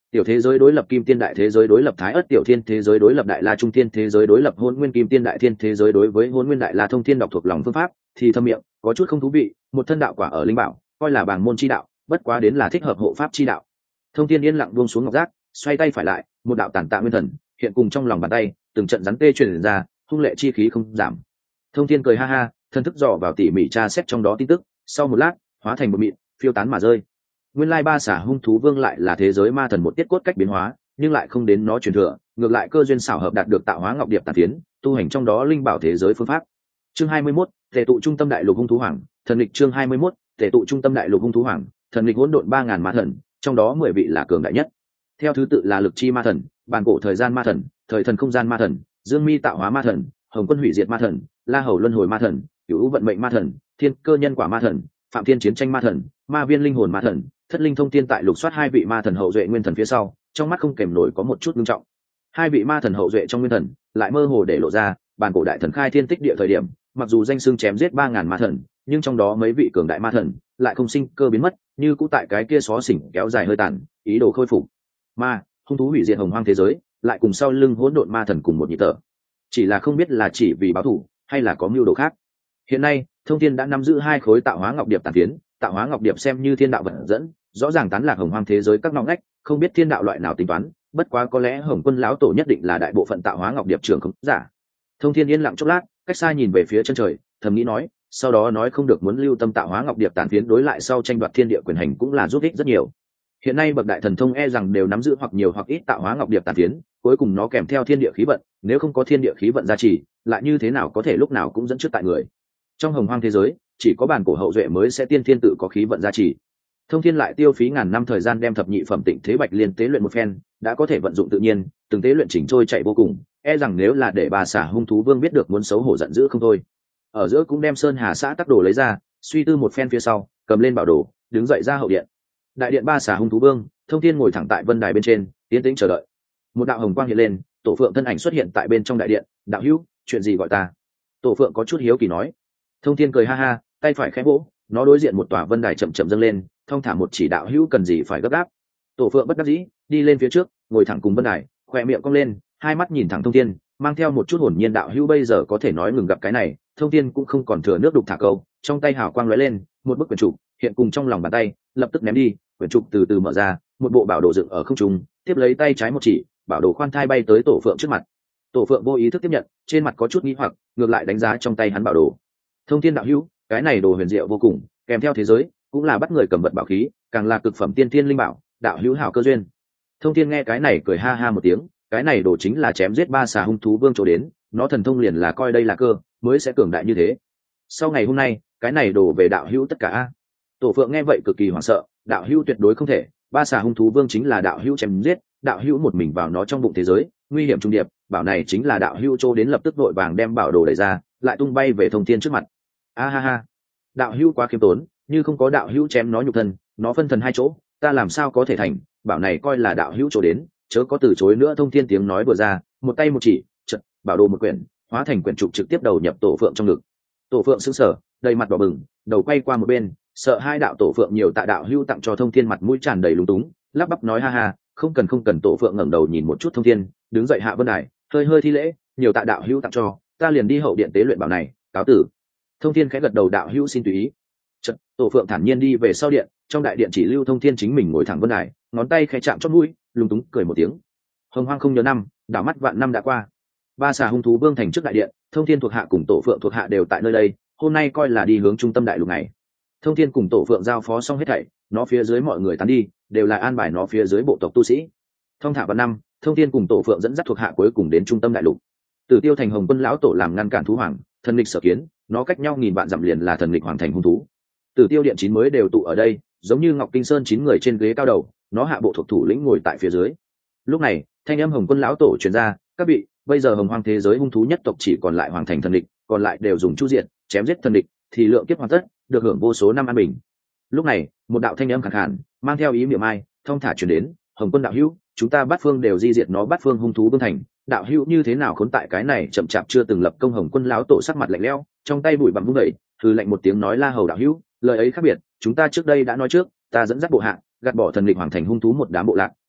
Tiểu thế giới đối lập kim tiên, đại thế giới đối lập thái ất, tiểu thiên thế giới đối lập đại la, trung thiên thế giới đối lập hôn nguyên kim tiên, đại thiên thế giới đối với hôn nguyên đại la. Thông thiên đọc thuộc lòng phương pháp thì thâm miệng có chút không thú vị, một thân đạo quả ở linh bảo coi là bảng môn chi đạo, bất quá đến là thích hợp hộ pháp chi đạo. Thông thiên yên lặng buông xuống ngọc giác, xoay tay phải lại, một đạo tản tạ nguyên thần hiện cùng trong lòng bàn tay, từng trận rắn tê truyền ra, hung lệ chi khí không giảm. Thông thiên cười ha ha, thân thức dò vào tỉ mỉ tra xét trong đó tin tức, sau một lát hóa thành một mịn phiêu tán mà rơi. Nguyên lai ba xả hung thú vương lại là thế giới ma thần một tiết cốt cách biến hóa, nhưng lại không đến nó truyền thừa, ngược lại cơ duyên xảo hợp đạt được tạo hóa ngọc điệp tàn tiến, tu hành trong đó linh bảo thế giới phương pháp. Chương hai mươi mốt, tề tụ trung tâm đại lục hung thú hoàng, thần lịch. Chương hai mươi mốt, tề tụ trung tâm đại lục hung thú hoàng, thần lịch. Hỗn độn ba ngàn ma thần, trong đó mười vị là cường đại nhất. Theo thứ tự là lực chi ma thần, bàn cổ thời gian ma thần, thời thần không gian ma thần, dương mi tạo hóa ma thần, hồng quân hủy diệt ma thần, la hầu luân hồi ma thần, cửu vận mệnh ma thần, thiên cơ nhân quả ma thần, phạm thiên chiến tranh ma thần, ma viên linh hồn ma thần, thất linh thông tiên. Tại lục soát hai vị ma thần hậu duệ nguyên thần phía sau, trong mắt không kèm nổi có một chút nghiêm trọng. Hai vị ma thần hậu duệ trong nguyên thần lại mơ hồ để lộ ra, bản cổ đại thần khai thiên tích địa thời điểm, mặc dù danh xưng chém giết ba ngàn ma thần, nhưng trong đó mấy vị cường đại ma thần lại không sinh cơ biến mất, như cũ tại cái kia xó xỉnh kéo dài hơi tàn, ý đồ khôi phục. Ma hung thú hủy diệt hồng hoang thế giới, lại cùng sau lưng hỗn độn ma thần cùng một nhịp thở, chỉ là không biết là chỉ vì báo thù hay là có mưu đồ khác. Hiện nay Thông thiên đã nắm giữ hai khối tạo hóa ngọc điệp tàn tiến, tạo hóa ngọc điệp xem như thiên đạo vận dẫn, rõ ràng tán lạc hồng hoang thế giới các ngõ ngách, không biết thiên đạo loại nào tính toán, bất quá có lẽ hồng quân lão tổ nhất định là đại bộ phận tạo hóa ngọc điệp trưởng không giả. Thông thiên yên lặng chốc lát, cách xa nhìn về phía chân trời, thầm nghĩ nói, sau đó nói không được muốn lưu tâm tạo hóa ngọc điệp tàn phiến đối lại sau tranh đoạt thiên địa quyền hành cũng là giúp ích rất nhiều. Hiện nay bậc đại thần thông e rằng đều nắm giữ hoặc nhiều hoặc ít tạo hóa ngọc điệp tàn phiến, cuối cùng nó kèm theo thiên địa khí vận, nếu không có thiên địa khí vận gia trì, lại như thế nào có thể lúc nào cũng dẫn trước tại người. Trong hồng hoang thế giới, chỉ có bản cổ hậu duệ mới sẽ tiên thiên tự có khí vận gia trì. Thông thiên lại tiêu phí ngàn năm thời gian đem thập nhị phẩm tịnh thế bạch liên tế luyện một phen, đã có thể vận dụng tự nhiên, từng tế luyện chỉnh trôi chạy vô cùng, e rằng nếu là để bà xả hung thú vương biết được muốn xấu hổ giận dữ không thôi. Ở giữa cũng đem sơn hà xã tắc đồ lấy ra, suy tư một phen phía sau, cầm lên bảo đồ, đứng dậy ra hậu điện. Đại điện ba xả hung thú vương, Thông thiên ngồi thẳng tại vân đài bên trên, tiến tĩnh chờ đợi. Một đạo hồng quang hiện lên, tổ phượng thân ảnh xuất hiện tại bên trong đại điện. Đạo hữu, chuyện gì gọi ta? Tổ phượng có chút hiếu kỳ nói. Thông thiên cười ha ha, tay phải khẽ vỗ, nó đối diện một tòa vân đài chậm chậm dâng lên, thong thả một chỉ. Đạo hữu cần gì phải gấp gáp? Tổ phượng bất đắc dĩ, đi lên phía trước, ngồi thẳng cùng vân đài, khỏe miệng cong lên, hai mắt nhìn thẳng Thông thiên, mang theo một chút hồn nhiên. Đạo hữu bây giờ có thể nói ngừng gặp cái này. Thông thiên cũng không còn thừa nước đục thả câu, trong tay hào quang lóe lên, một bức quyển trục hiện cùng trong lòng bàn tay, lập tức ném đi. Quyển trục từ từ mở ra, một bộ bảo đồ dựng ở không trung, tiếp lấy tay trái một chỉ, bảo đồ khoan thai bay tới tổ phượng trước mặt. Tổ phượng vô ý thức tiếp nhận, trên mặt có chút nghi hoặc, ngược lại đánh giá trong tay hắn bảo đồ. Thông thiên đạo hữu, cái này đồ huyền diệu vô cùng, kèm theo thế giới cũng là bắt người cầm vật bảo khí, càng là cực phẩm tiên thiên linh bảo, đạo hữu hảo cơ duyên. Thông thiên nghe cái này cười ha ha một tiếng, cái này đồ chính là chém giết ba xà hung thú vương chỗ đến, nó thần thông liền là coi đây là cơ, mới sẽ cường đại như thế. Sau ngày hôm nay, cái này đồ về đạo hữu tất cả. Tổ phượng nghe vậy cực kỳ hoảng sợ, đạo hữu tuyệt đối không thể, ba xà hung thú vương chính là đạo hữu chém giết, đạo hữu một mình vào nó trong bụng thế giới, nguy hiểm trung điệp, bảo này chính là đạo hữu chỗ đến. Lập tức vội vàng đem bảo đồ đẩy ra, lại tung bay về Thông thiên trước mặt. A ha ha, đạo hữu quá khiêm tốn, như không có đạo hữu chém nó nhục thân, nó phân thần hai chỗ, ta làm sao có thể thành, bảo này coi là đạo hữu chỗ đến, chớ có từ chối nữa. Thông thiên tiếng nói vừa ra, một tay một chỉ, chợt bảo đồ một quyển, hóa thành quyển trục trực tiếp đầu nhập tổ phượng trong ngực. Tổ phượng sững sờ, đầy mặt đỏ bừng, đầu quay qua một bên, sợ hai đạo tổ phượng nhiều tạ đạo hữu tặng cho Thông thiên, mặt mũi tràn đầy lúng túng, lắp bắp nói ha ha, không cần không cần. Tổ phượng ngẩng đầu nhìn một chút Thông thiên, đứng dậy hạ vân đài, hơi hơi thi lễ, nhiều tạ đạo hữu tặng cho, ta liền đi hậu điện tế luyện bảo này, cáo tử. Thông thiên khẽ gật đầu, đạo hữu xin tùy ý. Chợt tổ phượng thản nhiên đi về sau điện, trong đại điện chỉ lưu Thông thiên chính mình ngồi thẳng vân đài, ngón tay khẽ chạm chót mũi, lúng túng cười một tiếng. Hồng hoang không nhớ năm, đảo mắt vạn năm đã qua. Ba xà hung thú vương thành trước đại điện, Thông thiên thuộc hạ cùng tổ phượng thuộc hạ đều tại nơi đây, hôm nay coi là đi hướng trung tâm đại lục này. Thông thiên cùng tổ phượng giao phó xong hết thảy, nó phía dưới mọi người tán đi, đều là an bài nó phía dưới bộ tộc tu sĩ. Thông thả vạn năm, Thông thiên cùng tổ phượng dẫn dắt thuộc hạ cuối cùng đến trung tâm đại lục. Tử Tiêu thành Hồng quân lão tổ làm ngăn cản thú hoàng, thần lịch sở kiến, nó cách nhau nghìn vạn dặm liền là thần lịch hoàng thành hung thú. Tử Tiêu điện chín mới đều tụ ở đây, giống như Ngọc Kinh Sơn chín người trên ghế cao đầu, nó hạ bộ thuộc thủ lĩnh ngồi tại phía dưới. Lúc này, thanh âm Hồng quân lão tổ truyền ra, các vị, bây giờ hồng hoang thế giới hung thú nhất tộc chỉ còn lại hoàng thành thần lịch, còn lại đều dùng chu diện chém giết thần lịch, thì lượng kiếp hoàn tất, được hưởng vô số năm an bình. Lúc này, một đạo thanh âm khàn khàn, mang theo ý miệng ai, thông thả truyền đến, Hồng quân đạo hữu, chúng ta bát phương đều di diệt nó bát phương hung thú vương thành, đạo hữu như thế nào khốn tại cái này chậm chạp chưa từng lập công. Hồng quân lão tổ sắc mặt lạnh lẽo, trong tay bụi bặm vung dậy, thư lạnh một tiếng nói, La Hầu đạo hữu, lời ấy khác biệt, chúng ta trước đây đã nói trước, ta dẫn dắt bộ hạ gạt bỏ thần lịch hoàng thành hung thú một đám bộ lạc,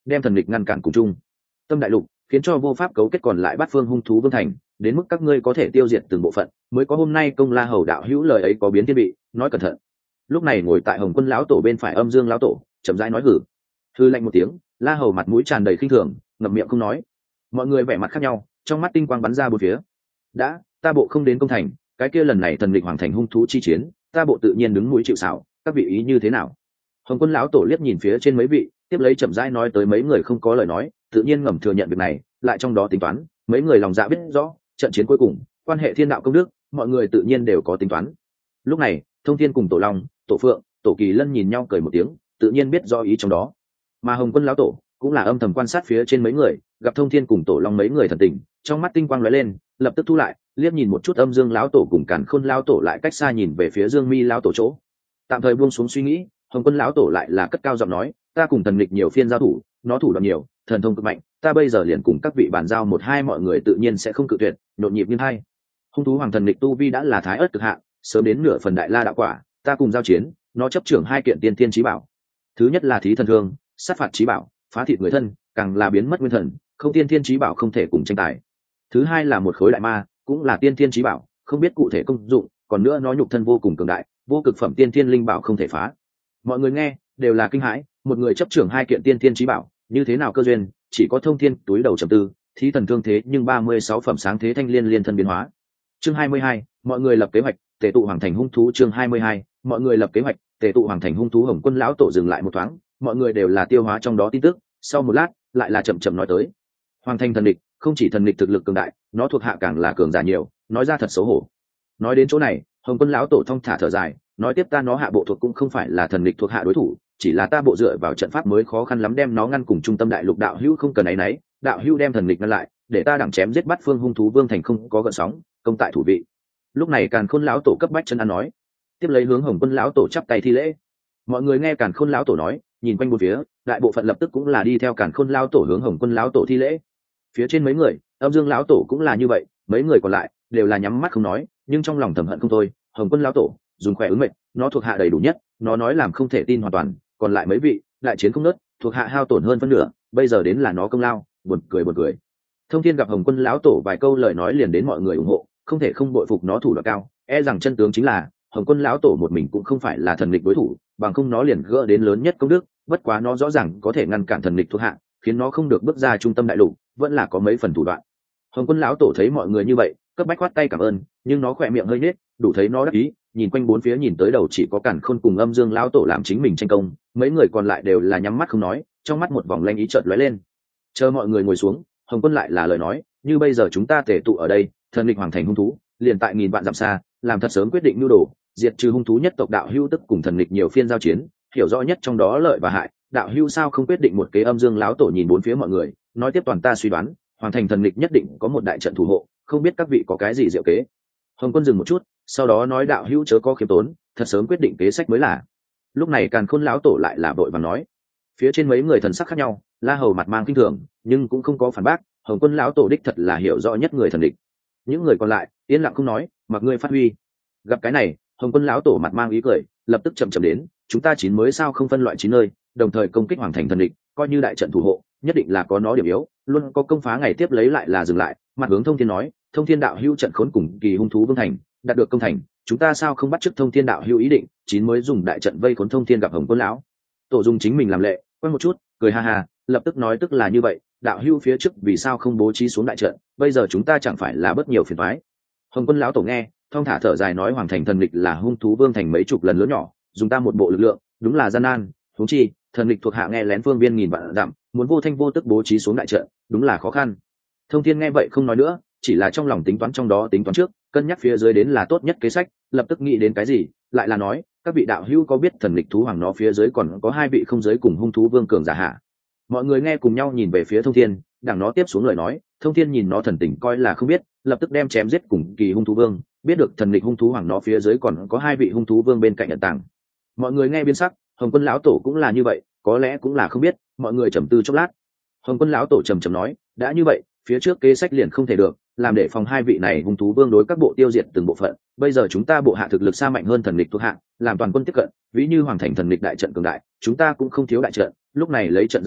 đem thần địch ngăn cản cùng chung tâm đại lục, khiến cho vô pháp cấu kết còn lại bát phương hung thú vương thành, đến mức các ngươi có thể tiêu diệt từng bộ phận, mới có hôm nay. Công La Hầu đạo hữu lời ấy có biến thiên vị, nói cẩn thận. Lúc này ngồi tại Hồng Quân lão tổ bên phải Âm Dương lão tổ chậm rãi nói hử. Hư lạnh một tiếng, La Hầu mặt mũi tràn đầy khinh thường, ngậm miệng không nói. Mọi người vẻ mặt khác nhau, trong mắt tinh quang bắn ra bốn phía. Đã, ta bộ không đến công thành, cái kia lần này thần địch hoàng thành hung thú chi chiến, ta bộ tự nhiên đứng mũi chịu sào, các vị ý như thế nào? Hồng Quân lão tổ liếc nhìn phía trên mấy vị, tiếp lấy chậm rãi nói tới mấy người không có lời nói, tự nhiên ngầm thừa nhận việc này, lại trong đó tính toán, mấy người lòng dạ biết rõ, trận chiến cuối cùng, quan hệ thiên đạo công đức, mọi người tự nhiên đều có tính toán. Lúc này, Thông Thiên cùng Tổ Long, Tổ Phượng, Tổ Kỳ Lân nhìn nhau cười một tiếng, tự nhiên biết do ý trong đó. Mà Hồng Quân lão tổ cũng là âm thầm quan sát phía trên mấy người, gặp Thông Thiên cùng Tổ Long mấy người thần tình, trong mắt tinh quang lóe lên, lập tức thu lại, liếc nhìn một chút Âm Dương lão tổ cùng Càn Khôn lão tổ lại cách xa nhìn về phía Dương Mi lão tổ chỗ. Tạm thời buông xuống suy nghĩ, Hồng Quân lão tổ lại là cất cao giọng nói, ta cùng thần địch nhiều phiên giao thủ, nó thủ đoạn nhiều, thần thông cực mạnh, ta bây giờ liền cùng các vị bàn giao một hai, mọi người tự nhiên sẽ không cự tuyệt, nhộn nhịp như hai. Hung thú hoàng thần địch tu vi đã là thái ớt cực hạn, sớm đến nửa phần đại la đạo quả, ta cùng giao chiến, nó chấp trưởng hai kiện tiên thiên chí bảo. Thứ nhất là thí thần thương, sát phạt chí bảo, phá thịt người thân, càng là biến mất nguyên thần, không tiên thiên chí bảo không thể cùng tranh tài. Thứ hai là một khối đại ma, cũng là tiên thiên chí bảo, không biết cụ thể công dụng, còn nữa nó nhục thân vô cùng cường đại, vô cực phẩm tiên thiên linh bảo không thể phá. Mọi người nghe đều là kinh hãi, một người chấp trưởng hai kiện tiên thiên chí bảo, như thế nào cơ duyên? Chỉ có Thông Thiên túi đầu trầm tư, thí thần thương thế nhưng ba mươi sáu phẩm sáng thế thanh liên liên thân biến hóa. Chương hai mươi hai, mọi người lập kế hoạch, tề tụ hoàng thành hung thú. Chương hai mươi hai, mọi người lập kế hoạch, tề tụ hoàng thành hung thú. Hồng Quân lão tổ dừng lại một thoáng, mọi người đều là tiêu hóa trong đó tin tức, sau một lát lại là chậm chậm nói tới. Hoàng thành thần địch, không chỉ thần địch thực lực cường đại, nó thuộc hạ càng là cường giả nhiều, nói ra thật xấu hổ. Nói đến chỗ này, Hồng Quân lão tổ thong thả thở dài, nói tiếp, ta nó hạ bộ thuộc cũng không phải là thần địch thuộc hạ đối thủ, chỉ là ta bộ dựa vào trận pháp mới khó khăn lắm đem nó ngăn cùng trung tâm đại lục. Đạo hữu không cần áy náy, đạo hữu đem thần địch ngăn lại, để ta đẳng chém giết bắt phương hung thú vương thành không có gợn sóng, công tại thủ vị. Lúc này Càn Khôn lão tổ cấp bách chân ăn nói, tiếp lấy hướng Hồng Quân lão tổ chắp tay thi lễ. Mọi người nghe Càn Khôn lão tổ nói, nhìn quanh bốn phía, đại bộ phận lập tức cũng là đi theo Càn Khôn lão tổ hướng Hồng Quân lão tổ thi lễ. Phía trên mấy người, Âm Dương lão tổ cũng là như vậy, mấy người còn lại đều là nhắm mắt không nói, nhưng trong lòng thầm hận không thôi. Hồng Quân lão tổ dùng khỏe ứng mệnh, nó thuộc hạ đầy đủ nhất, nó nói làm không thể tin hoàn toàn, còn lại mấy vị đại chiến không nớt, thuộc hạ hao tổn hơn phân nửa, bây giờ đến là nó công lao, buồn cười buồn cười. Thông Thiên gặp Hồng Quân lão tổ vài câu lời nói liền đến mọi người ủng hộ, không thể không bội phục nó thủ đoạn cao, e rằng chân tướng chính là Hồng Quân lão tổ một mình cũng không phải là thần địch đối thủ, bằng không nó liền gỡ đến lớn nhất công đức, bất quá nó rõ ràng có thể ngăn cản thần địch thuộc hạ, khiến nó không được bước ra trung tâm đại lục, vẫn là có mấy phần thủ đoạn. Hồng Quân lão tổ thấy mọi người như vậy, cấp bách khoát tay cảm ơn, nhưng nó khỏe miệng hơi nhếch, đủ thấy nó đắc ý, nhìn quanh bốn phía nhìn tới đầu chỉ có Càn Khôn cùng Âm Dương lão tổ làm chính mình tranh công, mấy người còn lại đều là nhắm mắt không nói, trong mắt một vòng lanh ý chợt lóe lên. Chờ mọi người ngồi xuống, Hồng Quân lại là lời nói, như bây giờ chúng ta tề tụ ở đây, thần địch hoàng thành hung thú, liền tại nghìn vạn dặm xa, làm thật sớm quyết định nhu đồ, diệt trừ hung thú nhất tộc. Đạo hữu tức cùng thần địch nhiều phiên giao chiến, hiểu rõ nhất trong đó lợi và hại, đạo hữu sao không quyết định một kế? Âm Dương lão tổ nhìn bốn phía mọi người, nói tiếp, toàn ta suy đoán, hoàng thành thần địch nhất định có một đại trận thủ hộ, không biết các vị có cái gì diệu kế? Hồng Quân dừng một chút, sau đó nói, đạo hữu chớ có khiêm tốn, thật sớm quyết định kế sách mới là. Lúc này Càn Khôn lão tổ lại là vội vàng nói. Phía trên mấy người thần sắc khác nhau, La Hầu mặt mang kinh thường, nhưng cũng không có phản bác. Hồng Quân lão tổ đích thật là hiểu rõ nhất người thần địch. Những người còn lại yên lặng không nói, mặc ngươi phát huy. Gặp cái này, Hồng Quân lão tổ mặt mang ý cười, lập tức chậm chậm đến, chúng ta chín mới sao không phân loại chín nơi, đồng thời công kích hoàng thành thần địch, coi như đại trận thủ hộ, nhất định là có nó điểm yếu, luôn có công phá ngày tiếp lấy lại là dừng lại. Mặt hướng Thông Thiên nói, Thông Thiên đạo hữu trận khốn cùng kỳ hung thú vương thành, đạt được công thành, chúng ta sao không bắt chước Thông Thiên đạo hữu ý định, chín mới dùng đại trận vây khốn Thông Thiên. Gặp Hồng Quân lão tổ dùng chính mình làm lệ, quay một chút, cười ha ha, lập tức nói, tức là như vậy, đạo hữu phía trước vì sao không bố trí xuống đại trận, bây giờ chúng ta chẳng phải là bớt nhiều phiền toái. Hồng Quân lão tổ nghe, thong thả thở dài nói, hoàng thành thần địch là hung thú vương thành mấy chục lần lớn nhỏ, dùng ta một bộ lực lượng, đúng là gian nan, huống chi thần địch thuộc hạ nghe lén phương viên nghìn vạn dặm, muốn vô thanh vô tức bố trí xuống đại trận, đúng là khó khăn. Thông Thiên nghe vậy không nói nữa, chỉ là trong lòng tính toán trong đó tính toán trước, cân nhắc phía dưới đến là tốt nhất kế sách, lập tức nghĩ đến cái gì, lại là nói, các vị đạo hữu có biết thần địch thú hoàng nó phía dưới còn có hai vị không giới cùng hung thú vương cường giả hạ? Mọi người nghe cùng nhau nhìn về phía Thông Thiên, đằng nó tiếp xuống lời nói. Thông Thiên nhìn nó thần tình coi là không biết, lập tức đem chém giết cùng kỳ hung thú vương, biết được thần địch hung thú hoàng nó phía dưới còn có hai vị hung thú vương bên cạnh ẩn tàng. Mọi người nghe biến sắc, Hồng Quân lão tổ cũng là như vậy, có lẽ cũng là không biết. Mọi người trầm tư chốc lát, Hồng Quân lão tổ trầm trầm nói, đã như vậy, phía trước kế sách liền không thể được, làm để phòng hai vị này hung thú vương đối các bộ tiêu diệt từng bộ phận. Bây giờ chúng ta bộ hạ thực lực xa mạnh hơn thần địch thuộc hạ, làm toàn quân tiếp cận, ví như hoàng thành thần địch đại trận cường đại, chúng ta cũng không thiếu đại trận, lúc này lấy trận giao đấu,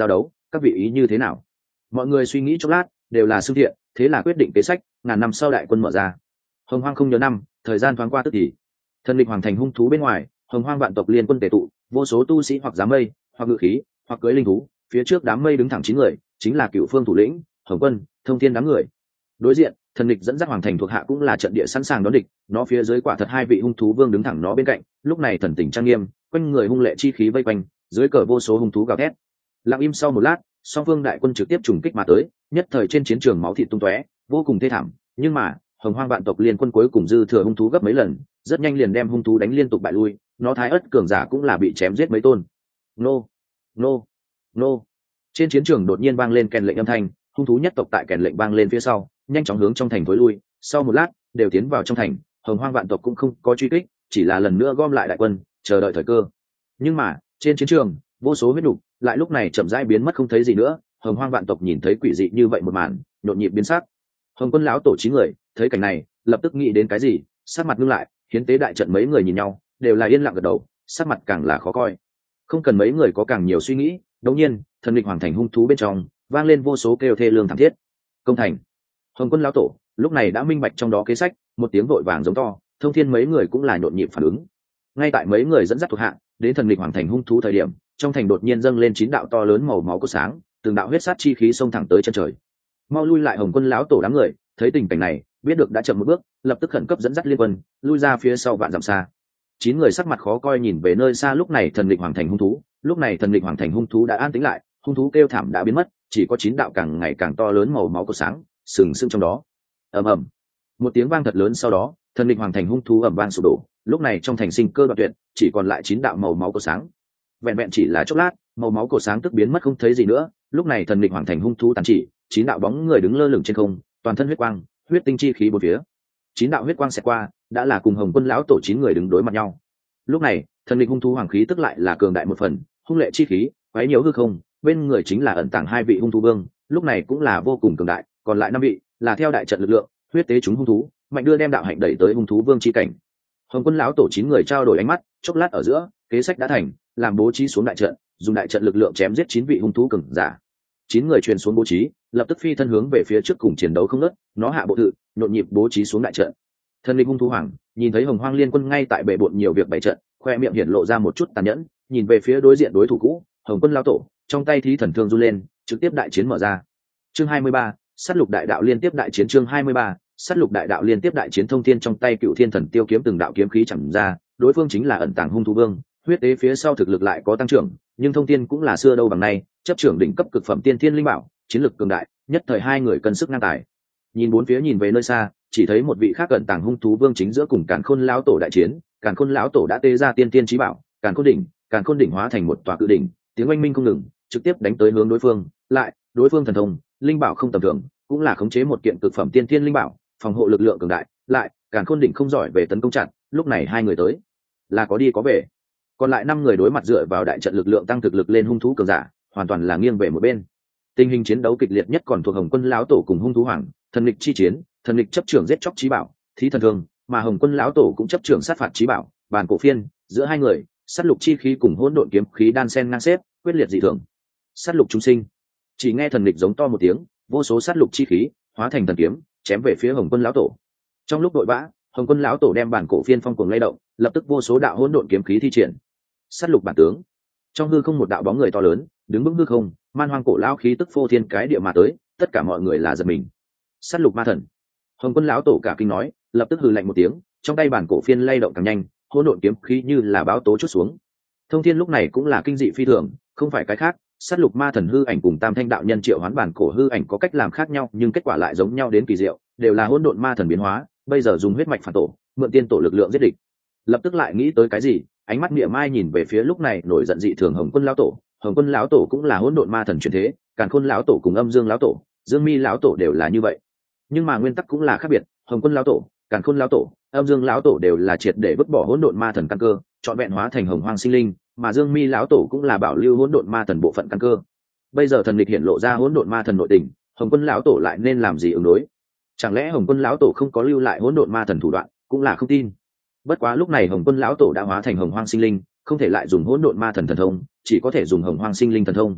các vị ý như thế nào? Mọi người suy nghĩ chốc lát, đều là xưng thiện, thế là quyết định kế sách, ngàn năm sau đại quân mở ra. Hồng Hoang không nhớ năm, thời gian thoáng qua tức thì. Thần địch hoàng thành hung thú bên ngoài, Hồng Hoang vạn tộc liên quân tề tụ, vô số tu sĩ hoặc giám mây, hoặc ngự khí, hoặc cưỡi linh thú, phía trước đám mây đứng thẳng chín người, chính là Cựu Phương thủ lĩnh, Hồng Quân, Thông Thiên đám người. Đối diện, thần địch dẫn dắt hoàng thành thuộc hạ cũng là trận địa sẵn sàng đón địch, nó phía dưới quả thật hai vị hung thú vương đứng thẳng nó bên cạnh, lúc này thần tình trang nghiêm, quanh người hung lệ chi khí vây quanh, dưới cờ vô số hung thú gào thét. Lặng im sau một lát, song phương đại quân trực tiếp trùng kích mà tới, nhất thời trên chiến trường máu thịt tung tóe, vô cùng thê thảm, nhưng mà Hồng Hoang vạn tộc liên quân cuối cùng dư thừa hung thú gấp mấy lần, rất nhanh liền đem hung thú đánh liên tục bại lui, nó thái ất cường giả cũng là bị chém giết mấy tôn. Nô, nô, nô. Trên chiến trường đột nhiên vang lên kèn lệnh âm thanh, hung thú nhất tộc tại kèn lệnh vang lên phía sau, nhanh chóng hướng trong thành thối lui, sau một lát, đều tiến vào trong thành, Hồng Hoang vạn tộc cũng không có truy kích, chỉ là lần nữa gom lại đại quân, chờ đợi thời cơ. Nhưng mà, trên chiến trường, vô số huyết nục, lại lúc này chậm rãi biến mất không thấy gì nữa, Hồng Hoang vạn tộc nhìn thấy quỷ dị như vậy một màn, nhộn nhịp biến sắc. Hồng Quân lão tổ chín người, thấy cảnh này, lập tức nghĩ đến cái gì, sắc mặt ngưng lại, hiến tế đại trận mấy người nhìn nhau, đều là yên lặng gật đầu, sắc mặt càng là khó coi. Không cần mấy người có càng nhiều suy nghĩ, đột nhiên, thần địch hoàng thành hung thú bên trong, vang lên vô số kêu thê lương thảm thiết. Công thành. Hồng Quân lão tổ lúc này đã minh bạch trong đó kế sách, một tiếng vội vàng giống to, Thông Thiên mấy người cũng là nhộn nhịp phản ứng. Ngay tại mấy người dẫn dắt thuộc hạ đến thần địch hoàng thành hung thú thời điểm, trong thành đột nhiên dâng lên chín đạo to lớn màu máu có sáng, từng đạo huyết sát chi khí xông thẳng tới chân trời. Mau lui lại! Hồng Quân lão tổ đám người thấy tình cảnh này, biết được đã chậm một bước, lập tức khẩn cấp dẫn dắt liên quân lui ra phía sau vạn dặm xa. Chín người sắc mặt khó coi nhìn về nơi xa, lúc này thần địch hoàng thành hung thú, lúc này thần địch hoàng thành hung thú đã an tĩnh lại, hung thú kêu thảm đã biến mất, chỉ có chín đạo càng ngày càng to lớn màu máu có sáng sừng sững trong đó. Ầm ầm, một tiếng vang thật lớn, sau đó thần địch hoàng thành hung thú ầm vang sụp đổ, lúc này trong thành sinh cơ đoạn tuyệt, chỉ còn lại chín đạo màu máu có sáng. Vẹn vẹn chỉ là chốc lát, màu máu cổ sáng tức biến mất không thấy gì nữa, lúc này thần địch hoàng thành hung thú tàn chỉ, chín đạo bóng người đứng lơ lửng trên không, toàn thân huyết quang, huyết tinh chi khí bốn phía. Chín đạo huyết quang xẹt qua, đã là cùng Hồng Quân lão tổ chín người đứng đối mặt nhau. Lúc này thần địch hung thú hoàng khí tức lại là cường đại một phần, hung lệ chi khí quấy nhiễu hư không, bên người chính là ẩn tàng hai vị hung thú vương, lúc này cũng là vô cùng cường đại, còn lại năm vị là theo đại trận lực lượng huyết tế chúng hung thú, mạnh đưa đem đạo hạnh đẩy tới hung thú vương chi cảnh. Hồng Quân lão tổ chín người trao đổi ánh mắt, chốc lát ở giữa, kế sách đã thành, làm bố trí xuống đại trận, dùng đại trận lực lượng chém giết chín vị hung thú cường giả. Chín người truyền xuống bố trí, lập tức phi thân hướng về phía trước cùng chiến đấu không ngớt, nó hạ bộ tự, nhộn nhịp bố trí xuống đại trận. Thần địch hung thú hoàng nhìn thấy Hồng Hoang liên quân ngay tại bệ bộn nhiều việc bày trận, khoe miệng hiển lộ ra một chút tàn nhẫn, nhìn về phía đối diện đối thủ cũ, Hồng Quân lão tổ, trong tay thí thần thương du lên, trực tiếp đại chiến mở ra. Chương hai mươi ba, sát lục đại đạo liên tiếp đại chiến. Chương hai mươi ba, sát lục đại đạo liên tiếp đại chiến. Thông Thiên trong tay Cựu Thiên Thần Tiêu kiếm từng đạo kiếm khí chẳng ra, đối phương chính là ẩn tàng hung thú vương, huyết tế phía sau thực lực lại có tăng trưởng, nhưng Thông Thiên cũng là xưa đâu bằng nay, chấp trưởng đỉnh cấp cực phẩm tiên thiên linh bảo, chiến lực cường đại, nhất thời hai người cân sức ngang tài. Nhìn bốn phía nhìn về nơi xa, chỉ thấy một vị khác ẩn tàng hung thú vương chính giữa cùng Càn Khôn lão tổ đại chiến, Càn Khôn lão tổ đã tê ra tiên tiên chí bảo, Càn Khôn đỉnh, Càn Khôn đỉnh hóa thành một tòa cự đỉnh, tiếng oanh minh không ngừng, trực tiếp đánh tới hướng đối phương. Lại, đối phương thần thông, linh bảo không tầm thường, cũng là khống chế một kiện cực phẩm tiên thiên linh bảo, phòng hộ lực lượng cường đại. Lại, Càn Khôn đỉnh không giỏi về tấn công chặn, lúc này hai người tới là có đi có về. Còn lại năm người đối mặt dựa vào đại trận lực lượng tăng thực lực lên hung thú cường giả, hoàn toàn là nghiêng về một bên. Tình hình chiến đấu kịch liệt nhất còn thuộc Hồng Quân lão tổ cùng hung thú hoàng, thần lịch chi chiến, thần lịch chấp trưởng giết chóc chí bảo, thí thần thương, mà Hồng Quân lão tổ cũng chấp trưởng sát phạt chí bảo, bàn cổ phiên, giữa hai người, sát lục chi khí cùng hỗn độn kiếm khí đan sen ngang xếp, quyết liệt dị thường. Sát lục chúng sinh. Chỉ nghe thần lịch giống to một tiếng, vô số sát lục chi khí hóa thành thần kiếm, chém về phía Hồng Quân lão tổ. Trong lúc đội vã, Hồng Quân lão tổ đem bản cổ phiên phong cuồng lay động, lập tức vô số đạo hỗn độn kiếm khí thi triển. Sát lục bản tướng. Trong hư không một đạo bóng người to lớn, đứng vững hư không, man hoang cổ lão khí tức phô thiên cái địa mà tới, tất cả mọi người là giật mình. Sát lục ma thần. Hồng Quân lão tổ cả kinh nói, lập tức hừ lạnh một tiếng, trong tay bản cổ phiên lay động càng nhanh, hỗn độn kiếm khí như là báo tố chút xuống. Thông Thiên lúc này cũng là kinh dị phi thường, không phải cái khác, sát lục ma thần hư ảnh cùng tam thanh đạo nhân triệu hoán bản cổ hư ảnh có cách làm khác nhau, nhưng kết quả lại giống nhau đến kỳ diệu, đều là hỗn độn ma thần biến hóa, bây giờ dùng huyết mạch phản tổ, mượn tiên tổ lực lượng giết địch. Lập tức lại nghĩ tới cái gì, ánh mắt niệm mai nhìn về phía lúc này nổi giận dị thường Hồng Quân lão tổ. Hồng Quân lão tổ cũng là hỗn độn ma thần chuyển thế, Càn Khôn lão tổ cùng Âm Dương lão tổ, Dương Mi lão tổ đều là như vậy, nhưng mà nguyên tắc cũng là khác biệt. Hồng Quân lão tổ, Càn Khôn lão tổ, Âm Dương lão tổ đều là triệt để vứt bỏ hỗn độn ma thần căn cơ, chọn vẹn hóa thành hồng hoang sinh linh, mà Dương Mi lão tổ cũng là bảo lưu hỗn độn ma thần bộ phận căn cơ. Bây giờ thần địch hiện lộ ra hỗn độn ma thần nội tình, Hồng Quân lão tổ lại nên làm gì ứng đối? Chẳng lẽ Hồng Quân lão tổ không có lưu lại hỗn độn ma thần thủ đoạn? Cũng là không tin. Bất quá lúc này Hồng Quân lão tổ đã hóa thành hồng hoang sinh linh, không thể lại dùng hỗn độn ma thần thần thông, chỉ có thể dùng hồng hoang sinh linh thần thông.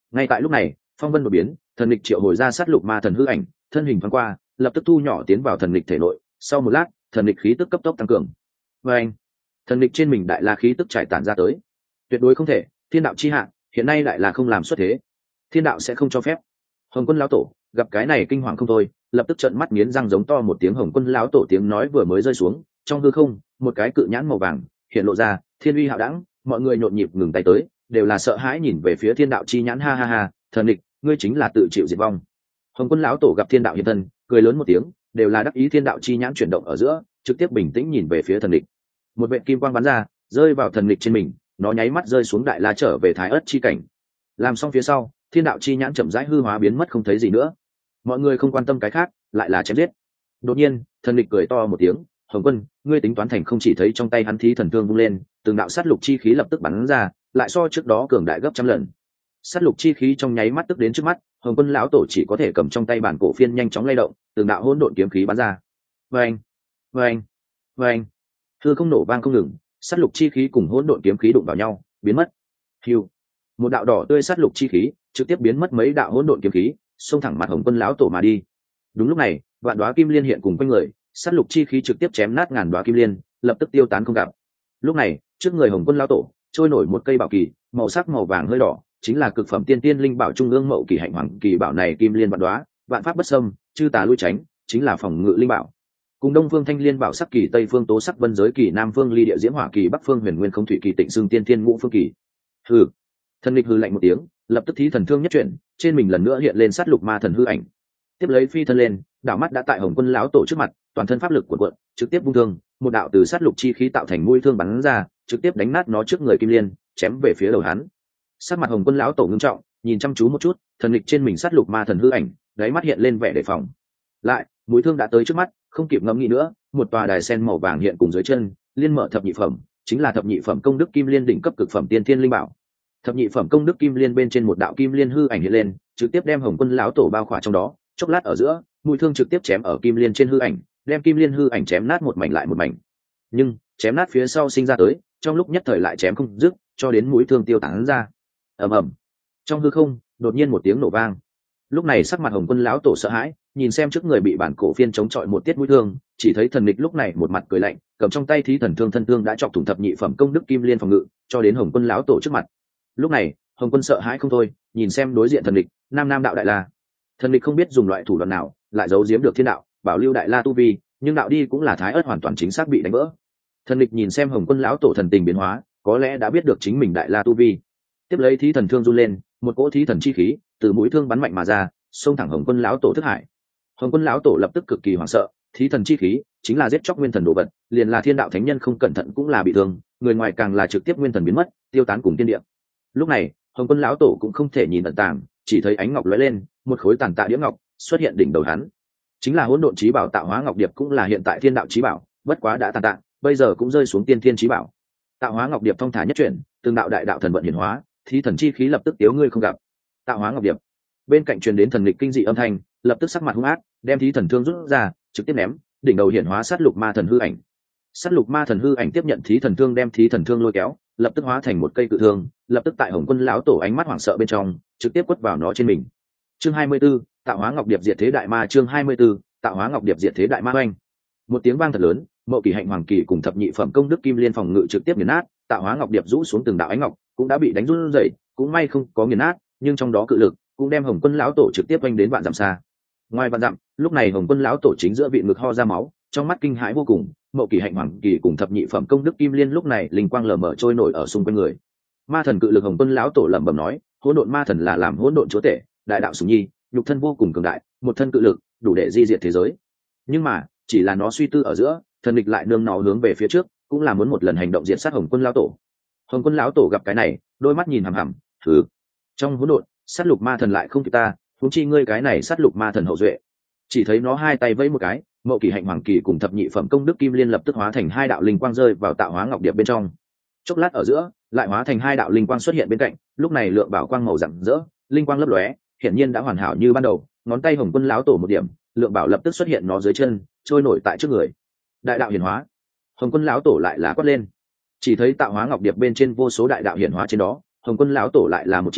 Ngay tại lúc này phong vân đột biến, thần lịch triệu hồi ra sát lục ma thần hư ảnh, thân hình thoáng qua lập tức thu nhỏ tiến vào thần lịch thể nội. Sau một lát thần lịch khí tức cấp tốc tăng cường. Và anh thần lịch trên mình đại la khí tức trải tản ra tới. Tuyệt đối không thể, thiên đạo chi hạ hiện nay đại la không làm xuất thế, thiên đạo sẽ không cho phép. Hồng Quân lão tổ gặp cái này kinh hoàng không thôi, lập tức trợn mắt nghiến răng giống to một tiếng. Hồng Quân lão tổ tiếng nói vừa mới rơi xuống, trong hư không một cái cự nhãn màu vàng hiện lộ ra, thiên uy hạo đẳng, mọi người nhộn nhịp ngừng tay tới, đều là sợ hãi nhìn về phía thiên đạo chi nhãn. Ha ha ha, thần địch, ngươi chính là tự chịu diệt vong. Hồng Quân lão tổ gặp thiên đạo hiện thân, cười lớn một tiếng, đều là đắc ý. Thiên đạo chi nhãn chuyển động ở giữa, trực tiếp bình tĩnh nhìn về phía thần địch. Một vệt kim quang bắn ra, rơi vào thần địch trên mình, nó nháy mắt rơi xuống đại la trở về thái ớt chi cảnh. Làm xong phía sau, thiên đạo chi nhãn chậm rãi hư hóa biến mất không thấy gì nữa. Mọi người không quan tâm cái khác, lại là chém giết. Đột nhiên thần địch cười to một tiếng, Hồng Quân, ngươi tính toán thành. Không chỉ thấy trong tay hắn thí thần thương vung lên, từng đạo sát lục chi khí lập tức bắn ra, lại so trước đó cường đại gấp trăm lần. Sát lục chi khí trong nháy mắt tức đến trước mắt, Hồng Quân lão tổ chỉ có thể cầm trong tay bản cổ phiên nhanh chóng lay động, từng đạo hỗn độn kiếm khí bắn ra. Vâng, vâng, vâng, hư không nổ vang không ngừng, sát lục chi khí cùng hỗn độn kiếm khí đụng vào nhau, biến mất. Hưu, một đạo đỏ tươi sát lục chi khí trực tiếp biến mất mấy đạo hỗn độn kiếm khí, xông thẳng mặt Hồng Quân lão tổ mà đi. Đúng lúc này vạn đóa kim liên hiện cùng quanh người, sát lục chi khí trực tiếp chém nát ngàn đóa kim liên, lập tức tiêu tán không gặp. Lúc này trước người Hồng Quân lão tổ trôi nổi một cây bảo kỳ, màu sắc màu vàng hơi đỏ, chính là cực phẩm tiên tiên linh bảo trung ương mậu kỳ hạnh hoàng kỳ bảo này. Kim liên vạn đóa, vạn pháp bất xâm, chư tà lui tránh, chính là phòng ngự linh bảo. Cùng đông phương thanh liên bảo sắc kỳ, tây phương tố sắc vân giới kỳ, nam phương ly địa diễm hỏa kỳ, bắc phương huyền nguyên không thủy kỳ, tịnh xương tiên thiên ngũ phương kỳ. Hừ, thần địch hừ lạnh một tiếng, lập tức thí thần thương nhất chuyển, trên mình lần nữa hiện lên sát lục ma thần hư ảnh. Tiếp lấy phi thân lên, đảo mắt đã tại Hồng Quân lão tổ trước mặt, toàn thân pháp lực của quận trực tiếp vung thương, một đạo từ sát lục chi khí tạo thành mũi thương bắn ra, trực tiếp đánh nát nó trước người kim liên, chém về phía đầu hắn. Sát mặt Hồng Quân lão tổ ngưng trọng, nhìn chăm chú một chút, thần địch trên mình sát lục ma thần hư ảnh, đáy mắt hiện lên vẻ đề phòng. Lại mũi thương đã tới trước mắt, không kịp ngẫm nghĩ nữa, một tòa đài sen màu vàng hiện cùng dưới chân, liên mở thập nhị phẩm, chính là thập nhị phẩm công đức kim liên đỉnh cấp cực phẩm tiên thiên linh bảo. Thập nhị phẩm công đức kim liên bên trên một đạo kim liên hư ảnh hiện lên, trực tiếp đem Hồng Quân lão tổ bao khỏa trong đó. Chốc lát ở giữa, mũi thương trực tiếp chém ở kim liên trên hư ảnh, đem kim liên hư ảnh chém nát một mảnh lại một mảnh. Nhưng chém nát phía sau sinh ra tới, trong lúc nhất thời lại chém không dứt, cho đến mũi thương tiêu tán ra. Ầm ầm, trong hư không đột nhiên một tiếng nổ vang. Lúc này sắc mặt Hồng Quân lão tổ sợ hãi, nhìn xem trước người bị bản cổ phiên chống chọi một tiết mũi thương, chỉ thấy thần địch lúc này một mặt cười lạnh, cầm trong tay thí thần thương, thân thương đã chọc thủng thập nhị phẩm công đức kim liên phòng ngự, cho đến Hồng Quân lão tổ trước mặt. Lúc này Hồng Quân sợ hãi không thôi, nhìn xem đối diện thần địch, nam nam đạo đại la. Thần địch không biết dùng loại thủ đoạn nào lại giấu giếm được thiên đạo, bảo lưu đại la tu vi, nhưng đạo đi cũng là thái ớt hoàn toàn chính xác bị đánh vỡ. Thần địch nhìn xem Hồng Quân lão tổ thần tình biến hóa, có lẽ đã biết được chính mình đại la tu vi. Tiếp lấy thí thần thương run lên, một cỗ thí thần chi khí từ mũi thương bắn mạnh mà ra, xông thẳng Hồng Quân lão tổ thức hải. Hồng Quân lão tổ lập tức cực kỳ hoảng sợ, thí thần chi khí chính là giết chóc nguyên thần đồ vật, liền là thiên đạo thánh nhân không cẩn thận cũng là bị thương, người ngoài càng là trực tiếp nguyên thần biến mất, tiêu tán cùng thiên địa. Lúc này Hồng Quân lão tổ cũng không thể nhìn ẩn tàng, chỉ thấy ánh ngọc lóe lên, một khối tàn tạ đĩa ngọc xuất hiện đỉnh đầu hắn, chính là hỗn độn chí bảo tạo hóa ngọc điệp, cũng là hiện tại thiên đạo chí bảo, bất quá đã tàn tạ, bây giờ cũng rơi xuống tiên thiên chí bảo. Tạo hóa ngọc điệp thông thả nhất chuyển, từng đạo đại đạo thần vận hiển hóa, thí thần chi khí lập tức tiếu ngươi không gặp. Tạo hóa ngọc điệp bên cạnh truyền đến thần lịch kinh dị âm thanh, lập tức sắc mặt hung ác, đem thí thần thương rút ra, trực tiếp ném, đỉnh đầu hiển hóa sát lục ma thần hư ảnh. Sát lục ma thần hư ảnh tiếp nhận thí thần thương, đem thí thần thương lôi kéo, lập tức hóa thành một cây cự thương, lập tức tại Hồng Quân lão tổ ánh mắt hoảng sợ bên trong, trực tiếp quất vào nó trên mình. Chương hai mươi 24, tạo hóa ngọc điệp diệt thế đại ma. Chương hai mươi 24, tạo hóa ngọc điệp diệt thế đại ma. Oanh, một tiếng vang thật lớn, mậu kỳ hạnh hoàng kỳ cùng thập nhị phẩm công đức kim liên phòng ngự trực tiếp nghiền nát, tạo hóa ngọc điệp rũ xuống từng đạo ánh ngọc, cũng đã bị đánh run rẩy, cũng may không có nghiền nát, nhưng trong đó cự lực cũng đem Hồng Quân lão tổ trực tiếp oanh đến vạn dặm xa. Ngoài vạn dặm, lúc này Hồng Quân lão tổ chính giữa vị ngực ho ra máu, trong mắt kinh hãi vô cùng. Mậu kỳ hạnh hoàng kỳ cùng thập nhị phẩm công đức kim liên lúc này linh quang lờ mờ trôi nổi ở xung quanh người. Ma thần cự lực. Hồng Quân lão tổ lẩm bẩm nói, hỗn độn ma thần là làm hỗn độn chúa tể, đại đạo sủng nhi, nhục thân vô cùng cường đại, một thân cự lực đủ để di diệt thế giới. Nhưng mà chỉ là nó suy tư ở giữa, thần địch lại nương nó hướng về phía trước, cũng là muốn một lần hành động diệt sát Hồng Quân lão tổ. Hồng Quân lão tổ gặp cái này, đôi mắt nhìn hằm hằm, thử trong hỗn độn, sát lục ma thần lại không kịp ta, huống chi ngươi cái này sát lục ma thần hậu duệ. Chỉ thấy nó hai tay vẫy một cái, mậu kỳ hạnh hoàng kỳ cùng thập nhị phẩm công đức kim liên lập tức hóa thành hai đạo linh quang rơi vào tạo hóa ngọc điệp bên trong. Chốc lát ở giữa, lại hóa thành hai đạo linh quang xuất hiện bên cạnh, lúc này lượng bảo quang màu rạng rỡ, linh quang lấp lóe, hiển nhiên đã hoàn hảo như ban đầu. Ngón tay Hồng Quân lão tổ một điểm, lượng bảo lập tức xuất hiện nó dưới chân, trôi nổi tại trước người. Đại đạo hiển hóa. Hồng Quân lão tổ lại là quát lên. Chỉ thấy tạo hóa ngọc điệp bên trên vô số đại đạo hiển hóa trên đó, Hồng Quân lão tổ lại là một chỉ,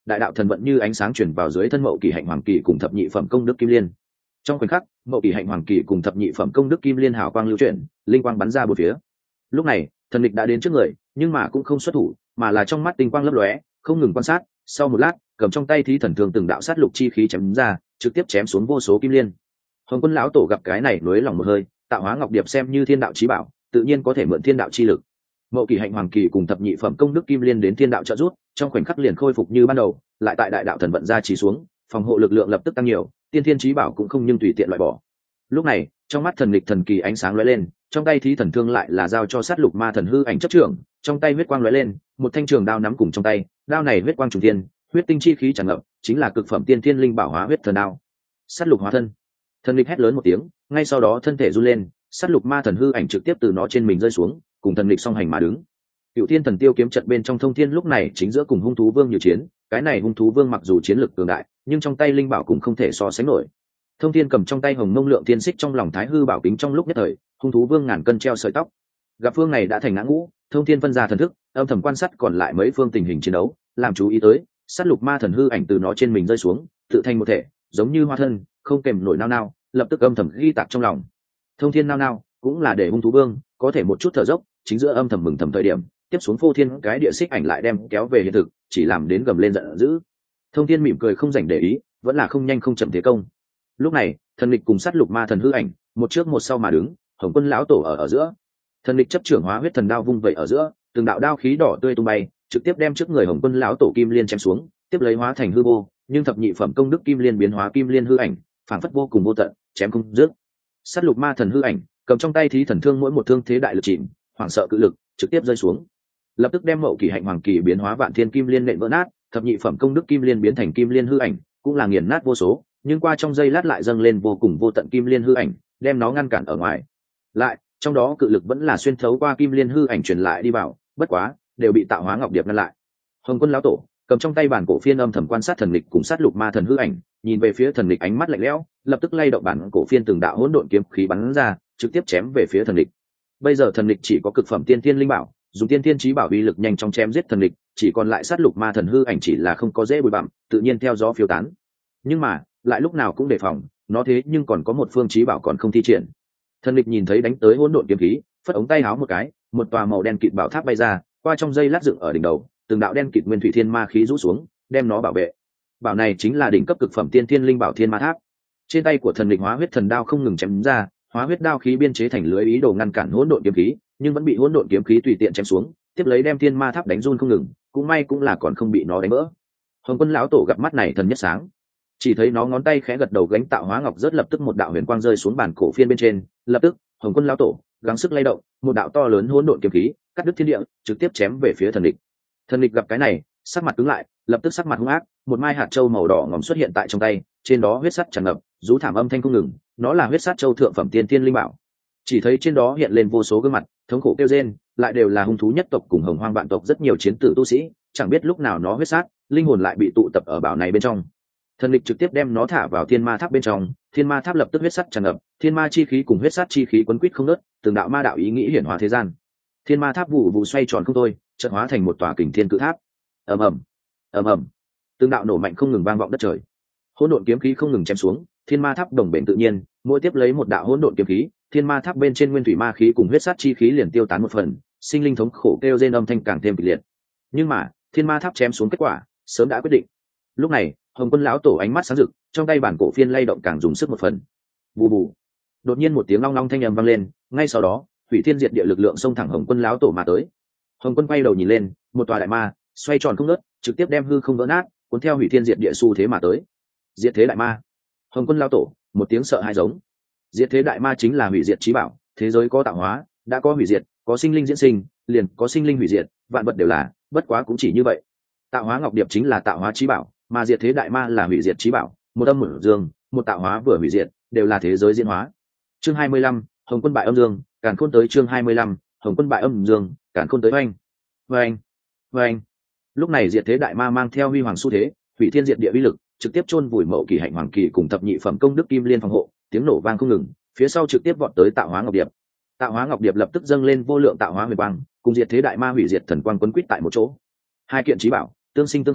đại đạo thần vận như ánh sáng chuyển vào dưới thân Mậu Kỳ Hạnh Hoàng Kỳ cùng thập nhị phẩm công đức kim liên. Trong khoảnh khắc, Mậu Kỳ Hạnh Hoàng Kỳ cùng thập nhị phẩm công đức kim liên hào quang lưu chuyển, linh quang bắn ra bốn phía. Lúc này, thần địch đã đến trước người, nhưng mà cũng không xuất thủ, mà là trong mắt tinh quang lấp lóe, không ngừng quan sát. Sau một lát, cầm trong tay thí thần thương từng đạo sát lục chi khí chém ra, trực tiếp chém xuống vô số kim liên. Hồng Quân lão tổ gặp cái này nối lòng một hơi, tạo hóa ngọc điệp xem như thiên đạo chí bảo, tự nhiên có thể mượn thiên đạo chi lực. Mậu Kỳ Hạnh Hoàng Kỳ cùng thập nhị phẩm công đức kim liên đến thiên đạo trợ giúp, trong khoảnh khắc liền khôi phục như ban đầu, lại tại đại đạo thần vận ra chỉ xuống, phòng hộ lực lượng lập tức tăng nhiều, tiên thiên chí bảo cũng không nhưng tùy tiện loại bỏ. Lúc này, trong mắt thần lịch thần kỳ ánh sáng lóe lên, trong tay thí thần thương lại là giao cho sát lục ma thần hư ảnh chấp trưởng, trong tay huyết quang lóe lên, một thanh trường đao nắm cùng trong tay, đao này huyết quang trùng thiên, huyết tinh chi khí tràn ngập, chính là cực phẩm tiên thiên linh bảo hóa huyết thần đao. Sát lục hóa thân. Thần lịch hét lớn một tiếng, ngay sau đó thân thể run lên, sát lục ma thần hư ảnh trực tiếp từ nó trên mình rơi xuống, cùng thần lịch song hành mà đứng. Cựu Thiên Thần Tiêu kiếm trận bên trong Thông Thiên lúc này chính giữa cùng hung thú vương nhiều chiến, cái này hung thú vương mặc dù chiến lực cường đại, nhưng trong tay linh bảo cũng không thể so sánh nổi. Thông Thiên cầm trong tay hồng mông lượng thiên xích trong lòng thái hư bảo kính trong lúc nhất thời, hung thú vương ngàn cân treo sợi tóc. Gặp phương này đã thành ngã ngũ, Thông Thiên phân ra thần thức, âm thầm quan sát còn lại mấy phương tình hình chiến đấu, làm chú ý tới, sát lục ma thần hư ảnh từ nó trên mình rơi xuống, tự thành một thể, giống như hoa thân, không kèm nổi nao nao, lập tức âm thầm ghi tạc trong lòng. Thông Thiên nao nao, cũng là để hung thú vương có thể một chút thở dốc, chính giữa âm thầm mừng thầm thời điểm, tiếp xuống phô thiên cái địa xích ảnh lại đem kéo về hiện thực, chỉ làm đến gầm lên giận dữ. Thông Thiên mỉm cười không dành để ý, vẫn là không nhanh không chậm thế công. Lúc này, thần lịch cùng sát lục ma thần hư ảnh, một trước một sau mà đứng, Hồng Quân lão tổ ở ở giữa. Thần lịch chấp trưởng hóa huyết thần đao vung vậy ở giữa, từng đạo đao khí đỏ tươi tung bay, trực tiếp đem trước người Hồng Quân lão tổ kim liên chém xuống, tiếp lấy hóa thành hư vô, nhưng thập nhị phẩm công đức kim liên biến hóa kim liên hư ảnh, phảng phất vô cùng vô tận, chém không dứt. Sát lục ma thần hư ảnh, cầm trong tay thí thần thương mỗi một thương thế đại lực chìm, hoảng sợ cự lực, trực tiếp rơi xuống. Lập tức đem Mậu Kỳ Hạnh Hoàng Kỳ biến hóa vạn thiên kim liên nện vỡ nát, thập nhị phẩm công đức kim liên biến thành kim liên hư ảnh, cũng là nghiền nát vô số, nhưng qua trong giây lát lại dâng lên vô cùng vô tận kim liên hư ảnh, đem nó ngăn cản ở ngoài. Lại, trong đó cự lực vẫn là xuyên thấu qua kim liên hư ảnh truyền lại đi vào, bất quá, đều bị tạo hóa ngọc điệp ngăn lại. Hồng Quân lão tổ cầm trong tay bản cổ phiên âm thầm quan sát thần lịch cùng sát lục ma thần hư ảnh, nhìn về phía thần lịch ánh mắt lạnh lẽo, lập tức lay động bản cổ phiên từng đạo hỗn độn kiếm khí bắn ra, trực tiếp chém về phía thần lịch. Bây giờ thần lịch chỉ có cực phẩm tiên thiên linh bảo, dùng tiên thiên chí bảo uy lực nhanh chóng chém giết thần lịch, chỉ còn lại sát lục ma thần hư ảnh chỉ là không có dễ bụi bặm, tự nhiên theo gió phiêu tán. Nhưng mà, lại lúc nào cũng đề phòng, nó thế nhưng còn có một phương chí bảo còn không thi triển. Thần lịch nhìn thấy đánh tới hỗn độn kiếm khí, phất ống tay háo một cái, một tòa màu đen kịt bảo tháp bay ra, qua trong dây lát dựng ở đỉnh đầu, từng đạo đen kịt nguyên thủy thiên ma khí rũ xuống, đem nó bảo vệ. Bảo này chính là đỉnh cấp cực phẩm tiên thiên linh bảo thiên ma tháp. Trên tay của thần lịch hóa huyết thần đao không ngừng chém ra, hóa huyết đao khí biên chế thành lưới ý đồ ngăn cản hỗn độn kiếm khí, nhưng vẫn bị hỗn độn kiếm khí tùy tiện chém xuống, tiếp lấy đem thiên ma tháp đánh run không ngừng, cũng may cũng là còn không bị nó đánh vỡ. Hồng Quân lão tổ gặp mắt này thần nhất sáng, chỉ thấy nó ngón tay khẽ gật đầu gánh tạo hóa ngọc rớt, lập tức một đạo huyền quang rơi xuống bản cổ phiên bên trên, lập tức Hồng Quân lão tổ gắng sức lay động, một đạo to lớn hỗn độn kiếm khí cắt đứt thiên địa, trực tiếp chém về phía thần địch. Thần địch gặp cái này, sắc mặt cứng lại, lập tức sắc mặt hung ác, một mai hạt châu màu đỏ ngòm xuất hiện tại trong tay, trên đó huyết sắt tràn ngập, rú thảm âm thanh không ngừng, nó là huyết sắt châu thượng phẩm tiên thiên linh bảo. Chỉ thấy trên đó hiện lên vô số gương mặt thống khổ kêu rên, lại đều là hung thú nhất tộc cùng hồng hoang vạn tộc rất nhiều chiến tử tu sĩ, chẳng biết lúc nào nó huyết sát, linh hồn lại bị tụ tập ở bảo này bên trong. Thần địch trực tiếp đem nó thả vào thiên ma tháp bên trong, thiên ma tháp lập tức huyết sắt tràn ngập, thiên ma chi khí cùng huyết sát chi khí quấn quýt không ngớt, từng đạo ma đạo ý nghĩ hiển hóa thế gian. Thiên ma tháp vụ vụ xoay tròn không thôi, chợt hóa thành một tòa kình thiên cự tháp. ầm ầm, ầm ầm, từng đạo nổ mạnh không ngừng vang vọng đất trời. Hỗn độn kiếm khí không ngừng chém xuống, thiên ma tháp đồng bền tự nhiên, mỗi tiếp lấy một đạo hỗn độn kiếm khí, thiên ma tháp bên trên nguyên thủy ma khí cùng huyết sát chi khí liền tiêu tán một phần, sinh linh thống khổ kêu rên âm thanh càng thêm kịch liệt. Nhưng mà, thiên ma tháp chém xuống kết quả sớm đã quyết định. Lúc này, Hồng Quân lão tổ ánh mắt sáng rực, trong tay bản cổ phiên lay động càng dùng sức một phần. Bù bù. Đột nhiên một tiếng long long thanh âm vang lên, ngay sau đó, hủy thiên diệt địa lực lượng xông thẳng Hồng Quân lão tổ mà tới. Hồng Quân quay đầu nhìn lên, một tòa đại ma xoay tròn không ngớt, trực tiếp đem hư không vỡ nát, cuốn theo hủy thiên diệt địa xu thế mà tới. Diệt thế đại ma. Hồng Quân lão tổ một tiếng sợ hãi giống. Diệt thế đại ma chính là hủy diệt chí bảo, thế giới có tạo hóa, đã có hủy diệt, có sinh linh diễn sinh, liền có sinh linh hủy diệt, vạn vật đều là, bất quá cũng chỉ như vậy. Tạo hóa ngọc điệp chính là tạo hóa chí bảo, mà diệt thế đại ma là hủy diệt chí bảo, một âm một dương, một tạo hóa vừa hủy diệt, đều là thế giới diễn hóa. Chương hai mươi lăm, Hồng Quân bại âm dương, càn khôn tới. Chương hai mươi lăm, Hồng Quân bại âm dương, càn khôn tới. Oanh, oanh, oanh. Lúc này diệt thế đại ma mang theo huy hoàng xu thế, hủy thiên diệt địa uy lực, trực tiếp chôn vùi Mậu Kỳ Hạnh Hoàng Kỳ cùng thập nhị phẩm công đức kim liên phòng hộ, tiếng nổ vang không ngừng, phía sau trực tiếp vọt tới tạo hóa ngọc điệp. Tạo hóa ngọc điệp lập tức dâng lên vô lượng tạo hóa huyền quang, cùng diệt thế đại ma hủy diệt thần quang quấn quýt tại một chỗ. Hai kiện chí bảo tương sinh tương khắc,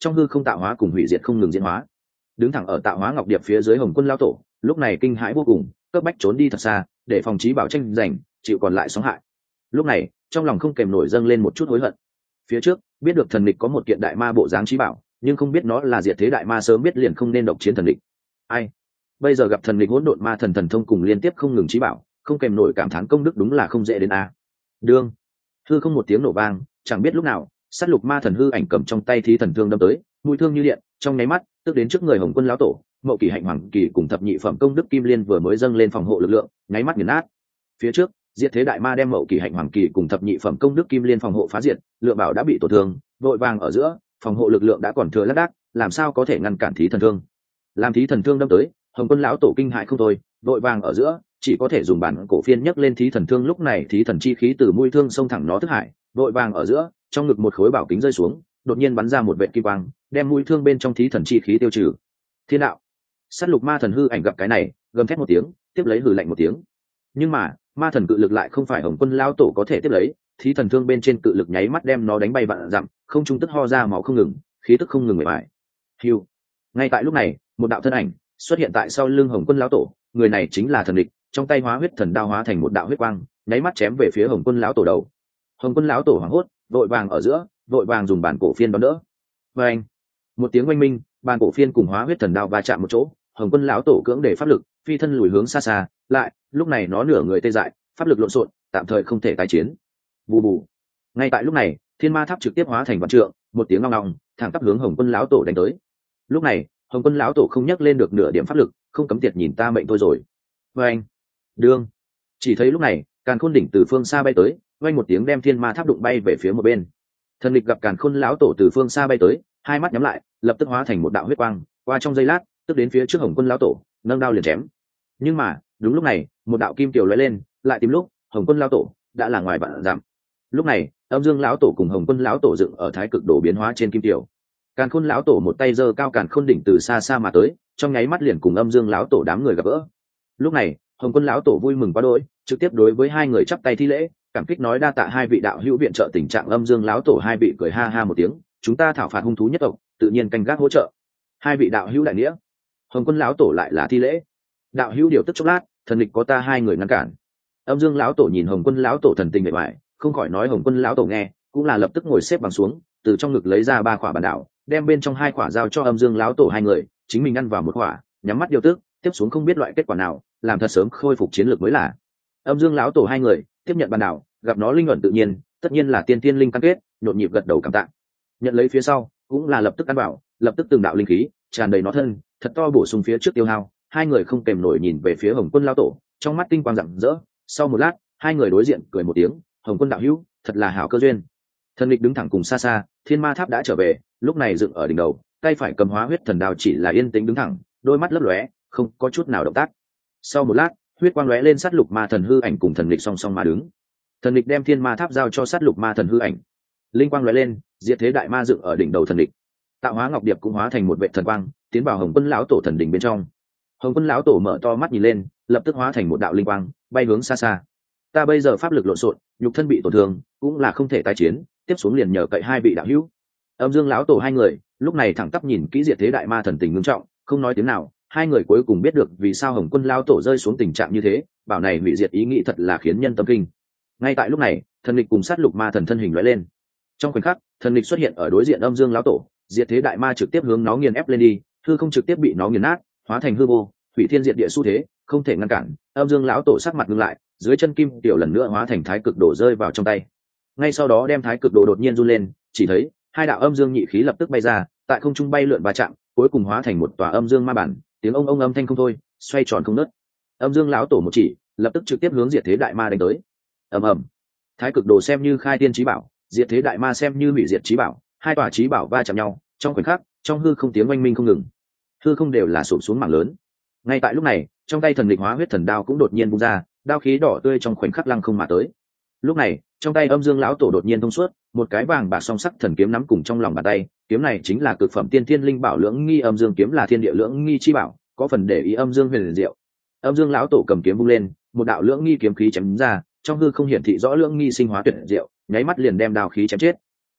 trong hư không tạo hóa cùng hủy diệt không ngừng diễn hóa. Đứng thẳng ở tạo hóa ngọc điệp phía dưới Hồng Quân lão tổ lúc này kinh hãi vô cùng, cấp bách trốn đi thật xa để phòng chí bảo tranh giành chịu còn lại sóng hại. Lúc này trong lòng không kèm nổi dâng lên một chút hối hận. Phía trước biết được thần địch có một kiện đại ma bộ dáng chí bảo, nhưng không biết nó là diệt thế đại ma, sớm biết liền không nên độc chiến thần địch. Ai bây giờ gặp thần địch hỗn độn ma thần thần thông cùng liên tiếp không ngừng chí bảo, không kèm nổi cảm thán công đức đúng là không dễ đến a. Đương hư không một tiếng nổ vang, chẳng biết lúc nào sát lục ma thần hư ảnh cầm trong tay thí thần thương đâm tới, mũi thương như điện, trong nháy mắt tức đến trước người Hồng Quân lão tổ. Mậu Kỳ Hạnh Hoàng Kỳ cùng thập nhị phẩm công đức kim liên vừa mới dâng lên phòng hộ lực lượng, nháy mắt nghiền nát. Phía trước diệt thế đại ma đem Mậu Kỳ Hạnh Hoàng Kỳ cùng thập nhị phẩm công đức kim liên phòng hộ phá diệt, lượng bảo đã bị tổn thương, vội vàng ở giữa phòng hộ lực lượng đã còn thừa lác đác, làm sao có thể ngăn cản thí thần thương. Làm thí thần thương đâm tới, Hồng Quân lão tổ kinh hại không thôi, vội vàng ở giữa chỉ có thể dùng bản cổ phiên nhấc lên thí thần thương. Lúc này thí thần chi khí từ mũi thương xông thẳng nó thức hải, vội vàng ở giữa trong ngực một khối bảo kính rơi xuống, đột nhiên bắn ra một vệt kim quang, đem mũi thương bên trong thí thần chi khí tiêu trừ. Thiên đạo sát lục ma thần hư ảnh gặp cái này gầm thét một tiếng, tiếp lấy hừ lạnh một tiếng. Nhưng mà ma thần cự lực lại không phải Hồng Quân lão tổ có thể tiếp lấy, thí thần thương bên trên cự lực nháy mắt đem nó đánh bay vạn dặm, không trung tức ho ra máu không ngừng, khí tức không ngừng mệt mỏi. Hiu. Ngay tại lúc này một đạo thân ảnh xuất hiện tại sau lưng Hồng Quân lão tổ, người này chính là thần địch, trong tay hóa huyết thần đao hóa thành một đạo huyết quang, nháy mắt chém về phía Hồng Quân lão tổ đầu. Hồng Quân lão tổ hoảng hốt, vội vàng ở giữa vội vàng dùng bản cổ phiên đón đỡ. Và anh một tiếng oanh minh, bản cổ phiên cùng hóa huyết thần đao va chạm một chỗ, Hồng Quân lão tổ cưỡng để pháp lực phi thân lùi hướng xa xa lại, lúc này nó nửa người tê dại, pháp lực lộn xộn, tạm thời không thể tái chiến. Bù bù. Ngay tại lúc này thiên ma tháp trực tiếp hóa thành vạn trượng, một tiếng long long thẳng tắp hướng Hồng Quân lão tổ đánh tới. Lúc này Hồng Quân lão tổ không nhắc lên được nửa điểm pháp lực, không cấm tiệt nhìn ta mệnh tôi rồi. Và anh đương chỉ thấy lúc này càn khôn đỉnh từ phương xa bay tới, vang một tiếng đem thiên ma tháp đụng bay về phía một bên. Thần địch gặp càn khôn lão tổ từ phương xa bay tới, hai mắt nhắm lại, lập tức hóa thành một đạo huyết quang, qua trong giây lát tức đến phía trước Hồng Quân lão tổ, nâng đao liền chém. Nhưng mà đúng lúc này một đạo kim tiểu lóe lên, lại tìm lúc Hồng Quân lão tổ đã là ngoài vạn dặm. Lúc này âm dương lão tổ cùng Hồng Quân lão tổ dựng ở thái cực đồ biến hóa trên kim tiểu. Càn khôn lão tổ một tay giơ cao càn khôn đỉnh từ xa xa mà tới, trong nháy mắt liền cùng âm dương lão tổ đám người gặp gỡ. Lúc này Hồng Quân lão tổ vui mừng quá đỗi, trực tiếp đối với hai người chắp tay thi lễ, cảm kích nói đa tạ hai vị đạo hữu viện trợ tình trạng. Âm dương lão tổ hai vị cười ha ha một tiếng, chúng ta thảo phạt hung thú nhất tộc, tự nhiên canh gác hỗ trợ. Hai vị đạo hữu đại nghĩa. Hồng Quân lão tổ lại là thi lễ. Đạo hữu điều tức chốc lát, thần địch có ta hai người ngăn cản. Âm dương lão tổ nhìn Hồng Quân lão tổ thần tình mệt mỏi, không khỏi nói Hồng Quân lão tổ nghe, cũng là lập tức ngồi xếp bằng xuống, từ trong ngực lấy ra ba quả bản đảo, đem bên trong hai quả giao cho âm dương lão tổ hai người, chính mình ăn vào một quả, nhắm mắt điều tức, tiếp xuống không biết loại kết quả nào, làm thật sớm khôi phục chiến lược mới là. Âm dương lão tổ hai người tiếp nhận bản đảo, gặp nó linh ẩn tự nhiên, tất nhiên là tiên tiên linh căn kết, nhộn nhịp gật đầu cảm tạ. Nhận lấy phía sau cũng là lập tức ăn vào, lập tức từng đạo linh khí tràn đầy nó thân, thật to bổ sung phía trước tiêu hao. Hai người không kèm nổi nhìn về phía Hồng Quân lão tổ, trong mắt tinh quang rạng rỡ. Sau một lát hai người đối diện cười một tiếng, Hồng Quân đạo hữu thật là hảo cơ duyên. Thần địch đứng thẳng cùng xa xa, thiên ma tháp đã trở về, lúc này dựng ở đỉnh đầu, tay phải cầm hóa huyết thần đao chỉ là yên tĩnh đứng thẳng, đôi mắt lấp lóe, không có chút nào động tác. Sau một lát huyết quang lóe lên, sát lục ma thần hư ảnh cùng thần địch song song mà đứng. Thần địch đem thiên ma tháp giao cho sát lục ma thần hư ảnh, linh quang lóe lên, diệt thế đại ma dựng ở đỉnh đầu thần địch. Tạo hóa ngọc điệp cũng hóa thành một vệ thần quang, tiến vào Hồng Quân lão tổ thần đỉnh bên trong. Hồng Quân lão tổ mở to mắt nhìn lên, lập tức hóa thành một đạo linh quang, bay hướng xa xa. Ta bây giờ pháp lực lộn xộn, nhục thân bị tổn thương, cũng là không thể tái chiến, tiếp xuống liền nhờ cậy hai vị đạo hữu. Âm dương lão tổ hai người lúc này thẳng tắp nhìn kỹ diệt thế đại ma thần tình ngưng trọng, không nói tiếng nào. Hai người cuối cùng biết được vì sao Hồng Quân lão tổ rơi xuống tình trạng như thế, bảo này hủy diệt ý nghĩ thật là khiến nhân tâm kinh. Ngay tại lúc này thần địch cùng sát lục ma thần thân hình lóe lên, trong khoảnh khắc thần địch xuất hiện ở đối diện âm dương lão tổ, diệt thế đại ma trực tiếp hướng nó nghiền ép lên đi, hư không trực tiếp bị nó nghiền nát, hóa thành hư vô, hủy thiên diệt địa xu thế, không thể ngăn cản. Âm dương lão tổ sắc mặt ngưng lại, dưới chân kim tiểu lần nữa hóa thành thái cực đồ rơi vào trong tay. Ngay sau đó đem thái cực đồ đột nhiên run lên, chỉ thấy hai đạo âm dương nhị khí lập tức bay ra, tại không trung bay lượn va chạm, cuối cùng hóa thành một tòa âm dương ma bản, tiếng ông ông âm thanh không thôi, xoay tròn không ngớt. Âm dương lão tổ một chỉ, lập tức trực tiếp hướng diệt thế đại ma đánh tới. Ầm ầm. Thái cực đồ xem như khai tiên chí bảo, diệt thế đại ma xem như hủy diệt chí bảo, hai tòa chí bảo va chạm nhau, trong khoảnh khắc, trong hư không tiếng oanh minh không ngừng, hư không đều là sụp xuống mảng lớn. Ngay tại lúc này trong tay thần địch hóa huyết thần đao cũng đột nhiên bung ra, đao khí đỏ tươi trong khoảnh khắc lăng không mà tới. Lúc này trong tay âm dương lão tổ đột nhiên thông suốt, một cái vàng bạc song sắc thần kiếm nắm cùng trong lòng bàn tay, kiếm này chính là cực phẩm tiên thiên linh bảo lưỡng nghi âm dương kiếm, là thiên địa lưỡng nghi chi bảo, có phần để ý âm dương huyền diệu. Âm dương lão tổ cầm kiếm vung lên, một đạo lưỡng nghi kiếm khí chém ra, trong hư không hiển thị rõ lưỡng nghi sinh hóa tuyệt diệu, nháy mắt liền đem đao khí chém chết.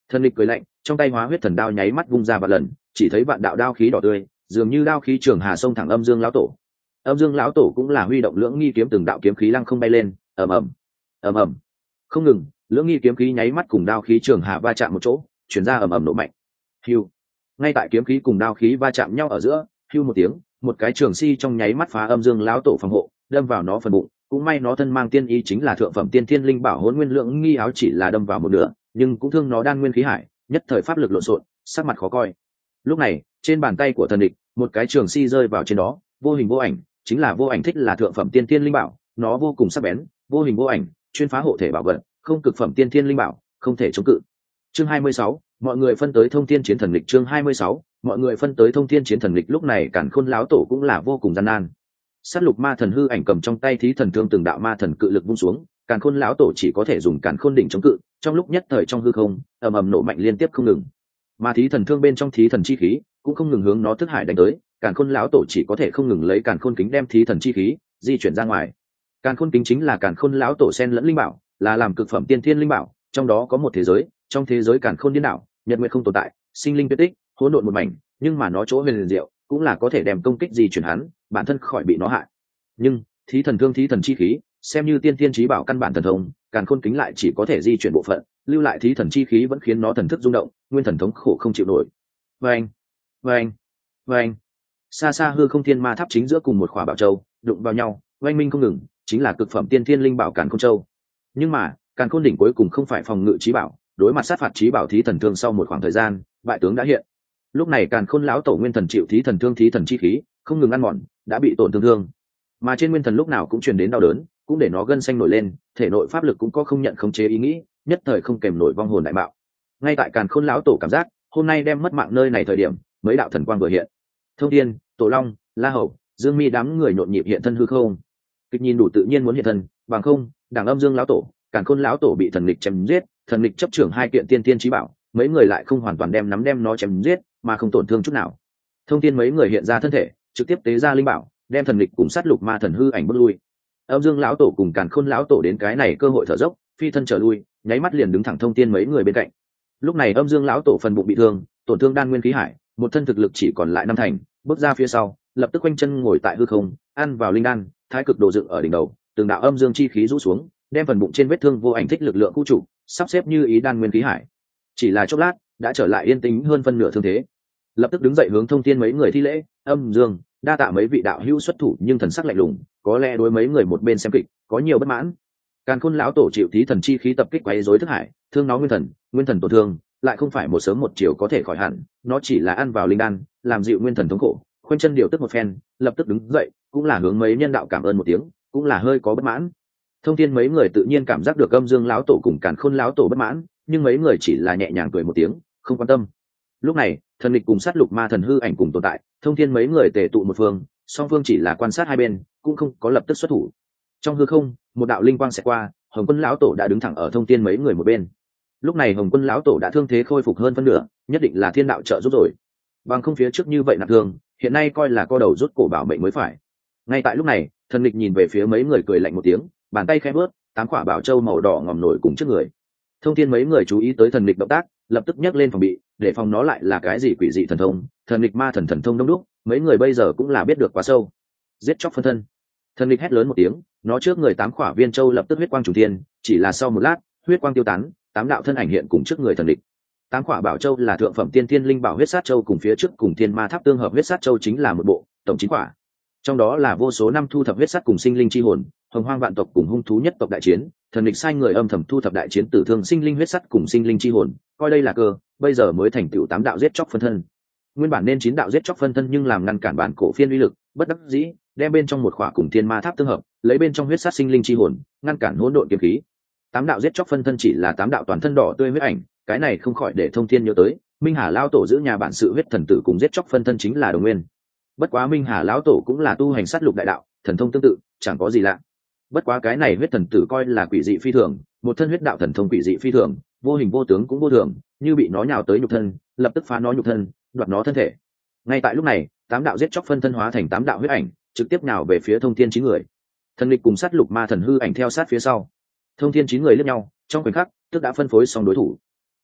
Thần địch cười lạnh, trong tay hóa huyết thần đao nháy mắt vung ra vạn lần, chỉ thấy vạn đạo đao khí đỏ tươi, dường như đao khí trường hà sông thẳng âm dương lão tổ. Âm dương lão tổ cũng là huy động lưỡng nghi kiếm, từng đạo kiếm khí lăng không bay lên, ầm ầm, ầm ầm, không ngừng, lưỡng nghi kiếm khí nháy mắt cùng đao khí trường hà va chạm một chỗ, chuyển ra ầm ầm nổ mạnh. Hưu. Ngay tại kiếm khí cùng đao khí va chạm nhau ở giữa, hưu một tiếng, một cái trường si trong nháy mắt phá âm dương lão tổ phòng hộ, đâm vào nó phần bụng. Cũng may nó thân mang tiên y chính là thượng phẩm tiên thiên linh bảo hỗn nguyên lượng nghi áo, chỉ là đâm vào một nửa, nhưng cũng thương nó đan nguyên khí hải, nhất thời pháp lực lộn xộn, sắc mặt khó coi. Lúc này, trên bàn tay của thần địch, một cái trường si rơi vào trên đó, vô hình vô ảnh, chính là vô ảnh thích, là thượng phẩm tiên thiên linh bảo, nó vô cùng sắc bén, vô hình vô ảnh, chuyên phá hộ thể bảo vật, không cực phẩm tiên thiên linh bảo, không thể chống cự. Chương hai mươi sáu, mọi người phân tới thông thiên chiến thần lịch. Chương hai mươi sáu, mọi người phân tới thông thiên chiến thần lịch. Lúc này Càn Khôn lão tổ cũng là vô cùng gian nan. Sát lục ma thần hư ảnh cầm trong tay thí thần thương, từng đạo ma thần cự lực vung xuống, Càn Khôn lão tổ chỉ có thể dùng Càn Khôn đỉnh chống cự, trong lúc nhất thời trong hư không ầm ầm nổ mạnh liên tiếp không ngừng. Mà thí thần thương bên trong thí thần chi khí cũng không ngừng hướng nó thức hải đánh tới, Càn Khôn lão tổ chỉ có thể không ngừng lấy Càn Khôn kính đem thí thần chi khí di chuyển ra ngoài. Càn Khôn kính chính là Càn Khôn lão tổ sen lẫn linh bảo, là làm cực phẩm tiên thiên linh bảo, trong đó có một thế giới, trong thế giới Càn Khôn điên đảo, nhật nguyệt không tồn tại, sinh linh tuyệt tích, hỗn độn một mảnh, nhưng mà nó chỗ huyền diệu cũng là có thể đem công kích di chuyển hắn, bản thân khỏi bị nó hại. Nhưng thí thần thương thí thần chi khí xem như tiên tiên trí bảo căn bản thần thông, Càn Khôn kính lại chỉ có thể di chuyển bộ phận, lưu lại thí thần chi khí vẫn khiến nó thần thức rung động, nguyên thần thống khổ không chịu nổi. Vâng, vâng, vâng. Xa xa hư không thiên ma tháp chính giữa cùng một khỏa bảo châu đụng vào nhau, oanh minh không ngừng, chính là cực phẩm tiên thiên linh bảo Càn Khôn châu. Nhưng mà Càn Khôn đỉnh cuối cùng không phải phòng ngự trí bảo, đối mặt sát phạt trí bảo thí thần thương, sau một khoảng thời gian bại tướng đã hiện. Lúc này Càn Khôn lão tổ nguyên thần chịu thí thần thương thí thần chi khí không ngừng ăn mòn, đã bị tổn thương thương, mà trên nguyên thần lúc nào cũng truyền đến đau đớn, cũng để nó gân xanh nổi lên, thể nội pháp lực cũng có không nhận khống chế ý nghĩ, nhất thời không kèm nổi vong hồn đại bạo. Ngay tại Càn Khôn lão tổ cảm giác hôm nay đem mất mạng nơi này thời điểm, mấy đạo thần quang vừa hiện, Thông Thiên, Tổ Long, La Hầu, Dương Mi đám người nhộn nhịp hiện thân hư không. Kịch nhìn đủ tự nhiên muốn hiện thân, bằng không đảng âm dương lão tổ, Càn Khôn lão tổ bị thần lịch chém giết, thần lịch chấp trưởng hai kiện tiên tiên chí bảo, mấy người lại không hoàn toàn đem nắm đem nó chém giết, mà không tổn thương chút nào. Thông Thiên mấy người hiện ra thân thể, trực tiếp tế ra linh bảo, đem thần lịch cùng sát lục ma thần hư ảnh bước lui. Âm dương lão tổ cùng Càn Khôn lão tổ đến cái này cơ hội thở dốc, phi thân trở lui, nháy mắt liền đứng thẳng Thông Thiên mấy người bên cạnh. Lúc này âm dương lão tổ phần bụng bị thương, tổn thương đan nguyên khí hải, một thân thực lực chỉ còn lại năm thành, bước ra phía sau, lập tức quanh chân ngồi tại hư không, ăn vào linh đan, thái cực đồ dựng ở đỉnh đầu, từng đạo âm dương chi khí rũ xuống, đem phần bụng trên vết thương vô ảnh thích lực lượng khu trụ, sắp xếp như ý đan nguyên khí hải. Chỉ là chốc lát, đã trở lại yên tĩnh hơn phân nửa thương thế. Lập tức đứng dậy hướng Thông Thiên mấy người thi lễ, âm dương, đa tạ mấy vị đạo hữu xuất thủ, nhưng thần sắc lạnh lùng, có lẽ đối mấy người một bên xem kịch có nhiều bất mãn. Càn Khôn lão tổ chịu thí thần chi khí tập kích quấy rối thức hải, thương nó nguyên thần, nguyên thần tổn thương, lại không phải một sớm một chiều có thể khỏi hẳn, nó chỉ là ăn vào linh đan, làm dịu nguyên thần thống khổ, khoanh chân điều tức một phen, lập tức đứng dậy, cũng là hướng mấy nhân đạo cảm ơn một tiếng, cũng là hơi có bất mãn. Thông Thiên mấy người tự nhiên cảm giác được âm dương lão tổ cùng Càn Khôn lão tổ bất mãn, nhưng mấy người chỉ là nhẹ nhàng cười một tiếng, không quan tâm. Lúc này thần lịch cùng sát lục ma thần hư ảnh cùng tồn tại, Thông Thiên mấy người tề tụ một phương, song phương chỉ là quan sát hai bên, cũng không có lập tức xuất thủ. Trong hư không một đạo linh quang sẽ qua, Hồng Quân lão tổ đã đứng thẳng ở Thông Thiên mấy người một bên. Lúc này Hồng Quân lão tổ đã thương thế khôi phục hơn phân nửa, nhất định là thiên đạo trợ giúp rồi, bằng không phía trước như vậy nặng thương, hiện nay coi là co đầu rút cổ bảo mệnh mới phải. Ngay tại lúc này thần lịch nhìn về phía mấy người cười lạnh một tiếng, bàn tay khẽ bước, tám quả bảo châu màu đỏ ngòm nổi cùng trước người. Thông Thiên mấy người chú ý tới thần lịch động tác, lập tức nhấc lên phòng bị, để phòng nó lại là cái gì quỷ dị thần thông, thần lịch ma thần thần thông đông đúc, mấy người bây giờ cũng là biết được quá sâu. Giết chóc phân thân. Thần lịch hét lớn một tiếng, nó trước người tám quả viên châu lập tức huyết quang trùng thiên, chỉ là sau một lát, huyết quang tiêu tán, tám đạo thân ảnh hiện cùng trước người thần lịch. Tám quả bảo châu là thượng phẩm tiên thiên linh bảo huyết sát châu, cùng phía trước cùng thiên ma tháp tương hợp huyết sát châu chính là một bộ, tổng chín quả. Trong đó là vô số năm thu thập huyết sát cùng sinh linh chi hồn, hồng hoang vạn tộc cùng hung thú nhất tộc đại chiến, thần lịch sai người âm thầm thu thập đại chiến tử thương sinh linh huyết sắt cùng sinh linh chi hồn, coi đây là cơ, bây giờ mới thành tựu tám đạo giết chóc phân thân. Nguyên bản nên chín đạo giết chóc phân thân, nhưng làm ngăn cản bản cổ phiên uy lực, bất đắc dĩ đem bên trong một khỏa cùng thiên ma tháp tương hợp, lấy bên trong huyết sát sinh linh chi hồn, ngăn cản hỗn độn kiếm khí. Tám đạo giết chóc phân thân chỉ là tám đạo toàn thân đỏ tươi huyết ảnh, cái này không khỏi để Thông Thiên nhớ tới Minh Hà lão tổ giữ nhà bản sự huyết thần tử cùng giết chóc phân thân chính là đồng nguyên. Bất quá Minh Hà lão tổ cũng là tu hành sát lục đại đạo, thần thông tương tự, chẳng có gì lạ. Bất quá cái này huyết thần tử coi là quỷ dị phi thường, một thân huyết đạo thần thông quỷ dị phi thường, vô hình vô tướng cũng vô thường, như bị nó nhào tới nhục thân, lập tức phá nó nhục thân, đoạt nó thân thể. Ngay tại lúc này, tám đạo giết chóc phân thân hóa thành tám đạo huyết ảnh, trực tiếp nhào về phía Thông Thiên chín người. Thần lịch cùng sát lục ma thần hư ảnh theo sát phía sau. Thông Thiên chín người liếc nhau, trong khoảnh khắc, tức đã phân phối xong đối thủ.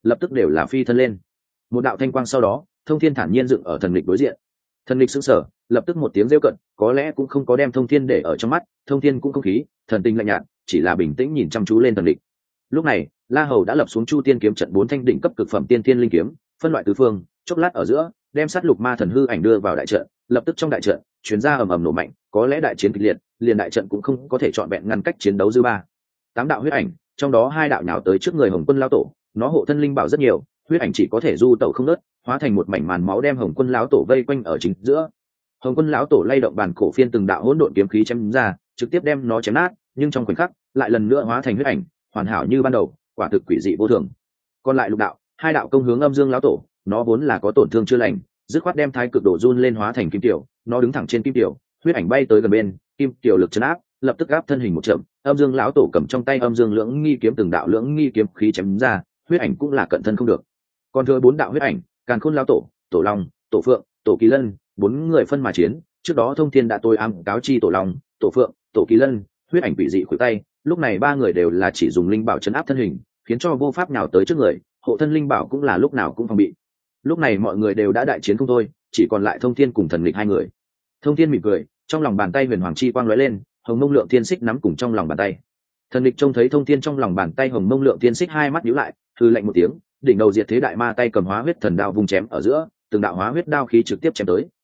lập tức đều là phi thân lên. Một đạo thanh quang sau đó, Thông Thiên thản nhiên dựng ở thần lịch đối diện. Thần lịch sững sờ, lập tức một tiếng rêu cận, có lẽ cũng không có đem Thông Thiên để ở trong mắt. Thông Thiên cũng không khí, thần tinh lạnh nhạt, chỉ là bình tĩnh nhìn chăm chú lên thần lịch. Lúc này, La Hầu đã lập xuống Chu Tiên kiếm trận bốn thanh đỉnh cấp cực phẩm tiên tiên linh kiếm, phân loại tứ phương, chốc lát ở giữa, đem sát lục ma thần hư ảnh đưa vào đại trận, lập tức trong đại trận, chuyến ra ầm ầm nổ mạnh, có lẽ đại chiến kịch liệt, liền đại trận cũng không có thể chọn vẹn ngăn cách chiến đấu dư ba. Tám đạo huyết ảnh, trong đó hai đạo nhào tới trước người Hồng Quân lão tổ, nó hộ thân linh bảo rất nhiều, huyết ảnh chỉ có thể du tẩu không ngớt, hóa thành một mảnh màn máu đem Hồng Quân lão tổ vây quanh ở chính giữa. Hồng Quân lão tổ lay động bàn cổ phiên từng đạo hỗn độn kiếm khí chém ra, trực tiếp đem nó chém nát, nhưng trong khoảnh khắc, lại lần nữa hóa thành huyết ảnh, hoàn hảo như ban đầu, quả thực quỷ dị vô thường. Còn lại lục đạo, hai đạo công hướng Âm Dương lão tổ, nó vốn là có tổn thương chưa lành, dứt khoát đem thái cực đổ run lên hóa thành kim tiểu, nó đứng thẳng trên kim tiểu, huyết ảnh bay tới gần bên, kim tiểu lực chấn áp, lập tức áp thân hình một chậm, Âm Dương lão tổ cầm trong tay Âm Dương lưỡng nghi kiếm từng đạo lưỡng nghi kiếm khí chém ra, huyết ảnh cũng là cận thân không được. Còn thừa bốn đạo huyết ảnh, Càn Khôn lão tổ, Tổ Long, Tổ Phượng, Tổ Kỳ Lân, bốn người phân mà chiến, trước đó Thông Thiên đã tôi ám cáo chi Tổ Long, Tổ Phượng, Tổ Kỳ Lân, huyết ảnh bị dị khuỷu tay, lúc này ba người đều là chỉ dùng linh bảo chấn áp thân hình, khiến cho vô pháp nào tới trước người, hộ thân linh bảo cũng là lúc nào cũng phòng bị. Lúc này mọi người đều đã đại chiến không thôi, chỉ còn lại Thông Thiên cùng Thần Lịch hai người. Thông Thiên mỉm cười, trong lòng bàn tay huyền hoàng chi quang lóe lên, hồng mông lượng thiên xích nắm cùng trong lòng bàn tay. Thần Lịch trông thấy Thông Thiên trong lòng bàn tay hồng mông lượng thiên xích, hai mắt nhíu lại, hừ lạnh một tiếng, đỉnh đầu diệt thế đại ma tay cầm hóa huyết thần đao vung chém ở giữa, từng đạo hóa huyết đao khí trực tiếp chém tới.